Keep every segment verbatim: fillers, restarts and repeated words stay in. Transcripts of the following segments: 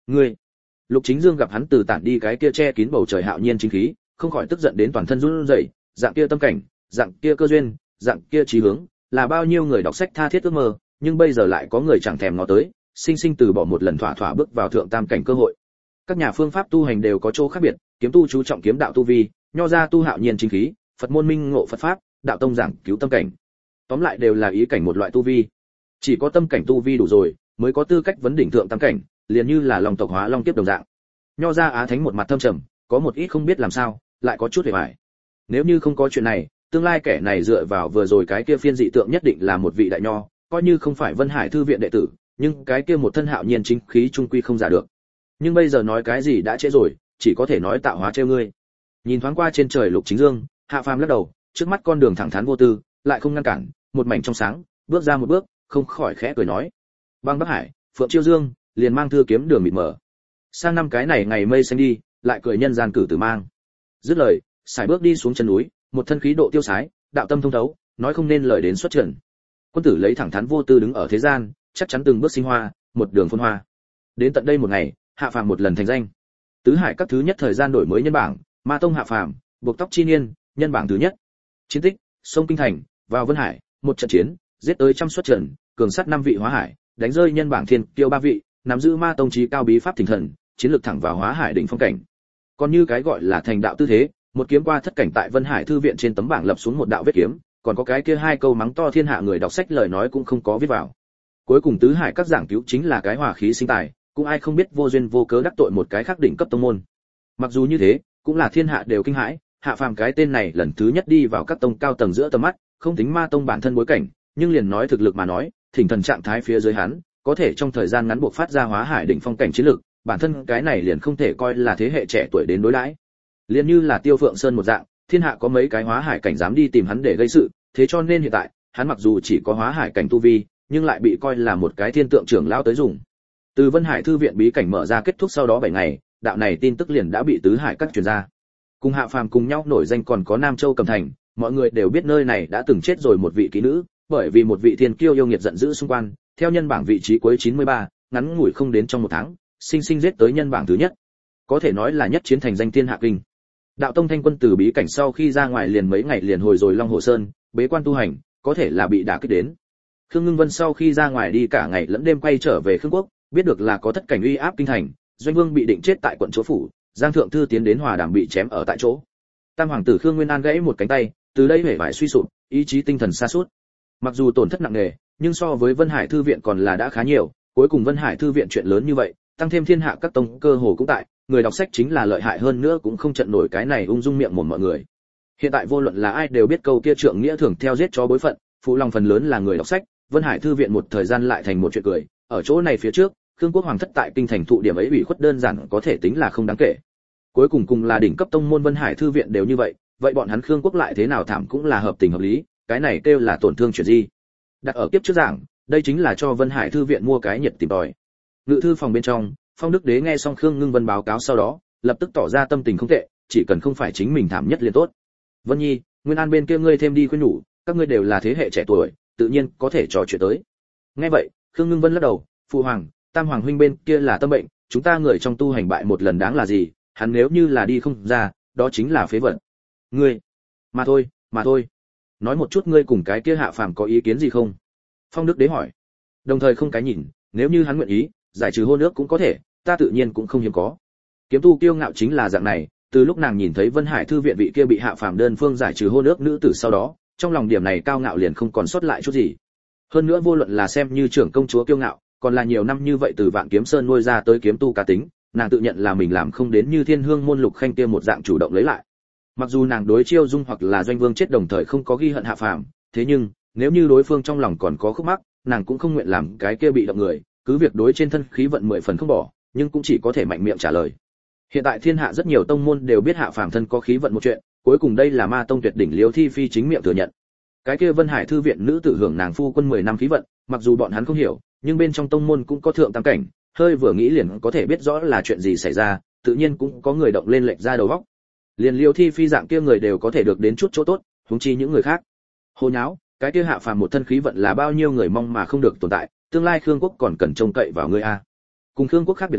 Ngươi. Lục Chính Dương gặp hắn từ tản đi cái kia che kín bầu trời hạo nhiên chính khí, không khỏi tức giận đến toàn thân run rẩy, dạng kia tâm cảnh, dạng kia cơ duyên, dạng kia chí hướng, là bao nhiêu người đọc sách tha thiết ước mơ, nhưng bây giờ lại có người chẳng thèm ngó tới, sinh sinh từ bỏ một lần thỏa thỏa bước vào thượng tam cảnh cơ hội. Các nhà phương pháp tu hành đều có chỗ khác biệt, kiếm tu chú trọng kiếm đạo tu vi, nho gia tu hạo nhiên chính khí, Phật môn minh ngộ Phật pháp, đạo tông giảng cứu tâm cảnh. Tóm lại đều là ý cảnh một loại tu vi. Chỉ có tâm cảnh tu vi đủ rồi, mới có tư cách vấn đỉnh thượng tam cảnh, liền như là long tộc hóa long kiếp đồng dạng. Nho gia Á Thánh một mặt thâm trầm, có một ít không biết làm sao, lại có chút hề bại. Nếu như không có chuyện này, tương lai kẻ này dựa vào vừa rồi cái kia phiên dị tượng nhất định là một vị đại nho, coi như không phải Vân Hải thư viện đệ tử, nhưng cái kia một thân hạo nhiên chính khí trung quy không giả được. Nhưng bây giờ nói cái gì đã trễ rồi, chỉ có thể nói tạo hóa trêu ngươi. Nhìn thoáng qua trên trời Lục Chính Dương, Hạ Phàm lắc đầu, trước mắt con đường thẳng thắn vô tư, lại không ngăn cản, một mảnh trong sáng, bước ra một bước, không khỏi khẽ cười nói: "Băng Bắc Hải, Phượng Chiêu Dương, liền mang thư kiếm đường mịt mờ. Sang năm cái này ngày mây xanh đi, lại cười nhân gian cử tử mang." Dứt lời, sải bước đi xuống chân núi, một thân khí độ tiêu sái, đạo tâm thông thấu, nói không nên lời đến xuất trần. Quân tử lấy thẳng thắn vô tư đứng ở thế gian, chắc chắn từng bước sinh hoa, một đường phồn hoa. Đến tận đây một ngày, Hạ Phàm một lần thành danh. Tứ hải các thứ nhất thời gian đổi mới nhân bảng, Ma tông Hạ Phàm, buộc tóc chi niên, nhân bảng thứ nhất. Chiến tích: sông Kinh Thành, vào Vân Hải, một trận chiến, giết tới trăm xuất trần, cường sát năm vị hóa hải, đánh rơi nhân bảng thiên kiêu ba vị, nắm giữ Ma tông chí cao bí pháp thỉnh thần, chiến lược thẳng vào hóa hải đỉnh phong cảnh. Còn như cái gọi là thành đạo tư thế, một kiếm qua thất cảnh tại Vân Hải thư viện trên tấm bảng lập xuống một đạo vết kiếm, còn có cái kia hai câu mắng to thiên hạ người đọc sách lời nói cũng không có viết vào. Cuối cùng tứ hải các giảng cứu chính là cái hòa khí sinh tài, cũng ai không biết vô duyên vô cớ đắc tội một cái khác đỉnh cấp tông môn. Mặc dù như thế, cũng là thiên hạ đều kinh hãi, Hạ Phàm cái tên này lần thứ nhất đi vào các tông cao tầng giữa tầm mắt, không tính Ma tông bản thân bối cảnh, nhưng liền nói thực lực mà nói, thỉnh thần trạng thái phía dưới hắn, có thể trong thời gian ngắn buộc phát ra hóa hải đỉnh phong cảnh chiến lực, bản thân cái này liền không thể coi là thế hệ trẻ tuổi đến đối đãi. Liền như là Tiêu Phượng Sơn một dạng, thiên hạ có mấy cái hóa hải cảnh dám đi tìm hắn để gây sự, thế cho nên hiện tại, hắn mặc dù chỉ có hóa hải cảnh tu vi, nhưng lại bị coi là một cái thiên tượng trưởng lão tới dùng. Từ Vân Hải thư viện bí cảnh mở ra kết thúc sau đó bảy ngày, đạo này tin tức liền đã bị tứ hải các truyền ra. Cùng Hạ Phàm cùng nhau nổi danh còn có Nam Châu Cầm Thành, mọi người đều biết nơi này đã từng chết rồi một vị kỹ nữ, bởi vì một vị thiên kiêu yêu nghiệt giận dữ xung quanh, theo nhân bảng vị trí cuối chín mươi ba, ngắn ngủi không đến trong một tháng, sinh sinh giết tới nhân bảng thứ nhất. Có thể nói là nhất chiến thành danh thiên hạ kinh. Đạo tông Thanh Quân từ bí cảnh sau khi ra ngoài liền mấy ngày liền hồi rồi Long Hồ Sơn, bế quan tu hành, có thể là bị đả kích đến. Khương Ngưng Vân sau khi ra ngoài đi cả ngày lẫn đêm quay trở về Khương Quốc, biết được là có thất cảnh uy áp kinh thành, Doanh Vương bị định chết tại quận Chúa phủ, Giang Thượng Thư tiến đến hòa đàm bị chém ở tại chỗ. Tam hoàng tử Khương Nguyên An gãy một cánh tay, từ đây hể vải suy sụp, ý chí tinh thần sa sút. Mặc dù tổn thất nặng nề, nhưng so với Vân Hải thư viện còn là đã khá nhiều, cuối cùng Vân Hải thư viện chuyện lớn như vậy, tăng thêm thiên hạ các tông cơ hồ cũng tại, người đọc sách chính là lợi hại hơn nữa cũng không trận nổi cái này ung dung miệng mồm mọi người. Hiện tại vô luận là ai đều biết câu kia trượng nghĩa thường theo giết chó bối phận, phụ lòng phần lớn là người đọc sách, Vân Hải thư viện một thời gian lại thành một chuyện cười, ở chỗ này phía trước, Khương Quốc hoàng thất tại kinh thành thụ điểm ấy ủy khuất đơn giản có thể tính là không đáng kể. Cuối cùng cùng là đỉnh cấp tông môn Vân Hải thư viện đều như vậy, vậy bọn hắn Khương Quốc lại thế nào thảm cũng là hợp tình hợp lý, cái này kêu là tổn thương chuyện gì. Đặt ở kiếp trước giảng, đây chính là cho Vân Hải thư viện mua cái nhiệt tìm tòi. Ngự thư phòng bên trong, Phong Đức Đế nghe xong Khương Ngưng Vân báo cáo sau đó, lập tức tỏ ra tâm tình không tệ, chỉ cần không phải chính mình thảm nhất liền tốt. Vân Nhi, Nguyên An bên kia ngươi thêm đi khuyên nhủ, các ngươi đều là thế hệ trẻ tuổi, tự nhiên có thể trò chuyện tới. Nghe vậy, Khương Ngưng Vân lắc đầu, phụ hoàng, Tam hoàng huynh bên kia là tâm bệnh, chúng ta người trong tu hành bại một lần đáng là gì, hắn nếu như là đi không ra, đó chính là phế vật. Ngươi, mà thôi, mà thôi. Nói một chút ngươi cùng cái kia Hạ Phàm có ý kiến gì không? Phong Đức Đế hỏi. Đồng thời không cái nhìn, nếu như hắn nguyện ý, giải trừ hôn ước cũng có thể, ta tự nhiên cũng không hiếm có. Kiếm tu kiêu ngạo chính là dạng này, từ lúc nàng nhìn thấy Vân Hải thư viện vị kia bị Hạ Phàm đơn phương giải trừ hôn ước nữ tử sau đó, trong lòng điểm này cao ngạo liền không còn sót lại chút gì. Hơn nữa vô luận là xem như trưởng công chúa kiêu ngạo, còn là nhiều năm như vậy từ Vạn Kiếm Sơn nuôi ra tới kiếm tu cá tính, nàng tự nhận là mình làm không đến như Thiên Hương môn Lục Khanh kia một dạng chủ động lấy lại. Mặc dù nàng đối Chiêu Dung hoặc là Doanh Vương chết đồng thời không có ghi hận Hạ Phàm, thế nhưng nếu như đối phương trong lòng còn có khúc mắc, nàng cũng không nguyện làm cái kia bị động người, cứ việc đối trên thân khí vận mười phần không bỏ, nhưng cũng chỉ có thể mạnh miệng trả lời. Hiện tại thiên hạ rất nhiều tông môn đều biết Hạ Phàm thân có khí vận một chuyện, cuối cùng đây là Ma tông tuyệt đỉnh Liêu Thi Phi chính miệng thừa nhận. Cái kia Vân Hải thư viện nữ tử hưởng nàng phu quân mười năm khí vận, mặc dù bọn hắn không hiểu, nhưng bên trong tông môn cũng có thượng tam cảnh, hơi vừa nghĩ liền có thể biết rõ là chuyện gì xảy ra, tự nhiên cũng có người động lên lệch ra đầu óc. Liền Liêu Thi Phi dạng kia người đều có thể được đến chút chỗ tốt, huống chi những người khác. Hồ nháo, cái kia Hạ Phàm một thân khí vận là bao nhiêu người mong mà không được tồn tại, tương lai Khương Quốc còn cần trông cậy vào ngươi a. Cùng Khương Quốc khác biệt là,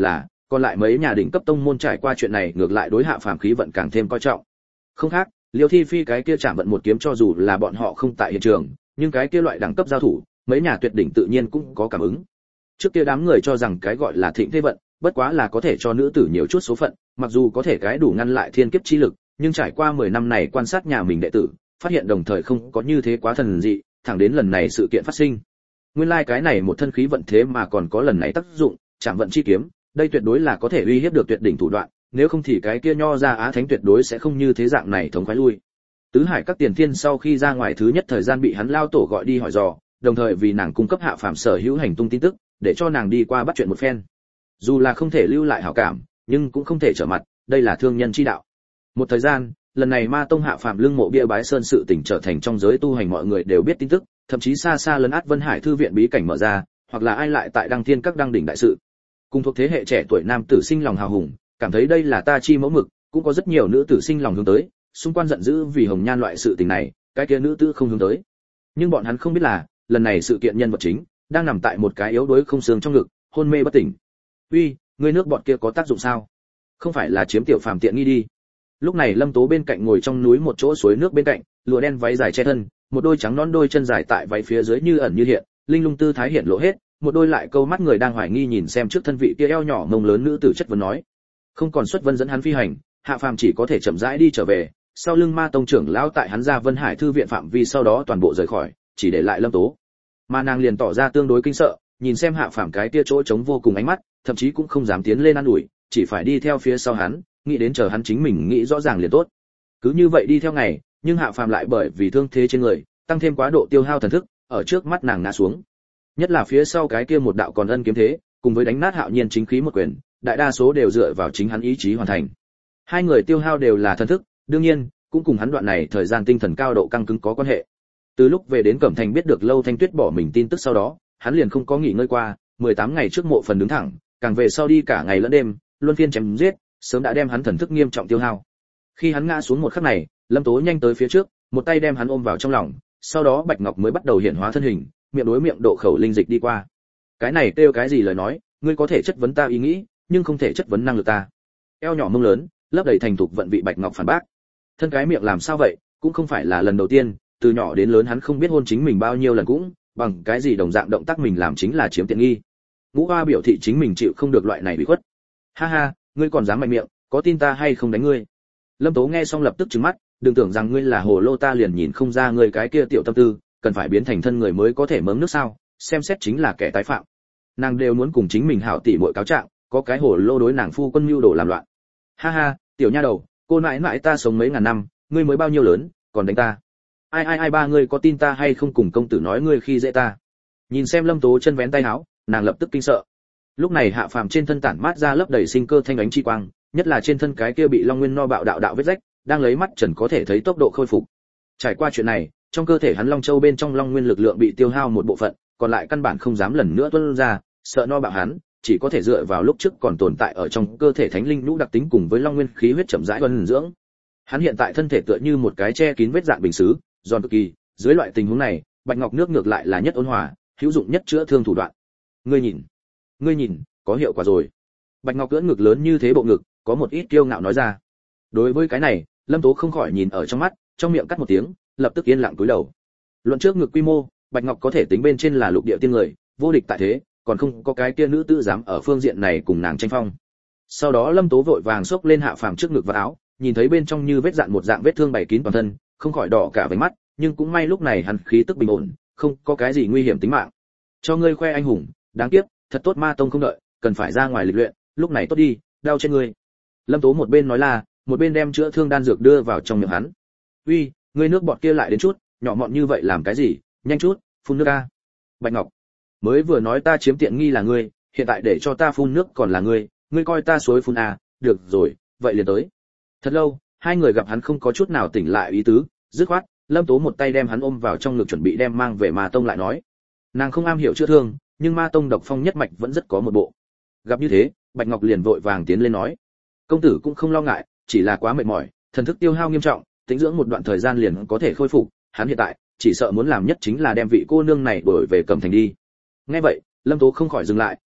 Còn lại mấy nhà đỉnh cấp tông môn trải qua chuyện này ngược lại đối Hạ Phàm khí vận càng thêm coi trọng. Không khác, Liêu Thi Phi cái kia chạm vận một kiếm cho dù là bọn họ không tại hiện trường, nhưng cái kia loại đẳng cấp giao thủ, mấy nhà tuyệt đỉnh tự nhiên cũng có cảm ứng. Trước kia đám người cho rằng cái gọi là thịnh thế vận, bất quá là có thể cho nữ tử nhiều chút số phận, mặc dù có thể cái đủ ngăn lại thiên kiếp chi lực, nhưng trải qua mười năm này quan sát nhà mình đệ tử, phát hiện đồng thời không có như thế quá thần dị, thẳng đến lần này sự kiện phát sinh. Nguyên lai like cái này một thân khí vận thế mà còn có lần này tác dụng, chạm vận chi kiếm, đây tuyệt đối là có thể uy hiếp được tuyệt đỉnh thủ đoạn, nếu không thì cái kia nho ra Á Thánh tuyệt đối sẽ không như thế dạng này thống khoái lui. Tứ Hải các tiền thiên sau khi ra ngoài thứ nhất thời gian bị hắn lao tổ gọi đi hỏi dò, đồng thời vì nàng cung cấp Hạ Phàm sở hữu hành tung tin tức, để cho nàng đi qua bắt chuyện một phen. Dù là không thể lưu lại hảo cảm, nhưng cũng không thể trở mặt, đây là thương nhân chi đạo. Một thời gian, lần này Ma Tông Hạ Phàm lưng mộ bia bái sơn sự tình trở thành trong giới tu hành mọi người đều biết tin tức, thậm chí xa xa lấn át Vân Hải thư viện bí cảnh mở ra, hoặc là ai lại tại Đăng Thiên các đăng đỉnh đại sự. Cùng thuộc thế hệ trẻ tuổi nam tử sinh lòng hào hùng, cảm thấy đây là ta chi mẫu mực, cũng có rất nhiều nữ tử sinh lòng hướng tới, xung quanh giận dữ vì hồng nhan loại sự tình này, cái kia nữ tử không hướng tới. Nhưng bọn hắn không biết là, lần này sự kiện nhân vật chính đang nằm tại một cái yếu đuối không xương trong ngực, hôn mê bất tỉnh. Uy, ngươi nước bọt kia có tác dụng sao? Không phải là chiếm tiểu phàm tiện nghi đi. Lúc này Lâm Tố bên cạnh ngồi trong núi một chỗ suối nước bên cạnh, lụa đen váy dài che thân, một đôi trắng nõn đôi chân dài tại váy phía dưới như ẩn như hiện, linh lung tư thái hiện lộ hết, một đôi lại câu mắt người đang hoài nghi nhìn xem trước thân vị kia eo nhỏ mông lớn nữ tử chất vấn nói. Không còn xuất vân dẫn hắn phi hành, Hạ Phàm chỉ có thể chậm rãi đi trở về, sau lưng Ma Tông trưởng lão tại hắn ra Vân Hải thư viện phạm vi sau đó toàn bộ rời khỏi, chỉ để lại Lâm Tố. Mà nàng liền tỏ ra tương đối kinh sợ, nhìn xem Hạ Phàm cái kia chỗ trống vô cùng ánh mắt, thậm chí cũng không dám tiến lên ăn ủi, chỉ phải đi theo phía sau hắn, nghĩ đến chờ hắn chính mình nghĩ rõ ràng liền tốt. Cứ như vậy đi theo ngày, nhưng Hạ Phàm lại bởi vì thương thế trên người, tăng thêm quá độ tiêu hao thần thức, ở trước mắt nàng ngã xuống. Nhất là phía sau cái kia một đạo còn ân kiếm thế, cùng với đánh nát Hạo Nhiên chính khí một quyền, đại đa số đều dựa vào chính hắn ý chí hoàn thành. Hai người tiêu hao đều là thần thức, đương nhiên, cũng cùng hắn đoạn này thời gian tinh thần cao độ căng cứng có quan hệ. Từ lúc về đến Cẩm Thành biết được Lâu Thanh Tuyết bỏ mình tin tức sau đó, hắn liền không có nghỉ ngơi qua, mười tám ngày trước mộ phần đứng thẳng, càng về sau đi cả ngày lẫn đêm, luân phiên chém giết, sớm đã đem hắn thần thức nghiêm trọng tiêu hao. Khi hắn ngã xuống một khắc này, Lâm Tố nhanh tới phía trước, một tay đem hắn ôm vào trong lòng, sau đó Bạch Ngọc mới bắt đầu hiện hóa thân hình, miệng đối miệng độ khẩu linh dịch đi qua. Cái này kêu cái gì lời nói, ngươi có thể chất vấn ta ý nghĩ, nhưng không thể chất vấn năng lực ta. Eo nhỏ mông lớn, lấp đầy thành thục vận vị Bạch Ngọc phản bác. Thân cái miệng làm sao vậy, cũng không phải là lần đầu tiên, từ nhỏ đến lớn hắn không biết hôn chính mình bao nhiêu lần cũng, bằng cái gì đồng dạng động tác mình làm chính là chiếm tiện nghi. Ngũ Hoa biểu thị chính mình chịu không được loại này bị khuất. Ha ha, ngươi còn dám mạnh miệng, có tin ta hay không đánh ngươi? Lâm Tố nghe xong lập tức trừng mắt, đừng tưởng rằng ngươi là hồ lô ta liền nhìn không ra ngươi cái kia tiểu tâm tư, cần phải biến thành thân người mới có thể mớm nước sao? Xem xét chính là kẻ tái phạm. Nàng đều muốn cùng chính mình hảo tỷ muội cáo trạng, có cái hồ lô đối nàng phu quân mưu đồ làm loạn. Ha ha, tiểu nha đầu, cô nãi nãi ta sống mấy ngàn năm, ngươi mới bao nhiêu lớn, còn đánh ta? Ai ai ai ba ngươi có tin ta hay không cùng công tử nói ngươi khi dễ ta? Nhìn xem Lâm Tố chân vén tay áo, nàng lập tức kinh sợ. Lúc này Hạ Phàm trên thân tản mát ra lớp đầy sinh cơ thanh ánh chi quang, nhất là trên thân cái kia bị Long Nguyên no bạo đạo đạo vết rách, đang lấy mắt trần có thể thấy tốc độ khôi phục. Trải qua chuyện này, trong cơ thể hắn Long Châu bên trong Long Nguyên lực lượng bị tiêu hao một bộ phận, còn lại căn bản không dám lần nữa tuôn ra, sợ no bạo hắn, chỉ có thể dựa vào lúc trước còn tồn tại ở trong cơ thể thánh linh lũ đặc tính cùng với Long Nguyên khí huyết chậm rãi tuôn dưỡng. Hắn hiện tại thân thể tựa như một cái che kín vết dạn bình sứ, giòn cực kỳ, dưới loại tình huống này, Bạch Ngọc nước ngược lại là nhất ôn hòa, hữu dụng nhất chữa thương thủ đoạn. Ngươi nhìn, ngươi nhìn, có hiệu quả rồi. Bạch Ngọc cưỡn ngực lớn như thế bộ ngực, có một ít kiêu ngạo nói ra. Đối với cái này, Lâm Tố không khỏi nhìn ở trong mắt, trong miệng cắt một tiếng, lập tức yên lặng cúi đầu. Luận trước ngực quy mô, Bạch Ngọc có thể tính bên trên là lục địa tiên người, vô địch tại thế, còn không có cái kia nữ tử dám ở phương diện này cùng nàng tranh phong. Sau đó Lâm Tố vội vàng xốc lên Hạ Phàm trước ngực và áo, nhìn thấy bên trong như vết dạn một dạng vết thương bày kín toàn thân, không khỏi đỏ cả váy mắt, nhưng cũng may lúc này hắn khí tức bình ổn, không có cái gì nguy hiểm tính mạng. Cho ngươi khoe anh hùng, đáng tiếc, thật tốt Ma Tông không đợi, cần phải ra ngoài lịch luyện, lúc này tốt đi, đau trên ngươi. Lâm Tố một bên nói là, một bên đem chữa thương đan dược đưa vào trong miệng hắn. Uy, ngươi nước bọt kia lại đến chút, nhỏ mọn như vậy làm cái gì, nhanh chút, phun nước a. Bạch Ngọc, mới vừa nói ta chiếm tiện nghi là ngươi, hiện tại để cho ta phun nước còn là ngươi, ngươi coi ta suối phun à, được rồi, vậy liền tới. Thật lâu, hai người gặp hắn không có chút nào tỉnh lại ý tứ, dứt khoát, Lâm Tố một tay đem hắn ôm vào trong ngực chuẩn bị đem mang về Ma Tông lại nói. Nàng không am hiểu chữa thương, nhưng Ma Tông độc phong nhất mạch vẫn rất có một bộ. Gặp như thế, Bạch Ngọc liền vội vàng tiến lên nói: "Công tử cũng không lo ngại, chỉ là quá mệt mỏi, thần thức tiêu hao nghiêm trọng, tĩnh dưỡng một đoạn thời gian liền có thể khôi phục, hắn hiện tại chỉ sợ muốn làm nhất chính là đem vị cô nương này đổi về Cẩm Thành đi." Nghe vậy, Lâm Tố không khỏi dừng lại,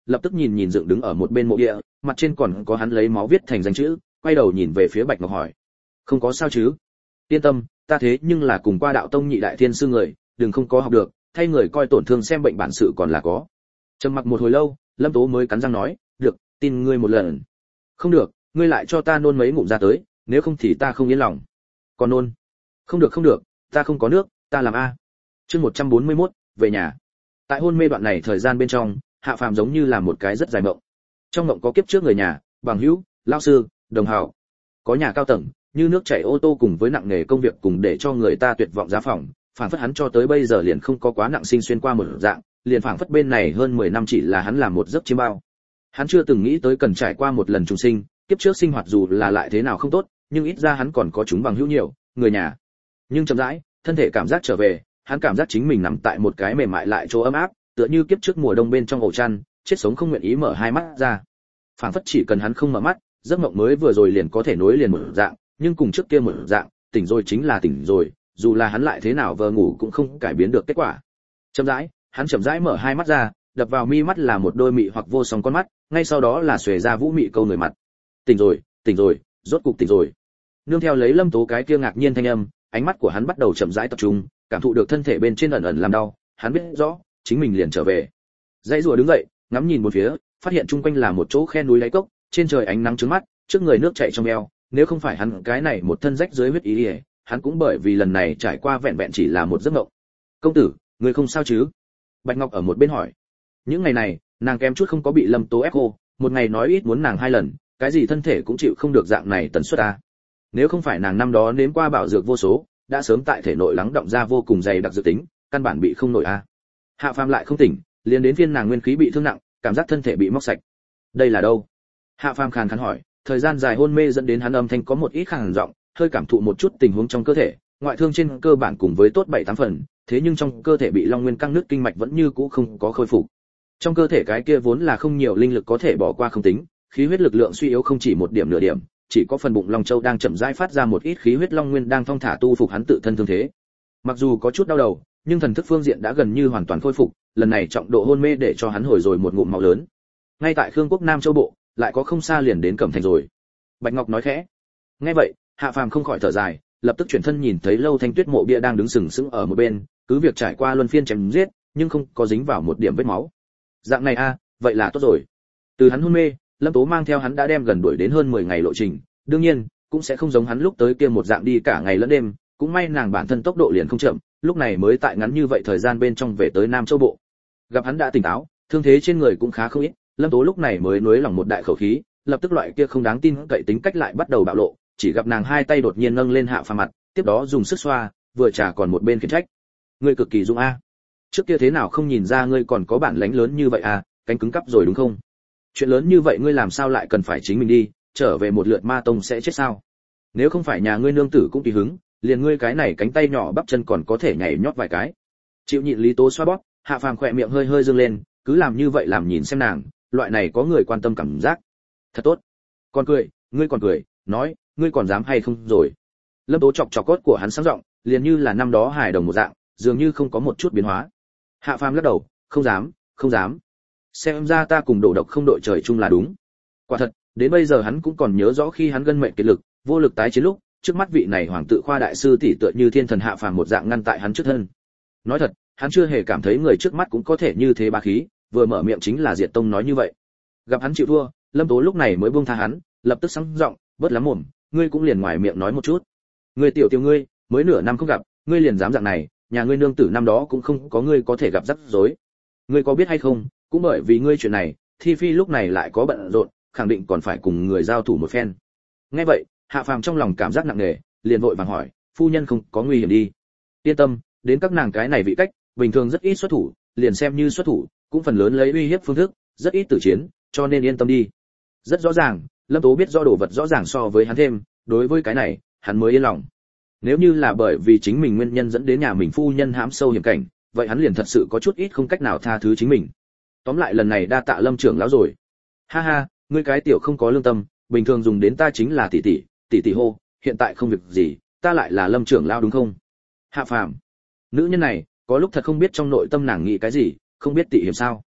lập tức nhìn nhìn dựng đứng ở một bên mộ địa, mặt trên còn có hắn lấy máu viết thành danh chữ, quay đầu nhìn về phía Bạch Ngọc hỏi: "Không có sao chứ?" "Yên tâm, ta thế nhưng là cùng qua đạo tông nhị đại thiên sư người, đừng không có học được, thay người coi tổn thương xem bệnh bản sự còn là có." Trầm mặc một hồi lâu, Lâm Tố mới cắn răng nói: "Được, tin ngươi một lần." "Không được, ngươi lại cho ta nôn mấy ngụm ra tới, nếu không thì ta không yên lòng." "Còn nôn?" "Không được không được, ta không có nước, ta làm a." Chương một trăm bốn mươi mốt, về nhà. Tại hôn mê đoạn này thời gian bên trong, Hạ Phàm giống như là một cái rất dài mộng. Trong mộng có kiếp trước người nhà, bằng hữu, lão sư, đồng hào, có nhà cao tầng, như nước chảy ô tô cùng với nặng nghề công việc cùng để cho người ta tuyệt vọng giá phòng, phảng phất hắn cho tới bây giờ liền không có quá nặng sinh xuyên qua một dạng, liền phảng phất bên này hơn mười năm chỉ là hắn làm một giấc chiêm bao. Hắn chưa từng nghĩ tới cần trải qua một lần trùng sinh, kiếp trước sinh hoạt dù là lại thế nào không tốt, nhưng ít ra hắn còn có chúng bằng hữu nhiều, người nhà. Nhưng chậm rãi, thân thể cảm giác trở về, hắn cảm giác chính mình nằm tại một cái mềm mại lại chỗ ấm áp, tựa như kiếp trước mùa đông bên trong ổ chăn, chết sống không nguyện ý mở hai mắt ra. Phảng phất chỉ cần hắn không mở mắt, giấc mộng mới vừa rồi liền có thể nối liền một dạng, nhưng cùng trước kia một dạng, tỉnh rồi chính là tỉnh rồi, dù là hắn lại thế nào vờ ngủ cũng không cải biến được kết quả. Chậm rãi, hắn chậm rãi mở hai mắt ra, đập vào mi mắt là một đôi mị hoặc vô song con mắt, ngay sau đó là xuề ra vũ mị câu người mặt. Tỉnh rồi, tỉnh rồi, rốt cục tỉnh rồi. Nương theo lấy Lâm Tố cái kia ngạc nhiên thanh âm, ánh mắt của hắn bắt đầu chậm rãi tập trung, cảm thụ được thân thể bên trên ẩn ẩn làm đau, hắn biết rõ, chính mình liền trở về. Dãy rùa đứng dậy, ngắm nhìn một phía, phát hiện chung quanh là một chỗ khe núi đáy cốc, trên trời ánh nắng chói mắt, trước người nước chảy trong eo, nếu không phải hắn cái này một thân rách dưới huyết ý, ý hắn cũng bởi vì lần này trải qua vẹn vẹn chỉ là một giấc mộng. "Công tử, người không sao chứ?" Bạch Ngọc ở một bên hỏi. Những ngày này, nàng kém chút không có bị Lâm Tố ép cô, một ngày nói ít muốn nàng hai lần, cái gì thân thể cũng chịu không được dạng này tần suất a. Nếu không phải nàng năm đó nếm qua bảo dược vô số, đã sớm tại thể nội lắng động ra vô cùng dày đặc dự tính, căn bản bị không nổi a. Hạ Phàm lại không tỉnh, liền đến phiên nàng nguyên khí bị thương nặng, cảm giác thân thể bị móc sạch. Đây là đâu? Hạ Phàm khàn khàn hỏi, thời gian dài hôn mê dẫn đến hắn âm thanh có một ít khàn giọng, hơi cảm thụ một chút tình huống trong cơ thể, ngoại thương trên cơ bản cùng với tốt bảy tám phần, thế nhưng trong cơ thể bị long nguyên căng nứt kinh mạch vẫn như cũ không có khôi phục. Trong cơ thể cái kia vốn là không nhiều linh lực có thể bỏ qua không tính, khí huyết lực lượng suy yếu không chỉ một điểm nửa điểm, chỉ có phần bụng long châu đang chậm rãi phát ra một ít khí huyết long nguyên đang thong thả tu phục hắn tự thân thương thế. Mặc dù có chút đau đầu, nhưng thần thức phương diện đã gần như hoàn toàn khôi phục, lần này trọng độ hôn mê để cho hắn hồi rồi một ngụm máu lớn. Ngay tại Khương Quốc Nam Châu bộ, lại có không xa liền đến Cẩm Thành rồi. Bạch Ngọc nói khẽ. Nghe vậy, Hạ Phàm không khỏi thở dài, lập tức chuyển thân nhìn thấy Lâu Thanh Tuyết mộ bia đang đứng sừng sững ở một bên, cứ việc trải qua luân phiên chém giết, nhưng không có dính vào một điểm vết máu. Dạng này a, vậy là tốt rồi. Từ hắn hôn mê, Lâm Tố mang theo hắn đã đem gần đuổi đến hơn mười ngày lộ trình, đương nhiên, cũng sẽ không giống hắn lúc tới kia một dạng đi cả ngày lẫn đêm, cũng may nàng bản thân tốc độ liền không chậm, lúc này mới tại ngắn như vậy thời gian bên trong về tới Nam Châu bộ. Gặp hắn đã tỉnh táo, thương thế trên người cũng khá không ít, Lâm Tố lúc này mới nuối lòng một đại khẩu khí, lập tức loại kia không đáng tin cậy tính cách lại bắt đầu bạo lộ, chỉ gặp nàng hai tay đột nhiên nâng lên Hạ Phàm mặt, tiếp đó dùng sức xoa, vừa trả còn một bên khiển trách. Ngươi cực kỳ dũng a. Trước kia thế nào không nhìn ra ngươi còn có bản lãnh lớn như vậy à, cánh cứng cắp rồi đúng không? Chuyện lớn như vậy ngươi làm sao lại cần phải chính mình đi, trở về một lượt ma tông sẽ chết sao? Nếu không phải nhà ngươi nương tử cũng tùy hứng, liền ngươi cái này cánh tay nhỏ bắp chân còn có thể nhảy nhót vài cái. Chịu nhịn Lý Tố xoa bóp, Hạ Phàm khỏe miệng hơi hơi dương lên, cứ làm như vậy làm nhìn xem nàng, loại này có người quan tâm cảm giác. Thật tốt. Còn cười, ngươi còn cười, nói, ngươi còn dám hay không rồi. Lâm Tố chọc chọc cốt của hắn sáng giọng, liền như là năm đó hài đồng một dạng, dường như không có một chút biến hóa. Hạ Phàm lắc đầu, không dám, không dám. Xem ra ta cùng độ độc không đội trời chung là đúng. Quả thật, đến bây giờ hắn cũng còn nhớ rõ khi hắn gân mệnh kiệt lực, vô lực tái chiến lúc, trước mắt vị này hoàng tự khoa đại sư tỷ tựa như thiên thần Hạ Phàm một dạng ngăn tại hắn trước thân. Nói thật, hắn chưa hề cảm thấy người trước mắt cũng có thể như thế bá khí, vừa mở miệng chính là Diệt Tông nói như vậy. Gặp hắn chịu thua, Lâm Tố lúc này mới buông tha hắn, lập tức sáng giọng, bớt lắm mồm, ngươi cũng liền ngoài miệng nói một chút. Ngươi tiểu tiểu ngươi, mới nửa năm không gặp, ngươi liền dám dạng này, nhà ngươi nương tử năm đó cũng không có ngươi có thể gặp rắc rối. Ngươi có biết hay không, cũng bởi vì ngươi chuyện này, Thi Phi lúc này lại có bận rộn, khẳng định còn phải cùng người giao thủ một phen. Nghe vậy, Hạ Phàm trong lòng cảm giác nặng nề, liền vội vàng hỏi, phu nhân không có nguy hiểm đi? Yên tâm, đến các nàng cái này vị cách, bình thường rất ít xuất thủ, liền xem như xuất thủ, cũng phần lớn lấy uy hiếp phương thức, rất ít tử chiến, cho nên yên tâm đi. Rất rõ ràng, Lâm Tố biết rõ đồ vật rõ ràng so với hắn thêm, đối với cái này, hắn mới yên lòng. Nếu như là bởi vì chính mình nguyên nhân dẫn đến nhà mình phu nhân hãm sâu hiểm cảnh, vậy hắn liền thật sự có chút ít không cách nào tha thứ chính mình. Tóm lại lần này đa tạ Lâm trưởng lão rồi. Ha ha, ngươi cái tiểu không có lương tâm, bình thường dùng đến ta chính là tỷ tỷ, tỷ tỷ hô, hiện tại không việc gì, ta lại là Lâm trưởng lão đúng không? Hạ Phàm, nữ nhân này, có lúc thật không biết trong nội tâm nàng nghĩ cái gì, không biết tỉ hiểm sao?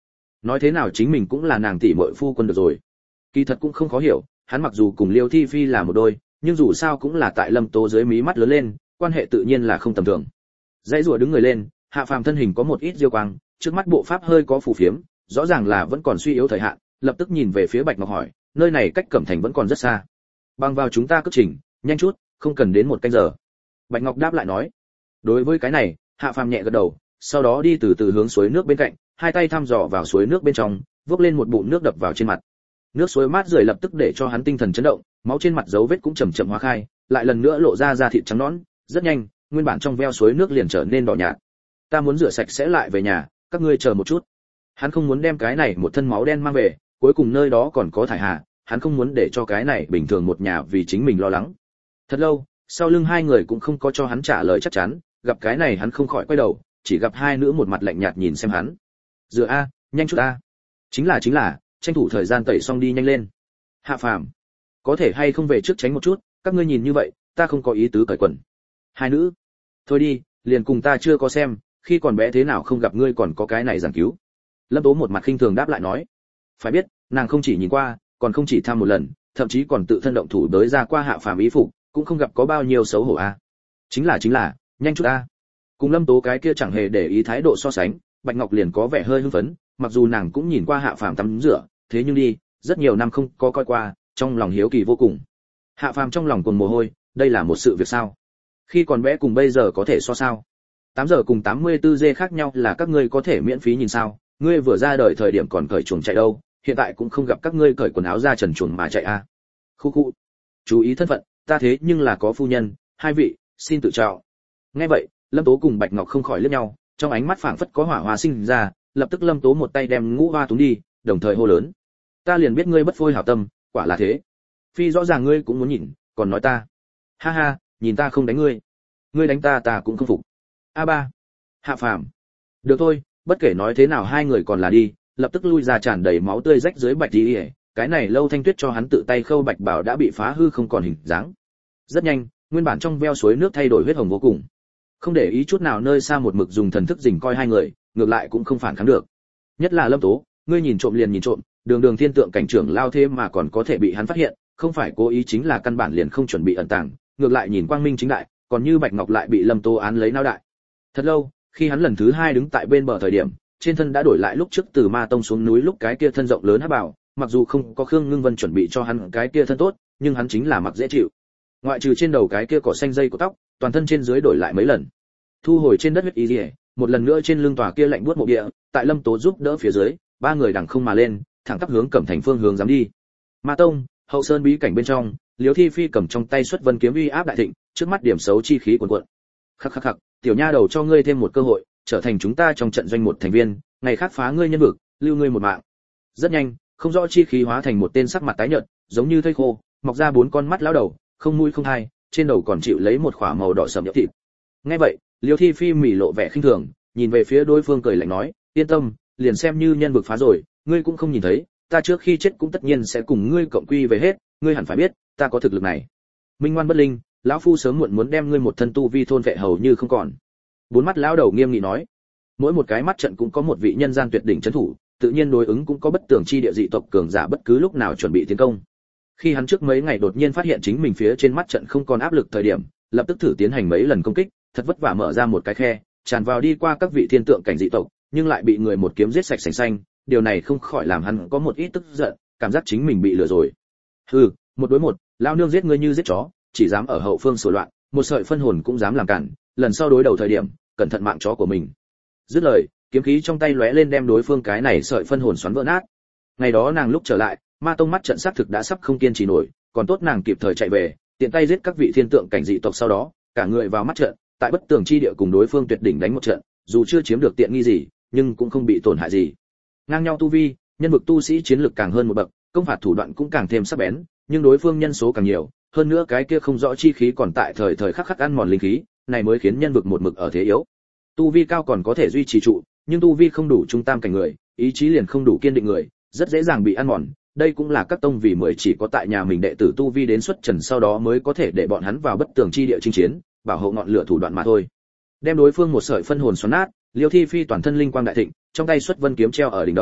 nói thế nào chính mình cũng là nàng tỷ muội phu quân được rồi. Kỳ thật cũng không khó hiểu, hắn mặc dù cùng Liêu Thi Phi là một đôi, nhưng dù sao cũng là tại Lâm Tố dưới mí mắt lớn lên, quan hệ tự nhiên là không tầm thường. Dãy rùa đứng người lên, Hạ Phàm thân hình có một ít diêu quang, trước mắt bộ pháp hơi có phù phiếm, rõ ràng là vẫn còn suy yếu thời hạn, lập tức nhìn về phía Bạch Ngọc hỏi, nơi này cách Cẩm Thành vẫn còn rất xa. Bằng vào chúng ta cất trình, nhanh chút, không cần đến một canh giờ. Bạch Ngọc đáp lại nói. Đối với cái này, Hạ Phàm nhẹ gật đầu, sau đó đi từ từ hướng suối nước bên cạnh, hai tay thăm dò vào suối nước bên trong, vốc lên một bụng nước đập vào trên mặt. Nước suối mát rượi lập tức để cho hắn tinh thần chấn động, máu trên mặt dấu vết cũng chậm chậm hóa khai, lại lần nữa lộ ra da thịt trắng nõn, rất nhanh, nguyên bản trong veo suối nước liền trở nên đỏ nhạt. Ta muốn rửa sạch sẽ lại về nhà, các ngươi chờ một chút. Hắn không muốn đem cái này một thân máu đen mang về, cuối cùng nơi đó còn có thải hà, hắn không muốn để cho cái này bình thường một nhà vì chính mình lo lắng. Thật lâu, sau lưng hai người cũng không có cho hắn trả lời chắc chắn, gặp cái này hắn không khỏi quay đầu, chỉ gặp hai nữ một mặt lạnh nhạt nhìn xem hắn. Rửa a, nhanh chút a. Chính là chính là, tranh thủ thời gian tẩy xong đi nhanh lên. Hạ Phàm, có thể hay không về trước tránh một chút, các ngươi nhìn như vậy, ta không có ý tứ cởi quần. Hai nữ, thôi đi, liền cùng ta chưa có xem, khi còn bé thế nào không gặp ngươi còn có cái này giảng cứu. Lâm Tố một mặt khinh thường đáp lại nói, phải biết, nàng không chỉ nhìn qua, còn không chỉ tham một lần, thậm chí còn tự thân động thủ đới ra qua Hạ Phàm ý phục, cũng không gặp có bao nhiêu xấu hổ a. Chính là chính là, nhanh chút a. Cùng Lâm Tố cái kia chẳng hề để ý thái độ so sánh, Bạch Ngọc liền có vẻ hơi hưng phấn, mặc dù nàng cũng nhìn qua Hạ Phàm tắm rửa, thế nhưng đi, rất nhiều năm không có coi qua, trong lòng hiếu kỳ vô cùng. Hạ Phàm trong lòng cuồn mồ hôi, đây là một sự việc sao? Khi còn bé cùng bây giờ có thể so sao? tám giờ cùng tám mươi tư giây khác nhau là các ngươi có thể miễn phí nhìn sao? Ngươi vừa ra đời thời điểm còn cởi chuồng chạy đâu, hiện tại cũng không gặp các ngươi cởi quần áo ra trần chuồng mà chạy a. À. Khu khu. Chú ý thân phận, ta thế nhưng là có phu nhân, hai vị, xin tự trọng. Nghe vậy, Lâm Tố cùng Bạch Ngọc không khỏi liếc nhau, trong ánh mắt phảng phất có hỏa hoa sinh ra, lập tức Lâm Tố một tay đem Ngũ Hoa túm đi, đồng thời hô lớn: "Ta liền biết ngươi bất phôi hảo tâm, quả là thế. Phi rõ ràng ngươi cũng muốn nhìn, còn nói ta. Ha ha, nhìn ta không đánh ngươi. Ngươi đánh ta ta cũng không phục." A ba. Hạ Phàm. Được thôi, bất kể nói thế nào hai người còn là đi, lập tức lui ra tràn đầy máu tươi rách dưới Bạch Y, cái này Lâu Thanh Tuyết cho hắn tự tay khâu Bạch Bảo đã bị phá hư không còn hình dáng. Rất nhanh, nguyên bản trong veo suối nước thay đổi huyết hồng vô cùng. Không để ý chút nào nơi xa một mực dùng thần thức rình coi hai người, ngược lại cũng không phản kháng được. Nhất là Lâm Tố, ngươi nhìn trộm liền nhìn trộm, đường đường thiên tượng cảnh trưởng lao thế mà còn có thể bị hắn phát hiện, không phải cố ý chính là căn bản liền không chuẩn bị ẩn tàng, ngược lại nhìn quang minh chính đại, còn như Bạch Ngọc lại bị Lâm Tố án lấy não đại. Thật lâu, khi hắn lần thứ hai đứng tại bên bờ thời điểm, trên thân đã đổi lại lúc trước từ Ma Tông xuống núi lúc cái kia thân rộng lớn hắc bảo, mặc dù không có Khương Ngưng Vân chuẩn bị cho hắn cái kia thân tốt, nhưng hắn chính là mặc dễ chịu. Ngoại trừ trên đầu cái kia cỏ xanh dây của tóc, toàn thân trên dưới đổi lại mấy lần. Thu hồi trên đất huyết y liễu, một lần nữa trên lưng tòa kia lạnh buốt mộ địa, tại Lâm Tố giúp đỡ phía dưới, ba người đằng không mà lên, thẳng tắp hướng Cẩm Thành phương hướng dám đi. Ma Tông, hậu sơn bí cảnh bên trong, Liễu Thi Phi cầm trong tay xuất vân kiếm uy áp đại thịnh, trước mắt điểm xấu chi khí cuồn cuộn. Khắc khắc khắc, tiểu nha đầu cho ngươi thêm một cơ hội, trở thành chúng ta trong trận doanh một thành viên, ngày khác phá ngươi nhân vực, lưu ngươi một mạng. Rất nhanh, không rõ chi khí hóa thành một tên sắc mặt tái nhợt, giống như thây khô, mọc ra bốn con mắt lão đầu, không mũi không hai, trên đầu còn chịu lấy một khỏa màu đỏ sẫm nhợt thịt. Nghe vậy, Liêu Thi Phi mỉ lộ vẻ khinh thường, nhìn về phía đối phương cười lạnh nói, yên tâm, liền xem như nhân vực phá rồi, ngươi cũng không nhìn thấy, ta trước khi chết cũng tất nhiên sẽ cùng ngươi cộng quy về hết, ngươi hẳn phải biết, ta có thực lực này. Minh ngoan bất linh, lão phu sớm muộn muốn đem ngươi một thân tu vi thôn vệ hầu như không còn. Bốn mắt lão đầu nghiêm nghị nói, mỗi một cái mắt trận cũng có một vị nhân gian tuyệt đỉnh trấn thủ, tự nhiên đối ứng cũng có bất tường chi địa dị tộc cường giả bất cứ lúc nào chuẩn bị tiến công. Khi hắn trước mấy ngày đột nhiên phát hiện chính mình phía trên mắt trận không còn áp lực thời điểm, lập tức thử tiến hành mấy lần công kích, thật vất vả mở ra một cái khe, tràn vào đi qua các vị thiên tượng cảnh dị tộc, nhưng lại bị người một kiếm giết sạch sành xanh, điều này không khỏi làm hắn có một ít tức giận, cảm giác chính mình bị lừa rồi. Hừ, một đối một, lao nương giết ngươi như giết chó, chỉ dám ở hậu phương sổ loạn, một sợi phân hồn cũng dám làm cản, lần sau đối đầu thời điểm, cẩn thận mạng chó của mình. Dứt lời, kiếm khí trong tay lóe lên đem đối phương cái này sợi phân hồn xoắn vỡ nát. Ngày đó nàng lúc trở lại, Ma Tông mắt trận sát thực đã sắp không kiên trì nổi, còn tốt nàng kịp thời chạy về, tiện tay giết các vị thiên tượng cảnh dị tộc sau đó, cả người vào mắt trận, tại bất tường chi địa cùng đối phương tuyệt đỉnh đánh một trận, dù chưa chiếm được tiện nghi gì, nhưng cũng không bị tổn hại gì. Ngang nhau tu vi, nhân vực tu sĩ chiến lực càng hơn một bậc, công phạt thủ đoạn cũng càng thêm sắc bén, nhưng đối phương nhân số càng nhiều, hơn nữa cái kia không rõ chi khí còn tại thời thời khắc khắc ăn mòn linh khí, này mới khiến nhân vực một mực ở thế yếu. Tu vi cao còn có thể duy trì trụ, nhưng tu vi không đủ trung tam cảnh người, ý chí liền không đủ kiên định người, rất dễ dàng bị ăn mòn. Đây cũng là các tông vì mười chỉ có tại nhà mình đệ tử tu vi đến xuất trần sau đó mới có thể để bọn hắn vào bất tường chi địa chinh chiến, bảo hộ ngọn lửa thủ đoạn mà thôi. Đem đối phương một sợi phân hồn xoắn nát, Liêu Thi Phi toàn thân linh quang đại thịnh, trong tay xuất vân kiếm treo ở đỉnh đầu,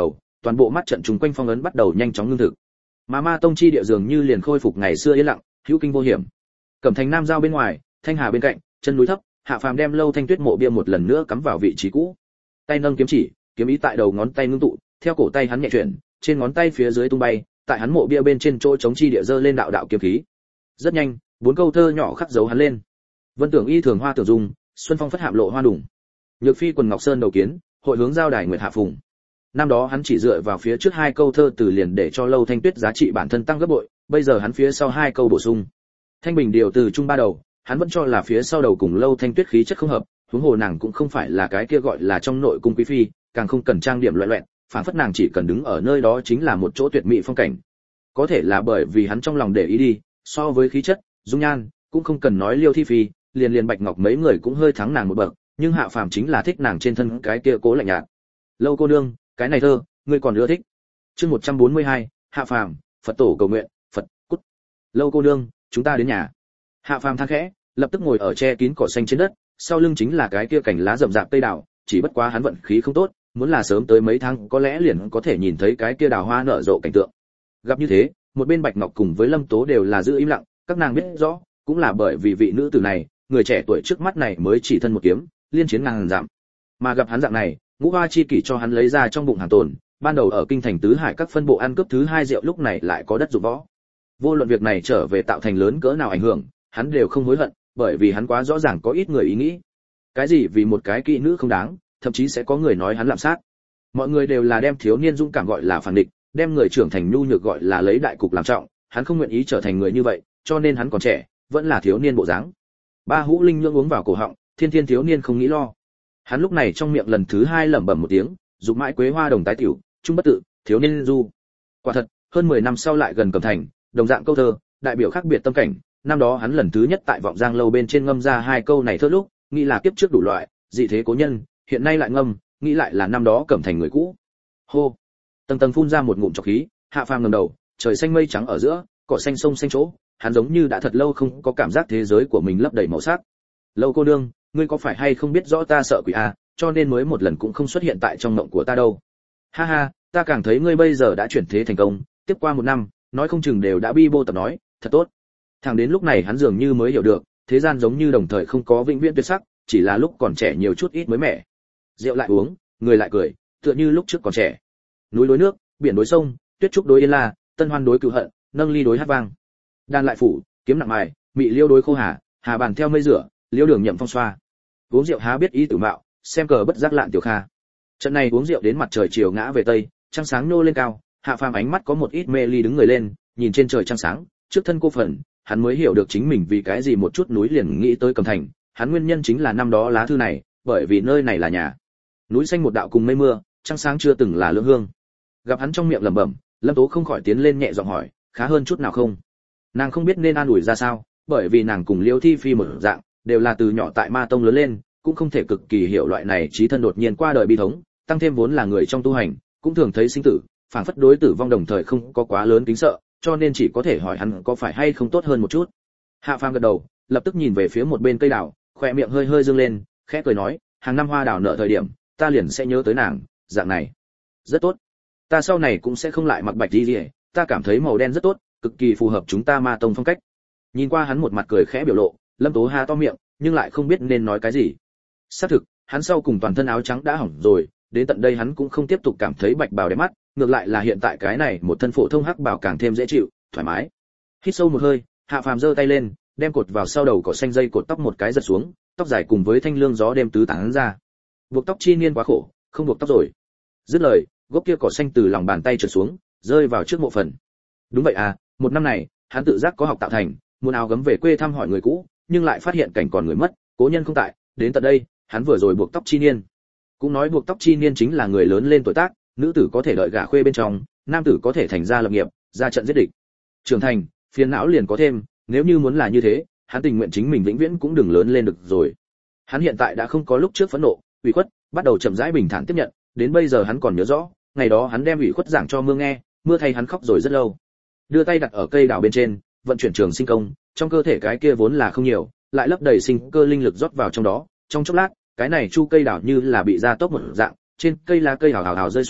toàn bộ mắt trận chúng quanh phong ấn bắt đầu nhanh chóng ngưng thực. Mà Ma Tông chi địa dường như liền khôi phục ngày xưa yên lặng, hữu kinh vô hiểm. Cẩm Thành Nam giao bên ngoài, Thanh Hà bên cạnh, chân núi thấp, Hạ Phàm đem Lâu Thanh Tuyết mộ bia một lần nữa cắm vào vị trí cũ. Tay nâng kiếm chỉ, kiếm ý tại đầu ngón tay ngưng tụ, theo cổ tay hắn nhẹ chuyển, trên ngón tay phía dưới tung bay, tại hắn mộ bia bên trên chỗ chống chi địa dơ lên đạo đạo kiếm khí. Rất nhanh, bốn câu thơ nhỏ khắc dấu hắn lên. Vân Tưởng Y thường hoa tưởng dung, xuân phong phất hạm lộ hoa đủng. Nhược phi quần ngọc sơn đầu kiến, hội hướng giao đài nguyệt hạ phùng. Năm đó hắn chỉ dựa vào phía trước hai câu thơ từ liền để cho Lâu Thanh Tuyết giá trị bản thân tăng gấp bội, bây giờ hắn phía sau hai câu bổ sung. Thanh bình điều từ trung ba đầu, hắn vẫn cho là phía sau đầu cùng Lâu Thanh Tuyết khí chất không hợp, huống hồ nàng cũng không phải là cái kia gọi là trong nội cung quý phi, càng không cần trang điểm loẹt loẹt, phản phất nàng chỉ cần đứng ở nơi đó chính là một chỗ tuyệt mỹ phong cảnh. Có thể là bởi vì hắn trong lòng để ý đi, so với khí chất, dung nhan, cũng không cần nói Liêu Thi Phi, liền liền Bạch Ngọc mấy người cũng hơi thắng nàng một bậc, nhưng Hạ Phàm chính là thích nàng trên thân cái kia cố lạnh nhạt. Lâu cô nương, cái này thơ, ngươi còn ưa thích? Chương một trăm bốn mươi hai, Hạ Phàm, Phật tổ cầu nguyện, Phật, cút. Lâu cô nương, chúng ta đến nhà. Hạ Phàm than khẽ, lập tức ngồi ở che kín cỏ xanh trên đất, sau lưng chính là cái kia cành lá rậm rạp cây đào, chỉ bất quá hắn vận khí không tốt, muốn là sớm tới mấy tháng có lẽ liền có thể nhìn thấy cái kia đào hoa nở rộ cảnh tượng. Gặp như thế, một bên Bạch Ngọc cùng với Lâm Tố đều là giữ im lặng, các nàng biết rõ, cũng là bởi vì vị nữ tử này, người trẻ tuổi trước mắt này mới chỉ thân một kiếm, liên chiến ngàn giảm. Mà gặp hắn dạng này, Ngũ Hoa chi kỷ cho hắn lấy ra trong bụng hàng tồn, ban đầu ở kinh thành tứ hải các phân bộ ăn cướp thứ hai rượu lúc này lại có đất dụng võ. Vô luận việc này trở về tạo thành lớn cỡ nào ảnh hưởng, hắn đều không hối hận, bởi vì hắn quá rõ ràng có ít người ý nghĩ. Cái gì vì một cái kỹ nữ không đáng, thậm chí sẽ có người nói hắn lạm sát. Mọi người đều là đem thiếu niên dũng cảm gọi là phản địch, đem người trưởng thành nhu nhược gọi là lấy đại cục làm trọng, hắn không nguyện ý trở thành người như vậy, cho nên hắn còn trẻ, vẫn là thiếu niên bộ dáng. Ba hũ linh nhưỡng uống vào cổ họng, thiên thiên thiếu niên không nghĩ lo. Hắn lúc này trong miệng lần thứ hai lẩm bẩm một tiếng, dục mãi quế hoa đồng tái tiểu, trung bất tự, thiếu niên du. Quả thật, hơn mười năm sau lại gần Cẩm Thành, đồng dạng câu thơ, đại biểu khác biệt tâm cảnh, năm đó hắn lần thứ nhất tại Vọng Giang lâu bên trên ngâm ra hai câu này thơ lúc, nghĩ là kiếp trước đủ loại, dị thế cố nhân, hiện nay lại ngâm, nghĩ lại là năm đó Cẩm Thành người cũ. Hô. Tầng tầng phun ra một ngụm trọc khí, Hạ Phàm ngẩng đầu, trời xanh mây trắng ở giữa, cỏ xanh sông xanh chỗ, hắn giống như đã thật lâu không có cảm giác thế giới của mình lấp đầy màu sắc. Lâu cô nương, ngươi có phải hay không biết rõ ta sợ quỷ à, cho nên mới một lần cũng không xuất hiện tại trong mộng của ta đâu. Ha ha, ta càng thấy ngươi bây giờ đã chuyển thế thành công, tiếp qua một năm, nói không chừng đều đã bi bô tập nói, thật tốt. Thẳng đến lúc này hắn dường như mới hiểu được, thế gian giống như đồng thời không có vĩnh viễn tuyệt sắc, chỉ là lúc còn trẻ nhiều chút ít mới mẻ. Rượu lại uống, người lại cười, tựa như lúc trước còn trẻ. Núi đối nước, biển đối sông, tuyết trúc đối yên la, tân hoan đối cửu hận, nâng ly đối hát vang. Đan lại phủ, kiếm nặng mài, mị liêu đối khô hà, hà bàn theo mây rửa, liêu đường nhậm phong xoa. Uống rượu há biết ý tử mạo, xem cờ bất giác lạn tiểu kha. Trận này uống rượu đến mặt trời chiều ngã về tây, trăng sáng nô lên cao, Hạ Phàm ánh mắt có một ít mê ly đứng người lên, nhìn trên trời trăng sáng, trước thân cô phần, hắn mới hiểu được chính mình vì cái gì một chút núi liền nghĩ tới Cẩm Thành, hắn nguyên nhân chính là năm đó lá thư này, bởi vì nơi này là nhà. Núi xanh một đạo cùng mây mưa, trăng sáng chưa từng là lưỡng hương. Gặp hắn trong miệng lẩm bẩm, Lâm Tố không khỏi tiến lên nhẹ giọng hỏi, khá hơn chút nào không? Nàng không biết nên an ủi ra sao, bởi vì nàng cùng Liêu Thi Phi một dạng, đều là từ nhỏ tại Ma Tông lớn lên, cũng không thể cực kỳ hiểu loại này trí thân đột nhiên qua đời bi thống, tăng thêm vốn là người trong tu hành, cũng thường thấy sinh tử, phản phất đối tử vong đồng thời không có quá lớn kính sợ, cho nên chỉ có thể hỏi hắn có phải hay không tốt hơn một chút. Hạ Phàm gật đầu, lập tức nhìn về phía một bên cây đào, khóe miệng hơi hơi dương lên, khẽ cười nói, hàng năm hoa đào nở thời điểm, ta liền sẽ nhớ tới nàng, dạng này. Rất tốt. Ta sau này cũng sẽ không lại mặc bạch đi gì, ta cảm thấy màu đen rất tốt, cực kỳ phù hợp chúng ta Ma Tông phong cách. Nhìn qua hắn một mặt cười khẽ biểu lộ, Lâm Tố ha to miệng, nhưng lại không biết nên nói cái gì. Xác thực, hắn sau cùng toàn thân áo trắng đã hỏng rồi, đến tận đây hắn cũng không tiếp tục cảm thấy bạch bào đẹp mắt, ngược lại là hiện tại cái này một thân phổ thông hắc bào càng thêm dễ chịu, thoải mái. Hít sâu một hơi, Hạ Phàm giơ tay lên, đem cột vào sau đầu cỏ xanh dây cột tóc một cái giật xuống, tóc dài cùng với thanh lương gió đêm tứ tán ra. Buộc tóc chi niên quá khổ, không buộc tóc rồi. Dứt lời, gốc kia cỏ xanh từ lòng bàn tay trượt xuống, rơi vào trước mộ phần. Đúng vậy à, một năm này, hắn tự giác có học tạo thành, muốn áo gấm về quê thăm hỏi người cũ, nhưng lại phát hiện cảnh còn người mất, cố nhân không tại, đến tận đây, hắn vừa rồi buộc tóc chi niên. Cũng nói buộc tóc chi niên chính là người lớn lên tuổi tác, nữ tử có thể đợi gả khuê bên trong, nam tử có thể thành gia lập nghiệp, ra trận giết địch. Trưởng thành, phiền não liền có thêm, nếu như muốn là như thế, hắn tình nguyện chính mình vĩnh viễn cũng đừng lớn lên được rồi. Hắn hiện tại đã không có lúc trước phẫn nộ, ủy khuất, bắt đầu chậm rãi bình thản tiếp nhận, đến bây giờ hắn còn nhớ rõ, ngày đó hắn đem ủy khuất giảng cho mưa nghe, mưa thay hắn khóc rồi rất lâu. Đưa tay đặt ở cây đào bên trên, vận chuyển trường sinh công, trong cơ thể cái kia vốn là không nhiều, lại lấp đầy sinh cơ linh lực rót vào trong đó, trong chốc lát, cái này chu cây đào như là bị gia tốc một dạng, trên cây lá cây hào hào hào rơi xuống,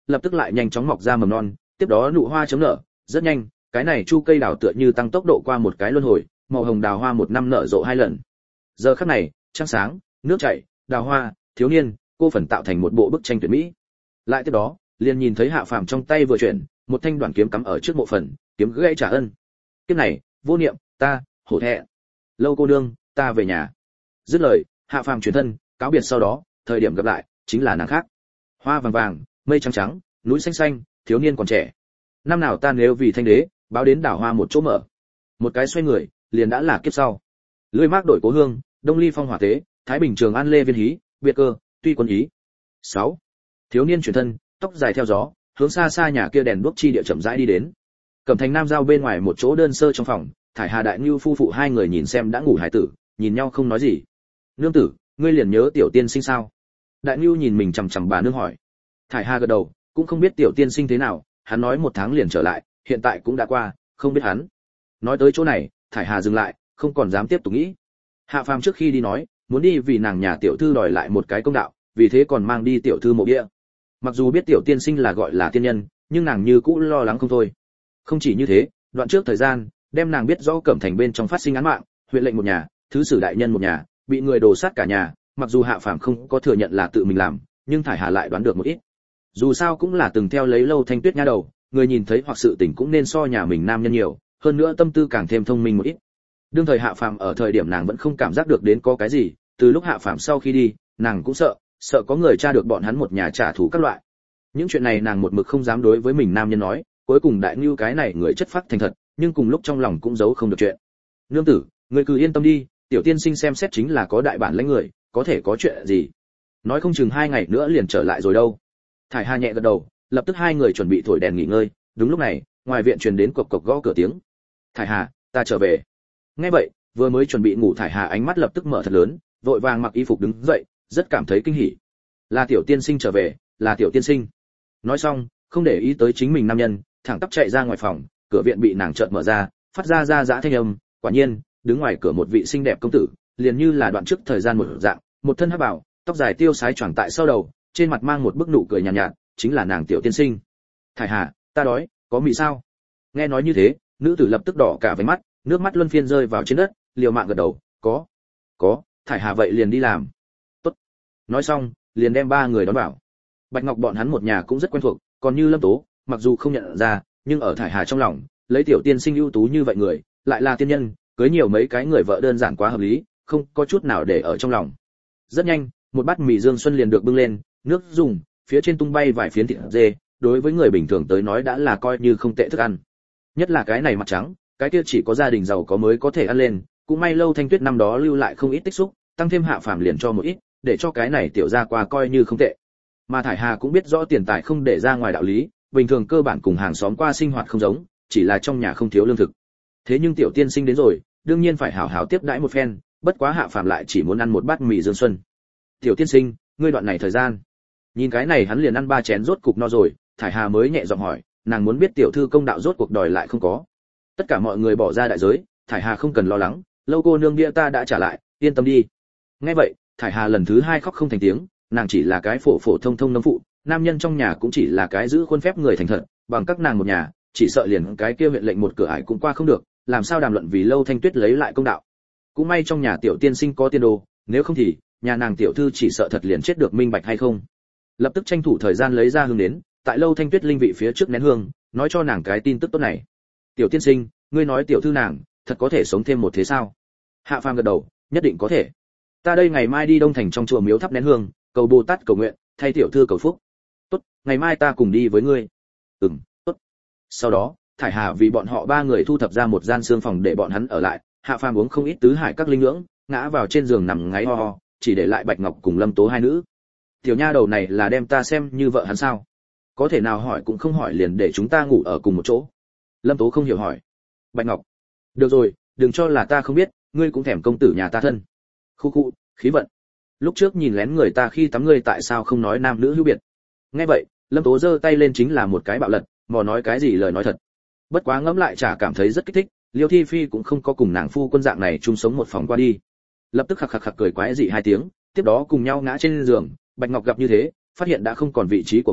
lập tức lại nhanh chóng mọc ra mầm non, tiếp đó nụ hoa chấm nở, rất nhanh, cái này chu cây đào tựa như tăng tốc độ qua một cái luân hồi, màu hồng đào hoa một năm nở rộ hai lần. Giờ khắc này, trăng sáng, nước chảy, đào hoa, thiếu niên, cô phần tạo thành một bộ bức tranh tuyệt mỹ. Lại tiếp đó, liền nhìn thấy Hạ Phàm trong tay vừa chuyển, một thanh đoạn kiếm cắm ở trước mộ phần, kiếm gãy trả ân. Kiếp này, vô niệm, ta, hổ thẹn. Lâu cô nương, ta về nhà. Dứt lời, Hạ Phàm chuyển thân, cáo biệt sau đó, thời điểm gặp lại, chính là nàng khác. Hoa vàng vàng, mây trắng trắng, núi xanh xanh, thiếu niên còn trẻ. Năm nào ta nếu vì thanh đế, báo đến đảo hoa một chỗ mở. Một cái xoay người, liền đã là kiếp sau. Lưỡi mác đổi cố hương, Đông Ly phong hỏa tế, Thái Bình Trường An Lê Viên hí, biệt cơ, tuy quân ý. sáu. Thiếu niên chuyển thân, tóc dài theo gió, hướng xa xa nhà kia đèn đuốc chi địa chậm rãi đi đến. Cẩm Thành Nam giao bên ngoài một chỗ đơn sơ trong phòng, Thải Hà Đại Nưu phu phụ hai người nhìn xem đã ngủ hải tử, nhìn nhau không nói gì. Nương tử, ngươi liền nhớ tiểu tiên sinh sao? Đại Nưu nhìn mình chằm chằm bà nương hỏi. Thải Hà gật đầu, cũng không biết tiểu tiên sinh thế nào, hắn nói một tháng liền trở lại, hiện tại cũng đã qua, không biết hắn. Nói tới chỗ này, Thải Hà dừng lại, không còn dám tiếp tục nghĩ. Hạ Phàm trước khi đi nói, muốn đi vì nàng nhà tiểu thư đòi lại một cái công đạo, vì thế còn mang đi tiểu thư mộ bia. Mặc dù biết tiểu tiên sinh là gọi là tiên nhân, nhưng nàng như cũ lo lắng không thôi. Không chỉ như thế, đoạn trước thời gian, đem nàng biết rõ Cẩm Thành bên trong phát sinh án mạng, huyện lệnh một nhà, thứ sử đại nhân một nhà, bị người đổ sát cả nhà, mặc dù Hạ Phàm không có thừa nhận là tự mình làm, nhưng Thải Hà lại đoán được một ít. Dù sao cũng là từng theo lấy Lâu Thanh Tuyết nha đầu, người nhìn thấy hoặc sự tình cũng nên so nhà mình nam nhân nhiều, hơn nữa tâm tư càng thêm thông minh một ít. Đương thời Hạ Phàm ở thời điểm nàng vẫn không cảm giác được đến có cái gì, từ lúc Hạ Phàm sau khi đi, nàng cũng sợ, sợ có người tra được bọn hắn một nhà trả thù các loại. Những chuyện này nàng một mực không dám đối với mình nam nhân nói, cuối cùng Đại Nưu cái này người chất phác thành thật, nhưng cùng lúc trong lòng cũng giấu không được chuyện. Nương tử, ngươi cứ yên tâm đi, tiểu tiên sinh xem xét chính là có đại bản lãnh người, có thể có chuyện gì. Nói không chừng hai ngày nữa liền trở lại rồi đâu. Thải Hà nhẹ gật đầu, lập tức hai người chuẩn bị thổi đèn nghỉ ngơi. Đúng lúc này, ngoài viện truyền đến cộc cộc gõ cửa tiếng. Thải Hà, ta trở về. Nghe vậy, vừa mới chuẩn bị ngủ Thải Hà ánh mắt lập tức mở thật lớn, vội vàng mặc y phục đứng dậy, rất cảm thấy kinh hỉ. Là tiểu tiên sinh trở về, là tiểu tiên sinh. Nói xong, không để ý tới chính mình nam nhân, thẳng tắp chạy ra ngoài phòng, cửa viện bị nàng chợt mở ra, phát ra ra dã thanh âm, quả nhiên, đứng ngoài cửa một vị xinh đẹp công tử, liền như là đoạn trước thời gian một dạng, một thân hắc bào, tóc dài tiêu sái choàng tại sau đầu, trên mặt mang một bức nụ cười nhàn nhạt, nhạt, chính là nàng tiểu tiên sinh. Thải Hà, ta đói, có mì sao? Nghe nói như thế, nữ tử lập tức đỏ cả váy mắt, nước mắt luân phiên rơi vào trên đất, liều mạng gật đầu, có, có. Thải Hà vậy liền đi làm. Tốt. Nói xong, liền đem ba người đón vào. Bạch Ngọc bọn hắn một nhà cũng rất quen thuộc, còn như Lâm Tố, mặc dù không nhận ra, nhưng ở Thải Hà trong lòng, lấy tiểu tiên sinh ưu tú như vậy người, lại là tiên nhân, cưới nhiều mấy cái người vợ đơn giản quá hợp lý, không có chút nào để ở trong lòng. Rất nhanh, một bát mì Dương Xuân liền được bưng lên, nước dùng, phía trên tung bay vài phiến thịt dê, đối với người bình thường tới nói đã là coi như không tệ thức ăn. Nhất là cái này mặt trắng, cái kia chỉ có gia đình giàu có mới có thể ăn lên, cũng may Lâu Thanh Tuyết năm đó lưu lại không ít tích xúc, tăng thêm Hạ Phàm liền cho một ít, để cho cái này tiểu gia qua coi như không tệ. Mà Thải Hà cũng biết rõ tiền tài không để ra ngoài đạo lý, bình thường cơ bản cùng hàng xóm qua sinh hoạt không giống, chỉ là trong nhà không thiếu lương thực. Thế nhưng tiểu tiên sinh đến rồi, đương nhiên phải hảo hảo tiếp đãi một phen, bất quá Hạ Phàm lại chỉ muốn ăn một bát mì Dương Xuân. Tiểu tiên sinh, ngươi đoạn này thời gian, nhìn cái này hắn liền ăn ba chén rốt cục no rồi, Thải Hà mới nhẹ giọng hỏi, nàng muốn biết tiểu thư công đạo rốt cuộc đòi lại không có. Tất cả mọi người bỏ ra đại giới, Thải Hà không cần lo lắng, Lâu cô nương bia ta đã trả lại, yên tâm đi. Nghe vậy, Thải Hà lần thứ hai khóc không thành tiếng, nàng chỉ là cái phổ phổ thông thông nông phụ, nam nhân trong nhà cũng chỉ là cái giữ khuôn phép người thành thật, bằng các nàng một nhà, chỉ sợ liền cái kia huyện lệnh một cửa ải cũng qua không được, làm sao đàm luận vì Lâu Thanh Tuyết lấy lại công đạo. Cũng may trong nhà tiểu tiên sinh có tiên đồ, nếu không thì nhà nàng tiểu thư chỉ sợ thật liền chết được minh bạch hay không. Lập tức tranh thủ thời gian lấy ra hương đến, tại Lâu Thanh Tuyết linh vị phía trước nén hương, nói cho nàng cái tin tức tốt này. Tiểu tiên sinh, ngươi nói tiểu thư nàng thật có thể sống thêm một thế sao? Hạ Phàm gật đầu, nhất định có thể. Ta đây ngày mai đi Đông Thành trong chùa miếu thắp nén hương, cầu Bồ Tát cầu nguyện, thay tiểu thư cầu phúc. Tốt, ngày mai ta cùng đi với ngươi. Ừm, tốt. Sau đó, Thải Hà vì bọn họ ba người thu thập ra một gian xương phòng để bọn hắn ở lại, Hạ Phàm uống không ít tứ hải các linh nhưỡng, ngã vào trên giường nằm ngáy ho ho, chỉ để lại Bạch Ngọc cùng Lâm Tố hai nữ. Tiểu nha đầu này là đem ta xem như vợ hắn sao? Có thể nào hỏi cũng không hỏi liền để chúng ta ngủ ở cùng một chỗ. Lâm Tố không hiểu hỏi. Bạch Ngọc, được rồi, đừng cho là ta không biết, ngươi cũng thèm công tử nhà ta thân. Khu khu, khí vận. Lúc trước nhìn lén người ta khi tắm ngươi tại sao không nói nam nữ hữu biệt? Nghe vậy, Lâm Tố giơ tay lên chính là một cái bạo lật, mò nói cái gì lời nói thật. Bất quá ngẫm lại chả cảm thấy rất kích thích, Liêu Thi Phi cũng không có cùng nàng phu quân dạng này chung sống một phòng qua đi. Lập tức khặc khặc khặc cười quái dị hai tiếng, tiếp đó cùng nhau ngã trên giường, Bạch Ngọc gặp như thế, phát hiện đã không còn vị trí của mình,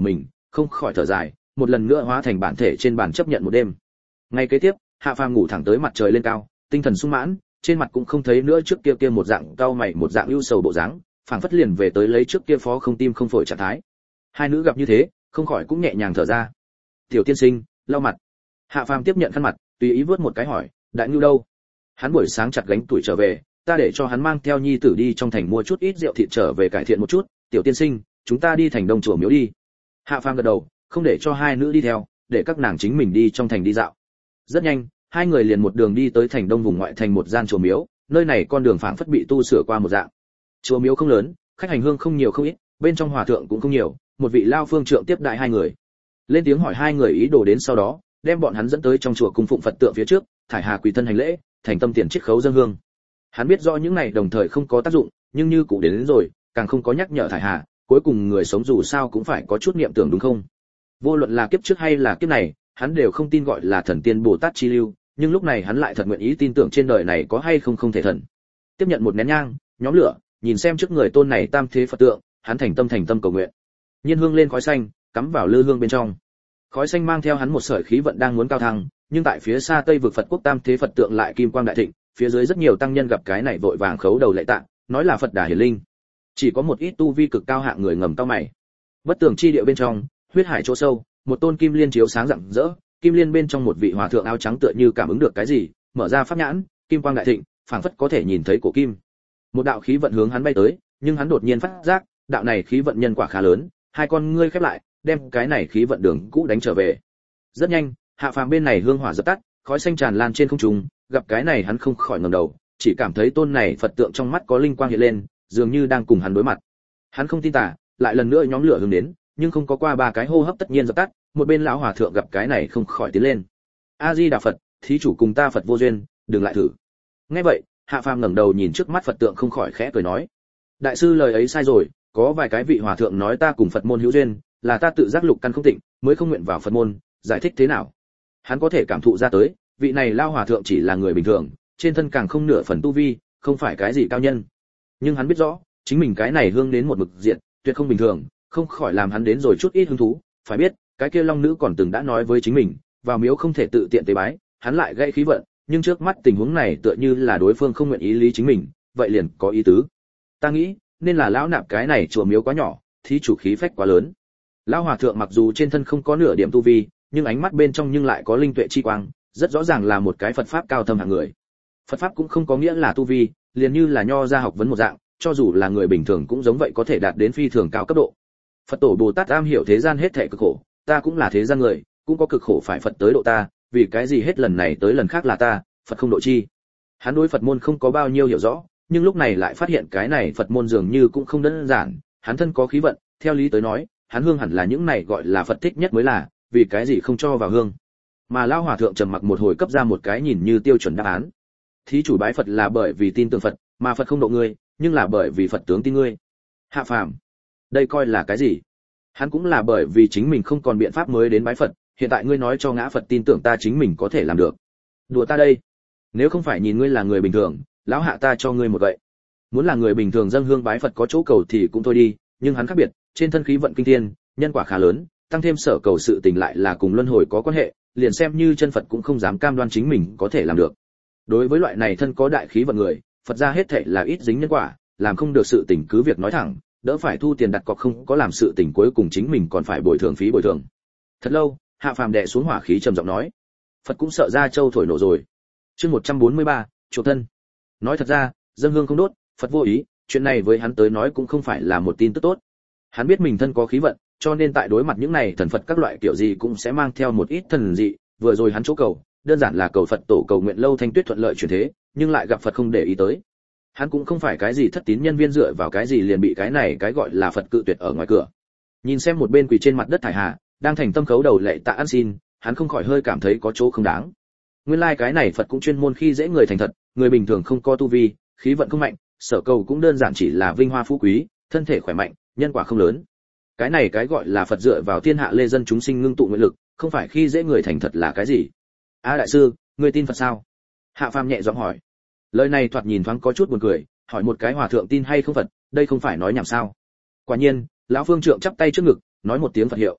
không khỏi thở dài, một lần nữa hóa thành bản thể trên bàn chấp nhận một đêm. Ngày kế tiếp, Hạ Phàm ngủ thẳng tới mặt trời lên cao, tinh thần sung mãn, trên mặt cũng không thấy nữa trước kia kia một dạng cau mày một dạng ưu sầu bộ dáng, phảng phất liền về tới lấy trước kia phó không tim không phổi trạng thái. Hai nữ gặp như thế, không khỏi cũng nhẹ nhàng thở ra. "Tiểu tiên sinh, lau mặt." Hạ Phàm tiếp nhận khăn mặt, tùy ý vớt một cái hỏi, "Đại Nưu đâu?" Hắn buổi sáng chặt gánh tuổi trở về, ta để cho hắn mang theo nhi tử đi trong thành mua chút ít rượu thịt trở về cải thiện một chút, "Tiểu tiên sinh, chúng ta đi thành Đông chùa miếu đi." Hạ Phàm gật đầu, không để cho hai nữ đi theo, để các nàng chính mình đi trong thành đi dạo. Rất nhanh, hai người liền một đường đi tới thành Đông vùng ngoại thành một gian chùa miếu, nơi này con đường phảng phất bị tu sửa qua một dạng. Chùa miếu không lớn, khách hành hương không nhiều không ít, bên trong hòa thượng cũng không nhiều, một vị lao phương trượng tiếp đại hai người. Lên tiếng hỏi hai người ý đồ đến sau đó, đem bọn hắn dẫn tới trong chùa cung phụng Phật tượng phía trước, thải hà quỳ thân hành lễ, thành tâm tiền chiết khấu dâng hương. Hắn biết rõ những này đồng thời không có tác dụng, nhưng như cụ đến, đến rồi, càng không có nhắc nhở thải hà, cuối cùng người sống dù sao cũng phải có chút niệm tưởng đúng không? Vô luận là kiếp trước hay là kiếp này, hắn đều không tin gọi là thần tiên Bồ Tát chi lưu, nhưng lúc này hắn lại thật nguyện ý tin tưởng trên đời này có hay không không thể thần. Tiếp nhận một nén nhang, nhóm lửa, nhìn xem trước người tôn này tam thế Phật tượng, hắn thành tâm thành tâm cầu nguyện. Nhiên hương lên khói xanh, cắm vào lư hương bên trong. Khói xanh mang theo hắn một sợi khí vận đang muốn cao thăng, nhưng tại phía xa Tây vực Phật quốc tam thế Phật tượng lại kim quang đại thịnh, phía dưới rất nhiều tăng nhân gặp cái này vội vàng khấu đầu lạy tạ, nói là Phật Đà hiển linh. Chỉ có một ít tu vi cực cao hạng người ngầm cao mày. Bất tường chi địa bên trong, huyết hải chỗ sâu, một tôn kim liên chiếu sáng rạng rỡ, kim liên bên trong một vị hòa thượng áo trắng tựa như cảm ứng được cái gì, mở ra pháp nhãn, kim quang đại thịnh, phảng phất có thể nhìn thấy cổ kim. Một đạo khí vận hướng hắn bay tới, nhưng hắn đột nhiên phát giác, đạo này khí vận nhân quả khá lớn, hai con ngươi khép lại, đem cái này khí vận đường cũ đánh trở về. Rất nhanh, Hạ Phàm bên này hương hỏa dập tắt, khói xanh tràn lan trên không trung, gặp cái này hắn không khỏi ngẩng đầu, chỉ cảm thấy tôn này Phật tượng trong mắt có linh quang hiện lên, dường như đang cùng hắn đối mặt. Hắn không tin tả, lại lần nữa nhóm lửa hướng đến, nhưng không có qua ba cái hô hấp tất nhiên dập tắt, một bên lão hòa thượng gặp cái này không khỏi tiến lên. A Di Đà Phật, thí chủ cùng ta Phật vô duyên, đừng lại thử. Nghe vậy, Hạ Phàm ngẩng đầu nhìn trước mắt Phật tượng không khỏi khẽ cười nói: "Đại sư lời ấy sai rồi, có vài cái vị hòa thượng nói ta cùng Phật môn hữu duyên, là ta tự giác lục căn không tịnh, mới không nguyện vào Phật môn, giải thích thế nào?" Hắn có thể cảm thụ ra tới, vị này lao hòa thượng chỉ là người bình thường, trên thân càng không nửa phần tu vi, không phải cái gì cao nhân. Nhưng hắn biết rõ, chính mình cái này hương đến một mực diện, tuyệt không bình thường, không khỏi làm hắn đến rồi chút ít hứng thú, phải biết, cái kia long nữ còn từng đã nói với chính mình, vào miếu không thể tự tiện tế bái, hắn lại gây khí vận, nhưng trước mắt tình huống này tựa như là đối phương không nguyện ý lý chính mình, vậy liền có ý tứ. Ta nghĩ, nên là lão nạp cái này chùa miếu quá nhỏ, thí chủ khí phách quá lớn. Lão hòa thượng mặc dù trên thân không có nửa điểm tu vi, nhưng ánh mắt bên trong nhưng lại có linh tuệ chi quang, rất rõ ràng là một cái Phật pháp cao thâm hạng người. Phật pháp cũng không có nghĩa là tu vi, liền như là nho gia học vấn một dạng, cho dù là người bình thường cũng giống vậy có thể đạt đến phi thường cao cấp độ. Phật tổ Bồ Tát am hiểu thế gian hết thảy cực khổ, ta cũng là thế gian người, cũng có cực khổ phải Phật tới độ ta, vì cái gì hết lần này tới lần khác là ta, Phật không độ chi. Hắn đối Phật môn không có bao nhiêu hiểu rõ, nhưng lúc này lại phát hiện cái này Phật môn dường như cũng không đơn giản, hắn thân có khí vận, theo lý tới nói, hắn hương hẳn là những này gọi là Phật thích nhất mới là, vì cái gì không cho vào hương. Mà lão hòa thượng trầm mặc một hồi cấp ra một cái nhìn như tiêu chuẩn đáp án. Thí chủ bái Phật là bởi vì tin tưởng Phật, mà Phật không độ ngươi, nhưng là bởi vì Phật tướng tin ngươi. Hạ Phàm, đây coi là cái gì? Hắn cũng là bởi vì chính mình không còn biện pháp mới đến bái Phật, hiện tại ngươi nói cho ngã Phật tin tưởng ta chính mình có thể làm được. Đùa ta đây. Nếu không phải nhìn ngươi là người bình thường, lão hạ ta cho ngươi một vậy. Muốn là người bình thường dâng hương bái Phật có chỗ cầu thì cũng thôi đi, nhưng hắn khác biệt, trên thân khí vận kinh thiên, nhân quả khá lớn, tăng thêm sở cầu sự tình lại là cùng luân hồi có quan hệ, liền xem như chân Phật cũng không dám cam đoan chính mình có thể làm được. Đối với loại này thân có đại khí vận người, Phật gia hết thảy là ít dính nhân quả, làm không được sự tình cứ việc nói thẳng, đỡ phải thu tiền đặt cọc không có làm sự tình cuối cùng chính mình còn phải bồi thường phí bồi thường. Thật lâu, Hạ Phàm đè xuống hỏa khí trầm giọng nói, Phật cũng sợ ra châu thổi nổ rồi. Chương một trăm bốn mươi ba, chuộc thân. Nói thật ra, dâng hương không đốt, Phật vô ý, chuyện này với hắn tới nói cũng không phải là một tin tức tốt. Hắn biết mình thân có khí vận, cho nên tại đối mặt những này thần Phật các loại kiểu gì cũng sẽ mang theo một ít thần dị, vừa rồi hắn chỗ cầu, đơn giản là cầu Phật tổ cầu nguyện lâu thanh tuyết thuận lợi chuyển thế, nhưng lại gặp Phật không để ý tới. Hắn cũng không phải cái gì thất tín nhân viên dựa vào cái gì liền bị cái này cái gọi là Phật cự tuyệt ở ngoài cửa. Nhìn xem một bên quỳ trên mặt đất thải hà, đang thành tâm khấu đầu lệ tạ ăn xin, hắn không khỏi hơi cảm thấy có chỗ không đáng. Nguyên lai like cái này Phật cũng chuyên môn khi dễ người thành thật, người bình thường không có tu vi, khí vận không mạnh, sở cầu cũng đơn giản chỉ là vinh hoa phú quý, thân thể khỏe mạnh, nhân quả không lớn. Cái này cái gọi là Phật dựa vào thiên hạ lê dân chúng sinh ngưng tụ nguyện lực, không phải khi dễ người thành thật là cái gì? A đại sư, ngươi tin Phật sao? Hạ Phàm nhẹ giọng hỏi. Lời này thoạt nhìn thoáng có chút buồn cười, hỏi một cái hòa thượng tin hay không Phật, đây không phải nói nhảm sao? Quả nhiên, lão phương trượng chắp tay trước ngực, nói một tiếng Phật hiệu.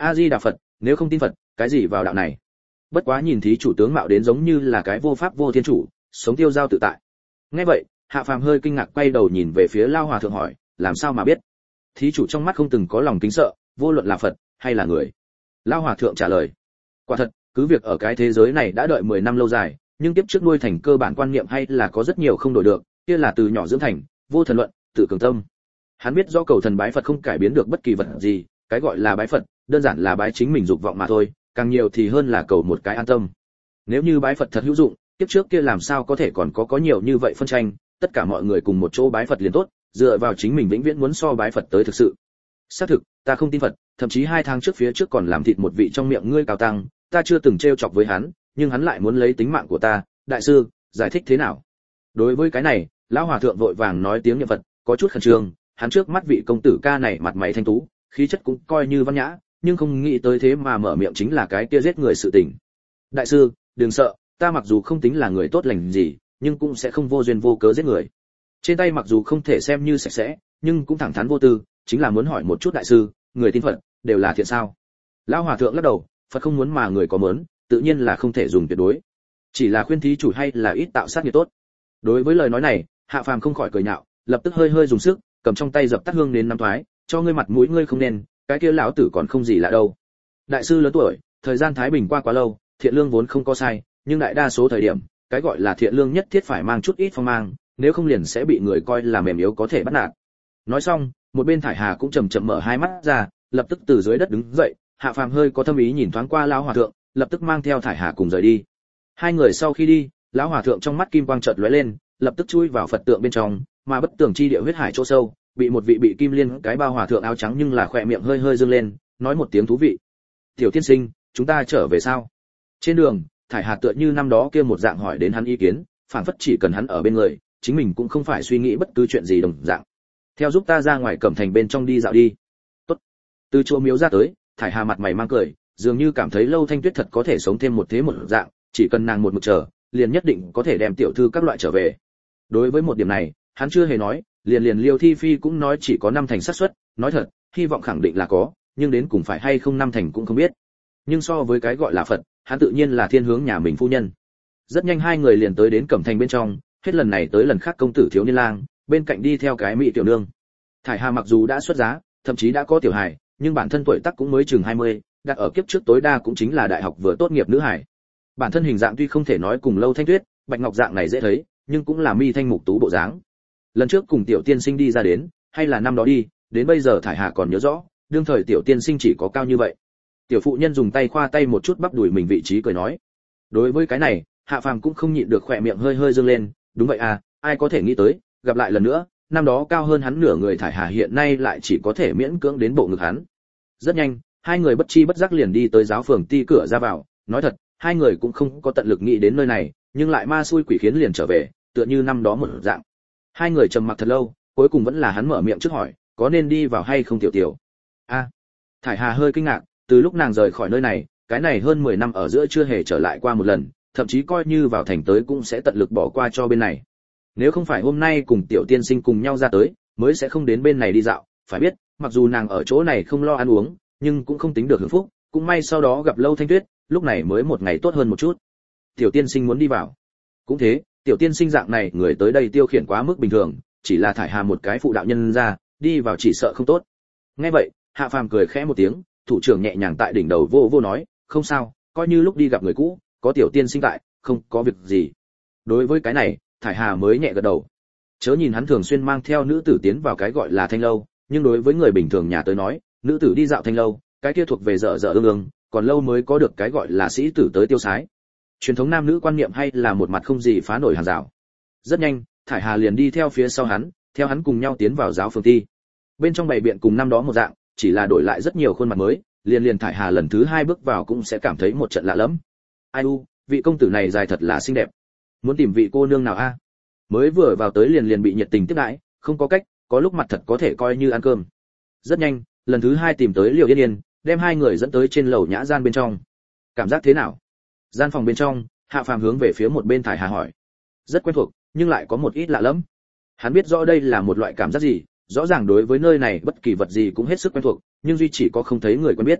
A Di Đà Phật, nếu không tin Phật, cái gì vào đạo này? Bất quá nhìn thí chủ tướng mạo đến giống như là cái vô pháp vô thiên chủ, sống tiêu giao tự tại. Nghe vậy, Hạ Phàm hơi kinh ngạc quay đầu nhìn về phía Lao Hòa thượng hỏi, làm sao mà biết? Thí chủ trong mắt không từng có lòng kính sợ, vô luận là Phật hay là người. Lao Hòa thượng trả lời, quả thật, cứ việc ở cái thế giới này đã đợi mười năm lâu dài, nhưng tiếp trước nuôi thành cơ bản quan niệm hay là có rất nhiều không đổi được, kia là từ nhỏ dưỡng thành, vô thần luận, tự cường tâm. Hắn biết do cầu thần bái Phật không cải biến được bất kỳ vật gì, cái gọi là bái Phật, đơn giản là bái chính mình dục vọng mà thôi, càng nhiều thì hơn là cầu một cái an tâm. Nếu như bái Phật thật hữu dụng, tiếp trước kia làm sao có thể còn có có nhiều như vậy phân tranh, tất cả mọi người cùng một chỗ bái Phật liền tốt, dựa vào chính mình vĩnh viễn muốn so bái Phật tới thực sự. Xác thực, ta không tin Phật, thậm chí hai tháng trước phía trước còn làm thịt một vị trong miệng ngươi cao tăng, ta chưa từng trêu chọc với hắn, nhưng hắn lại muốn lấy tính mạng của ta, đại sư, giải thích thế nào? Đối với cái này, lão hòa thượng vội vàng nói tiếng niệm Phật, có chút khẩn trương, hắn trước mắt vị công tử ca này mặt mày thanh tú, khí chất cũng coi như văn nhã, nhưng không nghĩ tới thế mà mở miệng chính là cái kia giết người sự tình. Đại sư, đừng sợ, ta mặc dù không tính là người tốt lành gì, nhưng cũng sẽ không vô duyên vô cớ giết người. Trên tay mặc dù không thể xem như sạch sẽ, nhưng cũng thẳng thắn vô tư, chính là muốn hỏi một chút đại sư, người tin Phật đều là thiện sao? Lão hòa thượng lắc đầu, Phật không muốn mà người có mớn, tự nhiên là không thể dùng tuyệt đối. Chỉ là khuyên thí chủ hay là ít tạo sát nghiệp tốt. Đối với lời nói này, Hạ Phàm không khỏi cười nhạo, lập tức hơi hơi dùng sức, cầm trong tay dập tắt hương đến năm thoái, cho ngươi mặt mũi ngươi không nên, cái kia lão tử còn không gì lạ đâu. Đại sư lớn tuổi, thời gian thái bình qua quá lâu, thiện lương vốn không có sai, nhưng đại đa số thời điểm, cái gọi là thiện lương nhất thiết phải mang chút ít phong mang, nếu không liền sẽ bị người coi là mềm yếu có thể bắt nạt. Nói xong, một bên Thải Hà cũng chậm chậm mở hai mắt ra, lập tức từ dưới đất đứng dậy, Hạ Phàm hơi có thâm ý nhìn thoáng qua lão hòa thượng, lập tức mang theo Thải Hà cùng rời đi. Hai người sau khi đi, lão hòa thượng trong mắt kim quang chợt lóe lên, lập tức chui vào Phật tượng bên trong, mà bất tường chi địa huyết hải chỗ sâu, bị một vị bị kim liên cái bao hòa thượng áo trắng nhưng là khỏe miệng hơi hơi dương lên, nói một tiếng thú vị. Tiểu tiên sinh, chúng ta trở về sao? Trên đường, Thải Hà tựa như năm đó kia một dạng hỏi đến hắn ý kiến, phảng phất chỉ cần hắn ở bên người, chính mình cũng không phải suy nghĩ bất cứ chuyện gì đồng dạng. Theo giúp ta ra ngoài Cẩm Thành bên trong đi dạo đi. Tốt. Từ chùa miếu ra tới, Thải Hà mặt mày mang cười, dường như cảm thấy Lâu Thanh Tuyết thật có thể sống thêm một thế một dạng, chỉ cần nàng một mực chờ, liền nhất định có thể đem tiểu thư các loại trở về. Đối với một điểm này, hắn chưa hề nói, liền liền Liêu Thi Phi cũng nói chỉ có năm thành xác suất, nói thật, hy vọng khẳng định là có, nhưng đến cùng phải hay không năm thành cũng không biết. Nhưng so với cái gọi là Phật, hắn tự nhiên là thiên hướng nhà mình phu nhân. Rất nhanh hai người liền tới đến Cẩm Thành bên trong, hết lần này tới lần khác công tử thiếu niên lang, bên cạnh đi theo cái mỹ tiểu nương. Thải Hà mặc dù đã xuất giá, thậm chí đã có tiểu hài, nhưng bản thân tuổi tác cũng mới chừng hai mươi, đặt ở kiếp trước tối đa cũng chính là đại học vừa tốt nghiệp nữ hài. Bản thân hình dạng tuy không thể nói cùng Lâu Thanh Tuyết, Bạch Ngọc dạng này dễ thấy, nhưng cũng là mi thanh mục tú bộ dáng. Lần trước cùng tiểu tiên sinh đi ra đến, hay là năm đó đi, đến bây giờ Thải Hà còn nhớ rõ, đương thời tiểu tiên sinh chỉ có cao như vậy. Tiểu phụ nhân dùng tay khoa tay một chút bắp đùi mình vị trí cười nói. Đối với cái này, Hạ Phàm cũng không nhịn được khỏe miệng hơi hơi dương lên, đúng vậy à, ai có thể nghĩ tới, gặp lại lần nữa, năm đó cao hơn hắn nửa người Thải Hà hiện nay lại chỉ có thể miễn cưỡng đến bộ ngực hắn. Rất nhanh, hai người bất chi bất giác liền đi tới giáo phường ti cửa ra vào, nói thật, hai người cũng không có tận lực nghĩ đến nơi này, nhưng lại ma xui quỷ khiến liền trở về, tựa như năm đó một dạng. Hai người trầm mặc thật lâu, cuối cùng vẫn là hắn mở miệng trước hỏi, có nên đi vào hay không tiểu tiểu? A. À, Thải Hà hơi kinh ngạc, từ lúc nàng rời khỏi nơi này, cái này hơn mười năm ở giữa chưa hề trở lại qua một lần, thậm chí coi như vào thành tới cũng sẽ tận lực bỏ qua cho bên này. Nếu không phải hôm nay cùng tiểu tiên sinh cùng nhau ra tới, mới sẽ không đến bên này đi dạo, phải biết, mặc dù nàng ở chỗ này không lo ăn uống, nhưng cũng không tính được hưởng phúc, cũng may sau đó gặp Lâu Thanh Tuyết, lúc này mới một ngày tốt hơn một chút. Tiểu tiên sinh muốn đi vào. Cũng thế, tiểu tiên sinh dạng này người tới đây tiêu khiển quá mức bình thường, chỉ là Thải Hà một cái phụ đạo nhân ra, đi vào chỉ sợ không tốt. Nghe vậy, Hạ Phàm cười khẽ một tiếng, thủ trưởng nhẹ nhàng tại đỉnh đầu vô vô nói, không sao, coi như lúc đi gặp người cũ, có tiểu tiên sinh tại, không có việc gì. Đối với cái này, Thải Hà mới nhẹ gật đầu. Chớ nhìn hắn thường xuyên mang theo nữ tử tiến vào cái gọi là thanh lâu, nhưng đối với người bình thường nhà tới nói, nữ tử đi dạo thanh lâu, cái kia thuộc về dở dở ương ương, còn lâu mới có được cái gọi là sĩ tử tới tiêu sái. Truyền thống nam nữ quan niệm hay là một mặt không gì phá nổi hàng rào. Rất nhanh, Thải Hà liền đi theo phía sau hắn, theo hắn cùng nhau tiến vào giáo phường ti. Bên trong bày biện cùng năm đó một dạng, chỉ là đổi lại rất nhiều khuôn mặt mới, liền liền Thải Hà lần thứ hai bước vào cũng sẽ cảm thấy một trận lạ lẫm. Ai u, vị công tử này dài thật là xinh đẹp. Muốn tìm vị cô nương nào a? Mới vừa vào tới liền liền bị nhiệt tình tiếp đãi, không có cách, có lúc mặt thật có thể coi như ăn cơm. Rất nhanh, lần thứ hai tìm tới Liều Yên Yên, đem hai người dẫn tới trên lầu nhã gian bên trong. Cảm giác thế nào? Gian phòng bên trong, Hạ Phàm hướng về phía một bên Thải Hà hỏi. Rất quen thuộc, nhưng lại có một ít lạ lẫm. Hắn biết rõ đây là một loại cảm giác gì, rõ ràng đối với nơi này bất kỳ vật gì cũng hết sức quen thuộc, nhưng duy chỉ có không thấy người quen biết.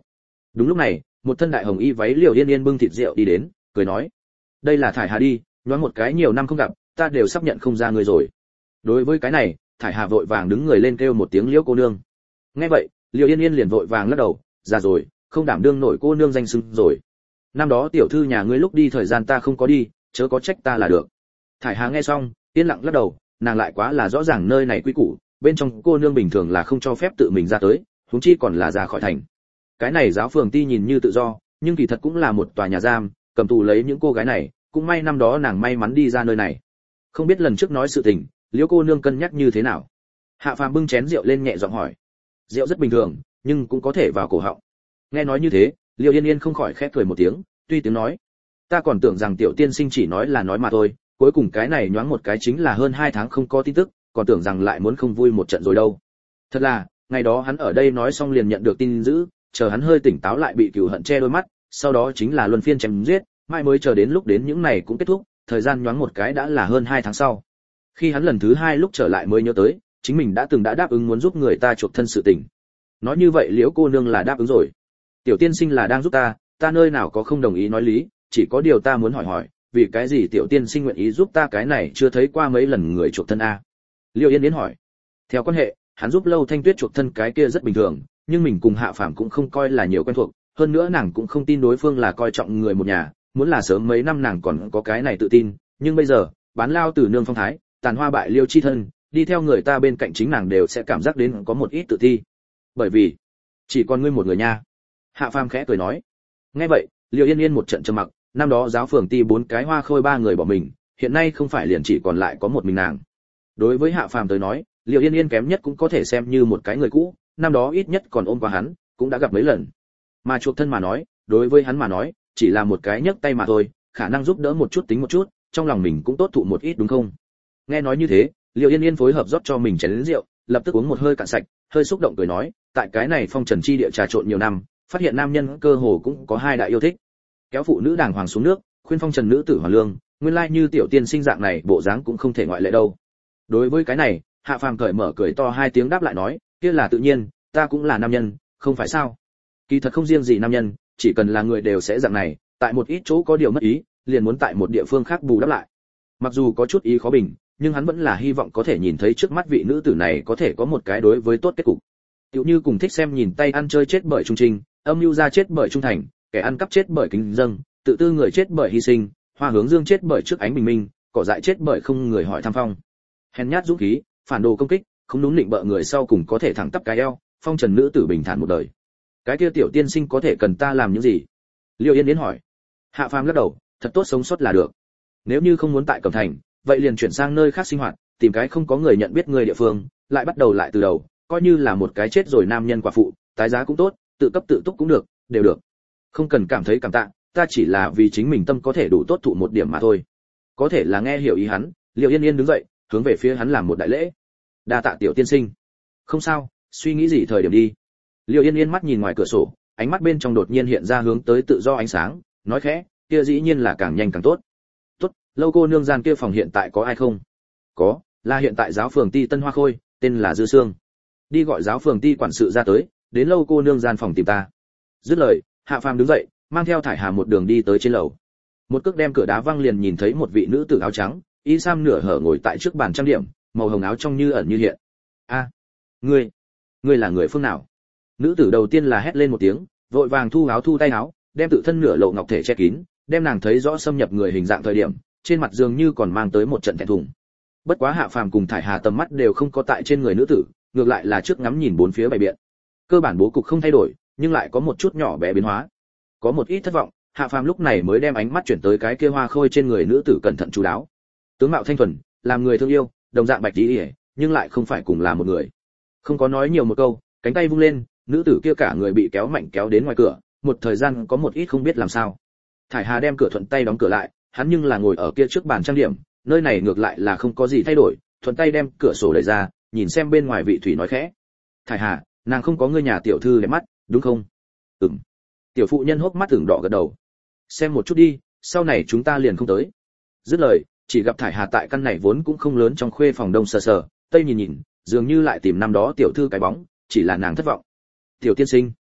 Đúng lúc này, một thân đại hồng y váy Liều Yên Yên bưng thịt rượu đi đến, cười nói: "Đây là Thải Hà đi, nhoáng một cái nhiều năm không gặp, ta đều sắp nhận không ra người rồi." Đối với cái này, Thải Hà vội vàng đứng người lên kêu một tiếng Liễu cô nương. Nghe vậy, Liều Yên Yên liền vội vàng lắc đầu: "Già rồi, không đảm đương nổi cô nương danh xưng rồi. Năm đó tiểu thư nhà ngươi lúc đi thời gian ta không có đi, chớ có trách ta là được." Thải Hà nghe xong, yên lặng lắc đầu, nàng lại quá là rõ ràng nơi này quy củ, bên trong cô nương bình thường là không cho phép tự mình ra tới, huống chi còn là ra khỏi thành. Cái này giáo phường ti nhìn như tự do, nhưng kỳ thật cũng là một tòa nhà giam, cầm tù lấy những cô gái này, cũng may năm đó nàng may mắn đi ra nơi này. Không biết lần trước nói sự tình, Liễu cô nương cân nhắc như thế nào? Hạ Phàm bưng chén rượu lên nhẹ giọng hỏi. Rượu rất bình thường, nhưng cũng có thể vào cổ họng. Nghe nói như thế, Liêu Yên Yên không khỏi khẽ cười một tiếng, tuy tiếng nói: "Ta còn tưởng rằng tiểu tiên sinh chỉ nói là nói mà thôi, cuối cùng cái này nhoáng một cái chính là hơn hai tháng không có tin tức, còn tưởng rằng lại muốn không vui một trận rồi đâu." Thật là, ngày đó hắn ở đây nói xong liền nhận được tin dữ, chờ hắn hơi tỉnh táo lại bị cừu hận che đôi mắt, sau đó chính là luân phiên chém giết, mai mới chờ đến lúc đến những này cũng kết thúc, thời gian nhoáng một cái đã là hơn hai tháng sau. Khi hắn lần thứ hai lúc trở lại mới nhớ tới, chính mình đã từng đã đáp ứng muốn giúp người ta chuộc thân sự tình. Nói như vậy Liễu cô nương là đáp ứng rồi. Tiểu tiên sinh là đang giúp ta, ta nơi nào có không đồng ý nói lý, chỉ có điều ta muốn hỏi hỏi, vì cái gì tiểu tiên sinh nguyện ý giúp ta cái này chưa thấy qua mấy lần người chuộc thân a? Liêu Yên Yến hỏi. Theo quan hệ, hắn giúp Lâu Thanh Tuyết chuộc thân cái kia rất bình thường, nhưng mình cùng Hạ Phàm cũng không coi là nhiều quen thuộc, hơn nữa nàng cũng không tin đối phương là coi trọng người một nhà, muốn là sớm mấy năm nàng còn có cái này tự tin, nhưng bây giờ, bán lao từ nương phong thái, tàn hoa bại liêu chi thân, đi theo người ta bên cạnh chính nàng đều sẽ cảm giác đến có một ít tự ti. Bởi vì, chỉ còn ngươi một người nha. Hạ Phàm khẽ cười nói. Nghe vậy, Liêu Yên Yên một trận trầm mặc, năm đó giáo phường ti bốn cái hoa khôi ba người bỏ mình, hiện nay không phải liền chỉ còn lại có một mình nàng. Đối với Hạ Phàm tới nói, Liêu Yên Yên kém nhất cũng có thể xem như một cái người cũ, năm đó ít nhất còn ôm qua hắn, cũng đã gặp mấy lần. Mà chuộc thân mà nói, đối với hắn mà nói, chỉ là một cái nhấc tay mà thôi, khả năng giúp đỡ một chút tính một chút, trong lòng mình cũng tốt thụ một ít đúng không? Nghe nói như thế, Liêu Yên Yên phối hợp rót cho mình chén rượu, lập tức uống một hơi cạn sạch, hơi xúc động cười nói, tại cái này phong trần chi địa trà trộn nhiều năm, phát hiện nam nhân cơ hồ cũng có hai đại yêu thích. Kéo phụ nữ đàng hoàng xuống nước, khuyên phong trần nữ tử hoàn lương, nguyên lai như tiểu tiên sinh dạng này bộ dáng cũng không thể ngoại lệ đâu. Đối với cái này, Hạ Phàm cởi mở cười to hai tiếng đáp lại nói, kia là tự nhiên, ta cũng là nam nhân, không phải sao? Kỳ thật không riêng gì nam nhân, chỉ cần là người đều sẽ dạng này, tại một ít chỗ có điều mất ý, liền muốn tại một địa phương khác bù đắp lại. Mặc dù có chút ý khó bình, nhưng hắn vẫn là hy vọng có thể nhìn thấy trước mắt vị nữ tử này có thể có một cái đối với tốt kết cục. Tiểu như cùng thích xem nhìn tay ăn chơi chết bởi trung trình, âm mưu ra chết bởi trung thành, kẻ ăn cắp chết bởi kính dâng, tự tư người chết bởi hy sinh, hoa hướng dương chết bởi trước ánh bình minh, cỏ dại chết bởi không người hỏi thăm phong. Hèn nhát dũng khí, phản đồ công kích, không đúng định bợ người sau cùng có thể thẳng tắp cái eo, phong trần nữ tử bình thản một đời. Cái kia tiểu tiên sinh có thể cần ta làm những gì? Liêu Yên Yến hỏi. Hạ Phàm lắc đầu, thật tốt sống sót là được. Nếu như không muốn tại Cẩm Thành, vậy liền chuyển sang nơi khác sinh hoạt, tìm cái không có người nhận biết người địa phương, lại bắt đầu lại từ đầu, coi như là một cái chết rồi nam nhân quả phụ, tái giá cũng tốt, tự cấp tự túc cũng được, đều được. Không cần cảm thấy cảm tạ, ta chỉ là vì chính mình tâm có thể đủ tốt thụ một điểm mà thôi. Có thể là nghe hiểu ý hắn, Liêu Yên Yên đứng dậy, hướng về phía hắn làm một đại lễ. Đa tạ tiểu tiên sinh. Không sao, suy nghĩ gì thời điểm đi. Liêu Yên Yên mắt nhìn ngoài cửa sổ, ánh mắt bên trong đột nhiên hiện ra hướng tới tự do ánh sáng, nói khẽ, kia dĩ nhiên là càng nhanh càng tốt. Tốt, Lâu cô nương gian kia phòng hiện tại có ai không? Có, là hiện tại giáo phường ti Tân Hoa Khôi, tên là Dư Sương. Đi gọi giáo phường ti quản sự ra tới, đến Lâu cô nương gian phòng tìm ta. Dứt lời, Hạ Phàm đứng dậy, mang theo Thải Hà một đường đi tới trên lầu. Một cước đem cửa đá văng liền nhìn thấy một vị nữ tử áo trắng, y sam nửa hở ngồi tại trước bàn trang điểm, màu hồng áo trong như ẩn như hiện. A, ngươi, ngươi là người phương nào? Nữ tử đầu tiên là hét lên một tiếng, vội vàng thu áo thu tay áo, đem tự thân nửa lộ ngọc thể che kín, đem nàng thấy rõ xâm nhập người hình dạng thời điểm, trên mặt dường như còn mang tới một trận thẹn thùng. Bất quá Hạ Phàm cùng Thải Hà tầm mắt đều không có tại trên người nữ tử, ngược lại là trước ngắm nhìn bốn phía bày biện. Cơ bản bố cục không thay đổi, nhưng lại có một chút nhỏ bé biến hóa. Có một ít thất vọng, Hạ Phàm lúc này mới đem ánh mắt chuyển tới cái kia hoa khôi trên người nữ tử cẩn thận chú đáo. Tướng mạo thanh thuần, làm người thương yêu, đồng dạng bạch tí, nhưng lại không phải cùng là một người. Không có nói nhiều một câu, cánh tay vung lên, nữ tử kia cả người bị kéo mạnh kéo đến ngoài cửa, một thời gian có một ít không biết làm sao. Thải Hà đem cửa thuận tay đóng cửa lại, hắn nhưng là ngồi ở kia trước bàn trang điểm, nơi này ngược lại là không có gì thay đổi, thuận tay đem cửa sổ đẩy ra, nhìn xem bên ngoài vị thủy nói khẽ. Thải Hà, nàng không có ngươi nhà tiểu thư đẹp mắt, đúng không? Ừm. Tiểu phụ nhân hốc mắt ửng đỏ gật đầu. Xem một chút đi, sau này chúng ta liền không tới. Dứt lời, chỉ gặp Thải Hà tại căn này vốn cũng không lớn trong khuê phòng đông sờ sờ, tây nhìn nhìn, dường như lại tìm năm đó tiểu thư cái bóng, chỉ là nàng thất vọng. Tiểu tiên sinh,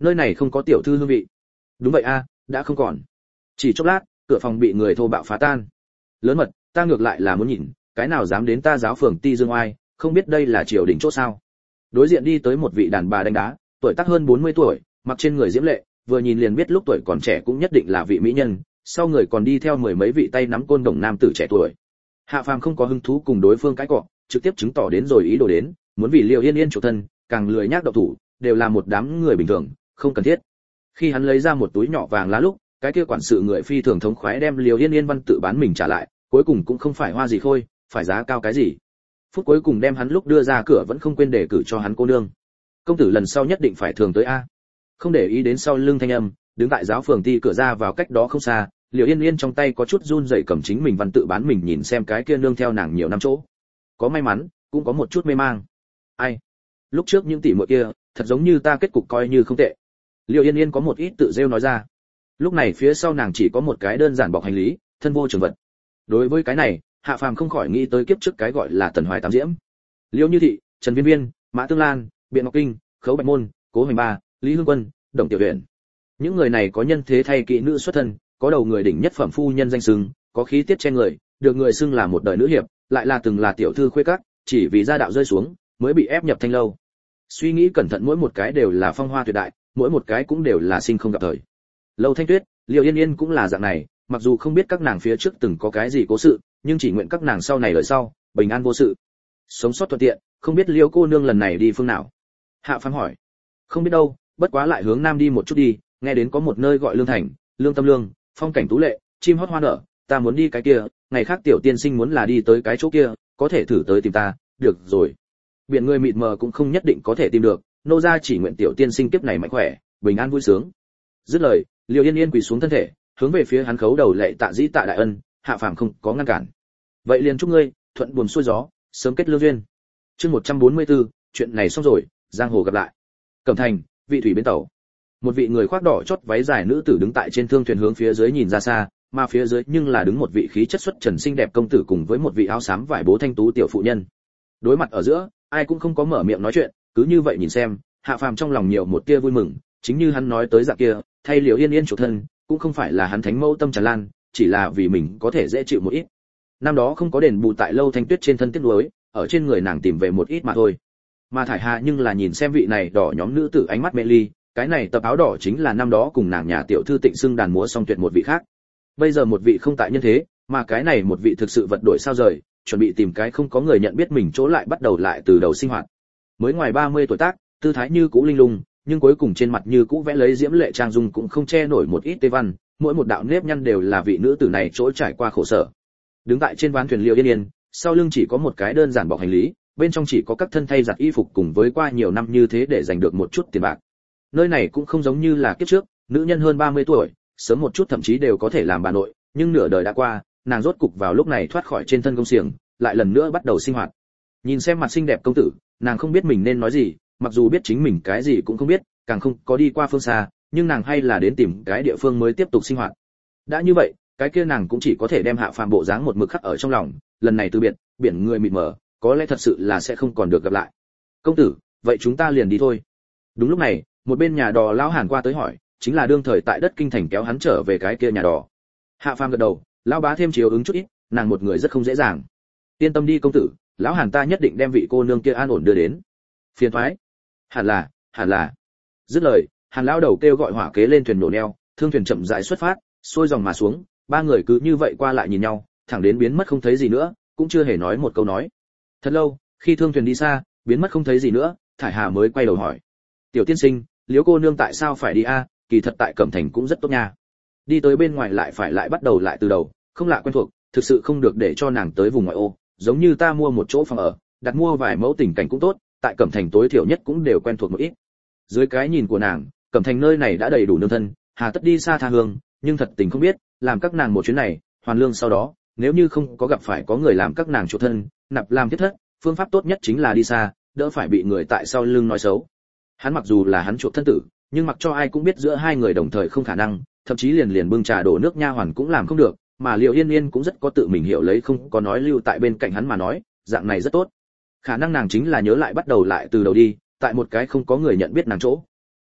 nơi này không có tiểu thư hương vị. Đúng vậy a, đã không còn. Chỉ chốc lát, cửa phòng bị người thô bạo phá tan. Lớn mật, ta ngược lại là muốn nhìn, cái nào dám đến ta giáo phường Ti Dương Oai, không biết đây là triều đình chỗ sao. Đối diện đi tới một vị đàn bà đánh đá, tuổi tác hơn bốn mươi tuổi, mặc trên người diễm lệ, vừa nhìn liền biết lúc tuổi còn trẻ cũng nhất định là vị mỹ nhân, sau người còn đi theo mười mấy vị tay nắm côn đồng nam tử trẻ tuổi. Hạ Phàm không có hứng thú cùng đối phương cãi cọ, trực tiếp chứng tỏ đến rồi ý đồ đến, muốn vì Liêu Yên Yên chủ thân, càng lười nhác động thủ, đều là một đám người bình thường, không cần thiết. Khi hắn lấy ra một túi nhỏ vàng lá lúc, cái kia quản sự người phi thường thống khoái đem Liêu Yên Yên văn tự bán mình trả lại, cuối cùng cũng không phải hoa gì khôi, phải giá cao cái gì. Phút cuối cùng đem hắn lúc đưa ra cửa vẫn không quên đề cử cho hắn cô nương. Công tử lần sau nhất định phải thường tới a. Không để ý đến sau lưng thanh âm, đứng tại giáo phường Ti cửa ra vào cách đó không xa, Liêu Yên Yên trong tay có chút run rẩy cầm chính mình văn tự bán mình nhìn xem cái kia nương theo nàng nhiều năm chỗ. Có may mắn, cũng có một chút mê mang. Ai? Lúc trước những tỷ muội kia, thật giống như ta kết cục coi như không tệ. Liêu Yên Yên có một ít tự rêu nói ra. Lúc này phía sau nàng chỉ có một cái đơn giản bọc hành lý, thân vô trường vật. Đối với cái này, Hạ Phàm không khỏi nghĩ tới kiếp trước cái gọi là Tần Hoài Tám Diễm. Liêu Như Thị, Trần Viên Viên, Mã Tương Lan, Biện Ngọc Kinh, Khấu Bạch Môn, Cố Hoành Ba, Lý Hương Quân, Đồng Tiểu Uyển. Những người này có nhân thế thay kỵ nữ xuất thân, có đầu người đỉnh nhất phẩm phu nhân danh xưng, có khí tiết che người, được người xưng là một đời nữ hiệp, lại là từng là tiểu thư khuê các, chỉ vì gia đạo rơi xuống, mới bị ép nhập thanh lâu. Suy nghĩ cẩn thận mỗi một cái đều là phong hoa tuyệt đại, mỗi một cái cũng đều là sinh không gặp thời. Lâu Thanh Tuyết, Liêu Yên Yên cũng là dạng này, mặc dù không biết các nàng phía trước từng có cái gì cố sự, nhưng chỉ nguyện các nàng sau này lời sau, bình an vô sự, sống sót thuận tiện. Không biết Liêu cô nương lần này đi phương nào? Hạ Phàm hỏi. Không biết đâu, bất quá lại hướng nam đi một chút đi, nghe đến có một nơi gọi Lương Thành, Lương Tâm Lương, phong cảnh tú lệ, chim hót hoa nở, ta muốn đi cái kia, ngày khác tiểu tiên sinh muốn là đi tới cái chỗ kia, có thể thử tới tìm ta, được rồi. Biển người mịt mờ cũng không nhất định có thể tìm được, nô gia chỉ nguyện tiểu tiên sinh kiếp này mạnh khỏe, bình an vui sướng. Dứt lời, Liêu Yên Yên quỳ xuống thân thể, hướng về phía hắn khấu đầu lệ tạ dĩ tạ đại ân. Hạ Phàm không có ngăn cản. Vậy liền chúc ngươi thuận buồm xuôi gió, sớm kết lương duyên. Chương một trăm bốn mươi tư, chuyện này xong rồi, giang hồ gặp lại. Cẩm Thành, vị thủy bến tàu. Một vị người khoác đỏ chót váy dài nữ tử đứng tại trên thương thuyền hướng phía dưới nhìn ra xa, mà phía dưới nhưng là đứng một vị khí chất xuất trần xinh đẹp công tử cùng với một vị áo xám vải bố thanh tú tiểu phụ nhân. Đối mặt ở giữa, ai cũng không có mở miệng nói chuyện, cứ như vậy nhìn xem, Hạ Phàm trong lòng nhiều một tia vui mừng, chính như hắn nói tới dạng kia, thay Liễu Yên Yên chủ thân, cũng không phải là hắn thánh mẫu tâm tràn lan, chỉ là vì mình có thể dễ chịu một ít. Năm đó không có đền bù tại Lâu Thanh Tuyết trên thân tiếc nuối, ở trên người nàng tìm về một ít mà thôi. Mà Thải Hà nhưng là nhìn xem vị này đỏ nhóm nữ tử ánh mắt mê ly, cái này tập áo đỏ chính là năm đó cùng nàng nhà tiểu thư Tịnh xưng đàn múa song tuyệt một vị khác. Bây giờ một vị không tại nhân thế, mà cái này một vị thực sự vật đổi sao rời, chuẩn bị tìm cái không có người nhận biết mình chỗ lại bắt đầu lại từ đầu sinh hoạt. Mới ngoài ba mươi tuổi tác, tư thái như cũ linh lung, nhưng cuối cùng trên mặt như cũ vẽ lấy diễm lệ trang dung cũng không che nổi một ít tê văn, mỗi một đạo nếp nhăn đều là vị nữ tử này chỗ trải qua khổ sở. Đứng tại trên ván thuyền Liêu Yên Yên, sau lưng chỉ có một cái đơn giản bọc hành lý, bên trong chỉ có các thân thay giặt y phục cùng với qua nhiều năm như thế để giành được một chút tiền bạc. Nơi này cũng không giống như là kiếp trước, nữ nhân hơn ba mươi tuổi, sớm một chút thậm chí đều có thể làm bà nội, nhưng nửa đời đã qua, nàng rốt cục vào lúc này thoát khỏi trên thân công xiềng, lại lần nữa bắt đầu sinh hoạt. Nhìn xem mặt xinh đẹp công tử, nàng không biết mình nên nói gì, mặc dù biết chính mình cái gì cũng không biết, càng không có đi qua phương xa, nhưng nàng hay là đến tìm cái địa phương mới tiếp tục sinh hoạt. Đã như vậy, cái kia nàng cũng chỉ có thể đem Hạ Phàm bộ dáng một mực khắc ở trong lòng, lần này từ biệt, biển người mịt mờ, có lẽ thật sự là sẽ không còn được gặp lại. Công tử, vậy chúng ta liền đi thôi. Đúng lúc này, một bên nhà đò lão Hàn qua tới hỏi, chính là đương thời tại đất kinh thành kéo hắn trở về cái kia nhà đò. Hạ Phàm gật đầu, lão bá thêm chiếu ứng chút ít, nàng một người rất không dễ dàng. Yên tâm đi công tử, lão Hàn ta nhất định đem vị cô nương kia an ổn đưa đến. Phiền toái. Hẳn là, hẳn là. Dứt lời, Hàn lão đầu kêu gọi hỏa kế lên thuyền nổ neo, thương thuyền chậm rãi xuất phát, xuôi dòng mà xuống, ba người cứ như vậy qua lại nhìn nhau, thẳng đến biến mất không thấy gì nữa, cũng chưa hề nói một câu nói. Thật lâu, khi thương thuyền đi xa, biến mất không thấy gì nữa, Thải Hà mới quay đầu hỏi: "Tiểu tiên sinh, Liễu cô nương tại sao phải đi a? Kỳ thật tại Cẩm Thành cũng rất tốt nha." Đi tới bên ngoài lại phải lại bắt đầu lại từ đầu, không lạ quen thuộc, thực sự không được để cho nàng tới vùng ngoại ô, giống như ta mua một chỗ phòng ở, đặt mua vài mẫu tình cảnh cũng tốt, tại Cẩm Thành tối thiểu nhất cũng đều quen thuộc một ít. Dưới cái nhìn của nàng, Cẩm Thành nơi này đã đầy đủ nương thân, hà tất đi xa tha hương, nhưng thật tình không biết, làm các nàng một chuyến này, hoàn lương sau đó, nếu như không có gặp phải có người làm các nàng chủ thân, nạp làm thiết thất, phương pháp tốt nhất chính là đi xa, đỡ phải bị người tại sau lưng nói xấu. Hắn mặc dù là hắn chuộc thân tử, nhưng mặc cho ai cũng biết giữa hai người đồng thời không khả năng, thậm chí liền liền bưng trà đổ nước nha hoàn cũng làm không được, mà Liễu Yên Yên cũng rất có tự mình hiểu lấy không có nói lưu tại bên cạnh hắn mà nói, dạng này rất tốt. Khả năng nàng chính là nhớ lại bắt đầu lại từ đầu đi, tại một cái không có người nhận biết nàng chỗ.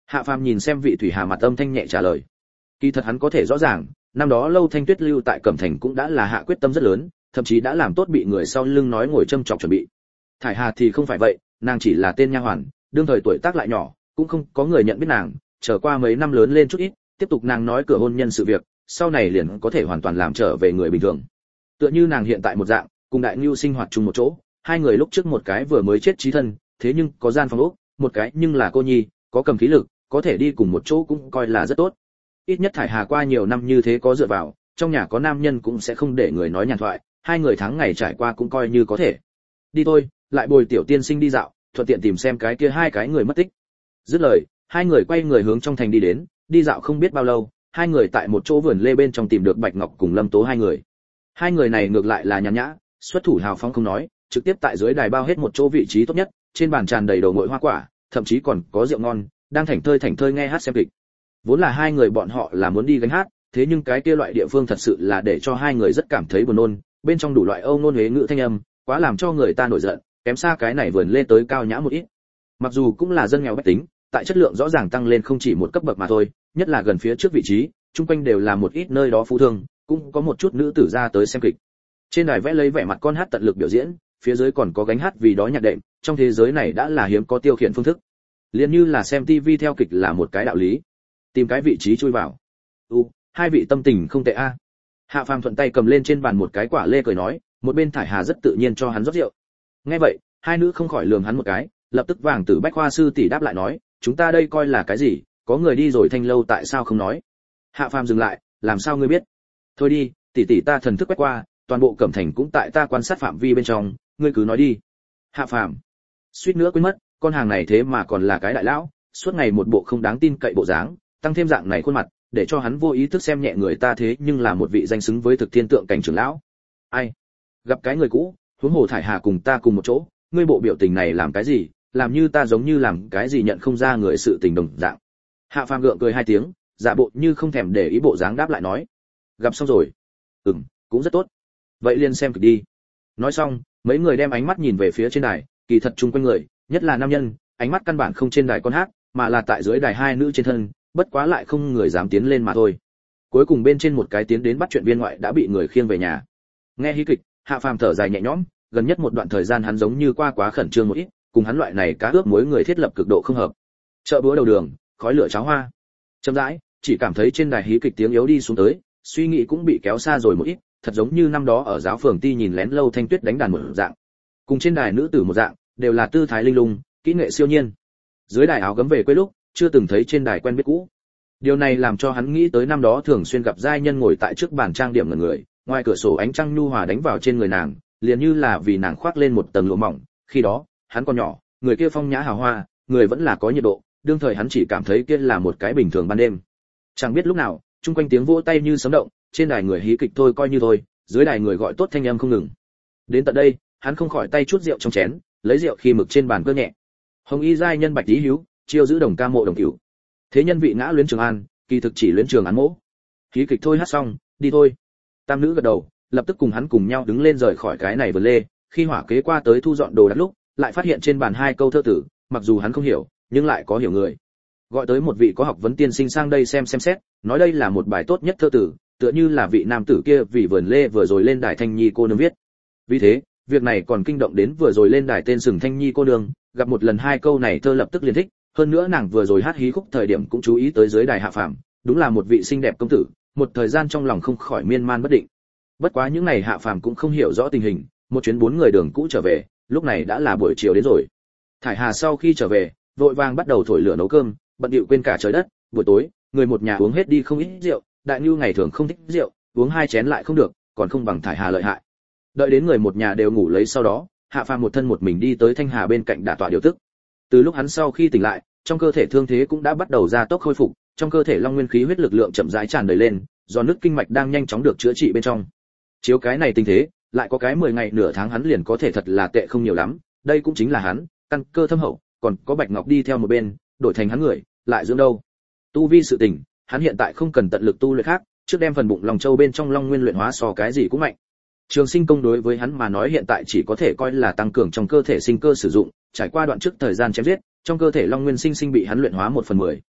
Hạ Phàm nhìn xem Vị Thủy Hà mặt âm thanh nhẹ trả lời. Kỳ thật hắn có thể rõ ràng, năm đó Lâu Thanh Tuyết lưu tại Cẩm Thành cũng đã là hạ quyết tâm rất lớn, thậm chí đã làm tốt bị người sau lưng nói ngồi châm chọc chuẩn bị. Thải Hà thì không phải vậy, nàng chỉ là tên nha hoàn, đương thời tuổi tác lại nhỏ, cũng không có người nhận biết nàng, chờ qua mấy năm lớn lên chút ít, tiếp tục nàng nói cửa hôn nhân sự việc, sau này liền có thể hoàn toàn làm trở về người bình thường. Tựa như nàng hiện tại một dạng, cùng Đại Nưu sinh hoạt chung một chỗ, hai người lúc trước một cái vừa mới chết chí thân, thế nhưng có gian phòng ốc, một cái nhưng là cô nhi, có cầm khí lực, có thể đi cùng một chỗ cũng coi là rất tốt. Ít nhất Thải Hà qua nhiều năm như thế có dựa vào, trong nhà có nam nhân cũng sẽ không để người nói nhàn thoại, hai người tháng ngày trải qua cũng coi như có thể. Đi thôi, lại bồi tiểu tiên sinh đi dạo, thuận tiện tìm xem cái kia hai cái người mất tích. Dứt lời, hai người quay người hướng trong thành đi đến, đi dạo không biết bao lâu, hai người tại một chỗ vườn lê bên trong tìm được Bạch Ngọc cùng Lâm Tố hai người. Hai người này ngược lại là nhàn nhã, xuất thủ hào phóng không nói, trực tiếp tại dưới đài bao hết một chỗ vị trí tốt nhất, trên bàn tràn đầy đồ ngội hoa quả, thậm chí còn có rượu ngon, đang thảnh thơi thảnh thơi nghe hát xem kịch. Vốn là hai người bọn họ là muốn đi gánh hát, thế nhưng cái kia loại địa phương thật sự là để cho hai người rất cảm thấy buồn nôn, bên trong đủ loại âu nôn huế ngữ thanh âm, quá làm cho người ta nổi giận, kém xa cái này vườn lê tới cao nhã một ít. Mặc dù cũng là dân nghèo bách tính, tại chất lượng rõ ràng tăng lên không chỉ một cấp bậc mà thôi, nhất là gần phía trước vị trí, chung quanh đều là một ít nơi đó phú thương, cũng có một chút nữ tử ra tới xem kịch. Trên đài vẽ lấy vẻ mặt con hát tận lực biểu diễn, phía dưới còn có gánh hát vì đó nhạc đệm, trong thế giới này đã là hiếm có tiêu khiển phương thức. Liên như là xem tivi theo kịch là một cái đạo lý. Tìm cái vị trí chui vào. U, hai vị tâm tình không tệ a. Hạ Phàm thuận tay cầm lên trên bàn một cái quả lê cười nói, một bên Thải Hà rất tự nhiên cho hắn rót rượu. Nghe vậy, hai nữ không khỏi lườm hắn một cái, lập tức vàng tử bách khoa sư tỷ đáp lại nói, chúng ta đây coi là cái gì, có người đi rồi thanh lâu tại sao không nói. Hạ Phàm dừng lại, làm sao ngươi biết? Thôi đi, tỷ tỷ ta thần thức quét qua, toàn bộ Cẩm Thành cũng tại ta quan sát phạm vi bên trong, ngươi cứ nói đi. Hạ Phàm suýt nữa quên mất, con hàng này thế mà còn là cái đại lão, suốt ngày một bộ không đáng tin cậy bộ dáng, tăng thêm dạng này khuôn mặt, để cho hắn vô ý thức xem nhẹ người ta thế nhưng là một vị danh xứng với thực thiên tượng cảnh trưởng lão. Ai? Gặp cái người cũ, huống hồ Thải Hà cùng ta cùng một chỗ, ngươi bộ biểu tình này làm cái gì, làm như ta giống như làm cái gì nhận không ra người sự tình đồng dạng. Hạ Phàm gượng cười hai tiếng, giả bộ như không thèm để ý bộ dáng đáp lại nói, gặp xong rồi. Ừm, cũng rất tốt. Vậy liền xem kịch đi. Nói xong, mấy người đem ánh mắt nhìn về phía trên đài, kỳ thật chung quanh người, nhất là nam nhân, ánh mắt căn bản không trên đài con hát, mà là tại dưới đài hai nữ trên thân, bất quá lại không người dám tiến lên mà thôi. Cuối cùng bên trên một cái tiến đến bắt chuyện viên ngoại đã bị người khiêng về nhà. Nghe hí kịch, Hạ Phàm thở dài nhẹ nhõm, gần nhất một đoạn thời gian hắn giống như qua quá khẩn trương một ít, cùng hắn loại này cá ướp muối người thiết lập cực độ không hợp. Chợ búa đầu đường, khói lửa cháo hoa. Chậm rãi, chỉ cảm thấy trên đài hí kịch tiếng yếu đi xuống tới, suy nghĩ cũng bị kéo xa rồi một ít, thật giống như năm đó ở giáo phường ti nhìn lén Lâu Thanh Tuyết đánh đàn một dạng. Cùng trên đài nữ tử một dạng, đều là tư thái linh lung, kỹ nghệ siêu nhiên. Dưới đài áo gấm về quê lúc, chưa từng thấy trên đài quen biết cũ. Điều này làm cho hắn nghĩ tới năm đó thường xuyên gặp giai nhân ngồi tại trước bàn trang điểm ngẩn người, ngoài cửa sổ ánh trăng nhu hòa đánh vào trên người nàng, liền như là vì nàng khoác lên một tầng lụa mỏng. Khi đó, hắn còn nhỏ, người kia phong nhã hào hoa, người vẫn là có nhiệt độ, đương thời hắn chỉ cảm thấy kia là một cái bình thường ban đêm. Chẳng biết lúc nào, chung quanh tiếng vỗ tay như sấm động, trên đài người hí kịch thôi coi như thôi, dưới đài người gọi tốt thanh âm không ngừng. Đến tận đây, hắn không khỏi tay chút rượu trong chén, lấy rượu khi mực trên bàn cơ nhẹ. Hồng y giai nhân bạch tí hiếu, chiêu giữ đồng ca mộ đồng cửu. Thế nhân vị ngã luyến Trường An, kỳ thực chỉ luyến Trường Án mỗ. Hí kịch thôi hát xong, đi thôi. Tam nữ gật đầu, lập tức cùng hắn cùng nhau đứng lên rời khỏi cái này vườn lê. Khi hỏa kế qua tới thu dọn đồ đạc lúc, lại phát hiện trên bàn hai câu thơ tử, mặc dù hắn không hiểu, nhưng lại có hiểu người. Gọi tới một vị có học vấn tiên sinh sang đây xem xem xét, nói đây là một bài tốt nhất thơ tử, tựa như là vị nam tử kia vì vườn lê vừa rồi lên đài Thanh Nhi cô nương viết. Vì thế, việc này còn kinh động đến vừa rồi lên đài tên Sừng Thanh Nhi cô nương, gặp một lần hai câu này thơ lập tức liền thích, hơn nữa nàng vừa rồi hát hí khúc thời điểm cũng chú ý tới dưới đài Hạ Phàm, đúng là một vị xinh đẹp công tử, một thời gian trong lòng không khỏi miên man bất định. Bất quá những ngày Hạ Phàm cũng không hiểu rõ tình hình, một chuyến bốn người đường cũ trở về, lúc này đã là buổi chiều đến rồi. Thải Hà sau khi trở về, vội vàng bắt đầu thổi lửa nấu cơm, bận điệu quên cả trời đất. Buổi tối, người một nhà uống hết đi không ít rượu, Đại Nưu ngày thường không thích rượu, uống hai chén lại không được, còn không bằng Thải Hà lợi hại. Đợi đến người một nhà đều ngủ lấy sau đó, Hạ Phàm một thân một mình đi tới Thanh Hà bên cạnh đả tọa điều tức. Từ lúc hắn sau khi tỉnh lại, trong cơ thể thương thế cũng đã bắt đầu gia tốc khôi phục, trong cơ thể long nguyên khí huyết lực lượng chậm rãi tràn đầy lên, do nứt kinh mạch đang nhanh chóng được chữa trị bên trong. Chiếu cái này tình thế, lại có cái mười ngày nửa tháng hắn liền có thể thật là tệ không nhiều lắm, đây cũng chính là hắn, căn cơ thâm hậu, còn có Bạch Ngọc đi theo một bên, đổi thành hắn người, lại dưỡng đâu. Tu vi sự tình, hắn hiện tại không cần tận lực tu luyện khác, trước đem phần bụng lòng châu bên trong long nguyên luyện hóa so cái gì cũng mạnh. Trường sinh công đối với hắn mà nói hiện tại chỉ có thể coi là tăng cường trong cơ thể sinh cơ sử dụng, trải qua đoạn trước thời gian chém giết, trong cơ thể long nguyên sinh sinh bị hắn luyện hóa một phần mười.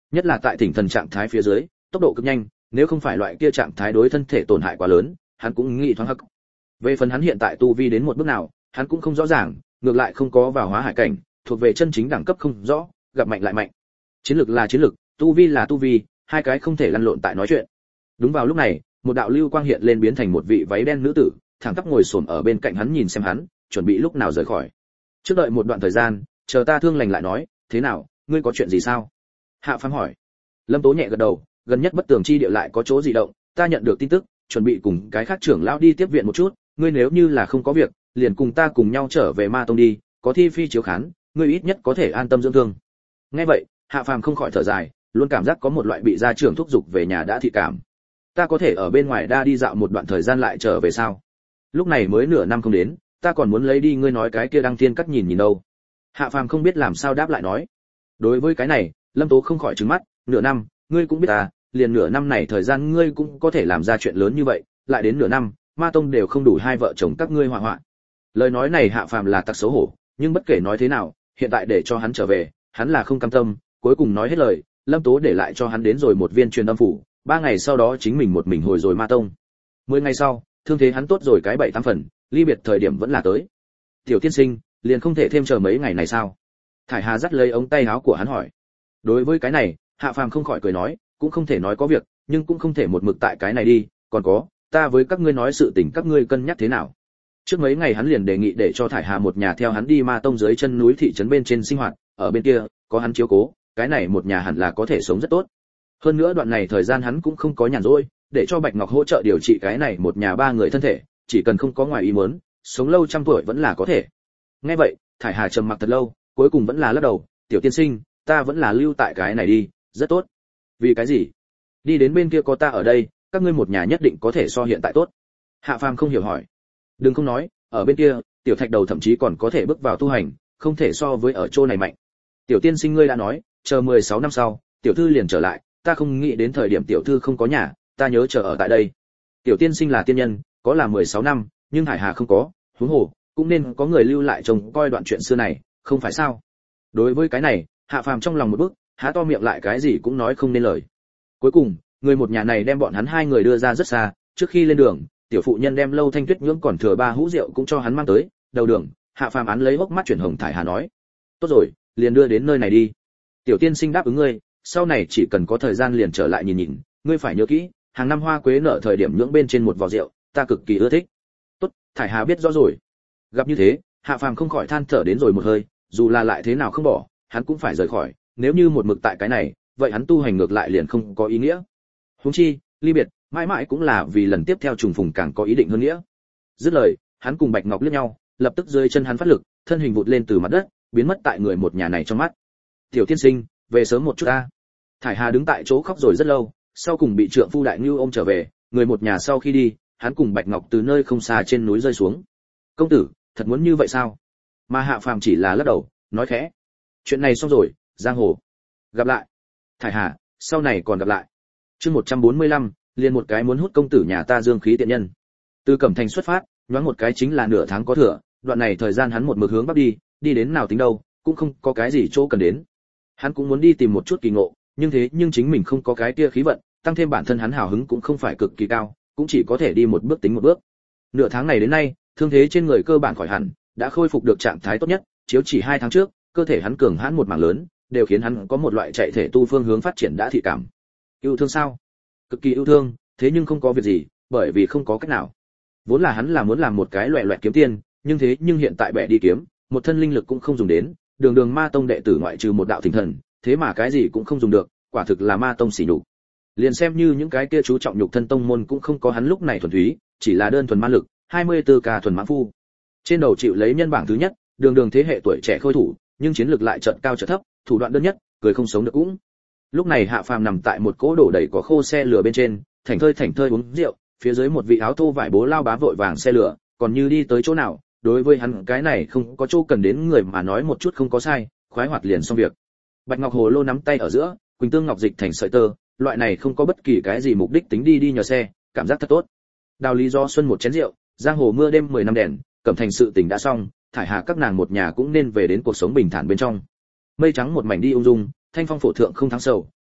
nhất là tại thỉnh thần trạng thái phía dưới, tốc độ cực nhanh, nếu không phải loại kia trạng thái đối thân thể tổn hại quá lớn, hắn cũng nghĩ thoáng hắc. Về phần hắn hiện tại tu vi đến một bước nào, hắn cũng không rõ ràng, ngược lại không có vào hóa hải cảnh, thuộc về chân chính đẳng cấp không rõ, gặp mạnh lại mạnh. Chiến lực là chiến lực, tu vi là tu vi, hai cái không thể lăn lộn tại nói chuyện. Đúng vào lúc này, một đạo lưu quang hiện lên biến thành một vị váy đen nữ tử, thẳng tắp ngồi xổm ở bên cạnh hắn nhìn xem hắn, chuẩn bị lúc nào rời khỏi. Trước đợi một đoạn thời gian, chờ ta thương lành lại nói, thế nào, ngươi có chuyện gì sao? Hạ Phàm hỏi. Lâm Tố nhẹ gật đầu, gần nhất bất tường chi địa lại có chỗ dị động, ta nhận được tin tức, chuẩn bị cùng cái khác trưởng lão đi tiếp viện một chút, ngươi nếu như là không có việc, liền cùng ta cùng nhau trở về Ma Tông đi, có thi phi chiếu khán, ngươi ít nhất có thể an tâm dưỡng thương. Nghe vậy, Hạ Phàm không khỏi thở dài, luôn cảm giác có một loại bị gia trưởng thúc giục về nhà đã thị cảm. Ta có thể ở bên ngoài đa đi dạo một đoạn thời gian lại trở về sao? Lúc này mới nửa năm không đến, ta còn muốn lấy đi ngươi nói cái kia đăng thiên cắt nhìn nhìn đâu. Hạ Phàm không biết làm sao đáp lại nói. Đối với cái này, Lâm Tố không khỏi trừng mắt, nửa năm, ngươi cũng biết ta, liền nửa năm này thời gian ngươi cũng có thể làm ra chuyện lớn như vậy, lại đến nửa năm, Ma Tông đều không đủ hai vợ chồng các ngươi họa họa. Lời nói này Hạ Phàm là tặc xấu hổ, nhưng bất kể nói thế nào, hiện tại để cho hắn trở về, hắn là không cam tâm, cuối cùng nói hết lời, Lâm Tố để lại cho hắn đến rồi một viên truyền âm phủ, ba ngày sau đó chính mình một mình hồi rồi Ma Tông. Mười ngày sau, thương thế hắn tốt rồi cái bảy tám phần, ly biệt thời điểm vẫn là tới. Tiểu tiên sinh, liền không thể thêm chờ mấy ngày này sao? Thải Hà dắt lấy ống tay áo của hắn hỏi. Đối với cái này, Hạ Phàm không khỏi cười nói, cũng không thể nói có việc, nhưng cũng không thể một mực tại cái này đi, còn có, ta với các ngươi nói sự tình các ngươi cân nhắc thế nào? Trước mấy ngày hắn liền đề nghị để cho Thải Hà một nhà theo hắn đi Ma Tông dưới chân núi thị trấn bên trên sinh hoạt, ở bên kia có hắn chiếu cố, cái này một nhà hẳn là có thể sống rất tốt. Hơn nữa đoạn này thời gian hắn cũng không có nhàn rỗi, để cho Bạch Ngọc hỗ trợ điều trị cái này một nhà ba người thân thể, chỉ cần không có ngoài ý muốn, sống lâu trăm tuổi vẫn là có thể. Nghe vậy, Thải Hà trầm mặc thật lâu, cuối cùng vẫn là lắc đầu, tiểu tiên sinh, ta vẫn là lưu tại cái này đi, rất tốt. Vì cái gì? Đi đến bên kia có ta ở đây, các ngươi một nhà nhất định có thể so hiện tại tốt. Hạ Phàm không hiểu hỏi. Đừng không nói, ở bên kia, tiểu Thạch Đầu thậm chí còn có thể bước vào tu hành, không thể so với ở chỗ này mạnh. Tiểu tiên sinh ngươi đã nói, chờ mười sáu năm sau, tiểu thư liền trở lại, ta không nghĩ đến thời điểm tiểu thư không có nhà, ta nhớ chờ ở tại đây. Tiểu tiên sinh là tiên nhân, có là mười sáu năm, nhưng Hải Hà không có, huống hồ, cũng nên có người lưu lại trông coi đoạn chuyện xưa này, không phải sao? Đối với cái này, Hạ Phàm trong lòng một bước, há to miệng lại cái gì cũng nói không nên lời. Cuối cùng, người một nhà này đem bọn hắn hai người đưa ra rất xa, trước khi lên đường, tiểu phụ nhân đem Lâu Thanh Tuyết nhưỡng còn thừa ba hũ rượu cũng cho hắn mang tới, đầu đường, Hạ Phàm án lấy hốc mắt chuyển hồng Thải Hà nói: "Tốt rồi, liền đưa đến nơi này đi. Tiểu tiên sinh đáp ứng ngươi, sau này chỉ cần có thời gian liền trở lại nhìn nhìn, ngươi phải nhớ kỹ, hàng năm hoa quế nở thời điểm nhưỡng bên trên một vò rượu, ta cực kỳ ưa thích." "Tốt." Thải Hà biết rõ rồi. Gặp như thế, Hạ Phàm không khỏi than thở đến rồi một hơi, dù là lại thế nào không bỏ, hắn cũng phải rời khỏi, nếu như một mực tại cái này, vậy hắn tu hành ngược lại liền không có ý nghĩa. Huống chi, ly biệt, mãi mãi cũng là vì lần tiếp theo trùng phùng càng có ý định hơn nghĩa. Dứt lời, hắn cùng Bạch Ngọc liếc nhau, lập tức dưới chân hắn phát lực, thân hình vụt lên từ mặt đất, biến mất tại người một nhà này trong mắt. "Tiểu tiên sinh, về sớm một chút a." Thải Hà đứng tại chỗ khóc rồi rất lâu, sau cùng bị trượng phu Đại Nưu ôm trở về, người một nhà sau khi đi, hắn cùng Bạch Ngọc từ nơi không xa trên núi rơi xuống. "Công tử, thật muốn như vậy sao?" Mà Hạ Phàm chỉ là lắc đầu, nói khẽ: "Chuyện này xong rồi, giang hồ gặp lại." Thải Hà, sau này còn gặp lại. Chương một trăm bốn mươi lăm, liền một cái muốn hút công tử nhà ta dương khí tiện nhân. Từ Cẩm Thành xuất phát, nhoáng một cái chính là nửa tháng có thừa, đoạn này thời gian hắn một mực hướng bắc đi, đi đến nào tính đâu, cũng không có cái gì chỗ cần đến. Hắn cũng muốn đi tìm một chút kỳ ngộ, nhưng thế nhưng chính mình không có cái kia khí vận, tăng thêm bản thân hắn hào hứng cũng không phải cực kỳ cao, cũng chỉ có thể đi một bước tính một bước. Nửa tháng này đến nay, thương thế trên người cơ bản khỏi hẳn, đã khôi phục được trạng thái tốt nhất, chiếu chỉ hai tháng trước, cơ thể hắn cường hãn một mảng lớn, đều khiến hắn có một loại chạy thể tu phương hướng phát triển đã thị cảm. Yêu thương sao? Cực kỳ yêu thương, thế nhưng không có việc gì, bởi vì không có cách nào. Vốn là hắn là muốn làm một cái loẻ loẹt kiếm tiền, nhưng thế nhưng hiện tại bẻ đi kiếm, một thân linh lực cũng không dùng đến, đường đường ma tông đệ tử ngoại trừ một đạo thỉnh thần, thế mà cái gì cũng không dùng được, quả thực là ma tông xỉ nhục. Liền xem như những cái kia chú trọng nhục thân tông môn cũng không có hắn lúc này thuần túy, chỉ là đơn thuần ma lực, hai mươi tư ca thuần mãn phu. Trên đầu chịu lấy nhân bảng thứ nhất, đường đường thế hệ tuổi trẻ khôi thủ, nhưng chiến lực lại chợt cao chợt thấp, thủ đoạn đơn nhất, cười không sống được cũng. Lúc này Hạ Phàm nằm tại một cỗ đổ đầy cỏ khô xe lửa bên trên, thảnh thơi thảnh thơi uống rượu, phía dưới một vị áo thô vải bố lao bá vội vàng xe lửa, còn như đi tới chỗ nào, đối với hắn cái này không có chỗ cần đến người mà nói một chút không có sai, khoái hoạt liền xong việc. Bạch Ngọc hồ lô nắm tay ở giữa, quỳnh tương ngọc dịch thành sợi tơ, loại này không có bất kỳ cái gì mục đích tính đi đi nhờ xe, cảm giác thật tốt. Đào lý do xuân một chén rượu, giang hồ mưa đêm mười năm đèn, Cẩm Thành sự tình đã xong, Thải Hà các nàng một nhà cũng nên về đến cuộc sống bình thản bên trong. Mây trắng một mảnh đi ung dung, thanh phong phổ thượng không thắng sầu,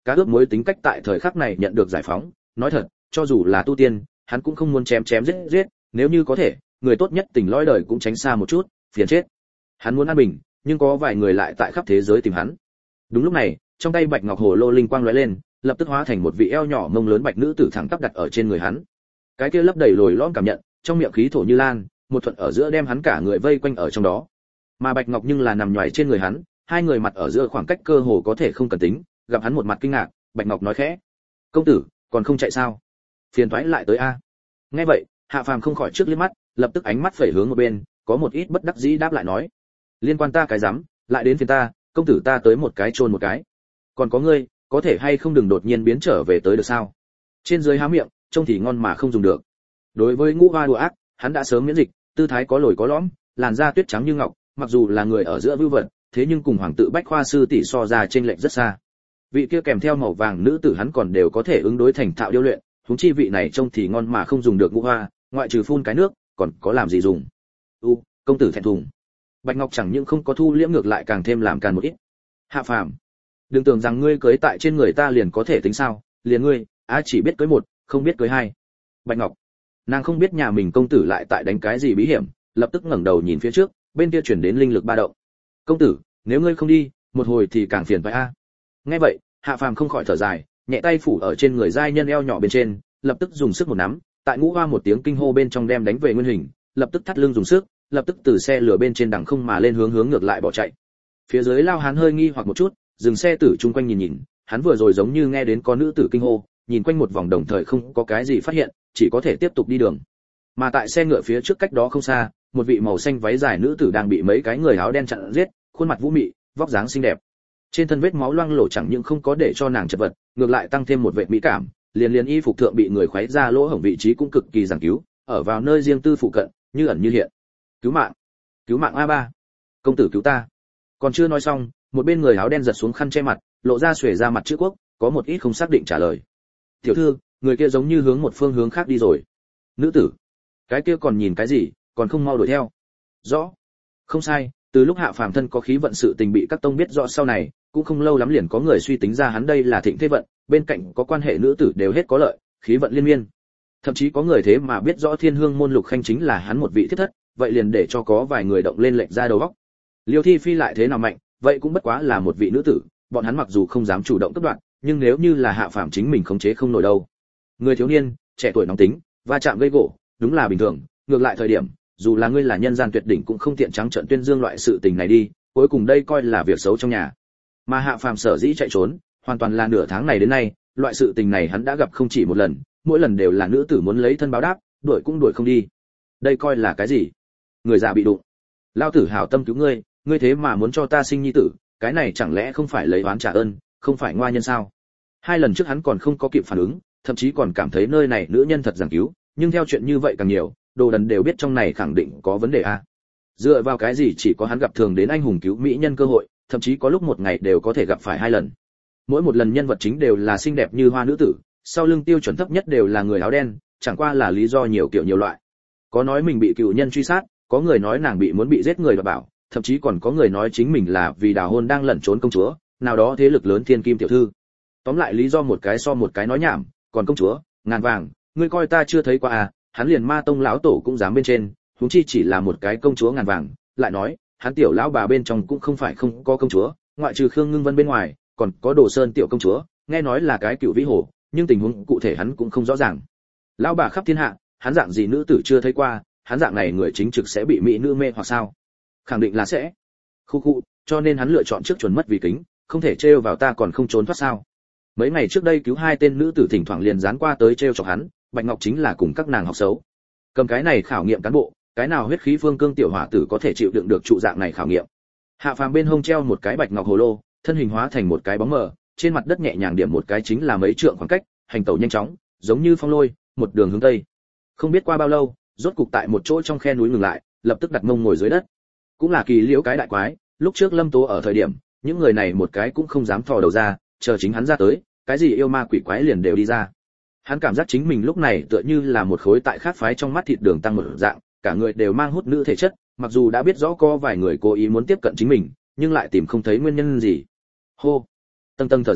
cá ướp muối tính cách tại thời khắc này nhận được giải phóng, nói thật, cho dù là tu tiên, hắn cũng không muốn chém chém giết giết, nếu như có thể, người tốt nhất tình lõi đời cũng tránh xa một chút, phiền chết. Hắn muốn an bình, nhưng có vài người lại tại khắp thế giới tìm hắn. Đúng lúc này, trong tay bạch ngọc hồ lô linh quang lóe lên, lập tức hóa thành một vị eo nhỏ mông lớn bạch nữ tử thẳng tắp đặt ở trên người hắn. Cái kia lấp đầy lồi lõm cảm nhận, trong miệng khí thổ như lan, một thuận ở giữa đem hắn cả người vây quanh ở trong đó. Mà bạch ngọc nhưng là nằm nhoài trên người hắn, hai người mặt ở giữa khoảng cách cơ hồ có thể không cần tính, gặp hắn một mặt kinh ngạc, bạch ngọc nói khẽ: "Công tử, còn không chạy sao? Phiền toái lại tới a." Nghe vậy, Hạ Phàm không khỏi trước liếc mắt, lập tức ánh mắt phẩy hướng một bên, có một ít bất đắc dĩ đáp lại nói: "Liên quan ta cái rắm, lại đến phiền ta, công tử ta tới một cái chôn một cái. Còn có ngươi, có thể hay không đừng đột nhiên biến trở về tới được sao?" Trên dưới há miệng, trông thì ngon mà không dùng được. Đối với ngũ hoa đùa ác, hắn đã sớm miễn dịch, tư thái có lồi có lõm, làn da tuyết trắng như ngọc, mặc dù là người ở giữa vưu vật, thế nhưng cùng hoàng tự bách khoa sư tỷ so ra trên lệch rất xa. Vị kia kèm theo màu vàng nữ tử hắn còn đều có thể ứng đối thành thạo điêu luyện, huống chi vị này trông thì ngon mà không dùng được ngũ hoa, ngoại trừ phun cái nước, còn có làm gì dùng? U, công tử thẹn thùng. Bạch Ngọc chẳng những không có thu liễm ngược lại càng thêm làm càn một ít. Hạ Phàm, đừng tưởng rằng ngươi cưới tại trên người ta liền có thể tính sao, liền ngươi, á chỉ biết cưới một, không biết cưới hai. Bạch Ngọc, nàng không biết nhà mình công tử lại tại đánh cái gì bí hiểm, lập tức ngẩng đầu nhìn phía trước, bên kia chuyển đến linh lực ba động. Công tử, nếu ngươi không đi, một hồi thì càng phiền phải a. Nghe vậy, Hạ Phàm không khỏi thở dài, nhẹ tay phủ ở trên người giai nhân eo nhỏ bên trên, lập tức dùng sức một nắm, tại ngũ hoa một tiếng kinh hô bên trong đem đánh về nguyên hình, lập tức thắt lưng dùng sức, lập tức từ xe lửa bên trên đằng không mà lên hướng hướng ngược lại bỏ chạy. Phía dưới Lao Hán hơi nghi hoặc một chút, dừng xe tử chung quanh nhìn nhìn, hắn vừa rồi giống như nghe đến có nữ tử kinh hô, nhìn quanh một vòng đồng thời không có cái gì phát hiện, chỉ có thể tiếp tục đi đường. Mà tại xe ngựa phía trước cách đó không xa, một vị màu xanh váy dài nữ tử đang bị mấy cái người áo đen chặn giết, khuôn mặt vũ mị, vóc dáng xinh đẹp. Trên thân vết máu loang lổ chẳng những không có để cho nàng chật vật, ngược lại tăng thêm một vệt mỹ cảm, liền liền y phục thượng bị người khoét ra lỗ hổng vị trí cũng cực kỳ giảng cứu, ở vào nơi riêng tư phụ cận, như ẩn như hiện. Cứu mạng, cứu mạng a ba, công tử cứu ta. Còn chưa nói xong, một bên người áo đen giật xuống khăn che mặt, lộ ra xuề ra mặt chữ quốc, có một ít không xác định trả lời. Tiểu thư, người kia giống như hướng một phương hướng khác đi rồi. Nữ tử, cái kia còn nhìn cái gì, còn không mau đuổi theo. Rõ. Không sai, từ lúc Hạ Phàm thân có khí vận sự tình bị các tông biết rõ sau này, cũng không lâu lắm liền có người suy tính ra hắn đây là thịnh thế vận, bên cạnh có quan hệ nữ tử đều hết có lợi, khí vận liên miên. Thậm chí có người thế mà biết rõ Thiên Hương môn Lục Khanh chính là hắn một vị thiết thất, vậy liền để cho có vài người động lên lệnh ra đầu óc. Liêu Thi Phi lại thế nào mạnh, vậy cũng bất quá là một vị nữ tử, bọn hắn mặc dù không dám chủ động cướp đoạt, nhưng nếu như là Hạ Phàm chính mình khống chế không nổi đâu. Người thiếu niên, trẻ tuổi nóng tính, va chạm gây gỗ, đúng là bình thường, ngược lại thời điểm, dù là ngươi là nhân gian tuyệt đỉnh cũng không tiện trắng trợn tuyên dương loại sự tình này đi, cuối cùng đây coi là việc xấu trong nhà. Mà Hạ Phàm sở dĩ chạy trốn, hoàn toàn là nửa tháng này đến nay, loại sự tình này hắn đã gặp không chỉ một lần, mỗi lần đều là nữ tử muốn lấy thân báo đáp, đuổi cũng đuổi không đi. Đây coi là cái gì? Người già bị đụng. Lao tử hảo tâm cứu ngươi, ngươi thế mà muốn cho ta sinh nhi tử, cái này chẳng lẽ không phải lấy oán trả ơn, không phải ngoa nhân sao? Hai lần trước hắn còn không có kịp phản ứng, thậm chí còn cảm thấy nơi này nữ nhân thật giảng cứu, nhưng theo chuyện như vậy càng nhiều, đồ đần đều biết trong này khẳng định có vấn đề a. Dựa vào cái gì chỉ có hắn gặp thường đến anh hùng cứu mỹ nhân cơ hội, thậm chí có lúc một ngày đều có thể gặp phải hai lần. Mỗi một lần nhân vật chính đều là xinh đẹp như hoa nữ tử, sau lưng tiêu chuẩn thấp nhất đều là người áo đen, chẳng qua là lý do nhiều kiểu nhiều loại. Có nói mình bị cựu nhân truy sát, có người nói nàng bị muốn bị giết người và bảo, thậm chí còn có người nói chính mình là vì đào hôn đang lẩn trốn công chúa, nào đó thế lực lớn thiên kim tiểu thư. Tóm lại lý do một cái so một cái nói nhảm, còn công chúa, ngàn vàng, ngươi coi ta chưa thấy qua à, hắn liền ma tông lão tổ cũng dám bên trên, huống chi chỉ là một cái công chúa ngàn vàng, lại nói, hắn tiểu lão bà bên trong cũng không phải không có công chúa, ngoại trừ Khương Ngưng Vân bên ngoài, còn có Đồ Sơn tiểu công chúa, nghe nói là cái cựu vĩ hồ, nhưng tình huống cụ thể hắn cũng không rõ ràng. Lão bà khắp thiên hạ, hắn dạng gì nữ tử chưa thấy qua, hắn dạng này người chính trực sẽ bị mỹ nữ mê hoặc sao? Khẳng định là sẽ. Khu khu, cho nên hắn lựa chọn trước chuẩn mất vì kính, không thể trêu vào ta còn không trốn thoát sao? Mấy ngày trước đây cứu hai tên nữ tử thỉnh thoảng liền dán qua tới trêu chọc hắn, Bạch Ngọc chính là cùng các nàng học xấu. Cầm cái này khảo nghiệm cán bộ, cái nào huyết khí phương cương tiểu hỏa tử có thể chịu đựng được trụ dạng này khảo nghiệm. Hạ Phàm bên hông treo một cái bạch ngọc hồ lô, thân hình hóa thành một cái bóng mờ, trên mặt đất nhẹ nhàng điểm một cái chính là mấy trượng khoảng cách, hành tẩu nhanh chóng, giống như phong lôi, một đường hướng tây. Không biết qua bao lâu, rốt cục tại một chỗ trong khe núi ngừng lại, lập tức đặt mông ngồi dưới đất. Cũng là kỳ liễu cái đại quái, lúc trước Lâm Tố ở thời điểm, những người này một cái cũng không dám thò đầu ra, chờ chính hắn ra tới, cái gì yêu ma quỷ quái liền đều đi ra. Hắn cảm giác chính mình lúc này tựa như là một khối tại khác phái trong mắt thịt đường tăng một dạng, cả người đều mang hút nữ thể chất, mặc dù đã biết rõ có vài người cố ý muốn tiếp cận chính mình, nhưng lại tìm không thấy nguyên nhân gì. Hô, tầng tầng thở dài,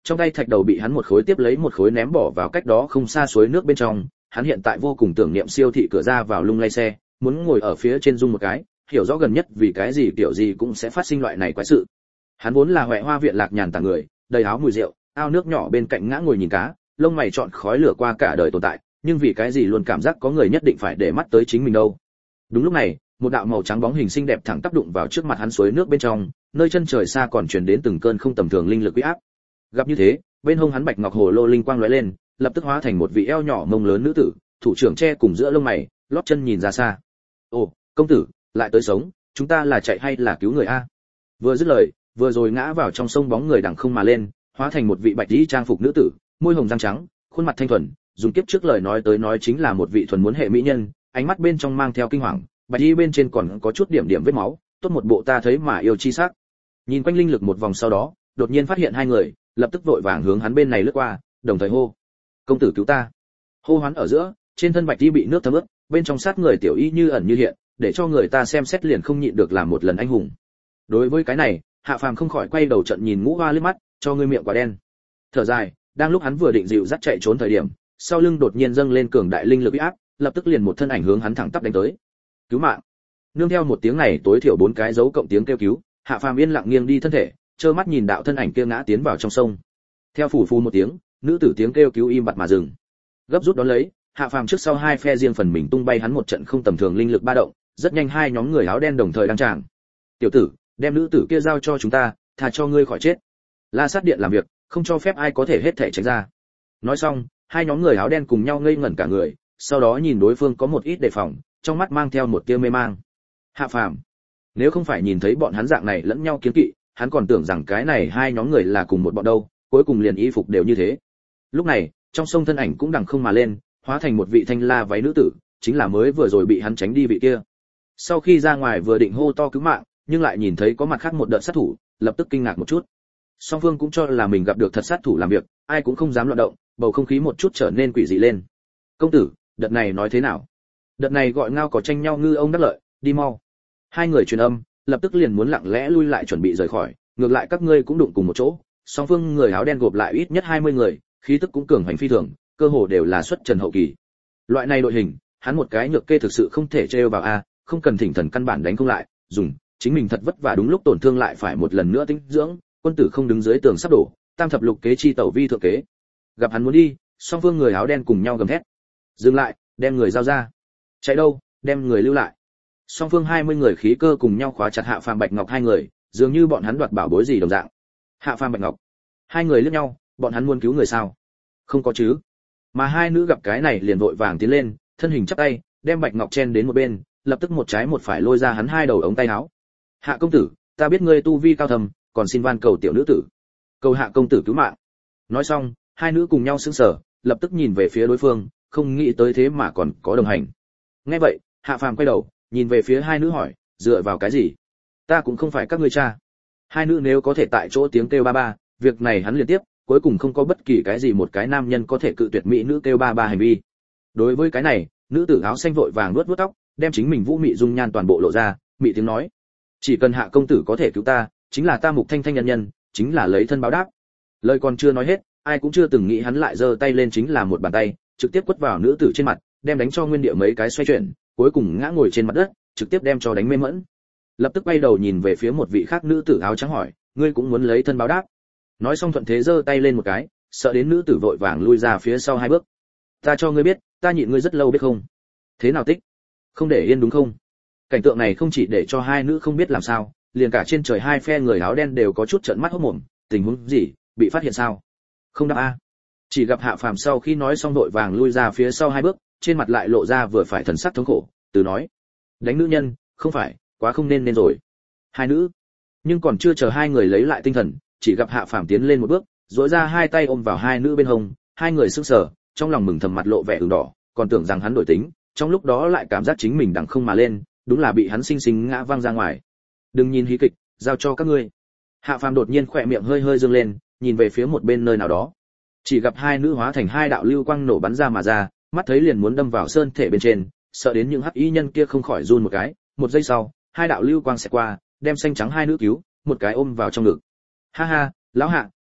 trong tay thạch đầu bị hắn một khối tiếp lấy một khối ném bỏ vào cách đó không xa suối nước bên trong. Hắn hiện tại vô cùng tưởng niệm siêu thị cửa ra vào lung lay xe, muốn ngồi ở phía trên rung một cái, hiểu rõ gần nhất vì cái gì kiểu gì cũng sẽ phát sinh loại này quái sự. Hắn vốn là Huệ Hoa viện lạc nhàn tản người, đầy áo mùi rượu, ao nước nhỏ bên cạnh ngã ngồi nhìn cá, lông mày trọn khói lửa qua cả đời tồn tại, nhưng vì cái gì luôn cảm giác có người nhất định phải để mắt tới chính mình đâu. Đúng lúc này, một đạo màu trắng bóng hình xinh đẹp thẳng tác đụng vào trước mặt hắn suối nước bên trong, nơi chân trời xa còn truyền đến từng cơn không tầm thường linh lực uy áp. Gặp như thế, bên hông hắn bạch ngọc hồ lô linh quang lóe lên, lập tức hóa thành một vị eo nhỏ mông lớn nữ tử, thủ trưởng che cùng giữa lông mày, lót chân nhìn ra xa. "Ồ, công tử, lại tới sống, chúng ta là chạy hay là cứu người a?" Vừa dứt lời, vừa rồi ngã vào trong sông bóng người đằng không mà lên, hóa thành một vị bạch y trang phục nữ tử, môi hồng răng trắng, khuôn mặt thanh thuần, dùng kiếp trước lời nói tới nói chính là một vị thuần muốn hệ mỹ nhân, ánh mắt bên trong mang theo kinh hoàng, bạch y bên trên còn có chút điểm điểm vết máu, tốt một bộ ta thấy mà yêu chi sắc. Nhìn quanh linh lực một vòng sau đó, đột nhiên phát hiện hai người, lập tức vội vàng hướng hắn bên này lướt qua, đồng thời hô: "Công tử cứu ta!" Hô hoán ở giữa, trên thân bạch y bị nước thấm ướt, bên trong sát người tiểu y như ẩn như hiện, để cho người ta xem xét liền không nhịn được làm một lần anh hùng. Đối với cái này, Hạ Phàm không khỏi quay đầu trận nhìn Ngũ Hoa liếc mắt, cho ngươi miệng quả đen. Thở dài, đang lúc hắn vừa định dịu dắt chạy trốn thời điểm, sau lưng đột nhiên dâng lên cường đại linh lực uy áp, lập tức liền một thân ảnh hướng hắn thẳng tắp đánh tới. Cứu mạng! Nương theo một tiếng này tối thiểu bốn cái dấu cộng tiếng kêu cứu, Hạ Phàm yên lặng nghiêng đi thân thể, trơ mắt nhìn đạo thân ảnh kia ngã tiến vào trong sông. Theo phủ phù một tiếng, nữ tử tiếng kêu cứu im bặt mà dừng. Gấp rút đón lấy, Hạ Phàm trước sau hai phe riêng phần mình tung bay hắn một trận không tầm thường linh lực ba động, rất nhanh hai nhóm người áo đen đồng thời đăng tràng. "Tiểu tử, đem nữ tử kia giao cho chúng ta, tha cho ngươi khỏi chết." La Sát Điện làm việc, không cho phép ai có thể hết thể tránh ra. Nói xong, hai nhóm người áo đen cùng nhau ngây ngẩn cả người, sau đó nhìn đối phương có một ít đề phòng, trong mắt mang theo một tia mê mang. Hạ Phàm, nếu không phải nhìn thấy bọn hắn dạng này lẫn nhau kiến kỵ, hắn còn tưởng rằng cái này hai nhóm người là cùng một bọn đâu, cuối cùng liền y phục đều như thế. Lúc này, trong sông thân ảnh cũng đằng không mà lên, hóa thành một vị thanh la váy nữ tử, chính là mới vừa rồi bị hắn tránh đi vị kia. Sau khi ra ngoài vừa định hô to cứu mạng, nhưng lại nhìn thấy có mặt khác một đợt sát thủ, lập tức kinh ngạc một chút. Song phương cũng cho là mình gặp được thật sát thủ làm việc, ai cũng không dám loạn động, bầu không khí một chút trở nên quỷ dị lên. "Công tử, đợt này nói thế nào?" Đợt này gọi ngao có tranh nhau ngư ông đắc lợi, đi mau. Hai người truyền âm, lập tức liền muốn lặng lẽ lui lại chuẩn bị rời khỏi, ngược lại các ngươi cũng đụng cùng một chỗ. Song phương người áo đen gộp lại ít nhất hai mươi người, khí tức cũng cường hành phi thường, cơ hồ đều là xuất trần hậu kỳ. Loại này đội hình, hắn một cái nhược kê thực sự không thể trêu vào a, không cần thỉnh thần căn bản đánh không lại, dùng chính mình thật vất vả đúng lúc tổn thương lại phải một lần nữa tinh dưỡng, quân tử không đứng dưới tường sắp đổ, tam thập lục kế chi tẩu vi thượng kế. Gặp hắn muốn đi, song phương người áo đen cùng nhau gầm thét. Dừng lại, đem người giao ra. Chạy đâu, đem người lưu lại. Song phương hai mươi người khí cơ cùng nhau khóa chặt Hạ Phàm Bạch Ngọc hai người, dường như bọn hắn đoạt bảo bối gì đồng dạng. Hạ Phàm Bạch Ngọc, hai người liếc nhau, bọn hắn muốn cứu người sao? Không có chứ. Mà hai nữ gặp cái này liền vội vàng tiến lên, thân hình chắp tay, đem Bạch Ngọc chen đến một bên, lập tức một trái một phải lôi ra hắn hai đầu ống tay áo. "Hạ công tử, ta biết ngươi tu vi cao thầm, còn xin van cầu tiểu nữ tử, cầu Hạ công tử cứu mạng." Nói xong, hai nữ cùng nhau sững sờ, lập tức nhìn về phía đối phương, không nghĩ tới thế mà còn có đồng hành. Nghe vậy, Hạ Phàm quay đầu, nhìn về phía hai nữ hỏi, "Dựa vào cái gì? Ta cũng không phải các ngươi cha." Hai nữ nếu có thể tại chỗ tiếng kêu ba ba, việc này hắn liên tiếp, cuối cùng không có bất kỳ cái gì một cái nam nhân có thể cự tuyệt mỹ nữ kêu ba ba hành vi. Đối với cái này, nữ tử áo xanh vội vàng nuốt nuốt tóc, đem chính mình vũ mị dung nhan toàn bộ lộ ra, mị tiếng nói: "Chỉ cần Hạ công tử có thể cứu ta, chính là ta Mục Thanh Thanh nhân nhân, chính là lấy thân báo đáp." Lời còn chưa nói hết, ai cũng chưa từng nghĩ hắn lại giơ tay lên chính là một bàn tay, trực tiếp quất vào nữ tử trên mặt, đem đánh cho nguyên địa mấy cái xoay chuyển, cuối cùng ngã ngồi trên mặt đất, trực tiếp đem cho đánh mê mẫn. Lập tức quay đầu nhìn về phía một vị khác nữ tử áo trắng hỏi: "Ngươi cũng muốn lấy thân báo đáp?" Nói xong thuận thế giơ tay lên một cái, sợ đến nữ tử vội vàng lui ra phía sau hai bước. "Ta cho ngươi biết, ta nhịn ngươi rất lâu biết không? Thế nào tích? Không để yên đúng không?" Cảnh tượng này không chỉ để cho hai nữ không biết làm sao, liền cả trên trời hai phe người áo đen đều có chút trợn mắt hốt mồm, tình huống gì, bị phát hiện sao? Không đáp a. Chỉ gặp Hạ Phàm sau khi nói xong vội vàng lui ra phía sau hai bước, trên mặt lại lộ ra vừa phải thần sắc thống khổ, từ nói: "Đánh nữ nhân, không phải, quá không nên nên rồi." Hai nữ, nhưng còn chưa chờ hai người lấy lại tinh thần, chỉ gặp Hạ Phàm tiến lên một bước, duỗi ra hai tay ôm vào hai nữ bên hông, hai người sững sờ, trong lòng mừng thầm mặt lộ vẻ ửng đỏ, còn tưởng rằng hắn đổi tính, trong lúc đó lại cảm giác chính mình đằng không mà lên, đúng là bị hắn sinh sinh ngã văng ra ngoài. "Đừng nhìn hí kịch, giao cho các ngươi." Hạ Phàm đột nhiên khỏe miệng hơi hơi dương lên, nhìn về phía một bên nơi nào đó. Chỉ gặp hai nữ hóa thành hai đạo lưu quang nổ bắn ra mà ra, mắt thấy liền muốn đâm vào sơn thể bên trên, sợ đến những hắc y nhân kia không khỏi run một cái, một giây sau, hai đạo lưu quang sẽ qua, đem xanh trắng hai nữ cứu, một cái ôm vào trong ngực. "Ha ha, lão Hạ,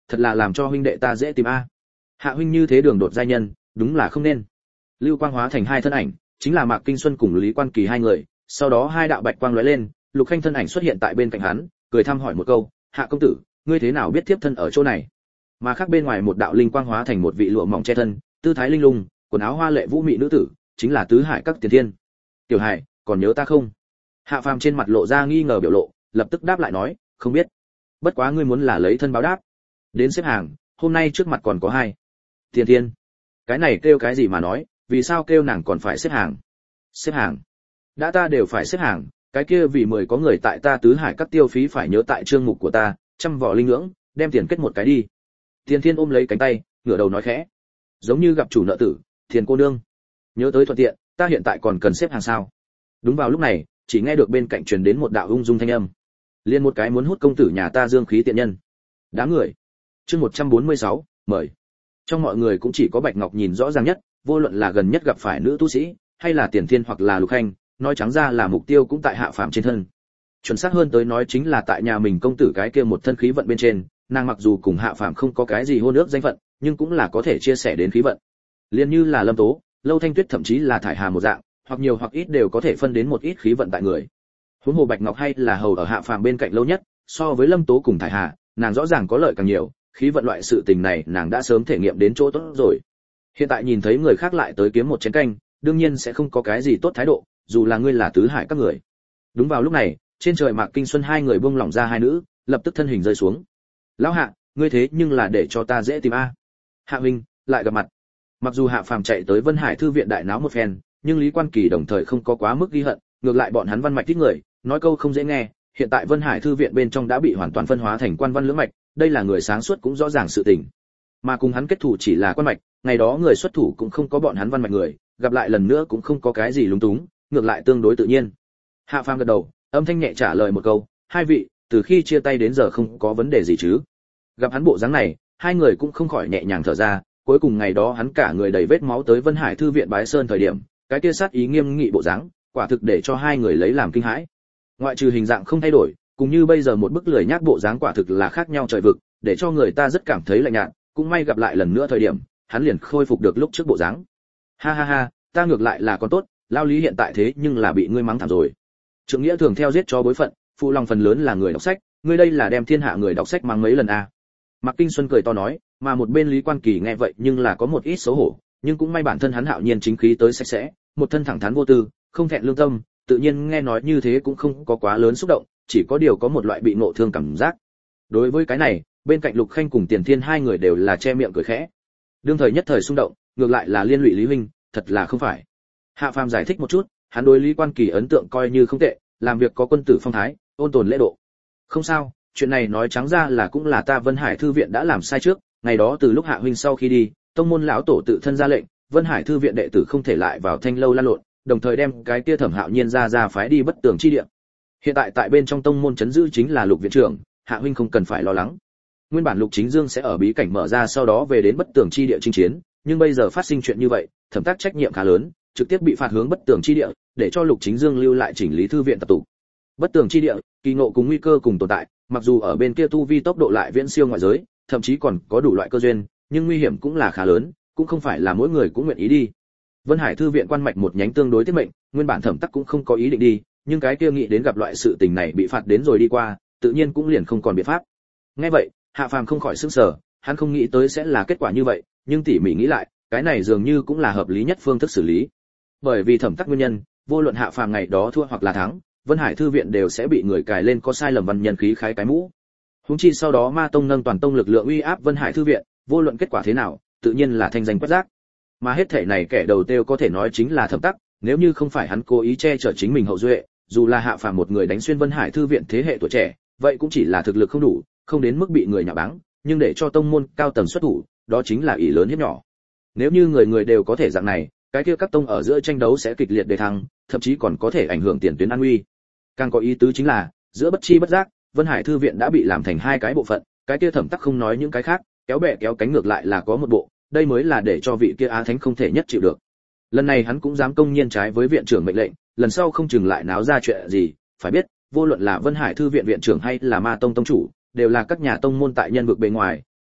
thật là làm cho huynh đệ ta dễ tìm a. Hạ huynh như thế đường đột giai nhân, đúng là không nên. Lưu quang hóa thành hai thân ảnh, chính là Mạc Kinh Xuân cùng Lý Quan Kỳ hai người, sau đó hai đạo bạch quang lóe lên, Lục Khanh thân ảnh xuất hiện tại bên cạnh hắn, cười thăm hỏi một câu, "Hạ công tử, ngươi thế nào biết tiếp thân ở chỗ này?" Mà khác bên ngoài một đạo linh quang hóa thành một vị lụa mỏng che thân, tư thái linh lung, quần áo hoa lệ vũ mị nữ tử, chính là Tứ Hải các Tiền Thiên. "Tiểu Hải, còn nhớ ta không?" Hạ Phàm trên mặt lộ ra nghi ngờ biểu lộ, lập tức đáp lại nói, "Không biết. Bất quá ngươi muốn là lấy thân báo đáp, đến xếp hàng, hôm nay trước mặt còn có hai." Tiền Thiên, cái này kêu cái gì mà nói, vì sao kêu nàng còn phải xếp hàng? Xếp hàng? Đã ta đều phải xếp hàng, cái kia vì mười có người tại ta Tứ Hải các tiêu phí phải nhớ tại chương mục của ta, trăm vỏ linh ngưỡng, đem tiền kết một cái đi. Tiền Thiên ôm lấy cánh tay, ngửa đầu nói khẽ, giống như gặp chủ nợ tử, Tiền cô nương, nhớ tới thuận tiện, ta hiện tại còn cần xếp hàng sao? Đúng vào lúc này, chỉ nghe được bên cạnh truyền đến một đạo ung dung thanh âm, liên một cái muốn hút công tử nhà ta dương khí tiện nhân. Đám người. Chương một trăm bốn mươi sáu, mời. Trong mọi người cũng chỉ có Bạch Ngọc nhìn rõ ràng nhất, vô luận là gần nhất gặp phải nữ tu sĩ, hay là Tiền Thiên hoặc là Lục Khanh, nói trắng ra là mục tiêu cũng tại Hạ Phàm trên thân. Chuẩn xác hơn tới nói chính là tại nhà mình công tử cái kia một thân khí vận bên trên, nàng mặc dù cùng Hạ Phàm không có cái gì hôn ước danh phận, nhưng cũng là có thể chia sẻ đến khí vận. Liên như là Lâm Tố, Lâu Thanh Tuyết thậm chí là Thải Hà một dạng, hoặc nhiều hoặc ít đều có thể phân đến một ít khí vận tại người. Huống hồ Bạch Ngọc hay là hầu ở Hạ Phàm bên cạnh lâu nhất, so với Lâm Tố cùng Thải Hà, nàng rõ ràng có lợi càng nhiều, khí vận loại sự tình này nàng đã sớm thể nghiệm đến chỗ tốt rồi. Hiện tại nhìn thấy người khác lại tới kiếm một chén canh, đương nhiên sẽ không có cái gì tốt thái độ, dù là ngươi là Tứ Hải các người. Đúng vào lúc này, trên trời Mạc Kinh Xuân hai người buông lỏng ra hai nữ, lập tức thân hình rơi xuống. "Lão Hạ, ngươi thế nhưng là để cho ta dễ tìm a." "Hạ huynh, lại gặp mặt." Mặc dù Hạ Phàm chạy tới Vân Hải thư viện đại náo một phen, nhưng Lý Quan Kỳ đồng thời không có quá mức ghi hận, ngược lại bọn hắn văn mạch thích người, nói câu không dễ nghe, hiện tại Vân Hải thư viện bên trong đã bị hoàn toàn phân hóa thành quan văn lưỡng mạch, đây là người sáng suốt cũng rõ ràng sự tình. Mà cùng hắn kết thủ chỉ là quan mạch, ngày đó người xuất thủ cũng không có bọn hắn văn mạch người, gặp lại lần nữa cũng không có cái gì lúng túng, ngược lại tương đối tự nhiên. Hạ Phàm gật đầu, âm thanh nhẹ trả lời một câu, "Hai vị, từ khi chia tay đến giờ không có vấn đề gì chứ?" Gặp hắn bộ dáng này, hai người cũng không khỏi nhẹ nhàng thở ra, cuối cùng ngày đó hắn cả người đầy vết máu tới Vân Hải thư viện bái sơn thời điểm, cái kia sát ý nghiêm nghị bộ dáng, quả thực để cho hai người lấy làm kinh hãi. Ngoại trừ hình dạng không thay đổi, cũng như bây giờ một bức lười nhác bộ dáng quả thực là khác nhau trời vực, để cho người ta rất cảm thấy lạnh nhạt, cũng may gặp lại lần nữa thời điểm, hắn liền khôi phục được lúc trước bộ dáng. "Ha ha ha, ta ngược lại là con tốt, lao Lý hiện tại thế nhưng là bị ngươi mắng thảm rồi. Trượng nghĩa thường theo giết cho bối phận, phụ lòng phần lớn là người đọc sách, ngươi đây là đem thiên hạ người đọc sách mắng mấy lần à?" Mạc Kinh Xuân cười to nói, mà một bên Lý Quan Kỳ nghe vậy nhưng là có một ít xấu hổ, nhưng cũng may bản thân hắn hạo nhiên chính khí tới sạch sẽ, một thân thẳng thắn vô tư, không thẹn lương tâm, tự nhiên nghe nói như thế cũng không có quá lớn xúc động, chỉ có điều có một loại bị ngộ thương cảm giác. Đối với cái này, bên cạnh Lục Khanh cùng Tiền Thiên hai người đều là che miệng cười khẽ. Đương thời nhất thời xung động, ngược lại là liên lụy Lý huynh, thật là không phải. Hạ Phàm giải thích một chút, hắn đối Lý Quan Kỳ ấn tượng coi như không tệ, làm việc có quân tử phong thái, ôn tồn lễ độ. Không sao, chuyện này nói trắng ra là cũng là ta Vân Hải thư viện đã làm sai trước, ngày đó từ lúc Hạ huynh sau khi đi, tông môn lão tổ tự thân ra lệnh, Vân Hải thư viện đệ tử không thể lại vào thanh lâu lan lộn, đồng thời đem cái kia Thẩm Hạo Nhiên ra ra phái đi bất tường chi địa. Hiện tại tại bên trong tông môn trấn giữ chính là Lục viện trưởng, Hạ huynh không cần phải lo lắng. Nguyên bản Lục Chính Dương sẽ ở bí cảnh mở ra sau đó về đến bất tường chi địa chinh chiến, nhưng bây giờ phát sinh chuyện như vậy, thẩm tác trách nhiệm khá lớn, trực tiếp bị phạt hướng bất tường chi địa, để cho Lục Chính Dương lưu lại chỉnh lý thư viện tập tụ. Bất tường chi địa, kỳ ngộ cùng nguy cơ cùng tồn tại, mặc dù ở bên kia tu vi tốc độ lại viễn siêu ngoại giới, thậm chí còn có đủ loại cơ duyên, nhưng nguy hiểm cũng là khá lớn, cũng không phải là mỗi người cũng nguyện ý đi. Vân Hải thư viện quan mạch một nhánh tương đối tiết mệnh, nguyên bản thẩm tắc cũng không có ý định đi, nhưng cái kia nghĩ đến gặp loại sự tình này bị phạt đến rồi đi qua, tự nhiên cũng liền không còn biện pháp. Nghe vậy, Hạ Phàm không khỏi sửng sở, hắn không nghĩ tới sẽ là kết quả như vậy, nhưng tỉ mỉ nghĩ lại, cái này dường như cũng là hợp lý nhất phương thức xử lý. Bởi vì thẩm tắc nguyên nhân, vô luận Hạ Phàm ngày đó thua hoặc là thắng, Vân Hải thư viện đều sẽ bị người cài lên có sai lầm văn nhân khí khái cái mũ. Huống chi sau đó Ma tông nâng toàn tông lực lượng uy áp Vân Hải thư viện, vô luận kết quả thế nào, tự nhiên là thanh danh quét rác. Mà hết thể này kẻ đầu tiêu có thể nói chính là thẩm tắc, nếu như không phải hắn cố ý che chở chính mình hậu duệ, dù là Hạ Phàm một người đánh xuyên Vân Hải thư viện thế hệ tuổi trẻ, vậy cũng chỉ là thực lực không đủ, không đến mức bị người nhạ báng, nhưng để cho tông môn cao tầng xuất thủ, đó chính là ỷ lớn hiếp nhỏ. Nếu như người người đều có thể dạng này, cái kia các tông ở giữa tranh đấu sẽ kịch liệt đề thăng, thậm chí còn có thể ảnh hưởng tiền tuyến an nguy. Càng có ý tứ chính là, giữa bất chi bất giác, Vân Hải thư viện đã bị làm thành hai cái bộ phận, cái kia thẩm tắc không nói những cái khác, kéo bè kéo cánh ngược lại là có một bộ, đây mới là để cho vị kia Á Thánh không thể nhất chịu được. Lần này hắn cũng dám công nhiên trái với viện trưởng mệnh lệnh, lần sau không chừng lại náo ra chuyện gì, phải biết, vô luận là Vân Hải thư viện viện trưởng hay là Ma tông tông chủ, đều là các nhà tông môn tại nhân vực bên ngoài,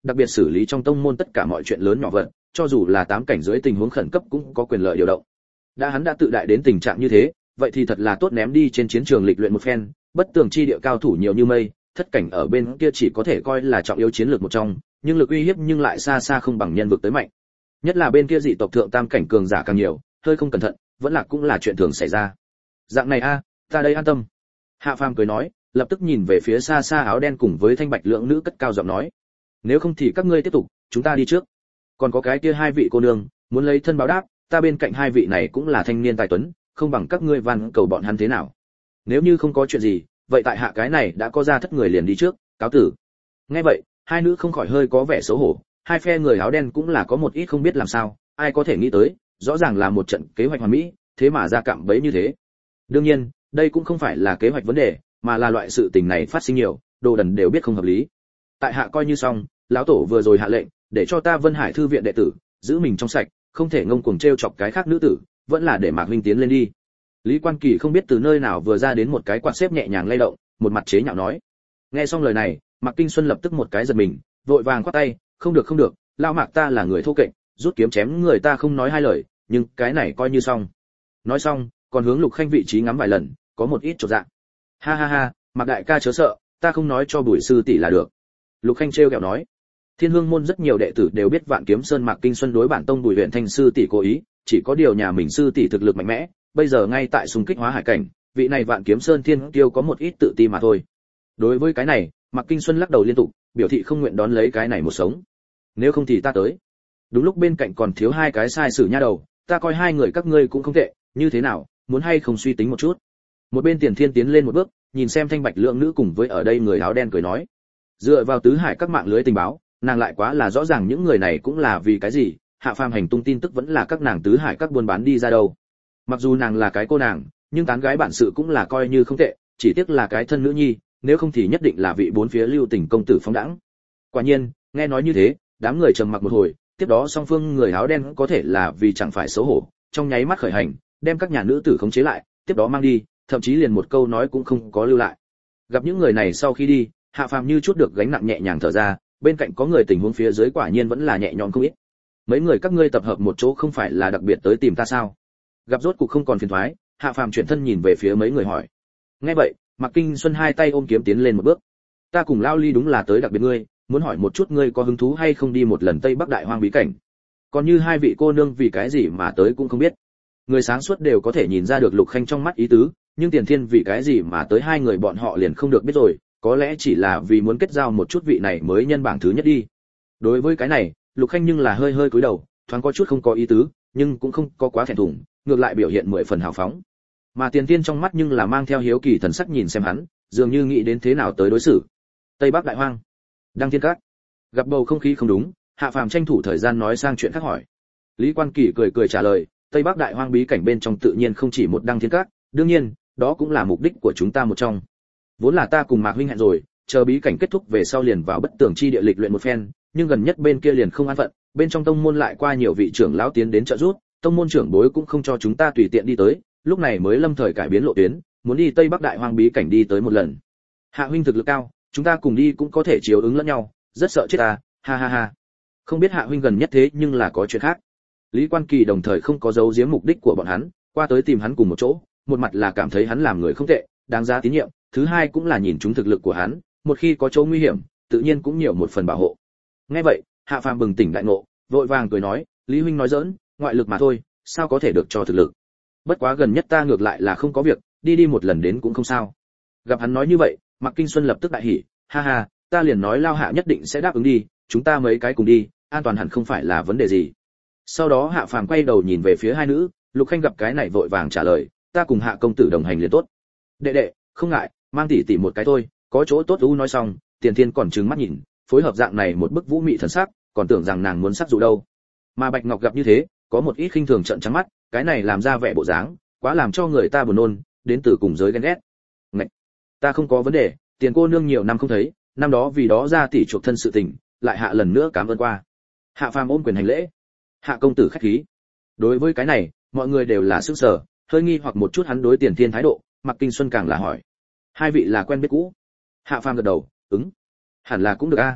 đặc biệt xử lý trong tông môn tất cả mọi chuyện lớn nhỏ vật, cho dù là tám cảnh dưới tình huống khẩn cấp cũng có quyền lợi điều động. Đã hắn đã tự đại đến tình trạng như thế, vậy thì thật là tốt ném đi trên chiến trường lịch luyện một phen, bất tường chi địa cao thủ nhiều như mây, thất cảnh ở bên kia chỉ có thể coi là trọng yếu chiến lược một trong, nhưng lực uy hiếp nhưng lại xa xa không bằng nhân vực tới mạnh. Nhất là bên kia dị tộc thượng tam cảnh cường giả càng nhiều, hơi không cẩn thận, vẫn là cũng là chuyện thường xảy ra. Dạng này a, ta đây an tâm. Hạ Phàm cười nói, lập tức nhìn về phía xa xa áo đen cùng với thanh bạch lượng nữ cất cao giọng nói, nếu không thì các ngươi tiếp tục, chúng ta đi trước. Còn có cái kia hai vị cô nương, muốn lấy thân báo đáp, ta bên cạnh hai vị này cũng là thanh niên tài tuấn, không bằng các ngươi van cầu bọn hắn thế nào. Nếu như không có chuyện gì, vậy tại hạ cái này đã có ra thất người liền đi trước, cáo tử. Nghe vậy, hai nữ không khỏi hơi có vẻ xấu hổ, hai phe người áo đen cũng là có một ít không biết làm sao, ai có thể nghĩ tới, rõ ràng là một trận kế hoạch hoàn mỹ, thế mà ra cạm bẫy như thế. Đương nhiên, đây cũng không phải là kế hoạch vấn đề, mà là loại sự tình này phát sinh nhiều, đồ đần đều biết không hợp lý. Tại hạ coi như xong, lão tổ vừa rồi hạ lệnh, để cho ta Vân Hải thư viện đệ tử giữ mình trong sạch, không thể ngông cuồng trêu chọc cái khác nữ tử, vẫn là để Mạc huynh tiến lên đi. Lý Quan Kỳ không biết từ nơi nào vừa ra đến một cái quạt xếp nhẹ nhàng lay động, một mặt chế nhạo nói. Nghe xong lời này, Mạc Kinh Xuân lập tức một cái giật mình, vội vàng quát tay, không được không được, lão Mạc ta là người thô kệch, rút kiếm chém người ta không nói hai lời, nhưng cái này coi như xong. Nói xong, còn hướng Lục Khanh vị trí ngắm vài lần, có một ít chột dạ. Ha ha ha, Mạc đại ca chớ sợ, ta không nói cho Bùi sư tỷ là được. Lục Khanh trêu ghẹo nói. Thiên Hương môn rất nhiều đệ tử đều biết Vạn Kiếm Sơn Mạc Kinh Xuân đối bản tông Bùi huyện thanh sư tỷ cố ý, chỉ có điều nhà mình sư tỷ thực lực mạnh mẽ, bây giờ ngay tại xung kích hóa hải cảnh, vị này Vạn Kiếm Sơn Thiên Tiêu có một ít tự ti mà thôi. Đối với cái này, Mạc Kinh Xuân lắc đầu liên tục, biểu thị không nguyện đón lấy cái này một sống. Nếu không thì ta tới. Đúng lúc bên cạnh còn thiếu hai cái sai sử nha đầu, ta coi hai người các ngươi cũng không tệ, như thế nào, muốn hay không suy tính một chút. Một bên Tiền Thiên tiến lên một bước, nhìn xem thanh bạch lượng nữ cùng với ở đây người áo đen cười nói. Dựa vào tứ hải các mạng lưới tình báo, nàng lại quá là rõ ràng những người này cũng là vì cái gì, Hạ Phàm hành tung tin tức vẫn là các nàng tứ hải các buôn bán đi ra đâu. Mặc dù nàng là cái cô nàng, nhưng tán gái bản sự cũng là coi như không tệ, chỉ tiếc là cái thân nữ nhi, nếu không thì nhất định là vị bốn phía lưu tình công tử phóng đãng. Quả nhiên, nghe nói như thế, đám người trầm mặc một hồi, tiếp đó song phương người áo đen có thể là vì chẳng phải xấu hổ, trong nháy mắt khởi hành, đem các nhà nữ tử khống chế lại, tiếp đó mang đi, thậm chí liền một câu nói cũng không có lưu lại. Gặp những người này sau khi đi, Hạ Phàm như chút được gánh nặng nhẹ nhàng thở ra, bên cạnh có người tình huống phía dưới quả nhiên vẫn là nhẹ nhõm không ít. Mấy người các ngươi tập hợp một chỗ không phải là đặc biệt tới tìm ta sao? Gặp rốt cục không còn phiền toái, Hạ Phàm chuyển thân nhìn về phía mấy người hỏi. Nghe vậy, Mạc Kinh Xuân hai tay ôm kiếm tiến lên một bước. Ta cùng Lao Ly đúng là tới đặc biệt ngươi, muốn hỏi một chút ngươi có hứng thú hay không đi một lần Tây Bắc Đại Hoang bí cảnh. Còn như hai vị cô nương vì cái gì mà tới cũng không biết. Người sáng suốt đều có thể nhìn ra được Lục Khanh trong mắt ý tứ, nhưng Tiền Thiên vì cái gì mà tới hai người bọn họ liền không được biết rồi, có lẽ chỉ là vì muốn kết giao một chút vị này mới nhân bảng thứ nhất đi. Đối với cái này, Lục Khanh nhưng là hơi hơi cúi đầu, thoáng có chút không có ý tứ, nhưng cũng không có quá thẹn thùng, ngược lại biểu hiện mười phần hào phóng. Mà Tiền Thiên trong mắt nhưng là mang theo hiếu kỳ thần sắc nhìn xem hắn, dường như nghĩ đến thế nào tới đối xử. Tây Bắc Đại Hoang, Đăng Thiên Các. Gặp bầu không khí không đúng, Hạ Phàm tranh thủ thời gian nói sang chuyện khác hỏi. Lý Quan Kỳ cười cười trả lời, Tây Bắc Đại Hoang bí cảnh bên trong tự nhiên không chỉ một Đăng Thiên Các, đương nhiên, đó cũng là mục đích của chúng ta một trong. Vốn là ta cùng Mạc huynh hẹn rồi, chờ bí cảnh kết thúc về sau liền vào bất tường chi địa lịch luyện một phen, nhưng gần nhất bên kia liền không an phận, bên trong tông môn lại qua nhiều vị trưởng lão tiến đến trợ giúp, tông môn trưởng bối cũng không cho chúng ta tùy tiện đi tới, lúc này mới lâm thời cải biến lộ tuyến, muốn đi Tây Bắc Đại Hoang bí cảnh đi tới một lần. Hạ huynh thực lực cao, chúng ta cùng đi cũng có thể chiếu ứng lẫn nhau, rất sợ chết ta, ha ha ha. Không biết Hạ huynh gần nhất thế nhưng là có chuyện khác. Lý Quan Kỳ đồng thời không có giấu giếm mục đích của bọn hắn, qua tới tìm hắn cùng một chỗ, một mặt là cảm thấy hắn làm người không tệ, đáng giá tín nhiệm, thứ hai cũng là nhìn chúng thực lực của hắn, một khi có chỗ nguy hiểm, tự nhiên cũng nhiều một phần bảo hộ. Nghe vậy, Hạ Phàm bừng tỉnh đại ngộ, vội vàng cười nói, Lý huynh nói giỡn, ngoại lực mà thôi, sao có thể được cho thực lực. Bất quá gần nhất ta ngược lại là không có việc, đi đi một lần đến cũng không sao. Gặp hắn nói như vậy, Mạc Kinh Xuân lập tức đại hỉ, ha ha, ta liền nói Lao Hạ nhất định sẽ đáp ứng đi, chúng ta mấy cái cùng đi, an toàn hẳn không phải là vấn đề gì. Sau đó Hạ Phàm quay đầu nhìn về phía hai nữ, Lục Khanh gặp cái này vội vàng trả lời, ta cùng Hạ công tử đồng hành liền tốt. Đệ đệ, không ngại, mang tỷ tỷ một cái thôi, có chỗ tốt u. Nói xong, Tiền Thiên còn trừng mắt nhìn, phối hợp dạng này một bức vũ mị thần sắc, còn tưởng rằng nàng muốn sắc dụ đâu. Mà Bạch Ngọc gặp như thế, có một ít khinh thường trợn trắng mắt, cái này làm ra vẻ bộ dáng, quá làm cho người ta buồn nôn, đến từ cùng giới ghen ghét. Ngạch, ta không có vấn đề, Tiền cô nương nhiều năm không thấy, năm đó vì đó ra tỷ chuộc thân sự tình, lại Hạ lần nữa cảm ơn qua. Hạ Phàm ôm quyền hành lễ. Hạ công tử khách khí. Đối với cái này, mọi người đều là sửng sở, hơi nghi hoặc một chút hắn đối Tiền Thiên thái độ, Mạc Kinh Xuân càng là hỏi, hai vị là quen biết cũ? Hạ Phàm gật đầu, ứng, hẳn là cũng được a.